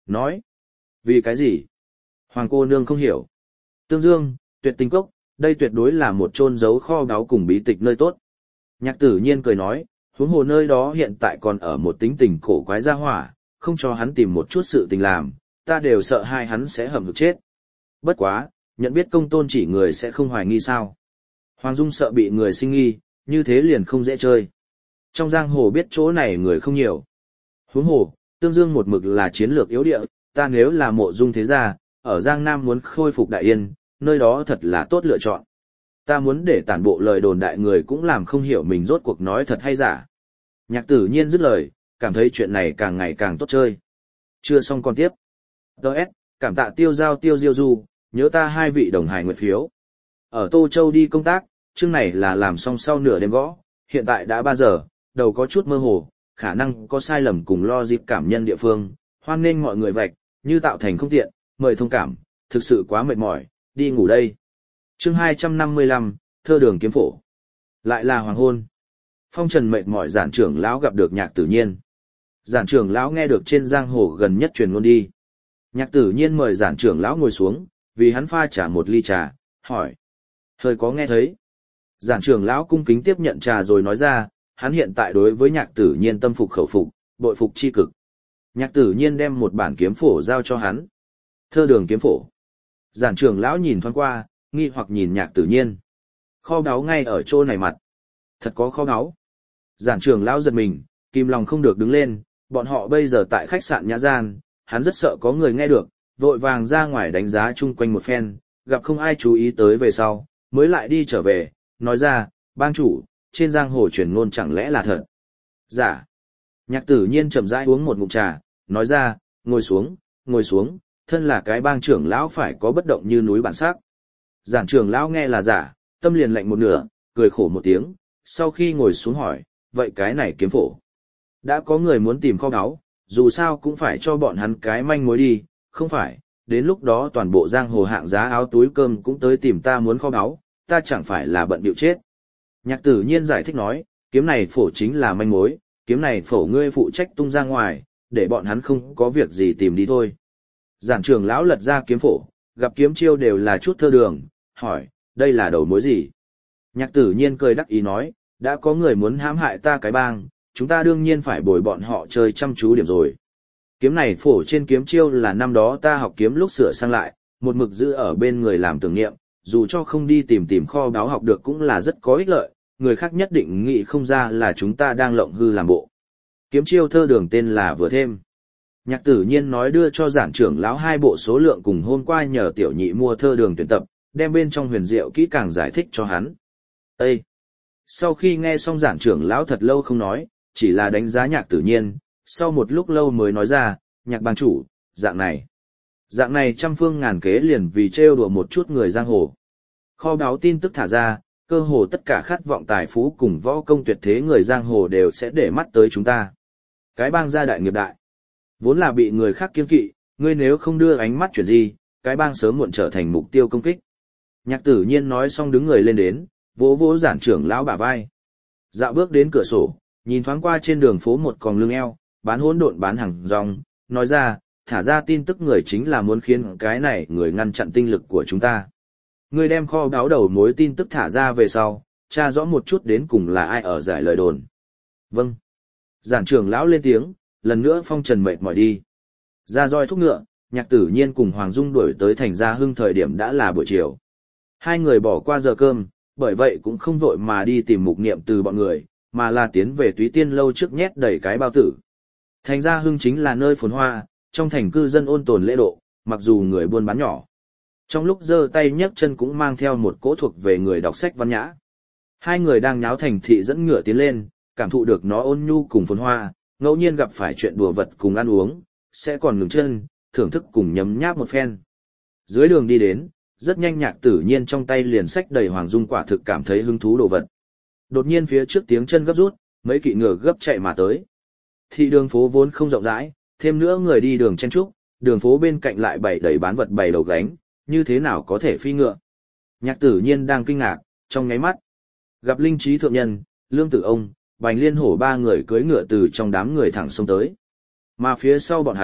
nói. Vì cái gì? Hoàng cô nương không hiểu. Tương Dương, Tuyệt Tình Cốc, đây tuyệt đối là một chôn giấu kho báu cùng bí tịch nơi tốt. Nhạc Tử Nhiên cười nói, huống hồ nơi đó hiện tại còn ở một tính tình cổ quái gia hỏa, không cho hắn tìm một chút sự tình làm, ta đều sợ hai hắn sẽ hầm được chết. Bất quá, nhận biết công tôn chỉ người sẽ không hoài nghi sao. Hoàng Dung sợ bị người sinh nghi, như thế liền không dễ chơi. Trong giang hồ biết chỗ này người không nhiều. Huống hồ, Tương Dương một mực là chiến lược yếu địa, ta nếu là Mộ Dung thế gia, ở Giang Nam muốn khôi phục đại yên, nơi đó thật là tốt lựa chọn. Ta muốn để tản bộ lời đồn đại người cũng làm không hiểu mình rốt cuộc nói thật hay giả. Nhạc Tử Nhiên dứt lời, cảm thấy chuyện này càng ngày càng tốt chơi. Chưa xong còn tiếp. Đợt, cảm tạ tiêu giao tiêu diêu du, nhớ ta hai vị đồng hài nguyện phiếu. Ở Tô Châu đi công tác, chương này là làm xong sau nửa đêm gõ, hiện tại đã ba giờ, đầu có chút mơ hồ, khả năng có sai lầm cùng lo dịp cảm nhân địa phương, hoan nghênh mọi người vạch, như tạo thành không tiện, mời thông cảm, thực sự quá mệt mỏi, đi ngủ đây. Chương hai trăm năm mươi lăm, Thơ Đường Kiếm Phổ. Lại là hoàng hôn. Phong trần mệt mỏi giản trưởng lão gặp được Nhạc Tử Nhiên. Giản trưởng lão nghe được trên giang hồ gần nhất truyền ngôn đi. Nhạc Tử Nhiên mời giản trưởng lão ngồi xuống, vì hắn pha trả một ly trà, hỏi. Hơi có nghe thấy. Giản trưởng lão cung kính tiếp nhận trà rồi nói ra, hắn hiện tại đối với Nhạc Tử Nhiên tâm phục khẩu phục, bội phục chi cực. Nhạc Tử Nhiên đem một bản kiếm phổ giao cho hắn. Thơ Đường Kiếm Phổ. Giản trưởng lão nhìn thoáng qua, nghi hoặc nhìn Nhạc Tử Nhiên. Kho báu ngay ở chỗ này mặt. Thật có kho báu. Giản trưởng lão giật mình, kìm lòng không được đứng lên, bọn họ bây giờ tại khách sạn Nhã Gian, hắn rất sợ có người nghe được, vội vàng ra ngoài đánh giá chung quanh một phen, gặp không ai chú ý tới về sau, mới lại đi trở về, nói ra, bang chủ, trên giang hồ truyền ngôn chẳng lẽ là thật. Dạ. Nhạc Tử Nhiên chậm rãi uống một ngụm trà, nói ra, ngồi xuống, ngồi xuống, thân là cái bang trưởng lão phải có bất động như núi bản sắc. Giản trưởng lão nghe là giả, tâm liền lạnh một nửa, cười khổ một tiếng, sau khi ngồi xuống hỏi, vậy cái này kiếm phổ. Đã có người muốn tìm kho báu, dù sao cũng phải cho bọn hắn cái manh mối đi, không phải, đến lúc đó toàn bộ giang hồ hạng giá áo túi cơm cũng tới tìm ta muốn kho báu, ta chẳng phải là bận bịu chết. Nhạc Tử Nhiên giải thích nói, kiếm này phổ chính là manh mối, kiếm này phổ ngươi phụ trách tung ra ngoài, để bọn hắn không có việc gì tìm đi thôi. Giản trưởng lão lật ra kiếm phổ, gặp kiếm chiêu đều là chút thơ đường, hỏi, đây là đầu mối gì? Nhạc Tử Nhiên cười đắc ý nói, đã có người muốn hãm hại ta cái bang, chúng ta đương nhiên phải bồi bọn họ chơi chăm chú điểm rồi. Kiếm này phổ trên kiếm chiêu là năm đó ta học kiếm lúc sửa sang lại, một mực giữ ở bên người làm tưởng niệm, dù cho không đi tìm tìm kho báu học được cũng là rất có ích lợi, người khác nhất định nghĩ không ra là chúng ta đang lộng hư làm bộ. Kiếm chiêu thơ đường tên là vừa thêm. Nhạc Tử Nhiên nói đưa cho giản trưởng lão hai bộ số lượng cùng hôm qua nhờ tiểu nhị mua thơ đường tuyển tập, đem bên trong huyền diệu kỹ càng giải thích cho hắn. Ê! Sau khi nghe xong giản trưởng lão thật lâu không nói, chỉ là đánh giá Nhạc Tử Nhiên, sau một lúc lâu mới nói ra, Nhạc bang chủ, dạng này. Dạng này trăm phương ngàn kế liền vì trêu đùa một chút người giang hồ. Kho báu tin tức thả ra, cơ hồ tất cả khát vọng tài phú cùng võ công tuyệt thế người giang hồ đều sẽ để mắt tới chúng ta. Cái bang gia đại nghiệp đại. Vốn là bị người khác kiêng kỵ, ngươi nếu không đưa ánh mắt chuyển gì, cái bang sớm muộn trở thành mục tiêu công kích. Nhạc Tử Nhiên nói xong đứng người lên đến, vỗ vỗ giản trưởng lão bả vai. Dạo bước đến cửa sổ, nhìn thoáng qua trên đường phố một còng lưng eo, bán hỗn độn bán hàng rong, nói ra, thả ra tin tức người chính là muốn khiến cái này người ngăn chặn tinh lực của chúng ta. Ngươi đem kho báu đầu mối tin tức thả ra về sau, tra rõ một chút đến cùng là ai ở giải lời đồn. Vâng. Giản trưởng lão lên tiếng, lần nữa phong trần mệt mỏi đi. Ra roi thúc ngựa, Nhạc Tử Nhiên cùng Hoàng Dung đuổi tới thành Gia Hưng thời điểm đã là buổi chiều. Hai người bỏ qua giờ cơm, bởi vậy cũng không vội mà đi tìm mục niệm từ bọn người, mà là tiến về Túy Tiên lâu trước nhét đầy cái bao tử. Thành Gia Hưng chính là nơi phồn hoa, trong thành cư dân ôn tồn lễ độ, mặc dù người buôn bán nhỏ. Trong lúc giơ tay nhấc chân cũng mang theo một cỗ thuộc về người đọc sách văn nhã. Hai người đang nháo thành thị dẫn ngựa tiến lên, cảm thụ được nó ôn nhu cùng phồn hoa, ngẫu nhiên gặp phải chuyện đùa vật cùng ăn uống, sẽ còn ngừng chân, thưởng thức cùng nhấm nháp một phen. Dưới đường đi đến, rất nhanh Nhạc Tử Nhiên trong tay liền sách đầy Hoàng Dung quả thực cảm thấy hứng thú đồ vật. Đột nhiên phía trước tiếng chân gấp rút, mấy kỵ ngựa gấp chạy mà tới. Thị đường phố vốn không rộng rãi, thêm nữa người đi đường chen trúc, đường phố bên cạnh lại bày đầy bán vật bày đầu gánh, như thế nào có thể phi ngựa. Nhạc Tử Nhiên đang kinh ngạc, trong nháy mắt gặp Linh Trí thượng nhân, Lương Tử ông, Bành Liên Hổ ba người cưỡi ngựa từ trong đám người thẳng xông tới. Mà phía sau bọn hắn,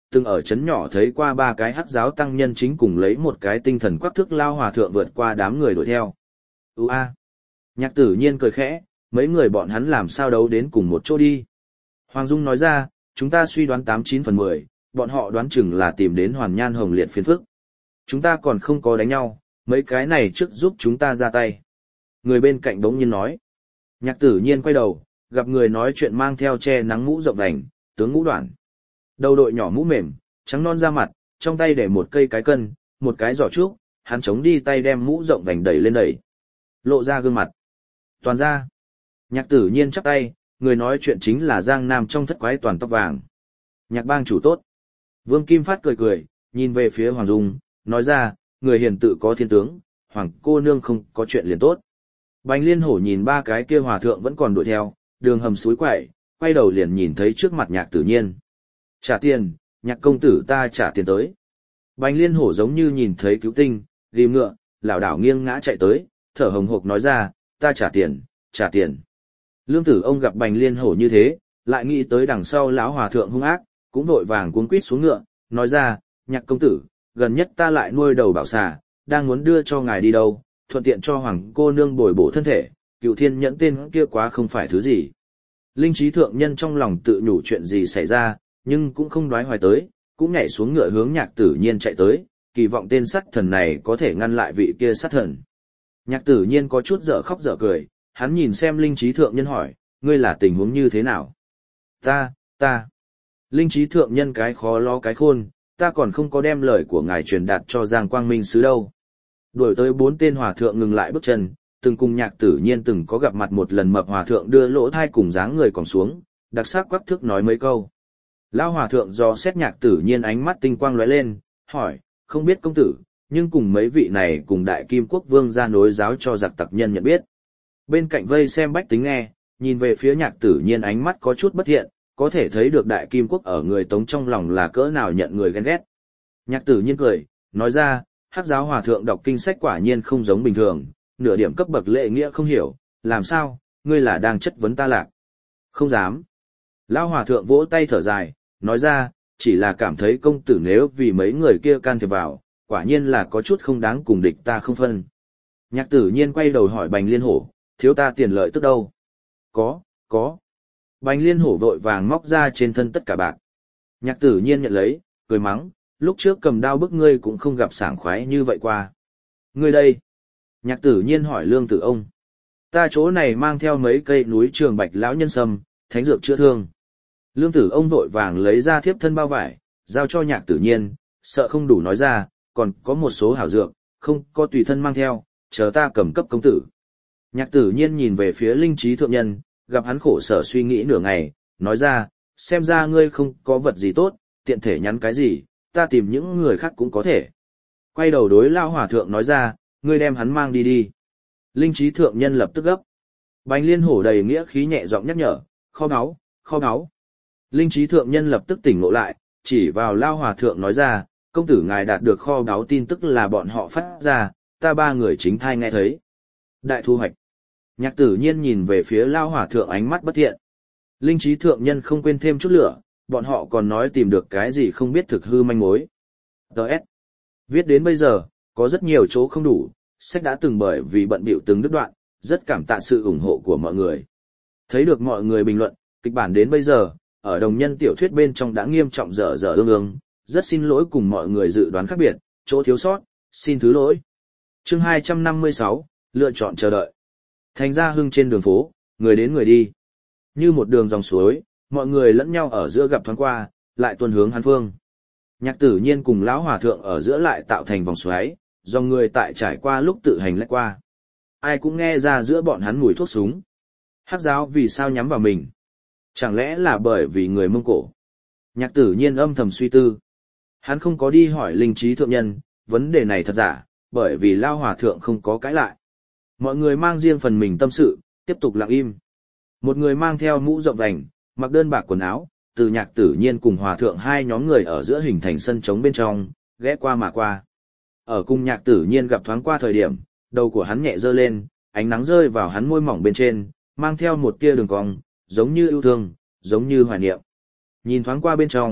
từng ở chấn nhỏ thấy qua ba cái hắc giáo tăng nhân chính cùng lấy một cái tinh thần quắc thước lao hòa thượng vượt qua đám người đuổi theo. Ú a. Nhạc Tử Nhiên cười khẽ, mấy người bọn hắn làm sao đấu đến cùng một chỗ đi. Hoàng Dung nói ra, chúng ta suy đoán tám chín phần mười, bọn họ đoán chừng là tìm đến Hoàn Nhan Hồng Liệt phiền phức. Chúng ta còn không có đánh nhau, mấy cái này trước giúp chúng ta ra tay. Người bên cạnh đống nhiên nói. Nhạc Tử Nhiên quay đầu, gặp người nói chuyện mang theo che nắng mũ rộng vành, tướng ngũ đoạn. Đầu đội nhỏ mũ mềm, trắng non da mặt, trong tay để một cây cái cân, một cái giỏ trúc, hắn chống đi tay đem mũ rộng vành đẩy lên đẩy. Lộ ra gương mặt. Toàn ra. Nhạc Tử Nhiên chắp tay, người nói chuyện chính là Giang Nam trong thất quái toàn tóc vàng. Nhạc bang chủ tốt. Vương Kim Phát cười cười, nhìn về phía Hoàng Dung, nói ra, người hiền tự có thiên tướng, Hoàng cô nương không có chuyện liền tốt. Bành Liên Hổ nhìn ba cái kia hòa thượng vẫn còn đuổi theo, đường hầm suối quậy, quay đầu liền nhìn thấy trước mặt Nhạc Tử Nhiên. Trả tiền, Nhạc công tử ta trả tiền tới. Bành Liên Hổ giống như nhìn thấy cứu tinh, ghim ngựa, lảo đảo nghiêng ngã chạy tới, thở hồng hộc nói ra, ta trả tiền, trả tiền. Lương Tử ông gặp Bành Liên Hổ như thế, lại nghĩ tới đằng sau lão hòa thượng hung ác, cũng vội vàng cuống quýt xuống ngựa, nói ra, Nhạc công tử, gần nhất ta lại nuôi đầu bảo xà, đang muốn đưa cho ngài đi đâu, thuận tiện cho hoàng cô nương bồi bổ thân thể, Cựu Thiên Nhẫn tên kia quá không phải thứ gì. Linh trí thượng nhân trong lòng tự nhủ chuyện gì xảy ra, nhưng cũng không đoái hoài tới, cũng nhảy xuống ngựa hướng Nhạc Tử Nhiên chạy tới, kỳ vọng tên sát thần này có thể ngăn lại vị kia sát thần. Nhạc Tử Nhiên có chút dở khóc dở cười, hắn nhìn xem linh trí thượng nhân hỏi, ngươi là tình huống như thế nào? Ta, ta. Linh trí thượng nhân cái khó lo cái khôn, ta còn không có đem lời của ngài truyền đạt cho Giang Quang Minh sứ đâu. Đuổi tới bốn tên hòa thượng ngừng lại bước chân, từng cùng Nhạc Tử Nhiên từng có gặp mặt một lần, mập hòa thượng đưa lỗ thai cùng dáng người còn xuống, đặc sắc quắc thước nói mấy câu. Lão hòa thượng do xét Nhạc Tử Nhiên ánh mắt tinh quang lóe lên, hỏi, không biết công tử, nhưng cùng mấy vị này cùng đại kim quốc vương ra nối giáo cho giặc tặc nhân nhận biết. Bên cạnh vây xem bách tính nghe, nhìn về phía Nhạc Tử Nhiên ánh mắt có chút bất thiện, có thể thấy được đại kim quốc ở người Tống trong lòng là cỡ nào nhận người ghen ghét. Nhạc Tử Nhiên cười, nói ra, hắc giáo hòa thượng đọc kinh sách quả nhiên không giống bình thường, nửa điểm cấp bậc lễ nghĩa không hiểu, làm sao, ngươi là đang chất vấn ta lạc. Không dám. Lão hòa thượng vỗ tay thở dài, nói ra, chỉ là cảm thấy công tử nếu vì mấy người kia can thiệp vào, quả nhiên là có chút không đáng cùng địch ta không phân. Nhạc Tử Nhiên quay đầu hỏi Bành Liên Hổ, thiếu ta tiền lợi tức đâu? Có, có. Bành Liên Hổ vội vàng móc ra trên thân tất cả bạc. Nhạc Tử Nhiên nhận lấy, cười mắng, lúc trước cầm đao bức ngươi cũng không gặp sảng khoái như vậy qua. Ngươi đây. Nhạc Tử Nhiên hỏi Lương Tử ông. Ta chỗ này mang theo mấy cây núi trường bạch lão nhân sâm, thánh dược chữa thương. Lương Tử ông vội vàng lấy ra thiếp thân bao vải, giao cho Nhạc Tử Nhiên, sợ không đủ nói ra, còn có một số hảo dược, không có tùy thân mang theo, chờ ta cầm cấp công tử. Nhạc Tử Nhiên nhìn về phía linh trí thượng nhân, gặp hắn khổ sở suy nghĩ nửa ngày, nói ra, xem ra ngươi không có vật gì tốt, tiện thể nhắn cái gì, ta tìm những người khác cũng có thể. Quay đầu đối lao hòa thượng nói ra, ngươi đem hắn mang đi đi. Linh trí thượng nhân lập tức gấp. Bành Liên Hổ đầy nghĩa khí nhẹ giọng nhắc nhở, kho báu, kho báu. Linh trí thượng nhân lập tức tỉnh ngộ lại, chỉ vào lao hòa thượng nói ra, công tử ngài đạt được kho báu tin tức là bọn họ phát ra, ta ba người chính thai nghe thấy. Đại thu hoạch. Nhạc Tử Nhiên nhìn về phía lao hòa thượng ánh mắt bất thiện. Linh trí thượng nhân không quên thêm chút lửa, bọn họ còn nói tìm được cái gì không biết thực hư manh mối. Đợt. Viết đến bây giờ, có rất nhiều chỗ không đủ, sách đã từng bởi vì bận bịu từng đứt đoạn, rất cảm tạ sự ủng hộ của mọi người. Thấy được mọi người bình luận, kịch bản đến bây giờ, ở đồng nhân tiểu thuyết bên trong đã nghiêm trọng dở dở ương ương, rất xin lỗi cùng mọi người dự đoán khác biệt, chỗ thiếu sót, xin thứ lỗi. Chương hai trăm năm mươi sáu, lựa chọn chờ đợi. Thành ra hưng trên đường phố, người đến người đi. Như một đường dòng suối, mọi người lẫn nhau ở giữa gặp thoáng qua, lại tuần hướng hắn phương. Nhạc Tử Nhiên cùng lão hòa thượng ở giữa lại tạo thành vòng xoáy, dòng người tại trải qua lúc tự hành lách qua. Ai cũng nghe ra giữa bọn hắn mùi thuốc súng. Hắc giáo vì sao nhắm vào mình? Chẳng lẽ là bởi vì người Mông Cổ? Nhạc Tử Nhiên âm thầm suy tư. Hắn không có đi hỏi linh trí thượng nhân, vấn đề này thật giả, bởi vì lao hòa thượng không có cãi lại. Mọi người mang riêng phần mình tâm sự, tiếp tục lặng im. Một người mang theo mũ rộng vành, mặc đơn bạc quần áo, từ Nhạc Tử Nhiên cùng hòa thượng hai nhóm người ở giữa hình thành sân trống bên trong, ghé qua mà qua. Ở cùng Nhạc Tử Nhiên gặp thoáng qua thời điểm, đầu của hắn nhẹ dơ lên, ánh nắng rơi vào hắn môi mỏng bên trên, mang theo một tia đường cong, giống như yêu thương, giống như hoài niệm. Nhìn thoáng qua bên trong,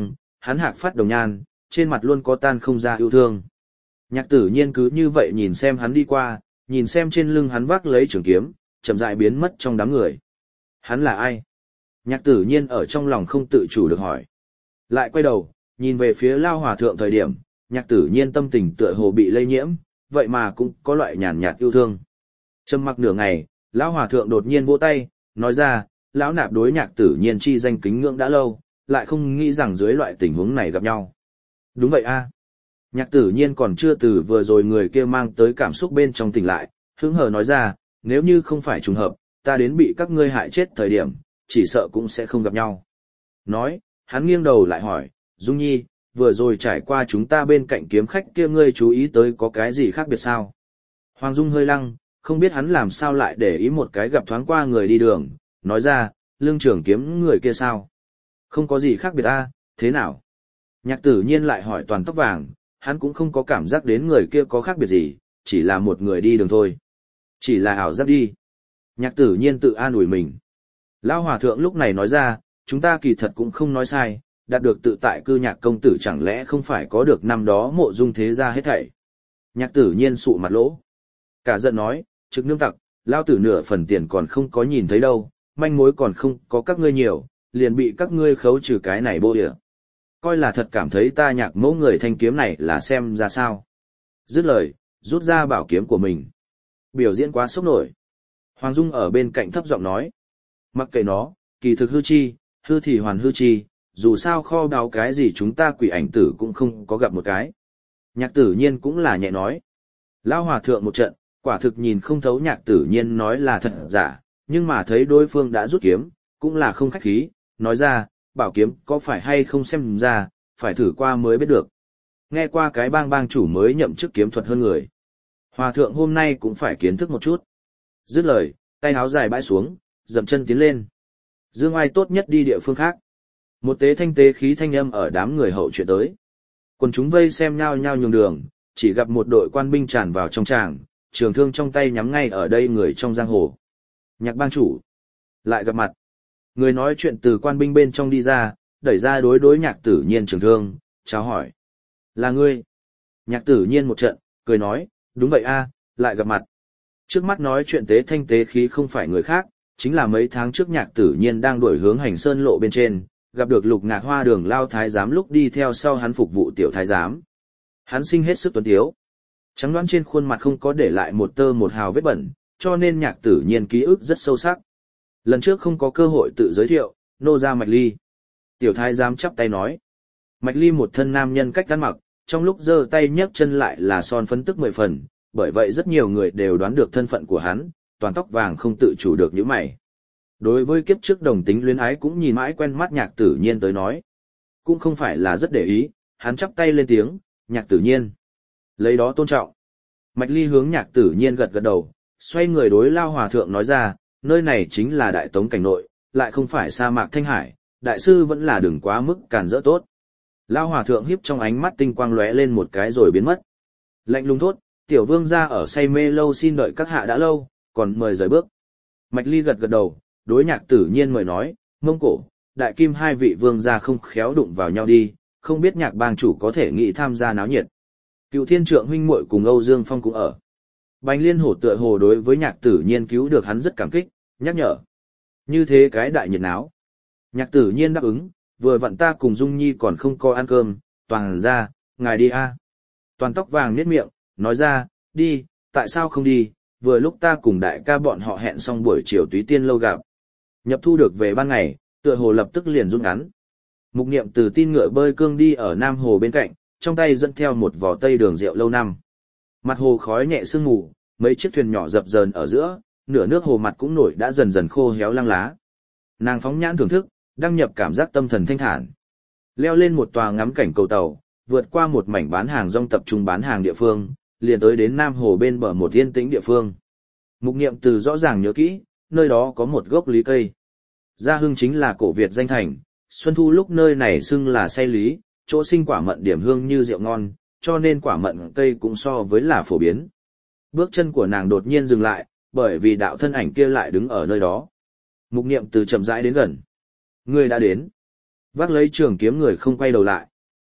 hắn hạc phát đồng nhan, trên mặt luôn có tan không ra yêu thương. Nhạc Tử Nhiên cứ như vậy nhìn xem hắn đi qua, nhìn xem trên lưng hắn vác lấy trường kiếm, chậm rãi biến mất trong đám người. Hắn là ai? Nhạc Tử Nhiên ở trong lòng không tự chủ được hỏi. Lại quay đầu, nhìn về phía Lao Hòa Thượng thời điểm, Nhạc Tử Nhiên tâm tình tựa hồ bị lây nhiễm, vậy mà cũng có loại nhàn nhạt yêu thương. Trầm mặc nửa ngày, Lão Hòa Thượng đột nhiên vỗ tay, nói ra, lão nạp đối Nhạc Tử Nhiên chi danh kính ngưỡng đã lâu, lại không nghĩ rằng dưới loại tình huống này gặp nhau. Đúng vậy a. Nhạc Tử Nhiên còn chưa từ vừa rồi người kia mang tới cảm xúc bên trong tỉnh lại, hứng hờ nói ra, nếu như không phải trùng hợp, ta đến bị các ngươi hại chết thời điểm, chỉ sợ cũng sẽ không gặp nhau. Nói, hắn nghiêng đầu lại hỏi, Dung Nhi, vừa rồi trải qua chúng ta bên cạnh kiếm khách kia ngươi chú ý tới có cái gì khác biệt sao? Hoàng Dung hơi lăng, không biết hắn làm sao lại để ý một cái gặp thoáng qua người đi đường, nói ra, lương trưởng kiếm người kia sao? Không có gì khác biệt a, thế nào? Nhạc Tử Nhiên lại hỏi toàn tóc vàng, hắn cũng không có cảm giác đến người kia có khác biệt gì, chỉ là một người đi đường thôi. Chỉ là ảo giác đi. Nhạc Tử Nhiên tự an ủi mình. Lão Hòa Thượng lúc này nói ra, chúng ta kỳ thật cũng không nói sai, đạt được tự tại cư Nhạc công tử chẳng lẽ không phải có được năm đó Mộ Dung thế gia hết thảy. Nhạc Tử Nhiên sụ mặt lỗ. Cả giận nói, trực nương tặc, lao tử nửa phần tiền còn không có nhìn thấy đâu, manh mối còn không có các ngươi nhiều, liền bị các ngươi khấu trừ cái này bô địa. Coi là thật cảm thấy ta Nhạc mẫu người thanh kiếm này là xem ra sao. Dứt lời, rút ra bảo kiếm của mình. Biểu diễn quá sốc nổi. Hoàng Dung ở bên cạnh thấp giọng nói. Mặc kệ nó, kỳ thực hư chi, hư thì hoàn hư chi, dù sao kho báu cái gì chúng ta quỷ ảnh tử cũng không có gặp một cái. Nhạc Tử Nhiên cũng là nhẹ nói. Lão Hòa Thượng một trận, quả thực nhìn không thấu Nhạc Tử Nhiên nói là thật giả, nhưng mà thấy đối phương đã rút kiếm, cũng là không khách khí, nói ra, bảo kiếm có phải hay không xem ra, phải thử qua mới biết được. Nghe qua cái bang bang chủ mới nhậm chức kiếm thuật hơn người. Hòa Thượng hôm nay cũng phải kiến thức một chút. Dứt lời, tay áo dài bãi xuống, dậm chân tiến lên. Dương Ai tốt nhất đi địa phương khác. Một tế thanh tế khí thanh âm ở đám người hậu chuyện tới. Quần chúng vây xem nhau nhau nhường đường, chỉ gặp một đội quan binh tràn vào trong tràng, trường thương trong tay nhắm ngay ở đây người trong giang hồ. Nhạc bang chủ. Lại gặp mặt. Người nói chuyện từ quan binh bên trong đi ra, đẩy ra đối đối Nhạc Tử Nhiên trường thương, chào hỏi. Là ngươi. Nhạc Tử Nhiên một trận, cười nói, đúng vậy a, lại gặp mặt. Trước mắt nói chuyện tế thanh tế khí không phải người khác, chính là mấy tháng trước Nhạc Tử Nhiên đang đuổi hướng Hành Sơn lộ bên trên, gặp được Lục Ngạc Hoa Đường Lao thái giám lúc đi theo sau hắn phục vụ tiểu thái giám. Hắn sinh hết sức tuấn tiếu, trắng đoán trên khuôn mặt không có để lại một tơ một hào vết bẩn, cho nên Nhạc Tử Nhiên ký ức rất sâu sắc. Lần trước không có cơ hội tự giới thiệu, nô ra Mạch Ly. Tiểu thái giám chắp tay nói. Mạch Ly một thân nam nhân cách ăn mặc, trong lúc giơ tay nhấc chân lại là son phấn tức mười phần, bởi vậy rất nhiều người đều đoán được thân phận của hắn, toàn tóc vàng không tự chủ được những mày. Đối với kiếp trước đồng tính luyến ái cũng nhìn mãi quen mắt Nhạc Tử Nhiên tới nói. Cũng không phải là rất để ý, hắn chắp tay lên tiếng, Nhạc Tử Nhiên. Lấy đó tôn trọng. Mạch Ly hướng Nhạc Tử Nhiên gật gật đầu, xoay người đối Lao Hòa Thượng nói ra, nơi này chính là Đại Tống cảnh nội, lại không phải sa mạc Thanh Hải, đại sư vẫn là đừng quá mức càn rỡ tốt. Lao Hòa Thượng hiếp trong ánh mắt tinh quang lóe lên một cái rồi biến mất. Lạnh lùng thốt, tiểu vương gia ở say mê lâu xin đợi các hạ đã lâu, còn mời rời bước. Mạch Ly gật gật đầu, đối Nhạc Tử Nhiên mời nói, Mông Cổ, Đại Kim hai vị vương gia không khéo đụng vào nhau đi, không biết Nhạc bang chủ có thể nghị tham gia náo nhiệt. Cựu Thiên Trượng huynh muội cùng Âu Dương Phong cũng ở. Bành Liên Hổ tựa hồ đối với Nhạc Tử Nhiên cứu được hắn rất cảm kích, nhắc nhở. Như thế cái đại nhiệt náo. Nhạc Tử Nhiên đáp ứng, vừa vặn ta cùng Dung Nhi còn không có ăn cơm, toàn ra, ngài đi a. Toàn tóc vàng nhếch miệng, nói ra, đi, tại sao không đi, vừa lúc ta cùng đại ca bọn họ hẹn xong buổi chiều túy tiên lâu gặp. Nhập thu được về ban ngày, tựa hồ lập tức liền rút ngắn. Mục Niệm từ tin ngựa bơi cương đi ở Nam Hồ bên cạnh, trong tay dẫn theo một vò tây đường rượu lâu năm. Mặt hồ khói nhẹ sương mù, mấy chiếc thuyền nhỏ dập dờn ở giữa, nửa nước hồ mặt cũng nổi đã dần dần khô héo lăng lá. Nàng phóng nhãn thưởng thức, đăng nhập cảm giác tâm thần thanh thản. Leo lên một tòa ngắm cảnh cầu tàu, vượt qua một mảnh bán hàng rong tập trung bán hàng địa phương, liền tới đến Nam Hồ bên bờ một yên tĩnh địa phương. Mục Niệm từ rõ ràng nhớ kỹ, nơi đó có một gốc lý cây. Gia Hưng chính là cổ Việt danh thành, xuân thu lúc nơi này xưng là say lý, chỗ sinh quả mận điểm hương như rượu ngon, cho nên quả mận cây cũng so với là phổ biến. Bước chân của nàng đột nhiên dừng lại, bởi vì đạo thân ảnh kia lại đứng ở nơi đó. Mục Niệm từ chậm rãi đến gần. Người đã đến. Vác lấy trường kiếm người không quay đầu lại.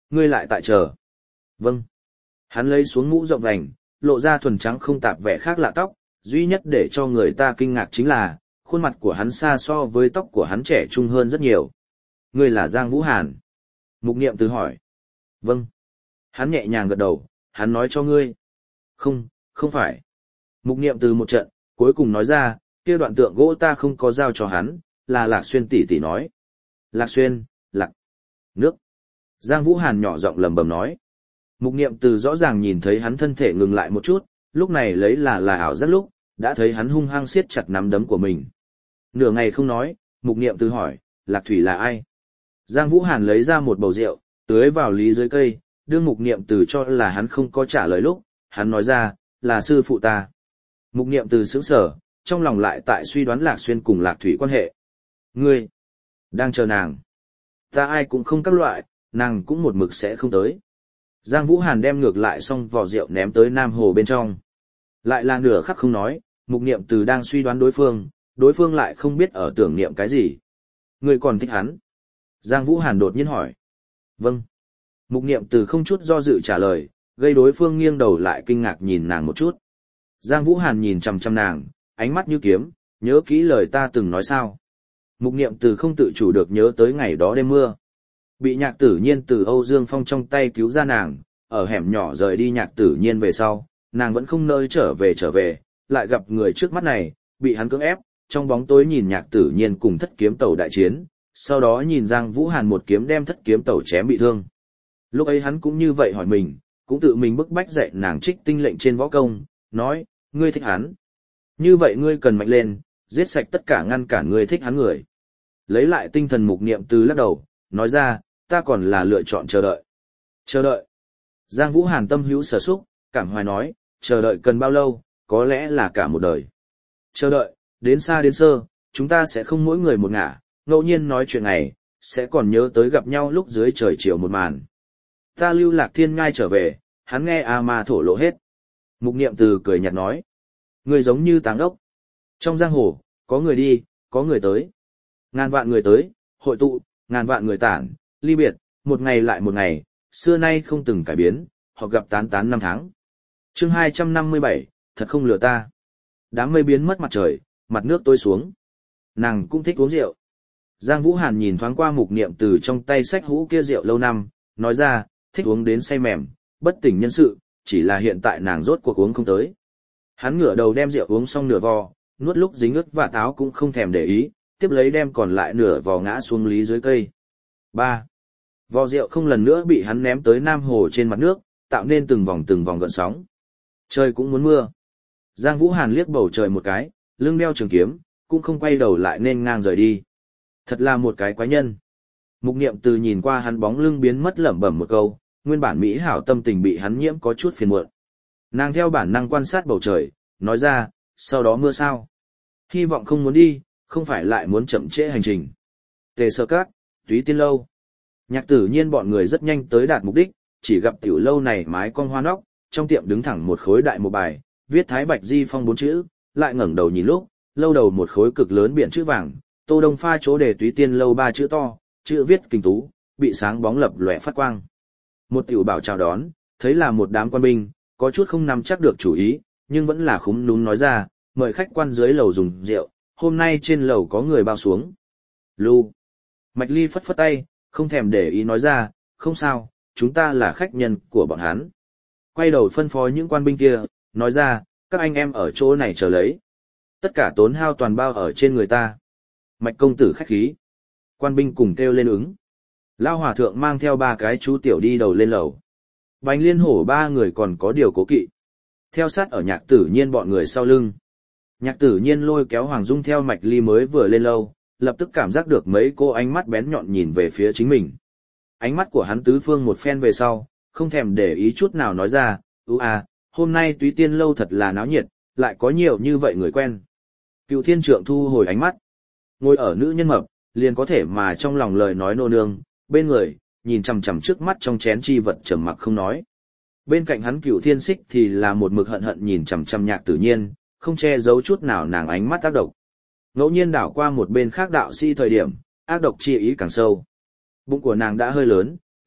Ngươi lại tại chờ. Vâng. Hắn lấy xuống mũ rộng vành, lộ ra thuần trắng không tạp vẻ khác lạ tóc, duy nhất để cho người ta kinh ngạc chính là, khuôn mặt của hắn xa so với tóc của hắn trẻ trung hơn rất nhiều. Ngươi là Giang Vũ Hàn. Mục Niệm Từ hỏi. Vâng. Hắn nhẹ nhàng gật đầu, hắn nói cho ngươi. Không, không phải. Mục Niệm Từ một trận, cuối cùng nói ra, kia đoạn tượng gỗ ta không có giao cho hắn, là Lạc Xuyên tỷ tỷ nói. Lạc Xuyên, Lạc, nước. Giang Vũ Hàn nhỏ giọng lầm bầm nói. Mục Niệm Từ rõ ràng nhìn thấy hắn thân thể ngừng lại một chút, lúc này lấy là là ảo giác lúc, đã thấy hắn hung hăng siết chặt nắm đấm của mình. Nửa ngày không nói, Mục Niệm Từ hỏi, Lạc Thủy là ai? Giang Vũ Hàn lấy ra một bầu rượu, tưới vào lý dưới cây, đương Mục Niệm Từ cho là hắn không có trả lời lúc, hắn nói ra, là sư phụ ta. Mục Niệm Từ sững sờ, trong lòng lại tại suy đoán Lạc Xuyên cùng Lạc Thủy quan hệ. Ngươi, đang chờ nàng. Ta ai cũng không các loại, nàng cũng một mực sẽ không tới. Giang Vũ Hàn đem ngược lại xong vò rượu ném tới Nam Hồ bên trong. Lại là nửa khắc không nói, Mục Niệm Từ đang suy đoán đối phương, đối phương lại không biết ở tưởng niệm cái gì. Ngươi còn thích hắn? Giang Vũ Hàn đột nhiên hỏi. Vâng. Mục Niệm Từ không chút do dự trả lời, gây đối phương nghiêng đầu lại kinh ngạc nhìn nàng một chút. Giang Vũ Hàn nhìn chằm chằm nàng, ánh mắt như kiếm, nhớ kỹ lời ta từng nói sao. Mục Niệm Từ không tự chủ được nhớ tới ngày đó đêm mưa. Bị Nhạc Tử Nhiên từ Âu Dương Phong trong tay cứu ra nàng, ở hẻm nhỏ rời đi Nhạc Tử Nhiên về sau, nàng vẫn không nơi trở về trở về, lại gặp người trước mắt này, bị hắn cưỡng ép, trong bóng tối nhìn Nhạc Tử Nhiên cùng Thất Kiếm Tẩu đại chiến, sau đó nhìn Giang Vũ Hàn một kiếm đem Thất Kiếm Tẩu chém bị thương. Lúc ấy hắn cũng như vậy hỏi mình, cũng tự mình bức bách dạy nàng trích tinh lệnh trên võ công, nói, ngươi thích hắn. Như vậy ngươi cần mạnh lên, giết sạch tất cả ngăn cản ngươi thích hắn người. Lấy lại tinh thần Mục Niệm Từ lắc đầu, nói ra, ta còn là lựa chọn chờ đợi. Chờ đợi. Giang Vũ Hàn tâm hữu sở xúc, cảm hoài nói, chờ đợi cần bao lâu, có lẽ là cả một đời. Chờ đợi, đến xa đến sơ, chúng ta sẽ không mỗi người một ngả, ngẫu nhiên nói chuyện này, sẽ còn nhớ tới gặp nhau lúc dưới trời chiều một màn. Ta lưu Lạc Thiên Ngai trở về, hắn nghe A Ma thổ lộ hết. Mục Niệm Từ cười nhạt nói, người giống như táng ốc. Trong giang hồ, có người đi, có người tới. Ngàn vạn người tới, hội tụ, ngàn vạn người tản, ly biệt, một ngày lại một ngày, xưa nay không từng cải biến, họ gặp tán tán năm tháng. Chương hai trăm năm mươi bảy, thật không lừa ta. Đám mây biến mất mặt trời, mặt nước tối xuống. Nàng cũng thích uống rượu. Giang Vũ Hàn nhìn thoáng qua Mục Niệm Từ trong tay sách hũ kia rượu lâu năm, nói ra, thích uống đến say mềm, bất tỉnh nhân sự, chỉ là hiện tại nàng rốt cuộc uống không tới. Hắn ngửa đầu đem rượu uống xong nửa vò, nuốt lúc dính ướt và táo cũng không thèm để ý, tiếp lấy đem còn lại nửa vò ngã xuống lý dưới cây. ba. Vò rượu không lần nữa bị hắn ném tới Nam Hồ trên mặt nước, tạo nên từng vòng từng vòng gợn sóng. Trời cũng muốn mưa. Giang Vũ Hàn liếc bầu trời một cái, lưng đeo trường kiếm, cũng không quay đầu lại nên ngang rời đi. Thật là một cái quái nhân. Mục Niệm Từ nhìn qua hắn bóng lưng biến mất lẩm bẩm một câu, nguyên bản mỹ hảo tâm tình bị hắn nhiễm có chút phiền muộn. Nàng theo bản năng quan sát bầu trời, nói ra, sau đó mưa sao? Hy vọng không muốn đi, không phải lại muốn chậm trễ hành trình. Tề Sở Các, Túy Tiên Lâu. Nhạc Tử Nhiên bọn người rất nhanh tới đạt mục đích, chỉ gặp tiểu lâu này mái cong hoa nóc, trong tiệm đứng thẳng một khối đại một bài, viết Thái Bạch Di Phong bốn chữ, lại ngẩng đầu nhìn lúc, lâu đầu một khối cực lớn biển chữ vàng, Tô Đông pha chỗ để Túy Tiên Lâu ba chữ to, chữ viết kinh tú, bị sáng bóng lập lòe phát quang. Một tiểu bảo chào đón, thấy là một đám quan binh, có chút không nắm chắc được chủ ý, nhưng vẫn là khúm núm nói ra, mời khách quan dưới lầu dùng rượu, hôm nay trên lầu có người bao xuống. Lưu. Mạch Ly phất phất tay, không thèm để ý nói ra, không sao, chúng ta là khách nhân của bọn hắn. Quay đầu phân phó những quan binh kia, nói ra, các anh em ở chỗ này chờ lấy. Tất cả tốn hao toàn bao ở trên người ta. Mạch công tử khách khí. Quan binh cùng kêu lên ứng. Lao hòa thượng mang theo ba cái chú tiểu đi đầu lên lầu. Bành Liên Hổ ba người còn có điều cố kỵ. Theo sát ở Nhạc Tử Nhiên bọn người sau lưng. Nhạc Tử Nhiên lôi kéo Hoàng Dung theo Mạch Ly mới vừa lên lâu, lập tức cảm giác được mấy cô ánh mắt bén nhọn nhìn về phía chính mình. Ánh mắt của hắn tứ phương một phen về sau, không thèm để ý chút nào nói ra, ú à, hôm nay Túy Tiên Lâu thật là náo nhiệt, lại có nhiều như vậy người quen. Cựu Thiên Trượng thu hồi ánh mắt. Ngồi ở nữ nhân mập, liền có thể mà trong lòng lời nói nô nương, bên người, nhìn chằm chằm trước mắt trong chén chi vật trầm mặc không nói. Bên cạnh hắn Cựu Thiên Xích thì là một mực hận hận nhìn chằm chằm Nhạc Tử Nhiên, không che giấu chút nào nàng ánh mắt ác độc. Ngẫu nhiên đảo qua một bên khác đạo sĩ thời điểm, ác độc chi ý càng sâu. Bụng của nàng đã hơi lớn,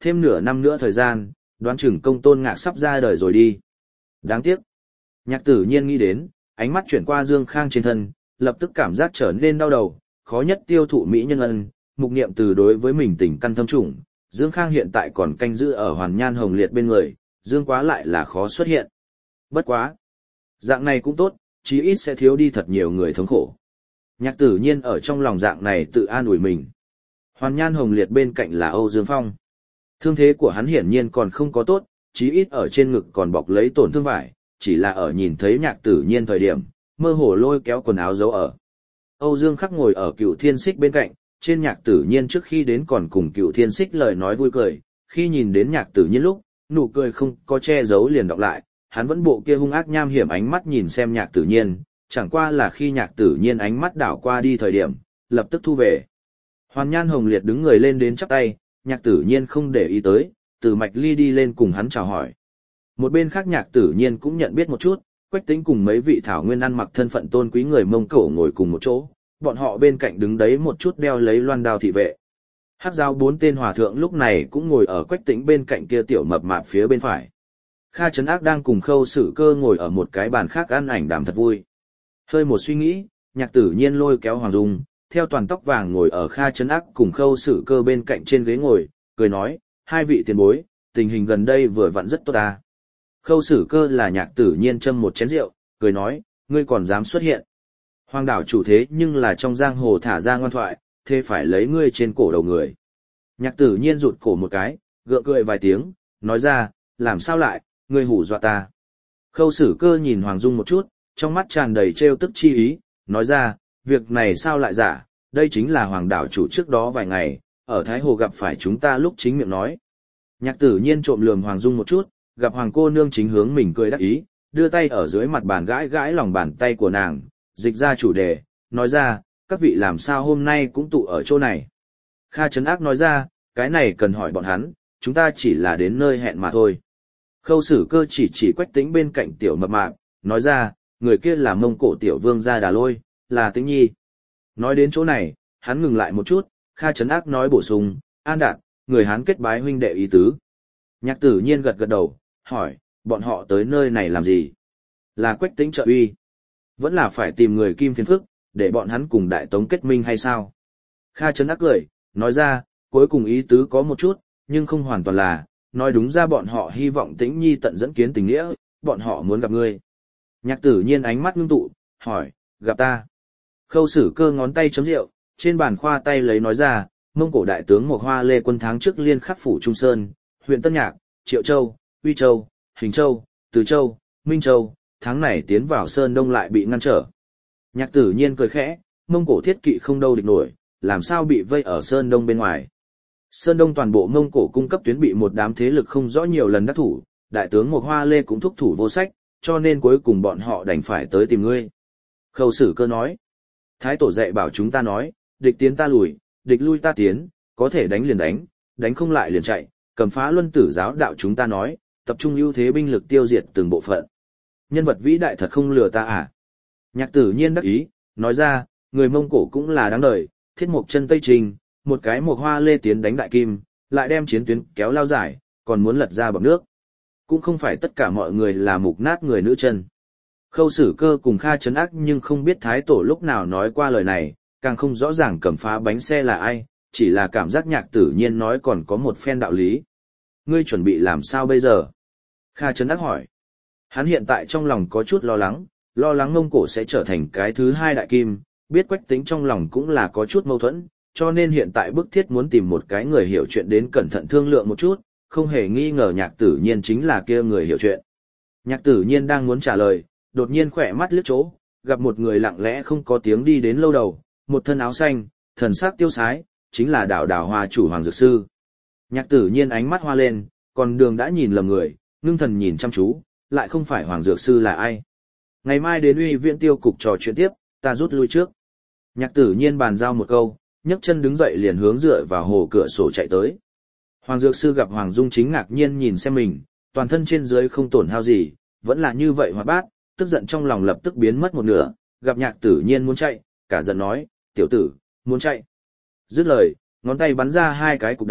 thêm nửa năm nữa thời gian, đoán chừng công tôn ngạc sắp ra đời rồi đi. Đáng tiếc. Nhạc tử nhiên nghĩ đến, ánh mắt chuyển qua Dương Khang trên thân, lập tức cảm giác trở nên đau đầu, khó nhất tiêu thụ mỹ nhân ân, mục niệm từ đối với mình tình căn thâm trùng, Dương Khang hiện tại còn canh giữ ở Hoàn Nhan Hồng Liệt bên người, Dương quá lại là khó xuất hiện. Bất quá. Dạng này cũng tốt, chí ít sẽ thiếu đi thật nhiều người thống khổ. Nhạc tử nhiên ở trong lòng dạng này tự an ủi mình. Hoàn Nhan Hồng Liệt bên cạnh là Âu Dương Phong. Thương thế của hắn hiển nhiên còn không có tốt, chí ít ở trên ngực còn bọc lấy tổn thương vải, chỉ là ở nhìn thấy nhạc tử nhiên thời điểm, mơ hồ lôi kéo quần áo giấu ở. Âu Dương Khắc ngồi ở Cựu Thiên Xích bên cạnh, trên nhạc tử nhiên trước khi đến còn cùng Cựu Thiên Xích lời nói vui cười, khi nhìn đến nhạc tử nhiên lúc, nụ cười không có che giấu liền đọc lại, hắn vẫn bộ kia hung ác nham hiểm ánh mắt nhìn xem nhạc tử nhiên, chẳng qua là khi nhạc tử nhiên ánh mắt đảo qua đi thời điểm, lập tức thu về. Hoàn Nhan Hồng Liệt đứng người lên đến chắp tay, nhạc tử nhiên không để ý tới, từ Mạch Ly đi lên cùng hắn chào hỏi. Một bên khác nhạc tử nhiên cũng nhận biết một chút, Quách Tĩnh cùng mấy vị thảo nguyên ăn mặc thân phận tôn quý người Mông Cổ ngồi cùng một chỗ, bọn họ bên cạnh đứng đấy một chút đeo lấy loan đao thị vệ. Hắc Giao bốn tên hòa thượng lúc này cũng ngồi ở Quách Tĩnh bên cạnh kia tiểu mập mạp phía bên phải. Kha Trấn Ác đang cùng Khâu Sử Cơ ngồi ở một cái bàn khác ăn ảnh đàm thật vui. Hơi một suy nghĩ, nhạc tử nhiên lôi kéo Hoàng Dung, theo toàn tóc vàng ngồi ở Kha Trấn Ác cùng Khâu Sử Cơ bên cạnh trên ghế ngồi, cười nói, hai vị tiền bối, tình hình gần đây vừa vặn rất tốt ta. Khâu Sử Cơ là nhạc tử nhiên châm một chén rượu, cười nói, ngươi còn dám xuất hiện. Hoàng đảo chủ thế nhưng là trong giang hồ thả ra ngoan thoại, thế phải lấy ngươi trên cổ đầu người. Nhạc tử nhiên rụt cổ một cái, gượng cười vài tiếng, nói ra, làm sao lại, ngươi hù dọa ta. Khâu Sử Cơ nhìn Hoàng Dung một chút, trong mắt tràn đầy trêu tức chi ý, nói ra, việc này sao lại giả, đây chính là Hoàng đảo chủ trước đó vài ngày, ở Thái Hồ gặp phải chúng ta lúc chính miệng nói. Nhạc tử nhiên trộm lườm Hoàng Dung một chút, gặp Hoàng cô nương chính hướng mình cười đắc ý, đưa tay ở dưới mặt bàn gãi gãi lòng bàn tay của nàng, dịch ra chủ đề, nói ra, các vị làm sao hôm nay cũng tụ ở chỗ này. Kha Trấn Ác nói ra, cái này cần hỏi bọn hắn, chúng ta chỉ là đến nơi hẹn mà thôi. Khâu Sử Cơ chỉ chỉ Quách Tĩnh bên cạnh tiểu mập mạp, nói ra, người kia là Mông Cổ tiểu vương gia Đà Lôi, là Tĩnh Nhi. Nói đến chỗ này, hắn ngừng lại một chút, Kha Trấn Ác nói bổ sung, An Đạt, người Hán kết bái huynh đệ ý tứ. Nhạc tử nhiên gật gật đầu, hỏi, bọn họ tới nơi này làm gì? Là Quách Tĩnh trợ uy? Vẫn là phải tìm người kim phiền phức, để bọn hắn cùng Đại Tống kết minh hay sao? Kha Trấn Ác cười, nói ra, cuối cùng ý tứ có một chút, nhưng không hoàn toàn là, nói đúng ra bọn họ hy vọng Tĩnh Nhi tận dẫn kiến tình nghĩa, bọn họ muốn gặp ngươi. Nhạc tử nhiên ánh mắt ngưng tụ, hỏi, gặp ta. Khâu Sử Cơ ngón tay chấm rượu, trên bàn khoa tay lấy nói ra, Mông Cổ đại tướng Mộc Hoa Lê quân tháng trước liên khắc phủ Trung Sơn, huyện Tân Nhạc, Triệu Châu, Uy Châu, Hình Châu, Từ Châu, Minh Châu, tháng này tiến vào Sơn Đông lại bị ngăn trở. Nhạc tử nhiên cười khẽ, Mông Cổ thiết kỵ không đâu địch nổi, làm sao bị vây ở Sơn Đông bên ngoài. Sơn Đông toàn bộ Mông Cổ cung cấp tuyến bị một đám thế lực không rõ nhiều lần đắc thủ, đại tướng Mộc Hoa Lê cũng thúc thủ vô sách, cho nên cuối cùng bọn họ đành phải tới tìm ngươi. Khâu Sử Cơ nói, Thái tổ dạy bảo chúng ta nói, địch tiến ta lùi, địch lui ta tiến, có thể đánh liền đánh, đánh không lại liền chạy, cầm phá luân tử giáo đạo chúng ta nói, tập trung ưu thế binh lực tiêu diệt từng bộ phận. Nhân vật vĩ đại thật không lừa ta à? Nhạc tử nhiên đắc ý, nói ra, người Mông Cổ cũng là đáng đời, thiết mộc chân Tây Trình, một cái Mộc Hoa Lê tiến đánh đại kim, lại đem chiến tuyến kéo lao dài, còn muốn lật ra bọc nước. Cũng không phải tất cả mọi người là mục nát người nữ chân. Khâu Sử Cơ cùng Kha Trấn Ác nhưng không biết Thái tổ lúc nào nói qua lời này, càng không rõ ràng cầm phá bánh xe là ai, chỉ là cảm giác nhạc tử nhiên nói còn có một phen đạo lý. Ngươi chuẩn bị làm sao bây giờ? Kha Trấn Ác hỏi. Hắn hiện tại trong lòng có chút lo lắng, lo lắng Mông Cổ sẽ trở thành cái thứ hai đại kim, biết Quách Tĩnh trong lòng cũng là có chút mâu thuẫn, cho nên hiện tại bức thiết muốn tìm một cái người hiểu chuyện đến cẩn thận thương lượng một chút, không hề nghi ngờ nhạc tử nhiên chính là kia người hiểu chuyện. Nhạc tử nhiên đang muốn trả lời, đột nhiên khỏe mắt liếc chỗ, gặp một người lặng lẽ không có tiếng đi đến lâu đầu, một thân áo xanh, thần sắc tiêu sái, chính là Đào Đào Hoa chủ Hoàng Dược Sư. Nhạc tử nhiên ánh mắt hoa lên, còn đường đã nhìn lầm người, ngưng thần nhìn chăm chú, lại không phải Hoàng Dược Sư là ai. Ngày mai đến Uy Viễn Tiêu cục trò chuyện tiếp, ta rút lui trước. Nhạc tử nhiên bàn giao một câu, nhấc chân đứng dậy liền hướng dựa vào hồ cửa sổ chạy tới. Hoàng Dược Sư gặp Hoàng Dung chính ngạc nhiên nhìn xem mình, toàn thân trên dưới không tổn hao gì, vẫn là như vậy hoạt bát, tức giận trong lòng lập tức biến mất một nửa, gặp nhạc tử nhiên muốn chạy, cả giận nói, tiểu tử, muốn chạy. Dứt lời, ngón tay bắn ra hai cái cục đá,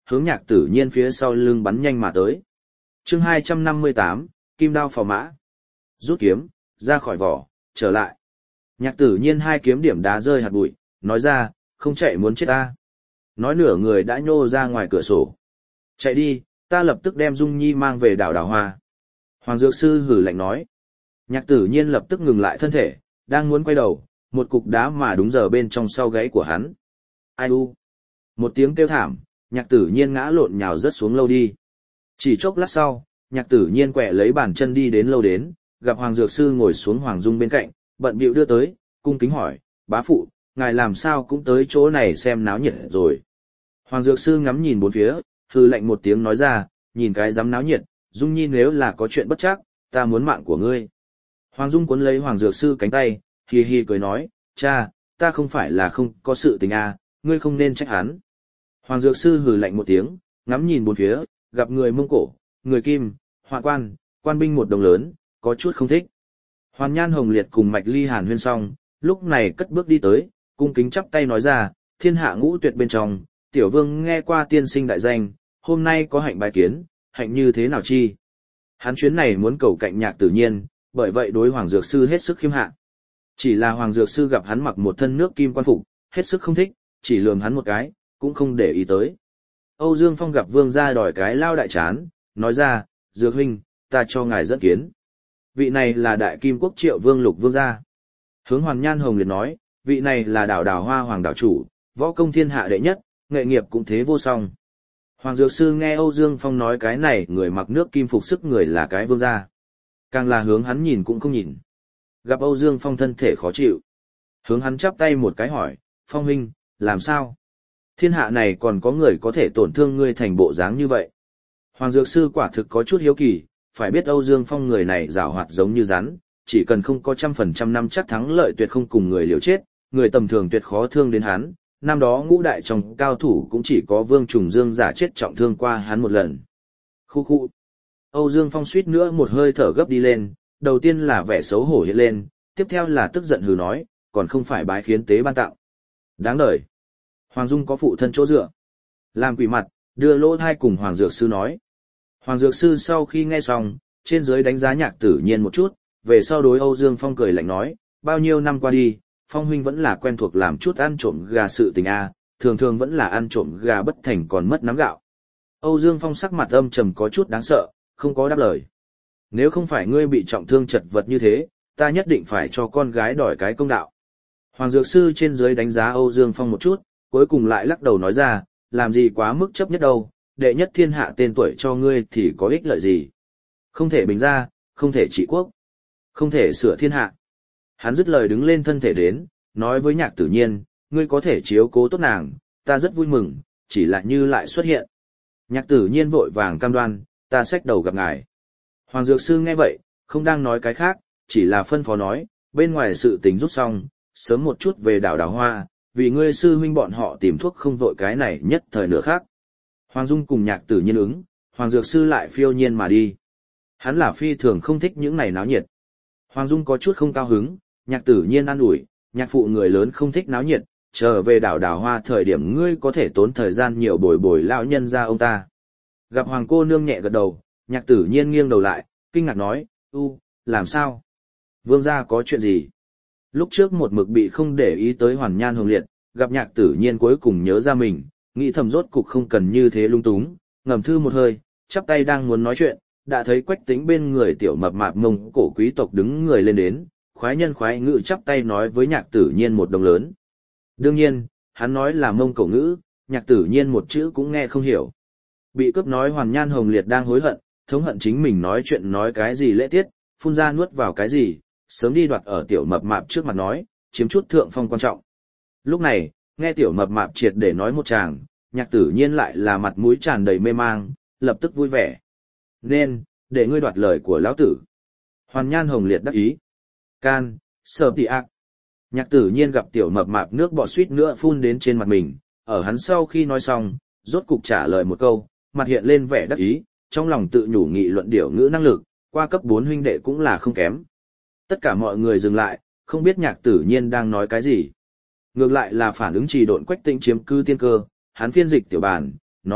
hướng Nhạc Tử Nhiên phía sau lưng bắn nhanh mà tới. Chương hai trăm năm mươi tám, Kim đao phò mã. Rút kiếm, ra khỏi vỏ, trở lại. Nhạc Tử Nhiên hai kiếm điểm đá rơi hạt bụi, nói ra, không chạy muốn chết ta. Nói nửa người đã nhô ra ngoài cửa sổ. Chạy đi, ta lập tức đem Dung Nhi mang về đảo Đào Hoa. Hoàng Dược Sư hử lạnh nói. Nhạc Tử Nhiên lập tức ngừng lại thân thể, đang muốn quay đầu, một cục đá mà đúng giờ bên trong sau gáy của hắn. Ai u? Một tiếng kêu thảm, Nhạc Tử Nhiên ngã lộn nhào rớt xuống lâu đi. Chỉ chốc lát sau, Nhạc Tử Nhiên quẹ lấy bàn chân đi đến lâu đến, gặp Hoàng Dược Sư ngồi xuống Hoàng Dung bên cạnh, bận bịu đưa tới, cung kính hỏi, bá phụ, ngài làm sao cũng tới chỗ này xem náo nhiệt rồi. Hoàng Dược Sư ngắm nhìn bốn phía, hư lạnh một tiếng nói ra, nhìn cái dám náo nhiệt, Dung Nhi nếu là có chuyện bất chắc, ta muốn mạng của ngươi. Hoàng Dung cuốn lấy Hoàng Dược Sư cánh tay, hi hi cười nói, cha, ta không phải là không có sự tình à, ngươi không nên trách hắn. Hoàng Dược Sư hừ lạnh một tiếng, ngắm nhìn bốn phía, gặp người Mông Cổ, người Kim, Hoạn quan, quan binh một đồng lớn, có chút không thích. Hoàn Nhan Hồng Liệt cùng Mạch Ly Hàn huyên xong, lúc này cất bước đi tới, cung kính chắp tay nói ra, thiên hạ ngũ tuyệt bên trong, tiểu vương nghe qua tiên sinh đại danh, hôm nay có hạnh bài kiến, hạnh như thế nào chi? Hắn chuyến này muốn cầu cạnh Nhạc Tử Nhiên, bởi vậy đối Hoàng Dược Sư hết sức khiêm hạ. Chỉ là Hoàng Dược Sư gặp hắn mặc một thân nước kim quan phục, hết sức không thích, chỉ lườm hắn một cái, cũng không để ý tới. Âu Dương Phong gặp vương gia đòi cái lao đại chán, nói ra, Dược huynh, ta cho ngài dẫn kiến. Vị này là đại kim quốc Triệu Vương Lục Vương gia. Hướng Hoàn Nhan Hồng Liệt nói, vị này là đảo Đào Hoa Hoàng đảo chủ, võ công thiên hạ đệ nhất, nghệ nghiệp cũng thế vô song. Hoàng Dược Sư nghe Âu Dương Phong nói cái này người mặc nước kim phục sức người là cái vương gia. Càng là hướng hắn nhìn cũng không nhìn. Gặp Âu Dương Phong thân thể khó chịu. Hướng hắn chắp tay một cái hỏi, Phong huynh, làm sao? Thiên hạ này còn có người có thể tổn thương ngươi thành bộ dáng như vậy. Hoàng Dược Sư quả thực có chút hiếu kỳ, phải biết Âu Dương Phong người này giảo hoạt giống như rắn, chỉ cần không có trăm phần trăm năm chắc thắng lợi tuyệt không cùng người liều chết, người tầm thường tuyệt khó thương đến hắn. Năm đó ngũ đại trong cao thủ cũng chỉ có Vương Trùng Dương giả chết trọng thương qua hắn một lần. Khu khu. Âu Dương Phong suýt nữa một hơi thở gấp đi lên, đầu tiên là vẻ xấu hổ hiện lên, tiếp theo là tức giận hừ nói, còn không phải bái khiến tế ban tặng. Đáng đời. Hoàng Dung có phụ thân chỗ dựa. Làm quỷ mặt, đưa lỗ thai cùng Hoàng Dược Sư nói. Hoàng Dược Sư sau khi nghe xong, trên dưới đánh giá Nhạc Tử Nhiên một chút, về sau đối Âu Dương Phong cười lạnh nói, bao nhiêu năm qua đi, Phong huynh vẫn là quen thuộc làm chút ăn trộm gà sự tình a, thường thường vẫn là ăn trộm gà bất thành còn mất nắm gạo. Âu Dương Phong sắc mặt âm trầm có chút đáng sợ, không có đáp lời. Nếu không phải ngươi bị trọng thương chật vật như thế, ta nhất định phải cho con gái đòi cái công đạo. Hoàng Dược Sư trên dưới đánh giá Âu Dương Phong một chút, cuối cùng lại lắc đầu nói ra, làm gì quá mức chấp nhất đâu, đệ nhất thiên hạ tên tuổi cho ngươi thì có ích lợi gì. Không thể bình ra, không thể trị quốc, không thể sửa thiên hạ. Hắn dứt lời đứng lên thân thể đến, nói với Nhạc Tử Nhiên, ngươi có thể chiếu cố tốt nàng, ta rất vui mừng, chỉ là như lại xuất hiện. Nhạc Tử Nhiên vội vàng cam đoan, ta xách đầu gặp ngài. Hoàng Dược Sư nghe vậy, không đang nói cái khác, chỉ là phân phó nói, bên ngoài sự tình rút xong, sớm một chút về đảo Đào Hoa, vì ngươi sư huynh bọn họ tìm thuốc không vội cái này nhất thời nữa khác. Hoàng Dung cùng Nhạc Tử Nhiên ứng, Hoàng Dược Sư lại phiêu nhiên mà đi. Hắn là phi thường không thích những này náo nhiệt. Hoàng Dung có chút không cao hứng, Nhạc Tử Nhiên an ủi, nhạc phụ người lớn không thích náo nhiệt, trở về đảo Đào Hoa thời điểm ngươi có thể tốn thời gian nhiều bồi bồi lão nhân ra ông ta. Gặp Hoàng cô nương nhẹ gật đầu, Nhạc Tử Nhiên nghiêng đầu lại, kinh ngạc nói, u, làm sao? Vương gia có chuyện gì? Lúc trước một mực bị không để ý tới Hoàn Nhan Hồng Liệt, gặp Nhạc Tử Nhiên cuối cùng nhớ ra mình, nghĩ thầm rốt cục không cần như thế lung túng, ngầm thư một hơi, chắp tay đang muốn nói chuyện, đã thấy Quách Tĩnh bên người tiểu mập mạp Mông Cổ quý tộc đứng người lên đến, khoái nhân khoái ngữ chắp tay nói với Nhạc Tử Nhiên một đồng lớn. Đương nhiên, hắn nói là Mông Cổ ngữ, Nhạc Tử Nhiên một chữ cũng nghe không hiểu. Bị cướp nói Hoàn Nhan Hồng Liệt đang hối hận, thống hận chính mình nói chuyện nói cái gì lễ tiết, phun ra nuốt vào cái gì, sớm đi đoạt ở tiểu mập mạp trước mặt nói, chiếm chút thượng phong quan trọng. Lúc này, nghe tiểu mập mạp triệt để nói một tràng, Nhạc Tử Nhiên lại là mặt mũi tràn đầy mê mang, lập tức vui vẻ. Nên, để ngươi đoạt lời của lão tử. Hoàn Nhan Hồng Liệt đắc ý. Can, sợ tị ác. Nhạc Tử Nhiên gặp tiểu mập mạp nước bọt suýt nữa phun đến trên mặt mình, ở hắn sau khi nói xong, rốt cục trả lời một câu, mặt hiện lên vẻ đắc ý, trong lòng tự nhủ nghị luận điểu ngữ năng lực, qua cấp bốn huynh đệ cũng là không kém. Tất cả mọi người dừng lại, không biết Nhạc Tử Nhiên đang nói cái gì. Ngược lại là phản ứng trì độn Quách Tĩnh chiếm cư tiên cơ, hắn phiên dịch tiểu bản, nói,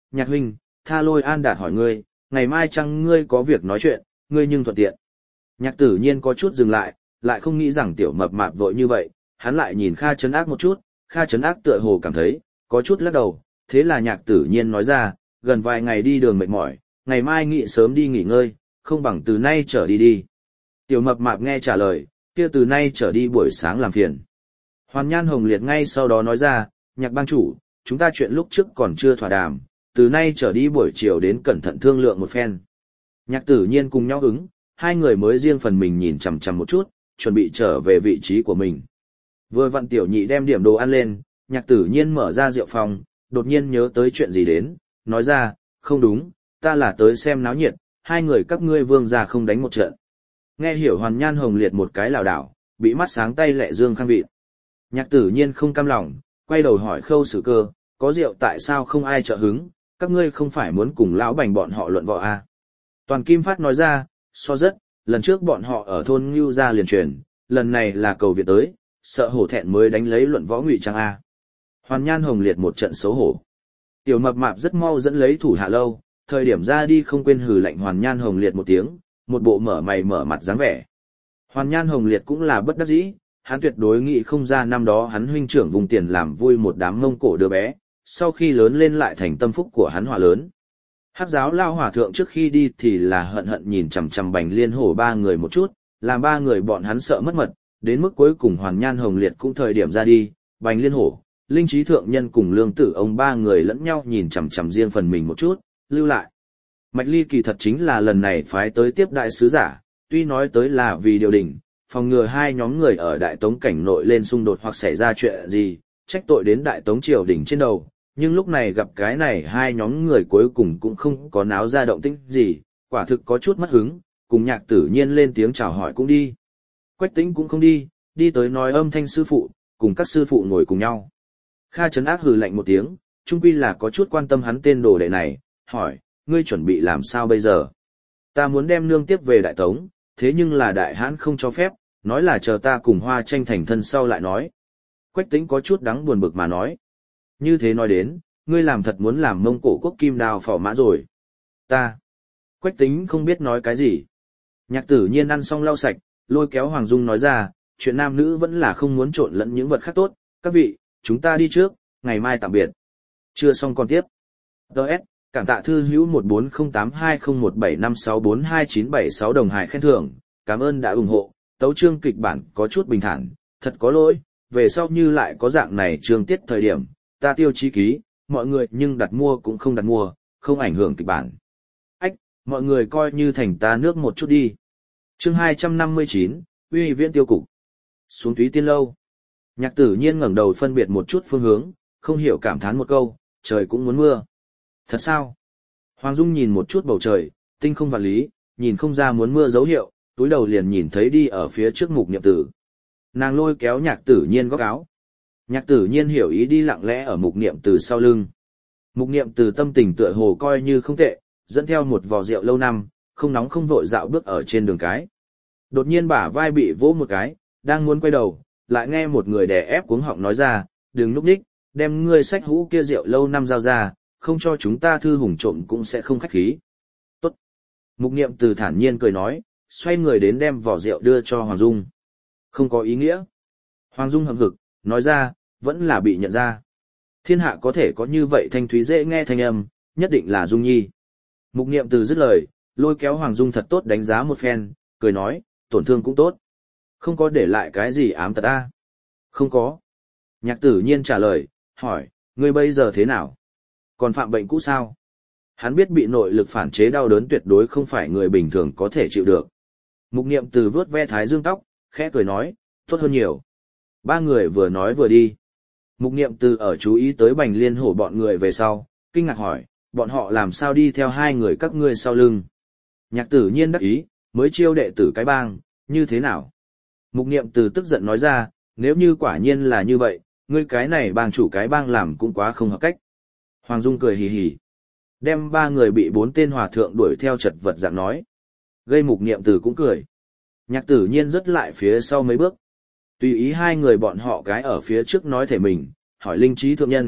nhạc huynh, tha lôi an đạt hỏi ngươi, ngày mai chăng ngươi có việc nói chuyện, ngươi nhưng thuận tiện. Nhạc tử nhiên có chút dừng lại, lại không nghĩ rằng tiểu mập mạp vội như vậy, hắn lại nhìn Kha Trấn Ác một chút, Kha Trấn Ác tựa hồ cảm thấy, có chút lắc đầu, thế là nhạc tử nhiên nói ra, gần vài ngày đi đường mệt mỏi, ngày mai nghỉ sớm đi nghỉ ngơi, không bằng từ nay trở đi đi. Tiểu mập mạp nghe trả lời, kia từ nay trở đi buổi sáng làm phiền. Hoàn Nhan Hồng Liệt ngay sau đó nói ra, nhạc bang chủ, chúng ta chuyện lúc trước còn chưa thỏa đàm, từ nay trở đi buổi chiều đến cẩn thận thương lượng một phen. Nhạc tử nhiên cùng nhau ứng, hai người mới riêng phần mình nhìn chằm chằm một chút, chuẩn bị trở về vị trí của mình. Vừa vặn tiểu nhị đem điểm đồ ăn lên, nhạc tử nhiên mở ra rượu phòng, đột nhiên nhớ tới chuyện gì đến, nói ra, không đúng, ta là tới xem náo nhiệt, hai người các ngươi vương gia không đánh một trận. Nghe hiểu Hoàn Nhan Hồng Liệt một cái lảo đảo, bị mắt sáng tay lẹ dương khang vị. Nhạc tử nhiên không cam lòng, quay đầu hỏi Khâu Sử Cơ, có rượu tại sao không ai trợ hứng, các ngươi không phải muốn cùng lão bành bọn họ luận võ à? Toàn Kim Phát nói ra, so rất, lần trước bọn họ ở thôn Ngưu Gia liền truyền, lần này là cầu viện tới, sợ hổ thẹn mới đánh lấy luận võ ngụy trang a. Hoàn Nhan Hồng Liệt một trận xấu hổ. Tiểu mập mạp rất mau dẫn lấy thủ hạ lâu, thời điểm ra đi không quên hừ lạnh Hoàn Nhan Hồng Liệt một tiếng, một bộ mở mày mở mặt dáng vẻ. Hoàn Nhan Hồng Liệt cũng là bất đắc dĩ, hắn tuyệt đối nghĩ không ra năm đó hắn huynh trưởng vùng tiền làm vui một đám Mông Cổ đứa bé, sau khi lớn lên lại thành tâm phúc của hắn hòa lớn. Hắc giáo lao hòa thượng trước khi đi thì là hận hận nhìn chằm chằm Bành Liên Hổ ba người một chút, làm ba người bọn hắn sợ mất mật, đến mức cuối cùng Hoàn Nhan Hồng Liệt cũng thời điểm ra đi, Bành Liên Hổ, Linh Trí Thượng Nhân cùng Lương Tử ông ba người lẫn nhau nhìn chằm chằm riêng phần mình một chút, lưu lại. Mạch Ly kỳ thật chính là lần này phái tới tiếp đại sứ giả, tuy nói tới là vì điều đình, phòng ngừa hai nhóm người ở Đại Tống cảnh nội lên xung đột hoặc xảy ra chuyện gì, trách tội đến Đại Tống triều đình trên đầu, nhưng lúc này gặp cái này hai nhóm người cuối cùng cũng không có náo ra động tĩnh gì, quả thực có chút mất hứng, cùng Nhạc Tử Nhiên lên tiếng chào hỏi cũng đi. Quách Tĩnh cũng không đi, đi tới nói âm thanh sư phụ, cùng các sư phụ ngồi cùng nhau. Kha Trấn Ác hừ lạnh một tiếng, chung quy là có chút quan tâm hắn tên đồ đệ này, hỏi, ngươi chuẩn bị làm sao bây giờ? Ta muốn đem nương tiếp về Đại Tống, thế nhưng là Đại Hãn không cho phép, nói là chờ ta cùng Hoa Tranh thành thân sau lại nói. Quách Tĩnh có chút đắng buồn bực mà nói. Như thế nói đến, ngươi làm thật muốn làm Mông Cổ quốc kim đao phò mã rồi. Ta. Quách Tĩnh không biết nói cái gì. Nhạc Tử Nhiên ăn xong lau sạch, lôi kéo Hoàng Dung nói ra, chuyện nam nữ vẫn là không muốn trộn lẫn những vật khác tốt, các vị, chúng ta đi trước, ngày mai tạm biệt. Chưa xong còn tiếp. Đợt, cảm tạ thư hữu một bốn không tám hai không một bảy năm sáu bốn hai chín bảy sáu đồng hải khen thưởng, cảm ơn đã ủng hộ, tấu chương kịch bản có chút bình thản, thật có lỗi, về sau như lại có dạng này chương tiết thời điểm, ta tiêu chí ký, mọi người nhưng đặt mua cũng không đặt mua, không ảnh hưởng kịch bản. Ách, mọi người coi như thành ta nước một chút đi. Chương hai trăm năm mươi chín, Uy Viễn tiêu cục. Xuống Túy Tiên lâu. Nhạc Tử Nhiên ngẩng đầu phân biệt một chút phương hướng, không hiểu cảm thán một câu, trời cũng muốn mưa. Thật sao? Hoàng Dung nhìn một chút bầu trời, tinh không vạn lý, nhìn không ra muốn mưa dấu hiệu, túi đầu liền nhìn thấy đi ở phía trước Mục Niệm Tử. Nàng lôi kéo Nhạc Tử Nhiên góc áo. Nhạc Tử Nhiên hiểu ý đi lặng lẽ ở Mục Niệm Tử sau lưng. Mục Niệm Tử tâm tình tựa hồ coi như không tệ, dẫn theo một vò rượu lâu năm, không nóng không vội dạo bước ở trên đường cái. Đột nhiên bả vai bị vỗ một cái, đang muốn quay đầu, lại nghe một người đè ép cuống họng nói ra, đừng núp đích, đem ngươi sách hũ kia rượu lâu năm giao ra, không cho chúng ta thư hùng trộm cũng sẽ không khách khí. Tốt. Mục Niệm Từ thản nhiên cười nói, xoay người đến đem vỏ rượu đưa cho Hoàng Dung. Không có ý nghĩa. Hoàng Dung hậm hực, nói ra, vẫn là bị nhận ra. Thiên hạ có thể có như vậy thanh thúy dễ nghe thanh âm, nhất định là Dung Nhi. Mục Niệm Từ dứt lời, lôi kéo Hoàng Dung thật tốt đánh giá một phen, cười nói, tổn thương cũng tốt. Không có để lại cái gì ám tật ta. Không có. Nhạc Tử Nhiên trả lời, hỏi, ngươi bây giờ thế nào? Còn phạm bệnh cũ sao? Hắn biết bị nội lực phản chế đau đớn tuyệt đối không phải người bình thường có thể chịu được. Mục Niệm Từ vướt ve thái dương tóc, khẽ cười nói, tốt hơn nhiều. Ba người vừa nói vừa đi. Mục Niệm Từ ở chú ý tới Bành Liên Hổ bọn người về sau, kinh ngạc hỏi, bọn họ làm sao đi theo hai người các ngươi sau lưng? Nhạc Tử Nhiên đắc ý, mới chiêu đệ tử cái bang, như thế nào? Mục Niệm Từ tức giận nói ra, nếu như quả nhiên là như vậy, ngươi cái này bang chủ cái bang làm cũng quá không hợp cách. Hoàng Dung cười hì hì. Đem ba người bị bốn tên hòa thượng đuổi theo chật vật dạng nói. Gây Mục Niệm Từ cũng cười. Nhạc Tử Nhiên rất lại phía sau mấy bước. Tùy ý hai người bọn họ cái ở phía trước nói thể mình, hỏi Linh Trí Thượng Nhân,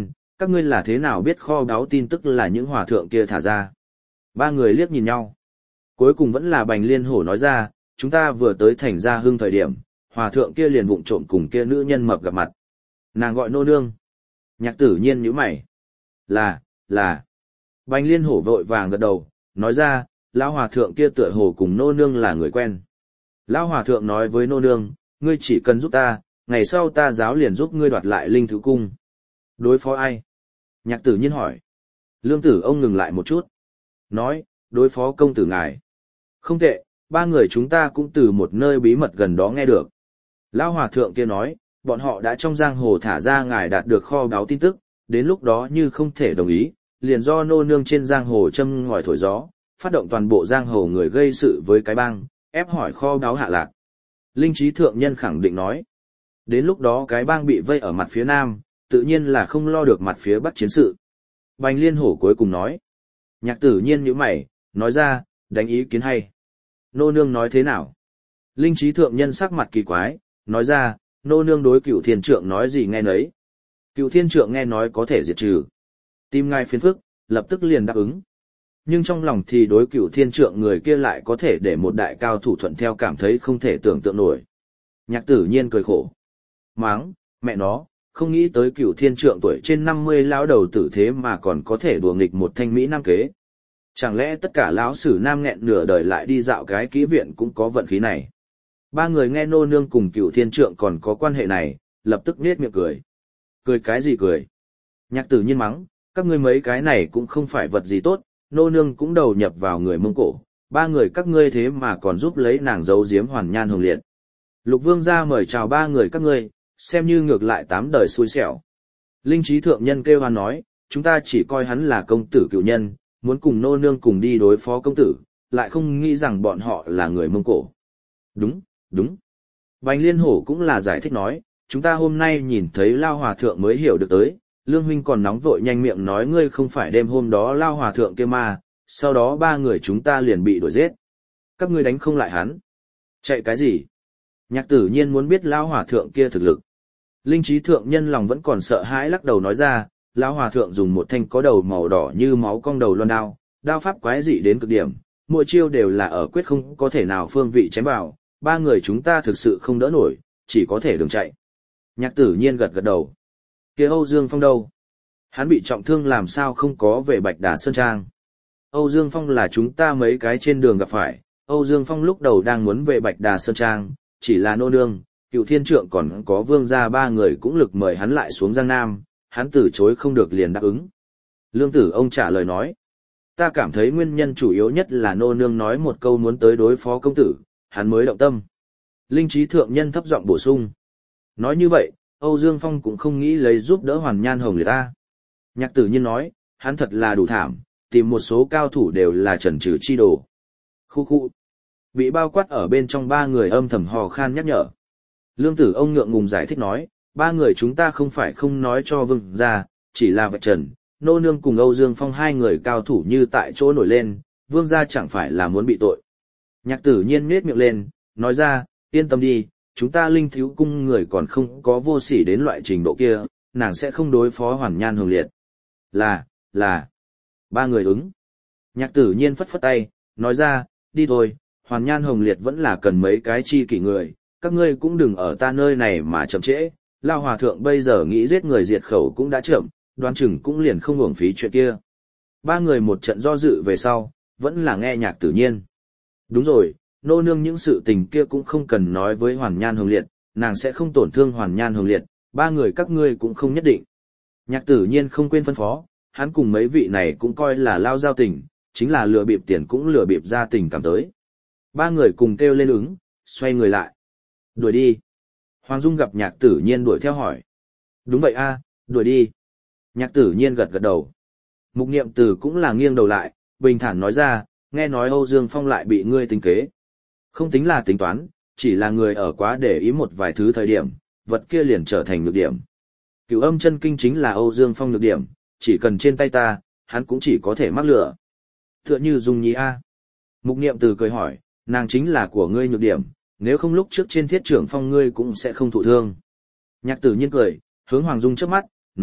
Các ngươi là thế nào biết kho báu tin tức là những hòa thượng kia thả ra? Ba người liếc nhìn nhau. Cuối cùng vẫn là Bành Liên Hổ nói ra, chúng ta vừa tới thành Gia Hưng thời điểm, hòa thượng kia liền vụng trộm cùng kia nữ nhân mập gặp mặt. Nàng gọi nô nương. Nhạc Tử Nhiên nhíu mày. Là, là. Bành Liên Hổ vội vàng gật đầu, nói ra, lão hòa thượng kia tựa hồ cùng nô nương là người quen. Lão hòa thượng nói với nô nương, ngươi chỉ cần giúp ta, ngày sau ta giáo liền giúp ngươi đoạt lại linh thứ cung. Đối phó ai? Nhạc Tử Nhiên hỏi. Lương Tử ông ngừng lại một chút. Nói, đối phó công tử ngài. Không tệ, ba người chúng ta cũng từ một nơi bí mật gần đó nghe được. Lão hòa thượng kia nói, bọn họ đã trong giang hồ thả ra ngài đạt được kho báu tin tức, đến lúc đó như không thể đồng ý, liền do nô nương trên giang hồ châm ngòi thổi gió, phát động toàn bộ giang hồ người gây sự với cái bang, ép hỏi kho báu hạ lạc. Linh trí thượng nhân khẳng định nói, đến lúc đó cái bang bị vây ở mặt phía nam, tự nhiên là không lo được mặt phía bắc chiến sự. Bành Liên Hổ cuối cùng nói, Nhạc Tử Nhiên nhíu mày, nói ra, đánh ý kiến hay. Nô nương nói thế nào? Linh trí thượng nhân sắc mặt kỳ quái, nói ra, nô nương đối Cựu Thiên Trượng nói gì nghe nấy. Cựu Thiên Trượng nghe nói có thể diệt trừ. Tim ngài phiền phức, lập tức liền đáp ứng. Nhưng trong lòng thì đối Cựu Thiên Trượng người kia lại có thể để một đại cao thủ thuận theo cảm thấy không thể tưởng tượng nổi. Nhạc Tử Nhiên cười khổ. Máng, mẹ nó, không nghĩ tới Cựu Thiên Trượng tuổi trên năm mươi lão đầu tử thế mà còn có thể đùa nghịch một thanh mỹ nam kế. Chẳng lẽ tất cả lão sử nam nghẹn nửa đời lại đi dạo cái kỹ viện cũng có vận khí này? Ba người nghe nô nương cùng Cựu Thiên Trượng còn có quan hệ này, lập tức nết miệng cười. Cười cái gì cười? Nhạc Tử Nhiên mắng, các ngươi mấy cái này cũng không phải vật gì tốt, nô nương cũng đầu nhập vào người Mông Cổ, ba người các ngươi thế mà còn giúp lấy nàng giấu giếm Hoàn Nhan Hồng Liệt. Lục Vương ra mời chào ba người các ngươi, xem như ngược lại tám đời xui xẻo. Linh trí thượng nhân kêu hoan nói, chúng ta chỉ coi hắn là công tử cựu nhân, muốn cùng nô nương cùng đi đối phó công tử, lại không nghĩ rằng bọn họ là người Mông Cổ. Đúng, đúng. Bành Liên Hổ cũng là giải thích nói, chúng ta hôm nay nhìn thấy Lao Hòa Thượng mới hiểu được tới, Lương Huynh còn nóng vội nhanh miệng nói ngươi không phải đêm hôm đó Lao Hòa Thượng kia mà, sau đó ba người chúng ta liền bị đuổi giết. Các ngươi đánh không lại hắn. Chạy cái gì? Nhạc Tử Nhiên muốn biết Lao Hòa Thượng kia thực lực. Linh trí thượng nhân lòng vẫn còn sợ hãi lắc đầu nói ra, Lão Hòa Thượng dùng một thanh có đầu màu đỏ như máu cong đầu loan đao, đao pháp quái dị đến cực điểm, mỗi chiêu đều là ở quyết không có thể nào phương vị chém vào, ba người chúng ta thực sự không đỡ nổi, chỉ có thể đường chạy. Nhạc Tử Nhiên gật gật đầu. Kia Âu Dương Phong đâu? Hắn bị trọng thương làm sao không có về Bạch Đà Sơn Trang? Âu Dương Phong là chúng ta mấy cái trên đường gặp phải, Âu Dương Phong lúc đầu đang muốn về Bạch Đà Sơn Trang, chỉ là nô nương, Cựu Thiên Trượng còn có Vương gia ba người cũng lực mời hắn lại xuống Giang Nam, hắn từ chối không được liền đáp ứng. Lương Tử ông trả lời nói, ta cảm thấy nguyên nhân chủ yếu nhất là nô nương nói một câu muốn tới đối phó công tử, hắn mới động tâm. Linh trí thượng nhân thấp giọng bổ sung. Nói như vậy, Âu Dương Phong cũng không nghĩ lấy giúp đỡ Hoàn Nhan Hồng Liệt ta. Nhạc Tử Nhiên nói, hắn thật là đủ thảm, tìm một số cao thủ đều là trần trừ chi đồ. Khu khu. Bị bao quát ở bên trong ba người âm thầm hò khan nhắc nhở. Lương Tử ông ngượng ngùng giải thích nói, ba người chúng ta không phải không nói cho Vương gia, chỉ là vạch trần, nô nương cùng Âu Dương Phong hai người cao thủ như tại chỗ nổi lên, Vương gia chẳng phải là muốn bị tội. Nhạc Tử Nhiên nhếch miệng lên, nói ra, yên tâm đi, chúng ta Linh Thiếu cung người còn không có vô sỉ đến loại trình độ kia, nàng sẽ không đối phó Hoàn Nhan Hồng Liệt. Là, là. Ba người ứng. Nhạc Tử Nhiên phất phất tay, nói ra, đi thôi, Hoàn Nhan Hồng Liệt vẫn là cần mấy cái chi kỷ người, các ngươi cũng đừng ở ta nơi này mà chậm trễ, Lao Hòa Thượng bây giờ nghĩ giết người diệt khẩu cũng đã chậm, đoán chừng cũng liền không uổng phí chuyện kia. Ba người một trận do dự về sau, vẫn là nghe Nhạc Tử Nhiên. Đúng rồi, nô nương những sự tình kia cũng không cần nói với Hoàn Nhan Hồng Liệt, nàng sẽ không tổn thương Hoàn Nhan Hồng Liệt, ba người các ngươi cũng không nhất định. Nhạc Tử Nhiên không quên phân phó, hắn cùng mấy vị này cũng coi là lao giao tình, chính là lừa bịp tiền cũng lừa bịp ra tình cảm tới. Ba người cùng kêu lên ứng, xoay người lại. Đuổi đi. Hoàng Dung gặp Nhạc Tử Nhiên đuổi theo hỏi. Đúng vậy a, đuổi đi. Nhạc Tử Nhiên gật gật đầu. Mục Niệm Tử cũng là nghiêng đầu lại, bình thản nói ra, nghe nói Âu Dương Phong lại bị ngươi tính kế. Không tính là tính toán, chỉ là người ở quá để ý một vài thứ thời điểm, vật kia liền trở thành nhược điểm. Cửu Âm Chân Kinh chính là Âu Dương Phong nhược điểm, chỉ cần trên tay ta, hắn cũng chỉ có thể mắc lửa. Tựa như Dung Nhi a. Mục Niệm Tử cười hỏi, nàng chính là của ngươi nhược điểm, nếu không lúc trước trên Thiết Trưởng Phong ngươi cũng sẽ không thụ thương. Nhạc Tử Nhiên cười, hướng Hoàng Dung trước mắt, nói,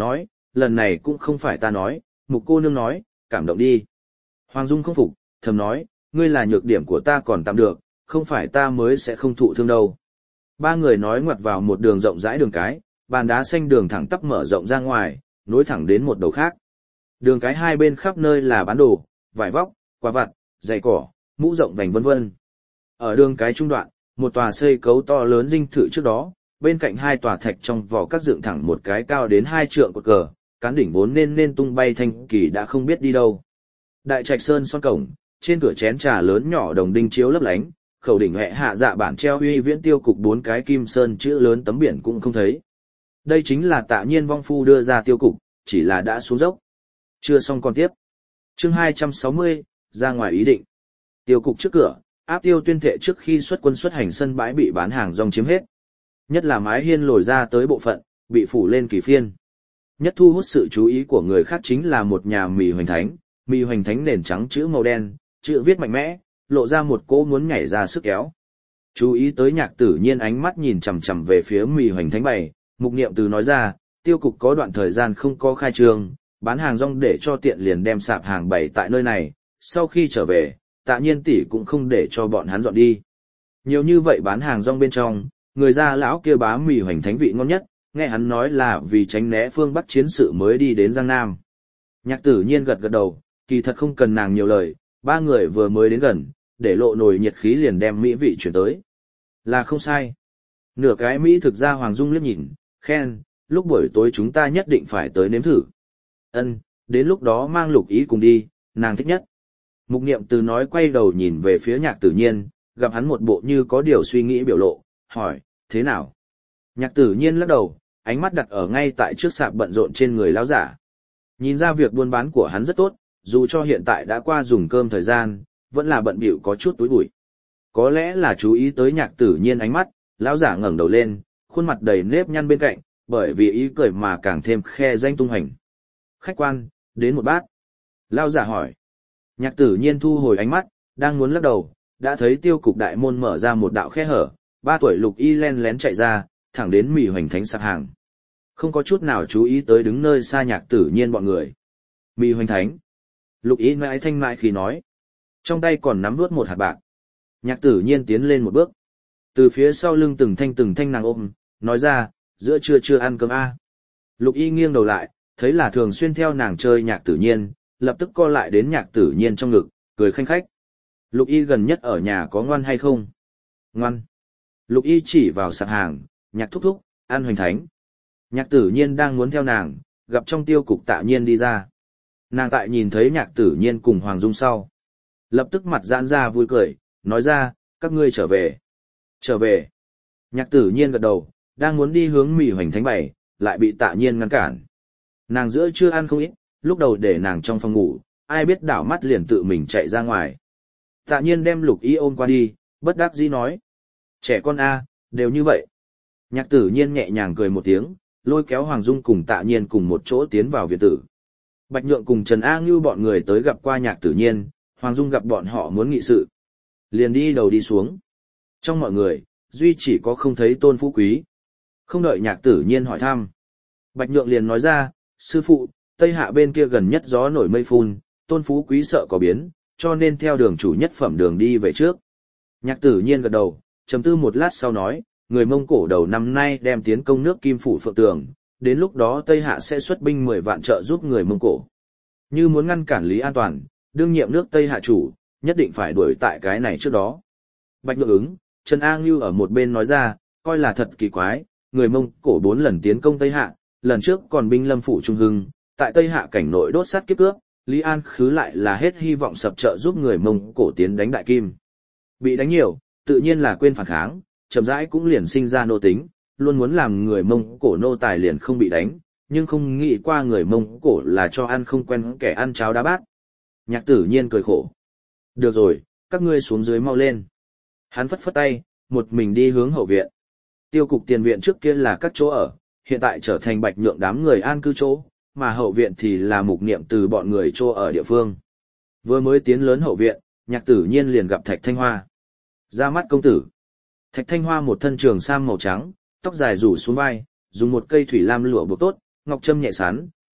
lần này cũng không phải ta nói, Mục cô nương nói, cảm động đi. Hoàng Dung không phục, thầm nói, ngươi là nhược điểm của ta còn tạm được, không phải ta mới sẽ không thụ thương đâu. Ba người nói ngoặt vào một đường rộng rãi đường cái, bàn đá xanh đường thẳng tắp mở rộng ra ngoài, nối thẳng đến một đầu khác. Đường cái hai bên khắp nơi là bán đồ, vải vóc, quả vặt, giày cỏ, mũ rộng vành vân vân. Ở đường cái trung đoạn, một tòa xây cấu to lớn dinh thự trước đó, bên cạnh hai tòa thạch trong vỏ các dựng thẳng một cái cao đến hai trượng cột cờ, cán đỉnh vốn nên nên tung bay thanh kỳ đã không biết đi đâu. Đại trạch sơn son cổng, trên cửa chén trà lớn nhỏ đồng đinh chiếu lấp lánh, khẩu đỉnh hệ hạ dạ bản treo uy viễn tiêu cục bốn cái kim sơn chữ lớn tấm biển cũng không thấy. Đây chính là Tạ Nhiên vong phu đưa ra tiêu cục, chỉ là đã xuống dốc. Chưa xong còn tiếp. Chương hai trăm sáu mươi, ra ngoài ý định. Tiêu cục trước cửa, áp tiêu tuyên thệ trước khi xuất quân xuất hành sân bãi bị bán hàng rong chiếm hết. Nhất là mái hiên lồi ra tới bộ phận, bị phủ lên kỳ phiên. Nhất thu hút sự chú ý của người khác chính là một nhà mì hoành thánh, mì hoành thánh nền trắng chữ màu đen, chữ viết mạnh mẽ, lộ ra một cỗ muốn nhảy ra sức kéo. Chú ý tới Nhạc Tử Nhiên ánh mắt nhìn chằm chằm về phía mì hoành thánh bày, Mục Niệm Từ nói ra, tiêu cục có đoạn thời gian không có khai trương, bán hàng rong để cho tiện liền đem sạp hàng bày tại nơi này, sau khi trở về, Tạ Nhiên tỷ cũng không để cho bọn hắn dọn đi. Nhiều như vậy bán hàng rong bên trong, người gia lão kia bá mì hoành thánh vị ngon nhất, nghe hắn nói là vì tránh né phương Bắc chiến sự mới đi đến Giang Nam. Nhạc Tử Nhiên gật gật đầu, kỳ thật không cần nàng nhiều lời, ba người vừa mới đến gần, để lộ nồi nhiệt khí liền đem mỹ vị chuyển tới. Là không sai. Nửa cái mỹ thực ra Hoàng Dung liếc nhìn, khen, lúc buổi tối chúng ta nhất định phải tới nếm thử. Ân, đến lúc đó mang Lục Ý cùng đi, nàng thích nhất. Mục Niệm Từ nói quay đầu nhìn về phía Nhạc Tử Nhiên, gặp hắn một bộ như có điều suy nghĩ biểu lộ, hỏi, thế nào? Nhạc Tử Nhiên lắc đầu, ánh mắt đặt ở ngay tại trước sạp bận rộn trên người lão giả. Nhìn ra việc buôn bán của hắn rất tốt, dù cho hiện tại đã qua dùng cơm thời gian, vẫn là bận bịu có chút túi bụi. Có lẽ là chú ý tới Nhạc Tử Nhiên ánh mắt, lão giả ngẩng đầu lên, khuôn mặt đầy nếp nhăn bên cạnh, bởi vì ý cười mà càng thêm khe danh tung hành. Khách quan, đến một bát. Lão giả hỏi. Nhạc Tử Nhiên thu hồi ánh mắt, đang muốn lắc đầu, đã thấy tiêu cục đại môn mở ra một đạo khe hở, ba tuổi Lục Y len lén chạy ra, thẳng đến mì hoành thánh sạp hàng. Không có chút nào chú ý tới đứng nơi xa Nhạc Tử Nhiên bọn người. Mì hoành thánh. Lục Y mãi thanh mại khi nói. Trong tay còn nắm vớt một hạt bạc. Nhạc Tử Nhiên tiến lên một bước. Từ phía sau lưng từng thanh từng thanh nàng ôm, nói ra, giữa trưa chưa ăn cơm a. Lục Y nghiêng đầu lại, thấy là thường xuyên theo nàng chơi Nhạc Tử Nhiên, lập tức co lại đến Nhạc Tử Nhiên trong ngực, cười khanh khách. Lục Y gần nhất ở nhà có ngoan hay không? Ngoan. Lục Y chỉ vào sạp hàng, Nhạc thúc thúc, ăn hoành thánh. Nhạc Tử Nhiên đang muốn theo nàng, gặp trong tiêu cục Tạ Nhiên đi ra. Nàng tại nhìn thấy Nhạc Tử Nhiên cùng Hoàng Dung sau. Lập tức mặt giãn ra vui cười, nói ra, các ngươi trở về. Trở về. Nhạc Tử Nhiên gật đầu, đang muốn đi hướng mì hoành thánh bày, lại bị Tạ Nhiên ngăn cản. Nàng giữa chưa ăn không ít, lúc đầu để nàng trong phòng ngủ, ai biết đảo mắt liền tự mình chạy ra ngoài. Tạ Nhiên đem Lục Y ôm qua đi, bất đắc dĩ nói. Trẻ con A, đều như vậy. Nhạc Tử Nhiên nhẹ nhàng cười một tiếng, lôi kéo Hoàng Dung cùng Tạ Nhiên cùng một chỗ tiến vào viện tử. Bạch Nhượng cùng Trần A Ngưu bọn người tới gặp qua Nhạc Tử Nhiên, Hoàng Dung gặp bọn họ muốn nghị sự. Liền đi đầu đi xuống. Trong mọi người, duy chỉ có không thấy Tôn Phú Quý. Không đợi Nhạc Tử Nhiên hỏi thăm. Bạch Nhượng liền nói ra, sư phụ, Tây Hạ bên kia gần nhất gió nổi mây phun, Tôn Phú Quý sợ có biến, cho nên theo đường chủ nhất phẩm đường đi về trước. Nhạc Tử Nhiên gật đầu, trầm tư một lát sau nói, người Mông Cổ đầu năm nay đem tiến công nước Kim Phủ Phượng Tường, đến lúc đó Tây Hạ sẽ xuất binh mười vạn trợ giúp người Mông Cổ. Như muốn ngăn cản Lý An Toàn, đương nhiệm nước Tây Hạ chủ, nhất định phải đuổi tại cái này trước đó. Bạch Nhượng ứng, Trần A Ngưu ở một bên nói ra, coi là thật kỳ quái, người Mông Cổ bốn lần tiến công Tây Hạ, lần trước còn binh lâm phủ Trung Hưng, tại Tây Hạ cảnh nội đốt sát kiếp cướp, Lý An khứ lại là hết hy vọng sập trợ giúp người Mông Cổ tiến đánh Đại Kim. Bị đánh nhiều, tự nhiên là quên phản kháng, chậm rãi cũng liền sinh ra nô tính, luôn muốn làm người Mông Cổ nô tài liền không bị đánh, nhưng không nghĩ qua người Mông Cổ là cho ăn không quen kẻ ăn cháo đá bát. Nhạc Tử Nhiên cười khổ. Được rồi, các ngươi xuống dưới mau lên. Hắn phất phất tay, một mình đi hướng hậu viện. Tiêu cục tiền viện trước kia là các chỗ ở, hiện tại trở thành Bạch Nhượng đám người an cư chỗ, mà hậu viện thì là Mục Niệm Từ bọn người chỗ ở địa phương. Vừa mới tiến lớn hậu viện, Nhạc Tử Nhiên liền gặp Thạch Thanh Hoa. Ra mắt công tử. Thạch Thanh Hoa một thân trường sam màu trắng, tóc dài rủ xuống vai, dùng một cây thủy lam lụa buộc tốt, ngọc trâm nhẹ sán,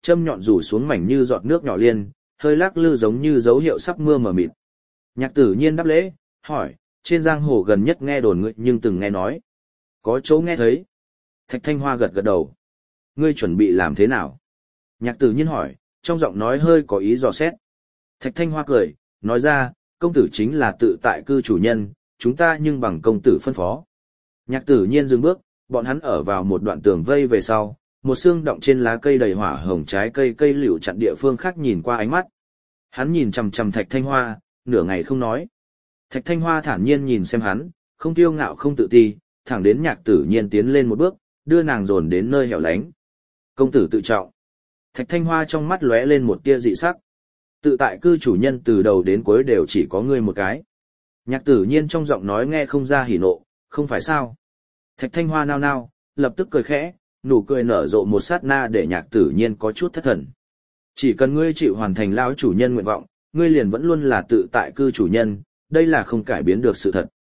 châm nhọn rủ xuống mảnh như giọt nước nhỏ liên, hơi lắc lư giống như dấu hiệu sắp mưa mờ mịt. Nhạc Tử Nhiên đáp lễ, hỏi, trên giang hồ gần nhất nghe đồn ngươi nhưng từng nghe nói. Có chỗ nghe thấy. Thạch Thanh Hoa gật gật đầu. Ngươi chuẩn bị làm thế nào? Nhạc Tử Nhiên hỏi, trong giọng nói hơi có ý dò xét. Thạch Thanh Hoa cười, nói ra, công tử chính là tự tại cư chủ nhân, chúng ta nhưng bằng công tử phân phó. Nhạc Tử Nhiên dừng bước, bọn hắn ở vào một đoạn tường vây về sau, một xương động trên lá cây đầy hỏa hồng trái cây cây liễu chặn địa phương khác nhìn qua ánh mắt. Hắn nhìn chằm chằm Thạch Thanh Hoa, nửa ngày không nói. Thạch Thanh Hoa thản nhiên nhìn xem hắn, không tiêu ngạo không tự ti, thẳng đến Nhạc Tử Nhiên tiến lên một bước, đưa nàng dồn đến nơi hẻo lánh. Công tử tự trọng. Thạch Thanh Hoa trong mắt lóe lên một tia dị sắc. Tự tại cư chủ nhân từ đầu đến cuối đều chỉ có ngươi một cái. Nhạc Tử Nhiên trong giọng nói nghe không ra hỉ nộ, không phải sao? Thạch Thanh Hoa nao nao, lập tức cười khẽ, nụ cười nở rộ một sát na để Nhạc Tử Nhiên có chút thất thần. Chỉ cần ngươi chịu hoàn thành lão chủ nhân nguyện vọng, ngươi liền vẫn luôn là tự tại cư chủ nhân, đây là không cải biến được sự thật.